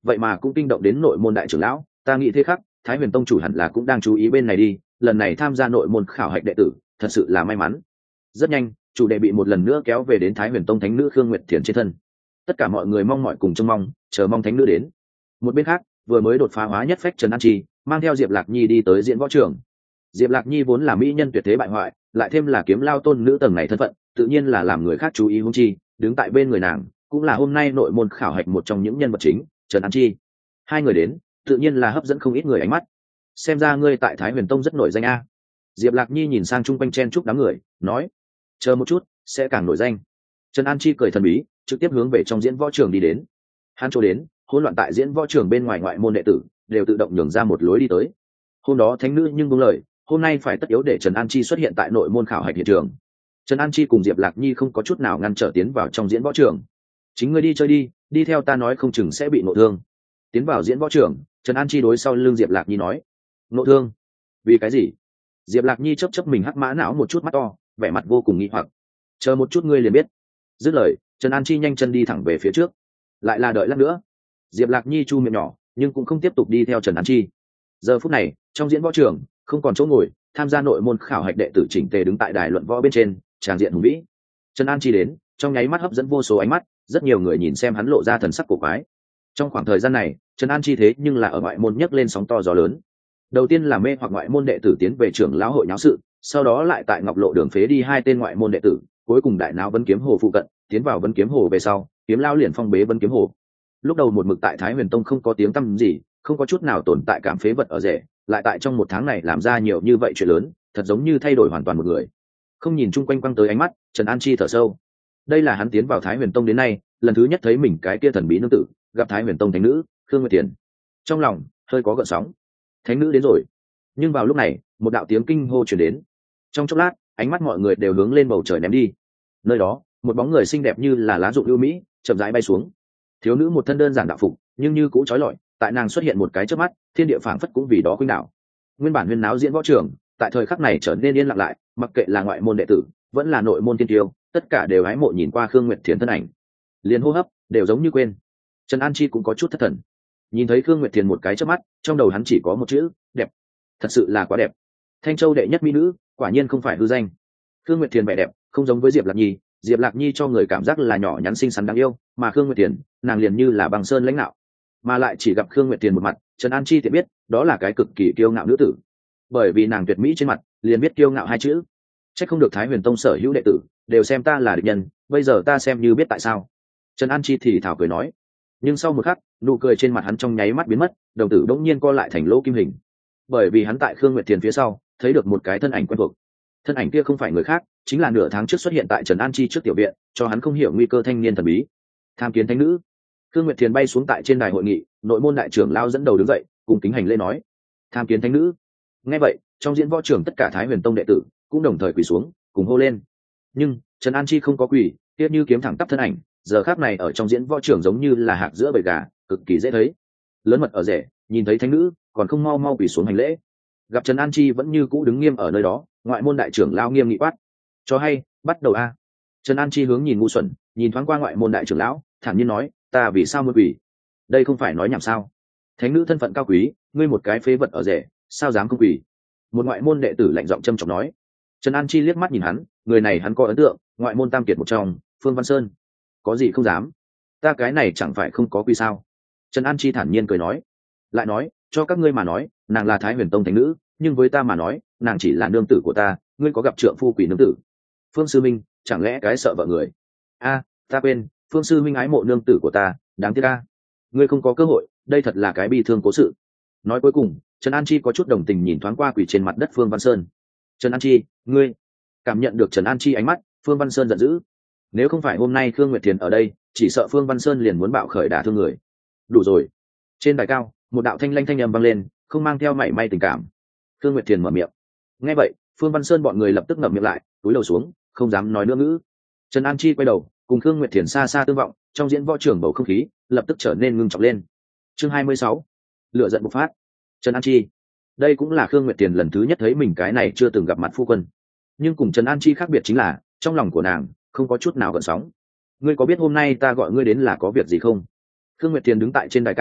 vậy mà cũng kinh động đến nội môn đại trưởng lão. Ta nghĩ thế khắc Thái Huyền Tông chủ hẳn là cũng đang chú ý bên này đi, lần này tham gia nội môn khảo hạch đệ tử thật sự là may mắn. Rất nhanh chủ đề bị một lần nữa kéo về đến Thái Huyền Tông thánh nữ Khương Nguyệt Thiền trên thân. Tất cả mọi người mong mỏi cùng trông mong chờ mong thánh nữ đến. Một bên khác, vừa mới đột phá hóa nhất phách Trần An Chi mang theo Diệp Lạc Nhi đi tới diễn võ trường. Diệp Lạc Nhi vốn là mỹ nhân tuyệt thế bại hoại, lại thêm là kiếm lao tôn nữ tầng này thân phận, tự nhiên là làm người khác chú ý. Huống chi đứng tại bên người nàng cũng là hôm nay nội môn khảo hạch một trong những nhân vật chính, Trần An Chi. Hai người đến tự nhiên là hấp dẫn không ít người ánh mắt. Xem ra ngươi tại Thái Huyền Tông rất nổi danh a. Diệp Lạc Nhi nhìn sang chung quanh chen chúc đám người nói, chờ một chút sẽ càng nổi danh. Trần An Chi cười thần bí trực tiếp hướng về trong diễn võ trường đi đến. Hắn chỗ đến hỗn loạn tại diễn võ trường bên ngoài ngoại môn đệ tử đều tự động nhường ra một lối đi tới. Hôm đó thánh nữ nhưng buông lời, hôm nay phải tất yếu để Trần An Chi xuất hiện tại nội môn khảo hạch hiện trường. Trần An Chi cùng Diệp Lạc Nhi không có chút nào ngăn trở tiến vào trong diễn võ trường. Chính ngươi đi chơi đi, đi theo ta nói không chừng sẽ bị nội thương. Tiến vào diễn võ trường, Trần An Chi đối sau lưng Diệp Lạc Nhi nói, nội thương? Vì cái gì? Diệp Lạc Nhi chớp chớp mình hắc mã não một chút mắt to, vẻ mặt vô cùng nghi hoặc. Chờ một chút ngươi liền biết. Dứt lời, Trần An Chi nhanh chân đi thẳng về phía trước. Lại là đợi lát nữa. Diệp Lạc Nhi chu miệng nhỏ, nhưng cũng không tiếp tục đi theo Trần An Chi. Giờ phút này, trong diễn võ trường không còn chỗ ngồi, tham gia nội môn khảo hạch đệ tử chỉnh tề đứng tại đài luận võ bên trên, tràng diện hùng vĩ. Trần An Chi đến, trong nháy mắt hấp dẫn vô số ánh mắt, rất nhiều người nhìn xem hắn lộ ra thần sắc cổ quái. Trong khoảng thời gian này, Trần An Chi thế nhưng là ở ngoại môn nhấc lên sóng to gió lớn. Đầu tiên là mê hoặc ngoại môn đệ tử tiến về trưởng lão hội náo sự, sau đó lại tại Ngọc Lộ đường phế đi hai tên ngoại môn đệ tử, cuối cùng đại náo Vân Kiếm Hồ phụ cận, tiến vào Vân Kiếm Hồ về sau, kiếm lão liền phong bế Vân Kiếm Hồ. Lúc đầu một mực tại Thái Huyền Tông không có tiếng tăm gì, không có chút nào tồn tại cảm phế vật ở rể, lại tại trong một tháng này làm ra nhiều như vậy chuyện lớn, thật giống như thay đổi hoàn toàn một người. Không nhìn chung quanh quăng tới ánh mắt, Trần An Chi thở sâu. Đây là hắn tiến vào Thái Huyền Tông đến nay, lần thứ nhất thấy mình cái kia thần bí nương tử, gặp Thái Huyền Tông thánh nữ Khương Nguyệt Thiền. Trong lòng hơi có gợn sóng. Thánh nữ đến rồi. Nhưng vào lúc này, một đạo tiếng kinh hô truyền đến. Trong chốc lát, ánh mắt mọi người đều hướng lên bầu trời ném đi. Nơi đó, một bóng người xinh đẹp như là lá rụng ưu mỹ, chậm rãi bay xuống. Thiếu nữ một thân đơn giản đạo phục, nhưng như cũ trói lọi, tại nàng xuất hiện một cái chớp mắt, thiên địa phảng phất cũng vì đó khuynh đảo. Nguyên bản huyên náo diễn võ trường, tại thời khắc này trở nên yên lặng lại, mặc kệ là ngoại môn đệ tử, vẫn là nội môn tiên tiêu, tất cả đều hái mộ nhìn qua Khương Nguyệt Thiền thân ảnh. Liền hô hấp đều giống như quên. Trần An Chi cũng có chút thất thần. Nhìn thấy Khương Nguyệt Thiền một cái chớp mắt, trong đầu hắn chỉ có một chữ, đẹp. Thật sự là quá đẹp. Thanh Châu đệ nhất mỹ nữ, quả nhiên không phải hư danh. Khương Nguyệt Thiền vẻ đẹp, không giống với Diệp Lạc Nhi, Diệp Lạc Nhi cho người cảm giác là nhỏ nhắn xinh xắn đáng yêu, mà Khương Nguyệt Thiền, nàng liền như là băng sơn lãnh nạo. Mà lại chỉ gặp Khương Nguyệt Thiền một mặt, Trần An Chi thì biết, đó là cái cực kỳ kiêu ngạo nữ tử. Bởi vì nàng tuyệt mỹ trên mặt, liền biết kiêu ngạo hai chữ. Chắc không được Thái Huyền Tông sở hữu đệ tử đều xem ta là địch nhân, bây giờ ta xem như biết tại sao. Trần An Chi thì thảo cười nói. Nhưng sau một khắc, nụ cười trên mặt hắn trong nháy mắt biến mất, đồng tử đống nhiên co lại thành lỗ kim hình. Bởi vì hắn tại Khương Nguyệt Thiền phía sau, thấy được một cái thân ảnh quen thuộc. Thân ảnh kia không phải người khác, chính là nửa tháng trước xuất hiện tại Trần An Chi trước tiểu viện, cho hắn không hiểu nguy cơ thanh niên thần bí. Tham kiến thánh nữ. Khương Nguyệt Thiền bay xuống tại trên đài hội nghị, nội môn đại trưởng lao dẫn đầu đứng dậy, cùng kính hành lễ nói: "Tham kiến thánh nữ." Nghe vậy, trong diễn võ trường tất cả Thái Huyền Tông đệ tử cũng đồng thời quỳ xuống, cùng hô lên. Nhưng Trần An Chi không có quỳ, tiếp như kiếm thẳng tắp thân ảnh, giờ khắc này ở trong diễn võ trường giống như là hạc giữa bầy gà, cực kỳ dễ thấy. Lớn mật ở rể, nhìn thấy thánh nữ, còn không mau mau quỳ xuống hành lễ. Gặp Trần An Chi vẫn như cũ đứng nghiêm ở nơi đó, ngoại môn đại trưởng lao nghiêm nghị quát: "Cho hay, bắt đầu a." Trần An Chi hướng nhìn ngu xuẩn, nhìn thoáng qua ngoại môn đại trưởng lão, thản nhiên nói: "Ta vì sao muốn quỳ? Đây không phải nói nhảm sao? Thánh nữ thân phận cao quý, ngươi một cái phế vật ở rể, sao dám không quỳ?" Một ngoại môn đệ tử lạnh giọng trầm trọng nói. Trần An Chi liếc mắt nhìn hắn, người này hắn có ấn tượng, ngoại môn tam kiệt một trong, Phương Văn Sơn. Có gì không dám? Ta cái này chẳng phải không có quỳ sao? Trần An Chi thản nhiên cười nói. Lại nói, cho các ngươi mà nói, nàng là Thái Huyền Tông thánh nữ, nhưng với ta mà nói, nàng chỉ là nương tử của ta, ngươi có gặp trượng phu quỷ nương tử? Phương sư minh, chẳng lẽ cái sợ vợ người? A, ta quên, Phương sư minh ái mộ nương tử của ta, đáng tiếc a. Ngươi không có cơ hội, đây thật là cái bi thương cố sự. Nói cuối cùng, Trần An Chi có chút đồng tình nhìn thoáng qua quỷ trên mặt đất Phương Văn Sơn. Trần An Chi, ngươi... Cảm nhận được Trần An Chi ánh mắt, Phương Văn Sơn giận dữ. Nếu không phải hôm nay Khương Nguyệt Thiền ở đây, chỉ sợ Phương Văn Sơn liền muốn bạo khởi đả thương người. Đủ rồi. Trên đài cao, một đạo thanh lanh thanh âm vang lên, không mang theo mảy may tình cảm. Khương Nguyệt Thiền mở miệng. Nghe vậy, Phương Văn Sơn bọn người lập tức ngậm miệng lại, cúi đầu xuống, không dám nói nữa ngữ. Trần An Chi quay đầu, cùng Khương Nguyệt Thiền xa xa tương vọng, trong diễn võ trường bầu không khí lập tức trở nên ngưng trọng lên. Chương hai mươi sáu, lửa giận bộc phát. Trần An Chi. Đây cũng là Khương Nguyệt Thiền lần thứ nhất thấy mình cái này chưa từng gặp mặt phu quân. Nhưng cùng Trần An Chi khác biệt chính là, trong lòng của nàng không có chút nào gợn sóng. Ngươi có biết hôm nay ta gọi ngươi đến là có việc gì không? Khương Nguyệt Thiền đứng tại trên đài cao,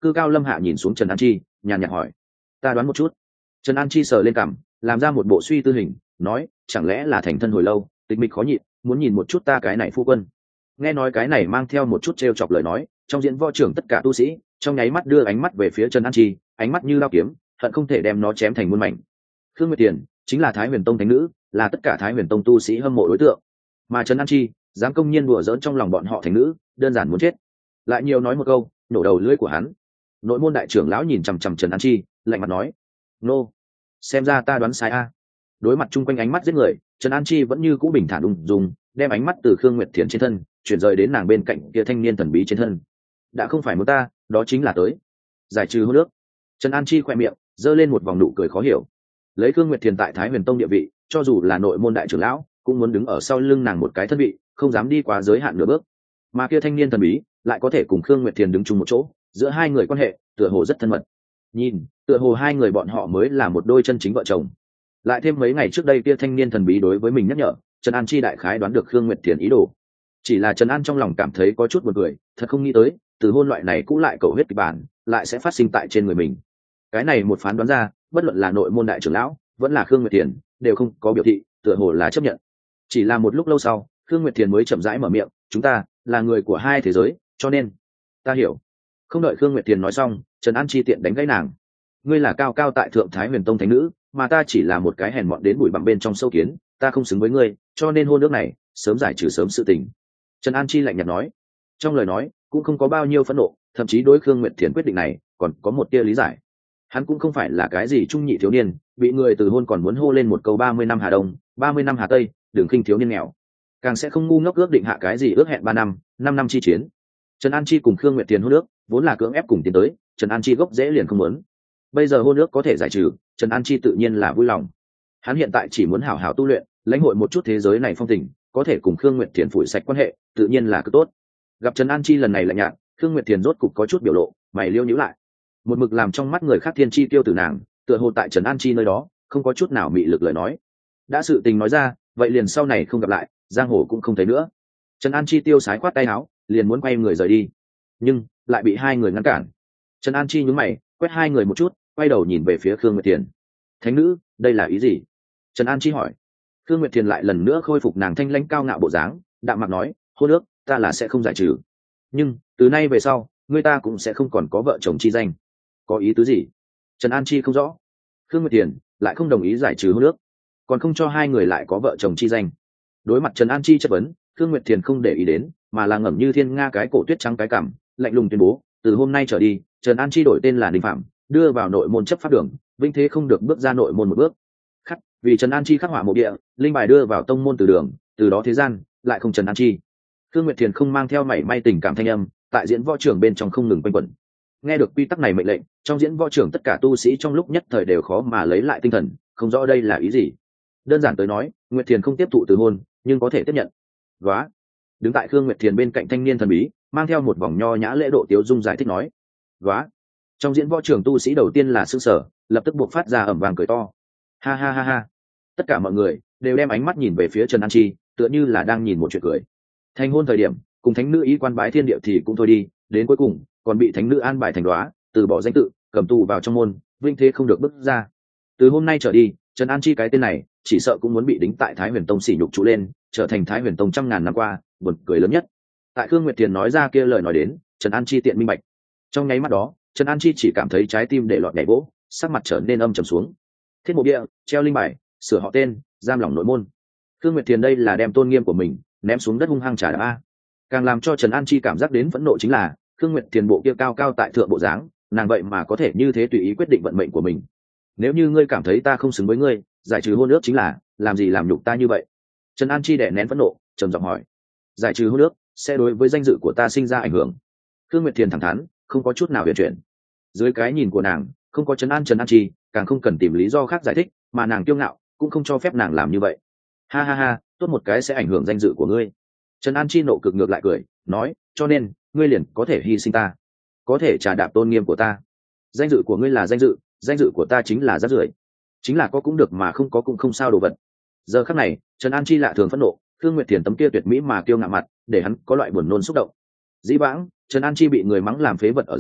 cư cao lâm hạ nhìn xuống Trần An Chi, nhàn nhạt hỏi: ta đoán một chút. Trần An Chi sờ lên cằm, làm ra một bộ suy tư hình, nói: chẳng lẽ là thành thân hồi lâu, tịch mịch khó nhịn, muốn nhìn một chút ta cái này phu quân. Nghe nói cái này mang theo một chút trêu chọc lời nói, trong diễn võ trưởng tất cả tu sĩ trong nháy mắt đưa ánh mắt về phía Trần An Chi, ánh mắt như lao kiếm, hận không thể đem nó chém thành muôn mảnh. Khương Nguyệt Tiền chính là Thái Huyền Tông thánh nữ, là tất cả Thái Huyền Tông tu sĩ hâm mộ đối tượng, mà Trần An Chi dám công nhiên đùa giỡn trong lòng bọn họ thánh nữ, đơn giản muốn chết. Lại nhiều nói một câu, nổ đầu lưỡi của hắn. Nội môn đại trưởng lão nhìn chằm chằm Trần An Chi, lạnh mặt nói: nô, xem ra ta đoán sai a. Đối mặt chung quanh ánh mắt giết người, Trần An Chi vẫn như cũ bình thản ung dung, đem ánh mắt từ Khương Nguyệt Thiền trên thân chuyển rời đến nàng bên cạnh kia thanh niên thần bí trên thân. Đã không phải muốn ta, đó chính là tới giải trừ hôn nước. Trần An Chi khoe miệng giơ lên một vòng nụ cười khó hiểu. Lấy Khương Nguyệt Thiền tại Thái Huyền Tông địa vị, cho dù là nội môn đại trưởng lão cũng muốn đứng ở sau lưng nàng một cái thân vị, không dám đi quá giới hạn nửa bước. Mà kia thanh niên thần bí lại có thể cùng Khương Nguyệt Thiền đứng chung một chỗ, giữa hai người quan hệ tựa hồ rất thân mật. Nhìn, tựa hồ hai người bọn họ mới là một đôi chân chính vợ chồng. Lại thêm mấy ngày trước đây kia thanh niên thần bí đối với mình nhắc nhở, Trần An Chi đại khái đoán được Khương Nguyệt Thiền ý đồ. Chỉ là Trần An trong lòng cảm thấy có chút buồn cười, thật không nghĩ tới, từ hôn loại này cũng lại cầu huyết kịch bản, lại sẽ phát sinh tại trên người mình. Cái này một phán đoán ra, bất luận là nội môn đại trưởng lão, vẫn là Khương Nguyệt Thiền, đều không có biểu thị, tựa hồ là chấp nhận. Chỉ là một lúc lâu sau, Khương Nguyệt Thiền mới chậm rãi mở miệng: chúng ta là người của hai thế giới, cho nên ta hiểu. Không đợi Khương Nguyệt Thiền nói xong, Trần An chi tiện đánh gãy nàng: ngươi là cao cao tại thượng Thái Huyền Tông thánh nữ, mà ta chỉ là một cái hèn mọn đến bụi bặm bên trong sâu kiến, ta không xứng với ngươi, cho nên hôn ước này sớm giải trừ sớm sự tình. Trần An Chi lạnh nhạt nói, trong lời nói cũng không có bao nhiêu phẫn nộ, thậm chí đối Khương Nguyệt Thiền quyết định này còn có một tia lý giải. Hắn cũng không phải là cái gì trung nhị thiếu niên, bị người từ hôn còn muốn hô lên một câu ba mươi năm Hà Đông, ba mươi năm Hà Tây, đường khinh thiếu niên nghèo. Càng sẽ không ngu ngốc ước định hạ cái gì ước hẹn ba năm, năm năm chi chiến. Trần An Chi cùng Khương Nguyệt Thiền hôn ước, vốn là cưỡng ép cùng tiến tới, Trần An Chi gốc dễ liền không muốn. Bây giờ hôn ước có thể giải trừ, Trần An Chi tự nhiên là vui lòng. Hắn hiện tại chỉ muốn hảo hảo tu luyện, lãnh hội một chút thế giới này phong tình, có thể cùng Khương Nguyệt Thiền phủi sạch quan hệ, tự nhiên là cực tốt. Gặp Trần An Chi lần này lạnh nhạt, Khương Nguyệt Thiền rốt cục có chút biểu lộ, mày liêu nhíu lại. Một mực làm trong mắt người khác thiên chi tiêu từ nàng, tựa hồ tại Trần An Chi nơi đó, không có chút nào mị lực lời nói. Đã sự tình nói ra, vậy liền sau này không gặp lại, giang hồ cũng không thấy nữa. Trần An Chi tiêu sái khoát tay áo, liền muốn quay người rời đi, nhưng lại bị hai người ngăn cản. Trần An Chi nhướng mày, quét hai người một chút, quay đầu nhìn về phía Khương Nguyệt Thiền. Thánh nữ, đây là ý gì? Trần An Chi hỏi. Khương Nguyệt Thiền lại lần nữa khôi phục nàng thanh lãnh cao ngạo bộ dáng, đạm mạc nói, hôn ước ta là sẽ không giải trừ, nhưng từ nay về sau người ta cũng sẽ không còn có vợ chồng chi danh. Có ý tứ gì? Trần An Chi không rõ. Khương Nguyệt Thiền lại không đồng ý giải trừ hôn ước, còn không cho hai người lại có vợ chồng chi danh. Đối mặt Trần An Chi chất vấn, Khương Nguyệt Thiền không để ý đến, mà là ngẩng như thiên nga cái cổ tuyết trắng cái cằm, lạnh lùng tuyên bố, từ hôm nay trở đi, Trần An Chi đổi tên là Ninh Phạm, đưa vào nội môn chấp pháp đường, vinh thế không được bước ra nội môn một bước. Khắc, vì Trần An Chi khắc họa mộ địa, linh bài đưa vào tông môn từ đường, từ đó thế gian lại không Trần An Chi. Khương Nguyệt Thiền không mang theo mảy may tình cảm thanh âm, tại diễn võ trưởng bên trong không ngừng quanh quẩn. Nghe được quy tắc này mệnh lệnh, trong diễn võ trưởng tất cả tu sĩ trong lúc nhất thời đều khó mà lấy lại tinh thần, không rõ đây là ý gì. Đơn giản tới nói, Nguyệt Thiền không tiếp thụ từ hôn, nhưng có thể tiếp nhận. Góa. Đứng tại Khương Nguyệt Thiền bên cạnh thanh niên thần bí, mang theo một vòng nho nhã lễ độ tiếu dung giải thích nói. Góa. Trong diễn võ trưởng tu sĩ đầu tiên là sững sờ, lập tức buộc phát ra ầm vang cười to. Ha ha ha ha. Tất cả mọi người đều đem ánh mắt nhìn về phía Trần An Chi, tựa như là đang nhìn một chuyện cười. Thành hôn thời điểm, cùng thánh nữ ý quan bái thiên địa thì cũng thôi đi, đến cuối cùng còn bị thánh nữ an bài thành đoá, từ bỏ danh tự, cầm tù vào trong môn, vinh thế không được bước ra. Từ hôm nay trở đi, Trần An Chi cái tên này chỉ sợ cũng muốn bị đính tại Thái Huyền Tông sỉ nhục trụ lên, trở thành Thái Huyền Tông trăm ngàn năm qua buồn cười lớn nhất. Tại Khương Nguyệt Thiền nói ra kia lời nói đến, Trần An Chi tiện minh bạch. Trong nháy mắt đó, Trần An Chi chỉ cảm thấy trái tim để lọt nhảy vỗ, sắc mặt trở nên âm trầm xuống. Thiết mộ bia, treo linh bài, sửa họ tên, giam lỏng nội môn. Khương Nguyệt Thiền đây là đem tôn nghiêm của mình ném xuống đất hung hăng trả đạp a. Càng làm cho Trần An Chi cảm giác đến phẫn nộ chính là Khương Nguyệt Thiền bộ kia cao cao tại thượng bộ dáng, nàng vậy mà có thể như thế tùy ý quyết định vận mệnh của mình. Nếu như ngươi cảm thấy ta không xứng với ngươi, giải trừ hôn ước chính là làm gì làm nhục ta như vậy? Trần An Chi đè nén phẫn nộ, trầm giọng hỏi. Giải trừ hôn ước sẽ đối với danh dự của ta sinh ra ảnh hưởng. Khương Nguyệt Thiền thẳng thắn, không có chút nào huyền chuyển. Dưới cái nhìn của nàng, không có Trấn An Trần An Chi, càng không cần tìm lý do khác giải thích, mà nàng kiêu ngạo cũng không cho phép nàng làm như vậy. Ha ha ha, tốt một cái sẽ ảnh hưởng danh dự của ngươi. Trần An Chi nộ cực ngược lại cười, nói, cho nên ngươi liền có thể hy sinh ta, có thể trả đạp tôn nghiêm của ta. Danh dự của ngươi là danh dự, danh dự của ta chính là rác rưởi, chính là có cũng được mà không có cũng không sao đồ vật. Giờ khắc này, Trần An Chi lạ thường phẫn nộ, Khương Nguyệt Thiền tấm kia tuyệt mỹ mà kiêu ngạo mặt, để hắn có loại buồn nôn xúc động. Dĩ vãng, Trần An Chi bị người mắng làm phế vật ở rể,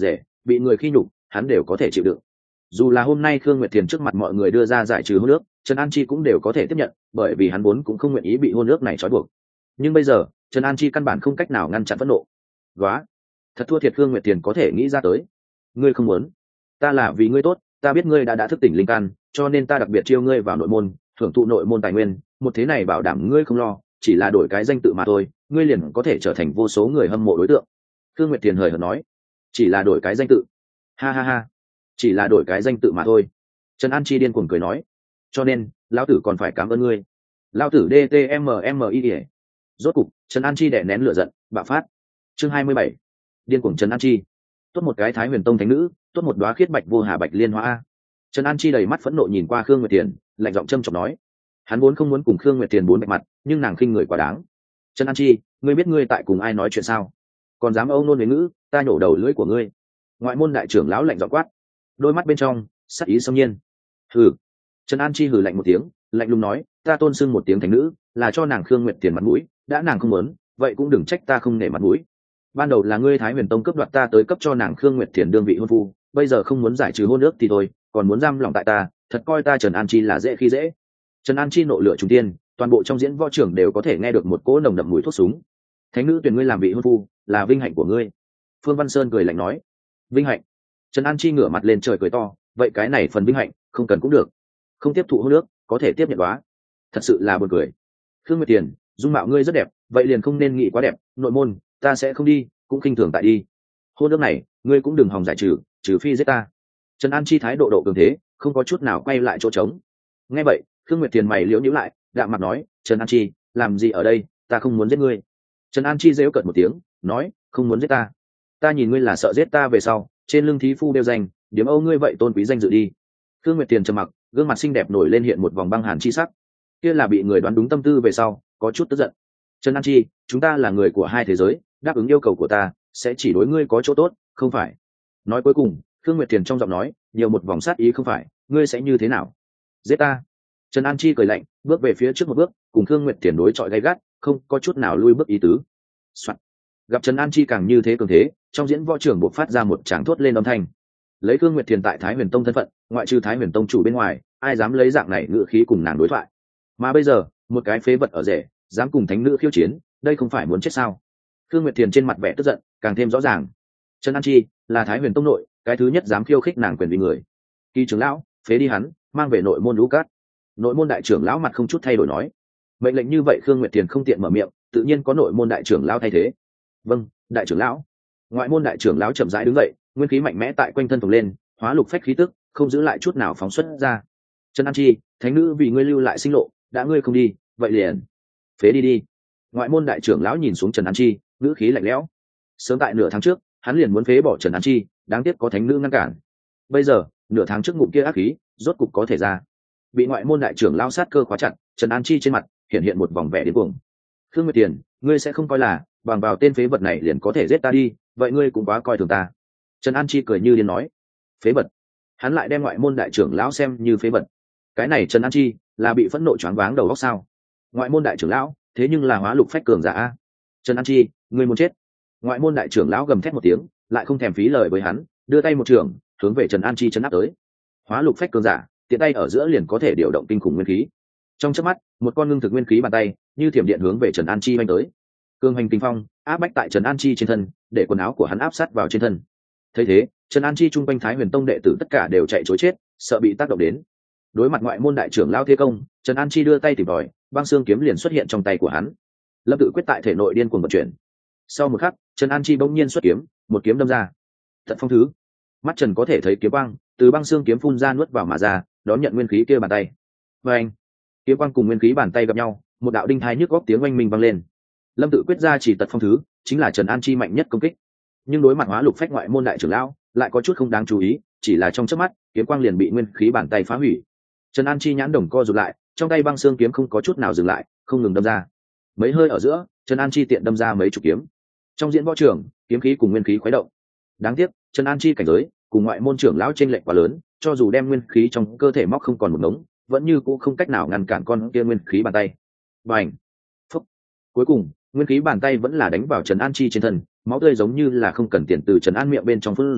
bị người khi nhục hắn đều có thể chịu đựng. Dù là hôm nay Khương Nguyệt Thiền trước mặt mọi người đưa ra giải trừ hôn ước, Trần An Chi cũng đều có thể tiếp nhận, bởi vì hắn vốn cũng không nguyện ý bị hôn ước này trói buộc. Nhưng bây giờ Trần An Chi căn bản không cách nào ngăn chặn phẫn nộ. Góa, thật thua thiệt Khương Nguyệt Thiền có thể nghĩ ra tới. Ngươi không muốn, ta là vì ngươi tốt, ta biết ngươi đã đã thức tỉnh linh căn, cho nên ta đặc biệt chiêu ngươi vào nội môn, thưởng thụ nội môn tài nguyên, một thế này bảo đảm ngươi không lo, chỉ là đổi cái danh tự mà thôi, ngươi liền có thể trở thành vô số người hâm mộ đối tượng. Khương Nguyệt Thiền hời hợt nói, chỉ là đổi cái danh tự? Ha ha ha, chỉ là đổi cái danh tự mà thôi. Trần An Chi điên cuồng cười nói, cho nên lão tử còn phải cảm ơn ngươi. Lão tử dtmmi. Rốt cục Trần An Chi đè nén lửa giận bạo phát. Chương hai mươi bảy, điên cuồng Trần An Chi. Tốt một cái Thái Huyền Tông thánh nữ, tốt một đóa khiết bạch vô hà bạch liên hoa. Trần An Chi đầy mắt phẫn nộ nhìn qua Khương Nguyệt Thiền, lạnh giọng châm chọc nói, hắn vốn không muốn cùng Khương Nguyệt Thiền bốn bạch mặt, nhưng nàng khinh người quá đáng. Trần An Chi, ngươi biết ngươi tại cùng ai nói chuyện sao? Còn dám âu nôn với ngữ, ta nhổ đầu lưỡi của ngươi. Ngoại môn đại trưởng lão lạnh giọng quát, đôi mắt bên trong sắc ý xâm nhiên. Hừ. Trần An Chi hừ lạnh một tiếng, lạnh lùng nói, ta tôn xưng một tiếng thánh nữ, là cho nàng Khương Nguyệt Thiền mặt mũi, đã nàng không muốn, vậy cũng đừng trách ta không nể mặt mũi. Ban đầu là ngươi Thái Huyền Tông cướp đoạt ta tới cấp cho nàng Khương Nguyệt Thiền đương vị hôn phu, bây giờ không muốn giải trừ hôn ước thì thôi, còn muốn giam lòng tại ta, thật coi ta Trần An Chi là dễ khi dễ. Trần An Chi nộ lửa trùng tiên, toàn bộ trong diễn võ trưởng đều có thể nghe được một cỗ nồng đậm mùi thuốc súng. Thánh nữ tuyển ngươi làm vị hôn phu, là vinh hạnh của ngươi. Phương Văn Sơn cười lạnh nói, vinh hạnh? Trần An Chi ngửa mặt lên trời cười to, vậy cái này phần vinh hạnh không cần cũng được, không tiếp thụ hôn ước có thể tiếp nhận quá, thật sự là buồn cười. Khương Nguyệt Thiền, dung mạo ngươi rất đẹp, vậy liền không nên nghĩ quá đẹp, nội môn ta sẽ không đi, cũng khinh thường tại đi. Hôn ước này ngươi cũng đừng hòng giải trừ, trừ phi giết ta. Trần An Chi thái độ độ cường thế, không có chút nào quay lại chỗ trống. Nghe vậy Khương Nguyệt Thiền mày liễu nhíu lại, đạm mặt nói, Trần An Chi, làm gì ở đây, ta không muốn giết ngươi. Trần An Chi giễu cợt một tiếng, nói, không muốn giết ta? Ta nhìn ngươi là sợ giết ta về sau, trên lưng thí phu đeo danh, điểm âu ngươi vậy tôn quý danh dự đi. Khương Nguyệt Thiền trầm mặc, gương mặt xinh đẹp nổi lên hiện một vòng băng hàn chi sắc. Kia là bị người đoán đúng tâm tư về sau, có chút tức giận. Trần An Chi, chúng ta là người của hai thế giới, đáp ứng yêu cầu của ta, sẽ chỉ đối ngươi có chỗ tốt, không phải? Nói cuối cùng, Khương Nguyệt Thiền trong giọng nói nhiều một vòng sát ý, không phải, ngươi sẽ như thế nào? Giết ta? Trần An Chi cười lạnh, bước về phía trước một bước, cùng Khương Nguyệt Thiền đối chọi gay gắt, không có chút nào lui bước ý tứ. Soạn. Gặp Trần An Chi càng như thế cường thế, trong diễn võ trưởng buộc phát ra một tràng thốt lên âm thanh. Lấy Khương Nguyệt Thiền tại Thái Huyền Tông thân phận, ngoại trừ Thái Huyền Tông chủ bên ngoài, ai dám lấy dạng này ngữ khí cùng nàng đối thoại? Mà bây giờ, một cái phế vật ở rể, dám cùng thánh nữ khiêu chiến, đây không phải muốn chết sao? Khương Nguyệt Thiền trên mặt vẻ tức giận càng thêm rõ ràng. Trần An Chi là Thái Huyền Tông nội, cái thứ nhất dám khiêu khích nàng quyền uy người. Kỳ trưởng lão, phế đi hắn, mang về nội môn lũ cát. Nội môn đại trưởng lão mặt không chút thay đổi nói. Mệnh lệnh như vậy Khương Nguyệt Thiền không tiện mở miệng, tự nhiên có nội môn đại trưởng lão thay thế. Vâng, đại trưởng lão. Ngoại môn đại trưởng lão chậm rãi đứng dậy, nguyên khí mạnh mẽ tại quanh thân phồng lên, hóa lục phách khí tức, không giữ lại chút nào phóng xuất ra. Trần An Chi, thánh nữ vì ngươi lưu lại sinh lộ, đã ngươi không đi, vậy liền phế đi đi. Ngoại môn đại trưởng lão nhìn xuống Trần An Chi, ngữ khí lạnh lẽo. Sớm tại nửa tháng trước, hắn liền muốn phế bỏ Trần An Chi, đáng tiếc có thánh nữ ngăn cản. Bây giờ, nửa tháng trước ngụm kia ác khí, rốt cục có thể ra. Bị ngoại môn đại trưởng lão sát cơ khóa chặt, Trần An Chi trên mặt hiện hiện một vòng vẻ điên cuồng. Khương Nguyệt Tiền, ngươi sẽ không coi là bằng vào tên phế vật này liền có thể giết ta đi, vậy ngươi cũng quá coi thường ta. Trần An Chi cười như điên nói, phế vật? Hắn lại đem ngoại môn đại trưởng lão xem như phế vật. Cái này Trần An Chi là bị phẫn nộ choáng váng đầu óc sao? Ngoại môn đại trưởng lão, thế nhưng là hóa lục phách cường giả a. Trần An Chi, ngươi muốn chết? Ngoại môn đại trưởng lão gầm thét một tiếng, lại không thèm phí lời với hắn, đưa tay một trường hướng về Trần An Chi chấn áp tới. Hóa lục phách cường giả, tiện tay ở giữa liền có thể điều động kinh khủng nguyên khí. Trong chớp mắt, một con ngưng thực nguyên khí bàn tay như thiểm điện hướng về Trần An Chi vanh tới. Cương hành kinh phong áp bách tại Trần An Chi trên thân, để quần áo của hắn áp sát vào trên thân. Thấy thế, Trần An Chi trung quanh Thái Huyền Tông đệ tử tất cả đều chạy trối chết, sợ bị tác động đến. Đối mặt ngoại môn đại trưởng lão thế công, Trần An Chi đưa tay tìm tòi, băng xương kiếm liền xuất hiện trong tay của hắn. Lâm Tự quyết tại thể nội điên cuồng vận chuyển. Sau một khắc, Trần An Chi bỗng nhiên xuất kiếm, một kiếm đâm ra. Tận phong thứ. Mắt Trần có thể thấy kiếm quang từ băng xương kiếm phun ra nuốt vào mà ra, đón nhận nguyên khí kia bàn tay. Và anh, kiếm quang cùng nguyên khí bàn tay gặp nhau, một đạo đinh thái nhức góc tiếng oanh minh vang lên. Lâm Tự quyết ra chỉ tật phong thứ, chính là Trần An Chi mạnh nhất công kích. Nhưng đối mặt hóa lục phách ngoại môn đại trưởng lão, lại có chút không đáng chú ý, chỉ là trong chớp mắt, kiếm quang liền bị nguyên khí bàn tay phá hủy. Trần An Chi nhãn đồng co rụt lại, trong tay băng xương kiếm không có chút nào dừng lại, không ngừng đâm ra. Mấy hơi ở giữa, Trần An Chi tiện đâm ra mấy chục kiếm. Trong diễn võ trường, kiếm khí cùng nguyên khí khuấy động. Đáng tiếc, Trần An Chi cảnh giới cùng ngoại môn trưởng lão chênh lệch quá lớn, cho dù đem nguyên khí trong cơ thể móc không còn một ngống, vẫn như cũ không cách nào ngăn cản con kia nguyên khí bàn tay. Bành! Phúc! Cuối cùng, nguyên khí bàn tay vẫn là đánh vào Trần An Chi trên thân, máu tươi giống như là không cần tiền từ Trần An miệng bên trong phun ra,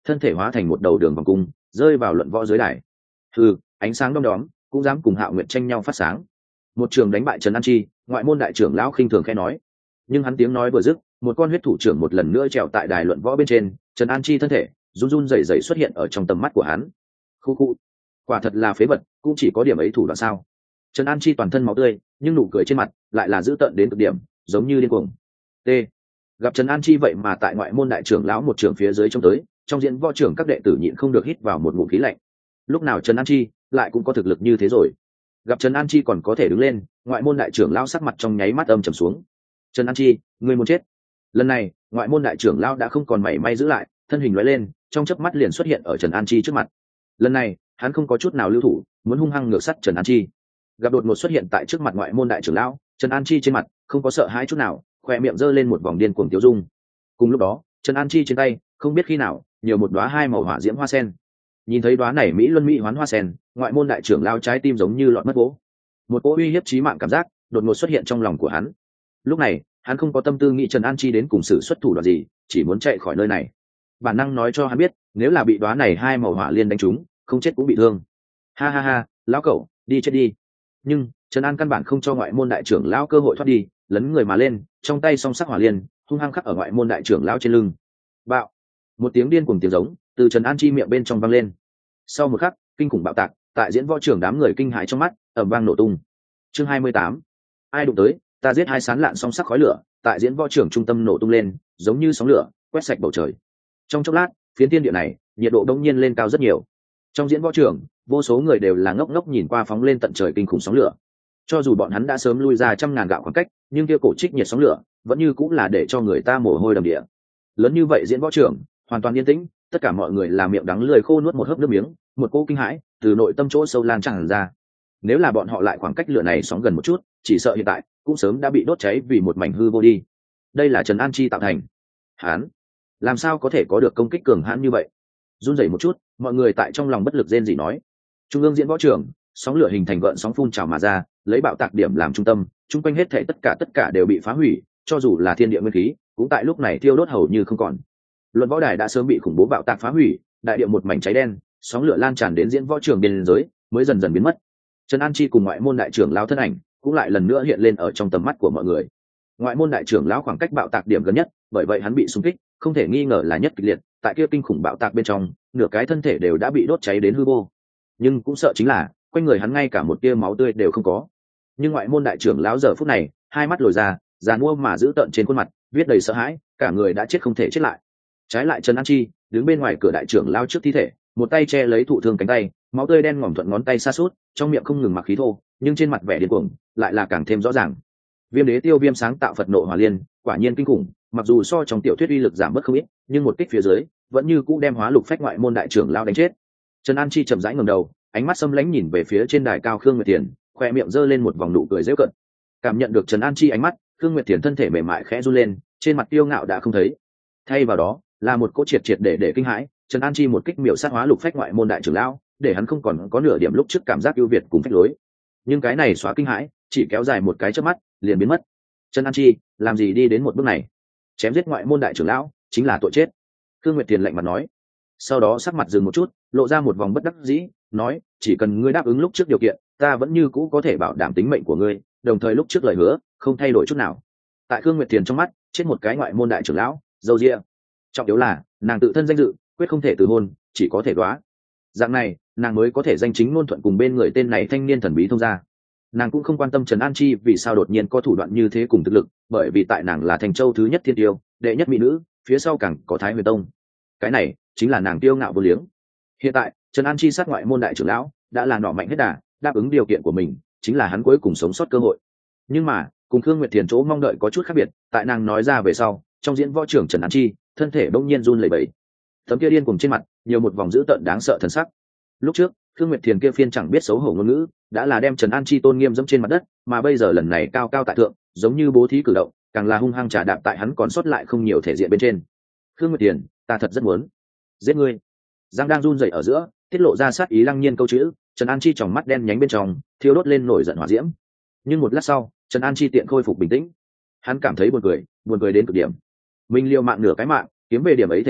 thân thể hóa thành một đầu đường vòng cung rơi vào luận võ dưới đài. Ừ, ánh sáng đom đóm cũng dám cùng Hạo Nguyệt tranh nhau phát sáng. Một trường đánh bại Trần An Chi, ngoại môn đại trưởng lão khinh thường khẽ nói. Nhưng hắn tiếng nói vừa dứt, một con huyết thủ trưởng một lần nữa trèo tại đài luận võ bên trên, Trần An Chi thân thể run run rẩy rẩy xuất hiện ở trong tầm mắt của hắn. Khu khu, quả thật là phế vật, cũng chỉ có điểm ấy thủ đoạn sao? Trần An Chi toàn thân máu tươi, nhưng nụ cười trên mặt lại là dữ tợn đến cực điểm, giống như điên cuồng. T. Gặp Trần An Chi vậy mà tại ngoại môn đại trưởng lão một trưởng phía dưới trông tới, trong diễn võ trưởng các đệ tử nhịn không được hít vào một ngụm khí lạnh. Lúc nào Trần An Chi lại cũng có thực lực như thế rồi? Gặp Trần An Chi còn có thể đứng lên, ngoại môn đại trưởng lão sắc mặt trong nháy mắt âm trầm xuống. Trần An Chi, ngươi muốn chết. Lần này, ngoại môn đại trưởng lão đã không còn mảy may giữ lại, thân hình lóe lên, trong chớp mắt liền xuất hiện ở Trần An Chi trước mặt. Lần này, hắn không có chút nào lưu thủ, muốn hung hăng ngược sắt Trần An Chi. Gặp đột ngột xuất hiện tại trước mặt ngoại môn đại trưởng lão, Trần An Chi trên mặt không có sợ hãi chút nào, khóe miệng giơ lên một vòng điên cuồng tiêu dung. Cùng lúc đó, Trần An Chi trên tay không biết khi nào nhiều một đóa hai màu hỏa diễm hoa sen. Nhìn thấy đóa này mỹ luân mỹ hoán hoa sen, ngoại môn đại trưởng lão trái tim giống như lọt mất gỗ. Một cỗ uy hiếp chí mạng cảm giác đột ngột xuất hiện trong lòng của hắn. Lúc này, hắn không có tâm tư nghĩ Trần An Chi đến cùng sự xuất thủ đoạn gì, chỉ muốn chạy khỏi nơi này. Bản năng nói cho hắn biết, nếu là bị đóa này hai màu hỏa liên đánh trúng, không chết cũng bị thương. Ha ha ha, lão cẩu, đi chết đi. Nhưng Trần An căn bản không cho ngoại môn đại trưởng lão cơ hội thoát đi, lấn người mà lên, trong tay song sắc hỏa liên hung hăng khắc ở ngoại môn đại trưởng lão trên lưng. Bạo! Một tiếng điên cuồng tiếng giống từ Trần An Chi miệng bên trong vang lên. Sau một khắc, kinh khủng bạo tạc tại diễn võ trưởng đám người kinh hãi trong mắt ầm vang nổ tung. Chương hai mươi tám, ai đụng tới, ta giết hai sán lạn song sắc khói lửa tại diễn võ trưởng trung tâm nổ tung lên, giống như sóng lửa quét sạch bầu trời. Trong chốc lát, phiến thiên địa này nhiệt độ đông nhiên lên cao rất nhiều. Trong diễn võ trưởng, vô số người đều là ngốc ngốc nhìn qua phóng lên tận trời kinh khủng sóng lửa. Cho dù bọn hắn đã sớm lui ra trăm ngàn gạo khoảng cách, nhưng kia cổ trích nhiệt sóng lửa vẫn như cũng là để cho người ta mồ hôi đầm địa. Lớn như vậy diễn võ trưởng hoàn toàn yên tĩnh, tất cả mọi người làm miệng đắng lưỡi khô nuốt một hớp nước miếng, một cỗ kinh hãi từ nội tâm chỗ sâu lan tràn ra. Nếu là bọn họ lại khoảng cách lửa này sóng gần một chút, chỉ sợ hiện tại cũng sớm đã bị đốt cháy vì một mảnh hư vô đi. Đây là Trần An Chi tạo thành. Hán, làm sao có thể có được công kích cường hãn như vậy? Run rẩy một chút, mọi người tại trong lòng bất lực rên rỉ nói. Trung ương diễn võ trưởng, sóng lửa hình thành gợn sóng phun trào mà ra, lấy bạo tạc điểm làm trung tâm, chung quanh hết thảy tất cả tất cả đều bị phá hủy, cho dù là thiên địa nguyên khí, cũng tại lúc này thiêu đốt hầu như không còn. Luận võ đài đã sớm bị khủng bố bạo tạc phá hủy, đại địa một mảnh cháy đen, sóng lửa lan tràn đến diễn võ trường biên giới, mới dần dần biến mất. Trần An Chi cùng ngoại môn đại trưởng lão thân ảnh cũng lại lần nữa hiện lên ở trong tầm mắt của mọi người. Ngoại môn đại trưởng lão khoảng cách bạo tạc điểm gần nhất, bởi vậy hắn bị xung kích, không thể nghi ngờ là nhất kịch liệt, tại kia kinh khủng bạo tạc bên trong, nửa cái thân thể đều đã bị đốt cháy đến hư vô. Nhưng cũng sợ chính là, quanh người hắn ngay cả một tia máu tươi đều không có. Nhưng ngoại môn đại trưởng lão giờ phút này, hai mắt lồi ra, giàn mua mà giữ tợn trên khuôn mặt, viết đầy sợ hãi, cả người đã chết không thể chết lại. Trái lại Trần An Chi đứng bên ngoài cửa đại trưởng lao trước thi thể, một tay che lấy thụ thương cánh tay, máu tươi đen ngòm thuận ngón tay xa suốt, trong miệng không ngừng mặc khí thô, nhưng trên mặt vẻ điên cuồng lại là càng thêm rõ ràng. Viêm đế tiêu viêm sáng tạo Phật nộ hỏa liên, quả nhiên kinh khủng, mặc dù so trong tiểu thuyết uy lực giảm bớt không ít, nhưng một kích phía dưới vẫn như cũ đem hóa lục phách ngoại môn đại trưởng lao đánh chết. Trần An Chi chậm rãi ngẩng đầu, ánh mắt xâm lãnh nhìn về phía trên đài cao Khương Nguyệt Tiền, khoe miệng giơ lên một vòng nụ cười giễu cợt. Cảm nhận được Trần An Chi ánh mắt, Khương Nguyệt Tiền thân thể mềm mại khẽ run lên, trên mặt tiêu ngạo đã không thấy, thay vào đó là một cỗ triệt triệt để để kinh hãi. Trần An Chi một kích miểu sát hóa lục phách ngoại môn đại trưởng lão, để hắn không còn có nửa điểm lúc trước cảm giác ưu việt cùng phách lối. Nhưng cái này xóa kinh hãi chỉ kéo dài một cái chớp mắt liền biến mất. Trần An Chi làm gì đi đến một bước này? Chém giết ngoại môn đại trưởng lão chính là tội chết. Khương Nguyệt Tiền lạnh mặt nói. Sau đó sắc mặt dừng một chút, lộ ra một vòng bất đắc dĩ, nói: chỉ cần ngươi đáp ứng lúc trước điều kiện, ta vẫn như cũ có thể bảo đảm tính mệnh của ngươi, đồng thời lúc trước lời hứa không thay đổi chút nào. Tại Khương Nguyệt Tiền trong mắt, chết một cái ngoại môn đại trưởng lão dâu ria, trọng yếu là nàng tự thân danh dự quyết không thể từ hôn, chỉ có thể đoá. Dạng này nàng mới có thể danh chính ngôn thuận cùng bên người tên này thanh niên thần bí thông gia. Nàng cũng không quan tâm Trần An Chi vì sao đột nhiên có thủ đoạn như thế cùng thực lực, bởi vì tại nàng là thành châu thứ nhất thiên tiêu, đệ nhất mỹ nữ, phía sau càng có Thái Huyền Tông. Cái này chính là nàng tiêu ngạo vô liếng. Hiện tại Trần An Chi sát ngoại môn đại trưởng lão đã là nọ mạnh hết đà, đáp ứng điều kiện của mình chính là hắn cuối cùng sống sót cơ hội. Nhưng mà cùng Khương Nguyệt Thiền chỗ mong đợi có chút khác biệt, tại nàng nói ra về sau, trong diễn võ trưởng Trần An Chi thân thể đông nhiên run lẩy bẩy, tấm kia điên cùng trên mặt nhiều một vòng dữ tợn đáng sợ thần sắc. Lúc trước Khương Nguyệt Thiền kia phiên chẳng biết xấu hổ ngôn ngữ đã là đem Trần An Chi tôn nghiêm dẫm trên mặt đất, mà bây giờ lần này cao cao tại thượng, giống như bố thí cử động, càng là hung hăng trà đạp tại hắn còn sót lại không nhiều thể diện bên trên. Khương Nguyệt Thiền, ta thật rất muốn giết ngươi. Giang đang run rẩy ở giữa, tiết lộ ra sát ý lăng nhiên câu chữ. Trần An Chi tròng mắt đen nhánh bên trong thiêu đốt lên nổi giận hỏa diễm. Nhưng một lát sau, Trần An Chi tiện khôi phục bình tĩnh. Hắn cảm thấy buồn cười, buồn cười đến cực điểm. Mình liều mạng nửa cái mạng, kiếm về điểm ấy thể diện,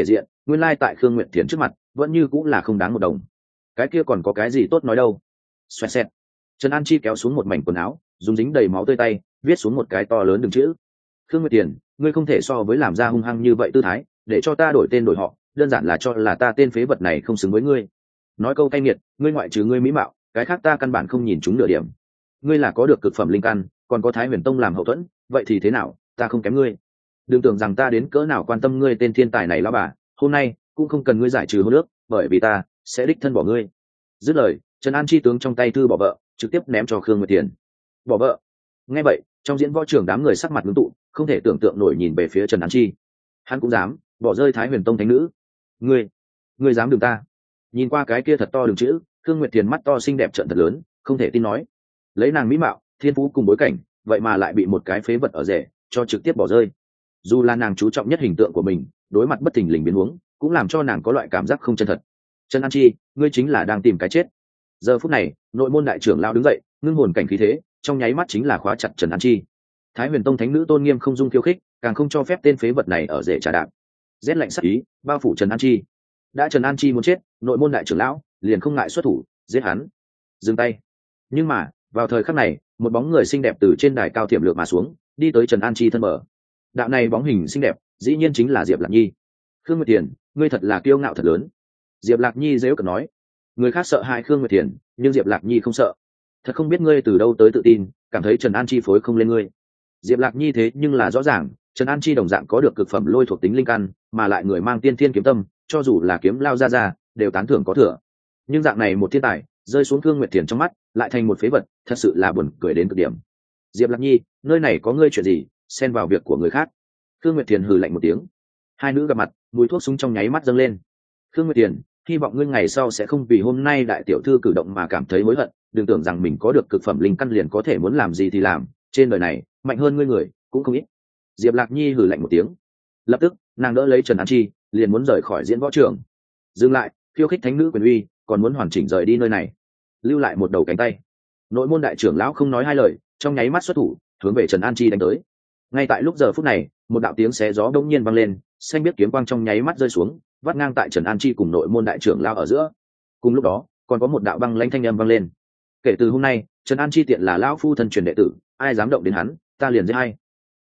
nguyên lai tại Khương Nguyệt Thiền trước mặt vẫn như cũng là không đáng một đồng. Cái kia còn có cái gì tốt nói đâu. Xoẹt xẹt. Trần An Chi kéo xuống một mảnh quần áo, dùng dính đầy máu tươi tay viết xuống một cái to lớn đường chữ. Khương Nguyệt Thiền, ngươi không thể so với làm ra hung hăng như vậy tư thái, để cho ta đổi tên đổi họ, đơn giản là cho là ta tên phế vật này không xứng với ngươi. Nói câu cay nghiệt, ngươi ngoại trừ ngươi mỹ mạo, cái khác ta căn bản không nhìn chúng nửa điểm. Ngươi là có được cực phẩm linh căn, còn có Thái Huyền Tông làm hậu thuẫn, vậy thì thế nào, ta không kém ngươi. Đừng tưởng rằng ta đến cỡ nào quan tâm ngươi tên thiên tài này lão bà, hôm nay cũng không cần ngươi giải trừ hôn ước, bởi vì ta sẽ đích thân bỏ ngươi. Dứt lời, Trần An Chi tướng trong tay thư bỏ vợ, trực tiếp ném cho Khương Nguyệt Thiền. Bỏ vợ? Nghe vậy, trong diễn võ trường đám người sắc mặt ngưng tụ, không thể tưởng tượng nổi nhìn về phía Trần An Chi. Hắn cũng dám bỏ rơi Thái Huyền Tông thánh nữ? Ngươi, ngươi dám đừng ta? Nhìn qua cái kia thật to đường chữ, Khương Nguyệt Thiền mắt to xinh đẹp trợn thật lớn, không thể tin nói. Lấy nàng mỹ mạo, thiên phú cùng bối cảnh, vậy mà lại bị một cái phế vật ở rể cho trực tiếp bỏ rơi. Dù là nàng chú trọng nhất hình tượng của mình, đối mặt bất thình lình biến huống, cũng làm cho nàng có loại cảm giác không chân thật. Trần An Chi, ngươi chính là đang tìm cái chết. Giờ phút này, nội môn đại trưởng lão đứng dậy, ngưng hồn cảnh khí thế, trong nháy mắt chính là khóa chặt Trần An Chi. Thái Huyền Tông thánh nữ tôn nghiêm không dung khiêu khích, càng không cho phép tên phế vật này ở rể trả đạp. Rét lạnh sắc ý bao phủ Trần An Chi. Đã Trần An Chi muốn chết, nội môn đại trưởng lão liền không ngại xuất thủ giết hắn. Dừng tay. Nhưng mà vào thời khắc này, một bóng người xinh đẹp từ trên đài cao thiểm lược mà xuống, đi tới Trần An Chi thân bờ. Đạo này bóng hình xinh đẹp, dĩ nhiên chính là Diệp Lạc Nhi. Khương Nguyệt Thiền, ngươi thật là kiêu ngạo thật lớn. Diệp Lạc Nhi giễu cợt nói. Người khác sợ hãi Khương Nguyệt Thiền, nhưng Diệp Lạc Nhi không sợ. Thật không biết ngươi từ đâu tới tự tin, cảm thấy Trần An Chi phối không lên ngươi. Diệp Lạc Nhi thế nhưng là rõ ràng, Trần An Chi đồng dạng có được cực phẩm lôi thuộc tính linh căn, mà lại người mang tiên thiên kiếm tâm, cho dù là kiếm lao ra ra, đều tán thưởng có thừa. Nhưng dạng này một thiên tài, rơi xuống Khương Nguyệt Thiền trong mắt, lại thành một phế vật, thật sự là buồn cười đến cực điểm. Diệp Lạc Nhi, nơi này có ngươi chuyện gì, xen vào việc của người khác? Khương Nguyệt Thiền hừ lạnh một tiếng. Hai nữ gặp mặt, mùi thuốc súng trong nháy mắt dâng lên. Khương Nguyệt Thiền, hy vọng ngươi ngày sau sẽ không vì hôm nay đại tiểu thư cử động mà cảm thấy hối hận, đừng tưởng rằng mình có được cực phẩm linh căn liền có thể muốn làm gì thì làm, trên đời này mạnh hơn ngươi người cũng không ít. Diệp Lạc Nhi hừ lạnh một tiếng. Lập tức nàng đỡ lấy Trần An Chi, liền muốn rời khỏi diễn võ trường. Dừng lại, khiêu khích thánh nữ quyền uy, còn muốn hoàn chỉnh rời đi nơi này, lưu lại một đầu cánh tay. Nội môn đại trưởng lão không nói hai lời, trong nháy mắt xuất thủ, hướng về Trần An Chi đánh tới. Ngay tại lúc giờ phút này, một đạo tiếng xé gió đống nhiên vang lên, xanh biết kiếm quang trong nháy mắt rơi xuống, vắt ngang tại Trần An Chi cùng nội môn đại trưởng lão ở giữa. Cùng lúc đó, còn có một đạo băng lãnh thanh âm vang lên. Kể từ hôm nay, Trần An Chi tiện là lão phu thân truyền đệ tử, ai dám động đến hắn, ta liền giết hay.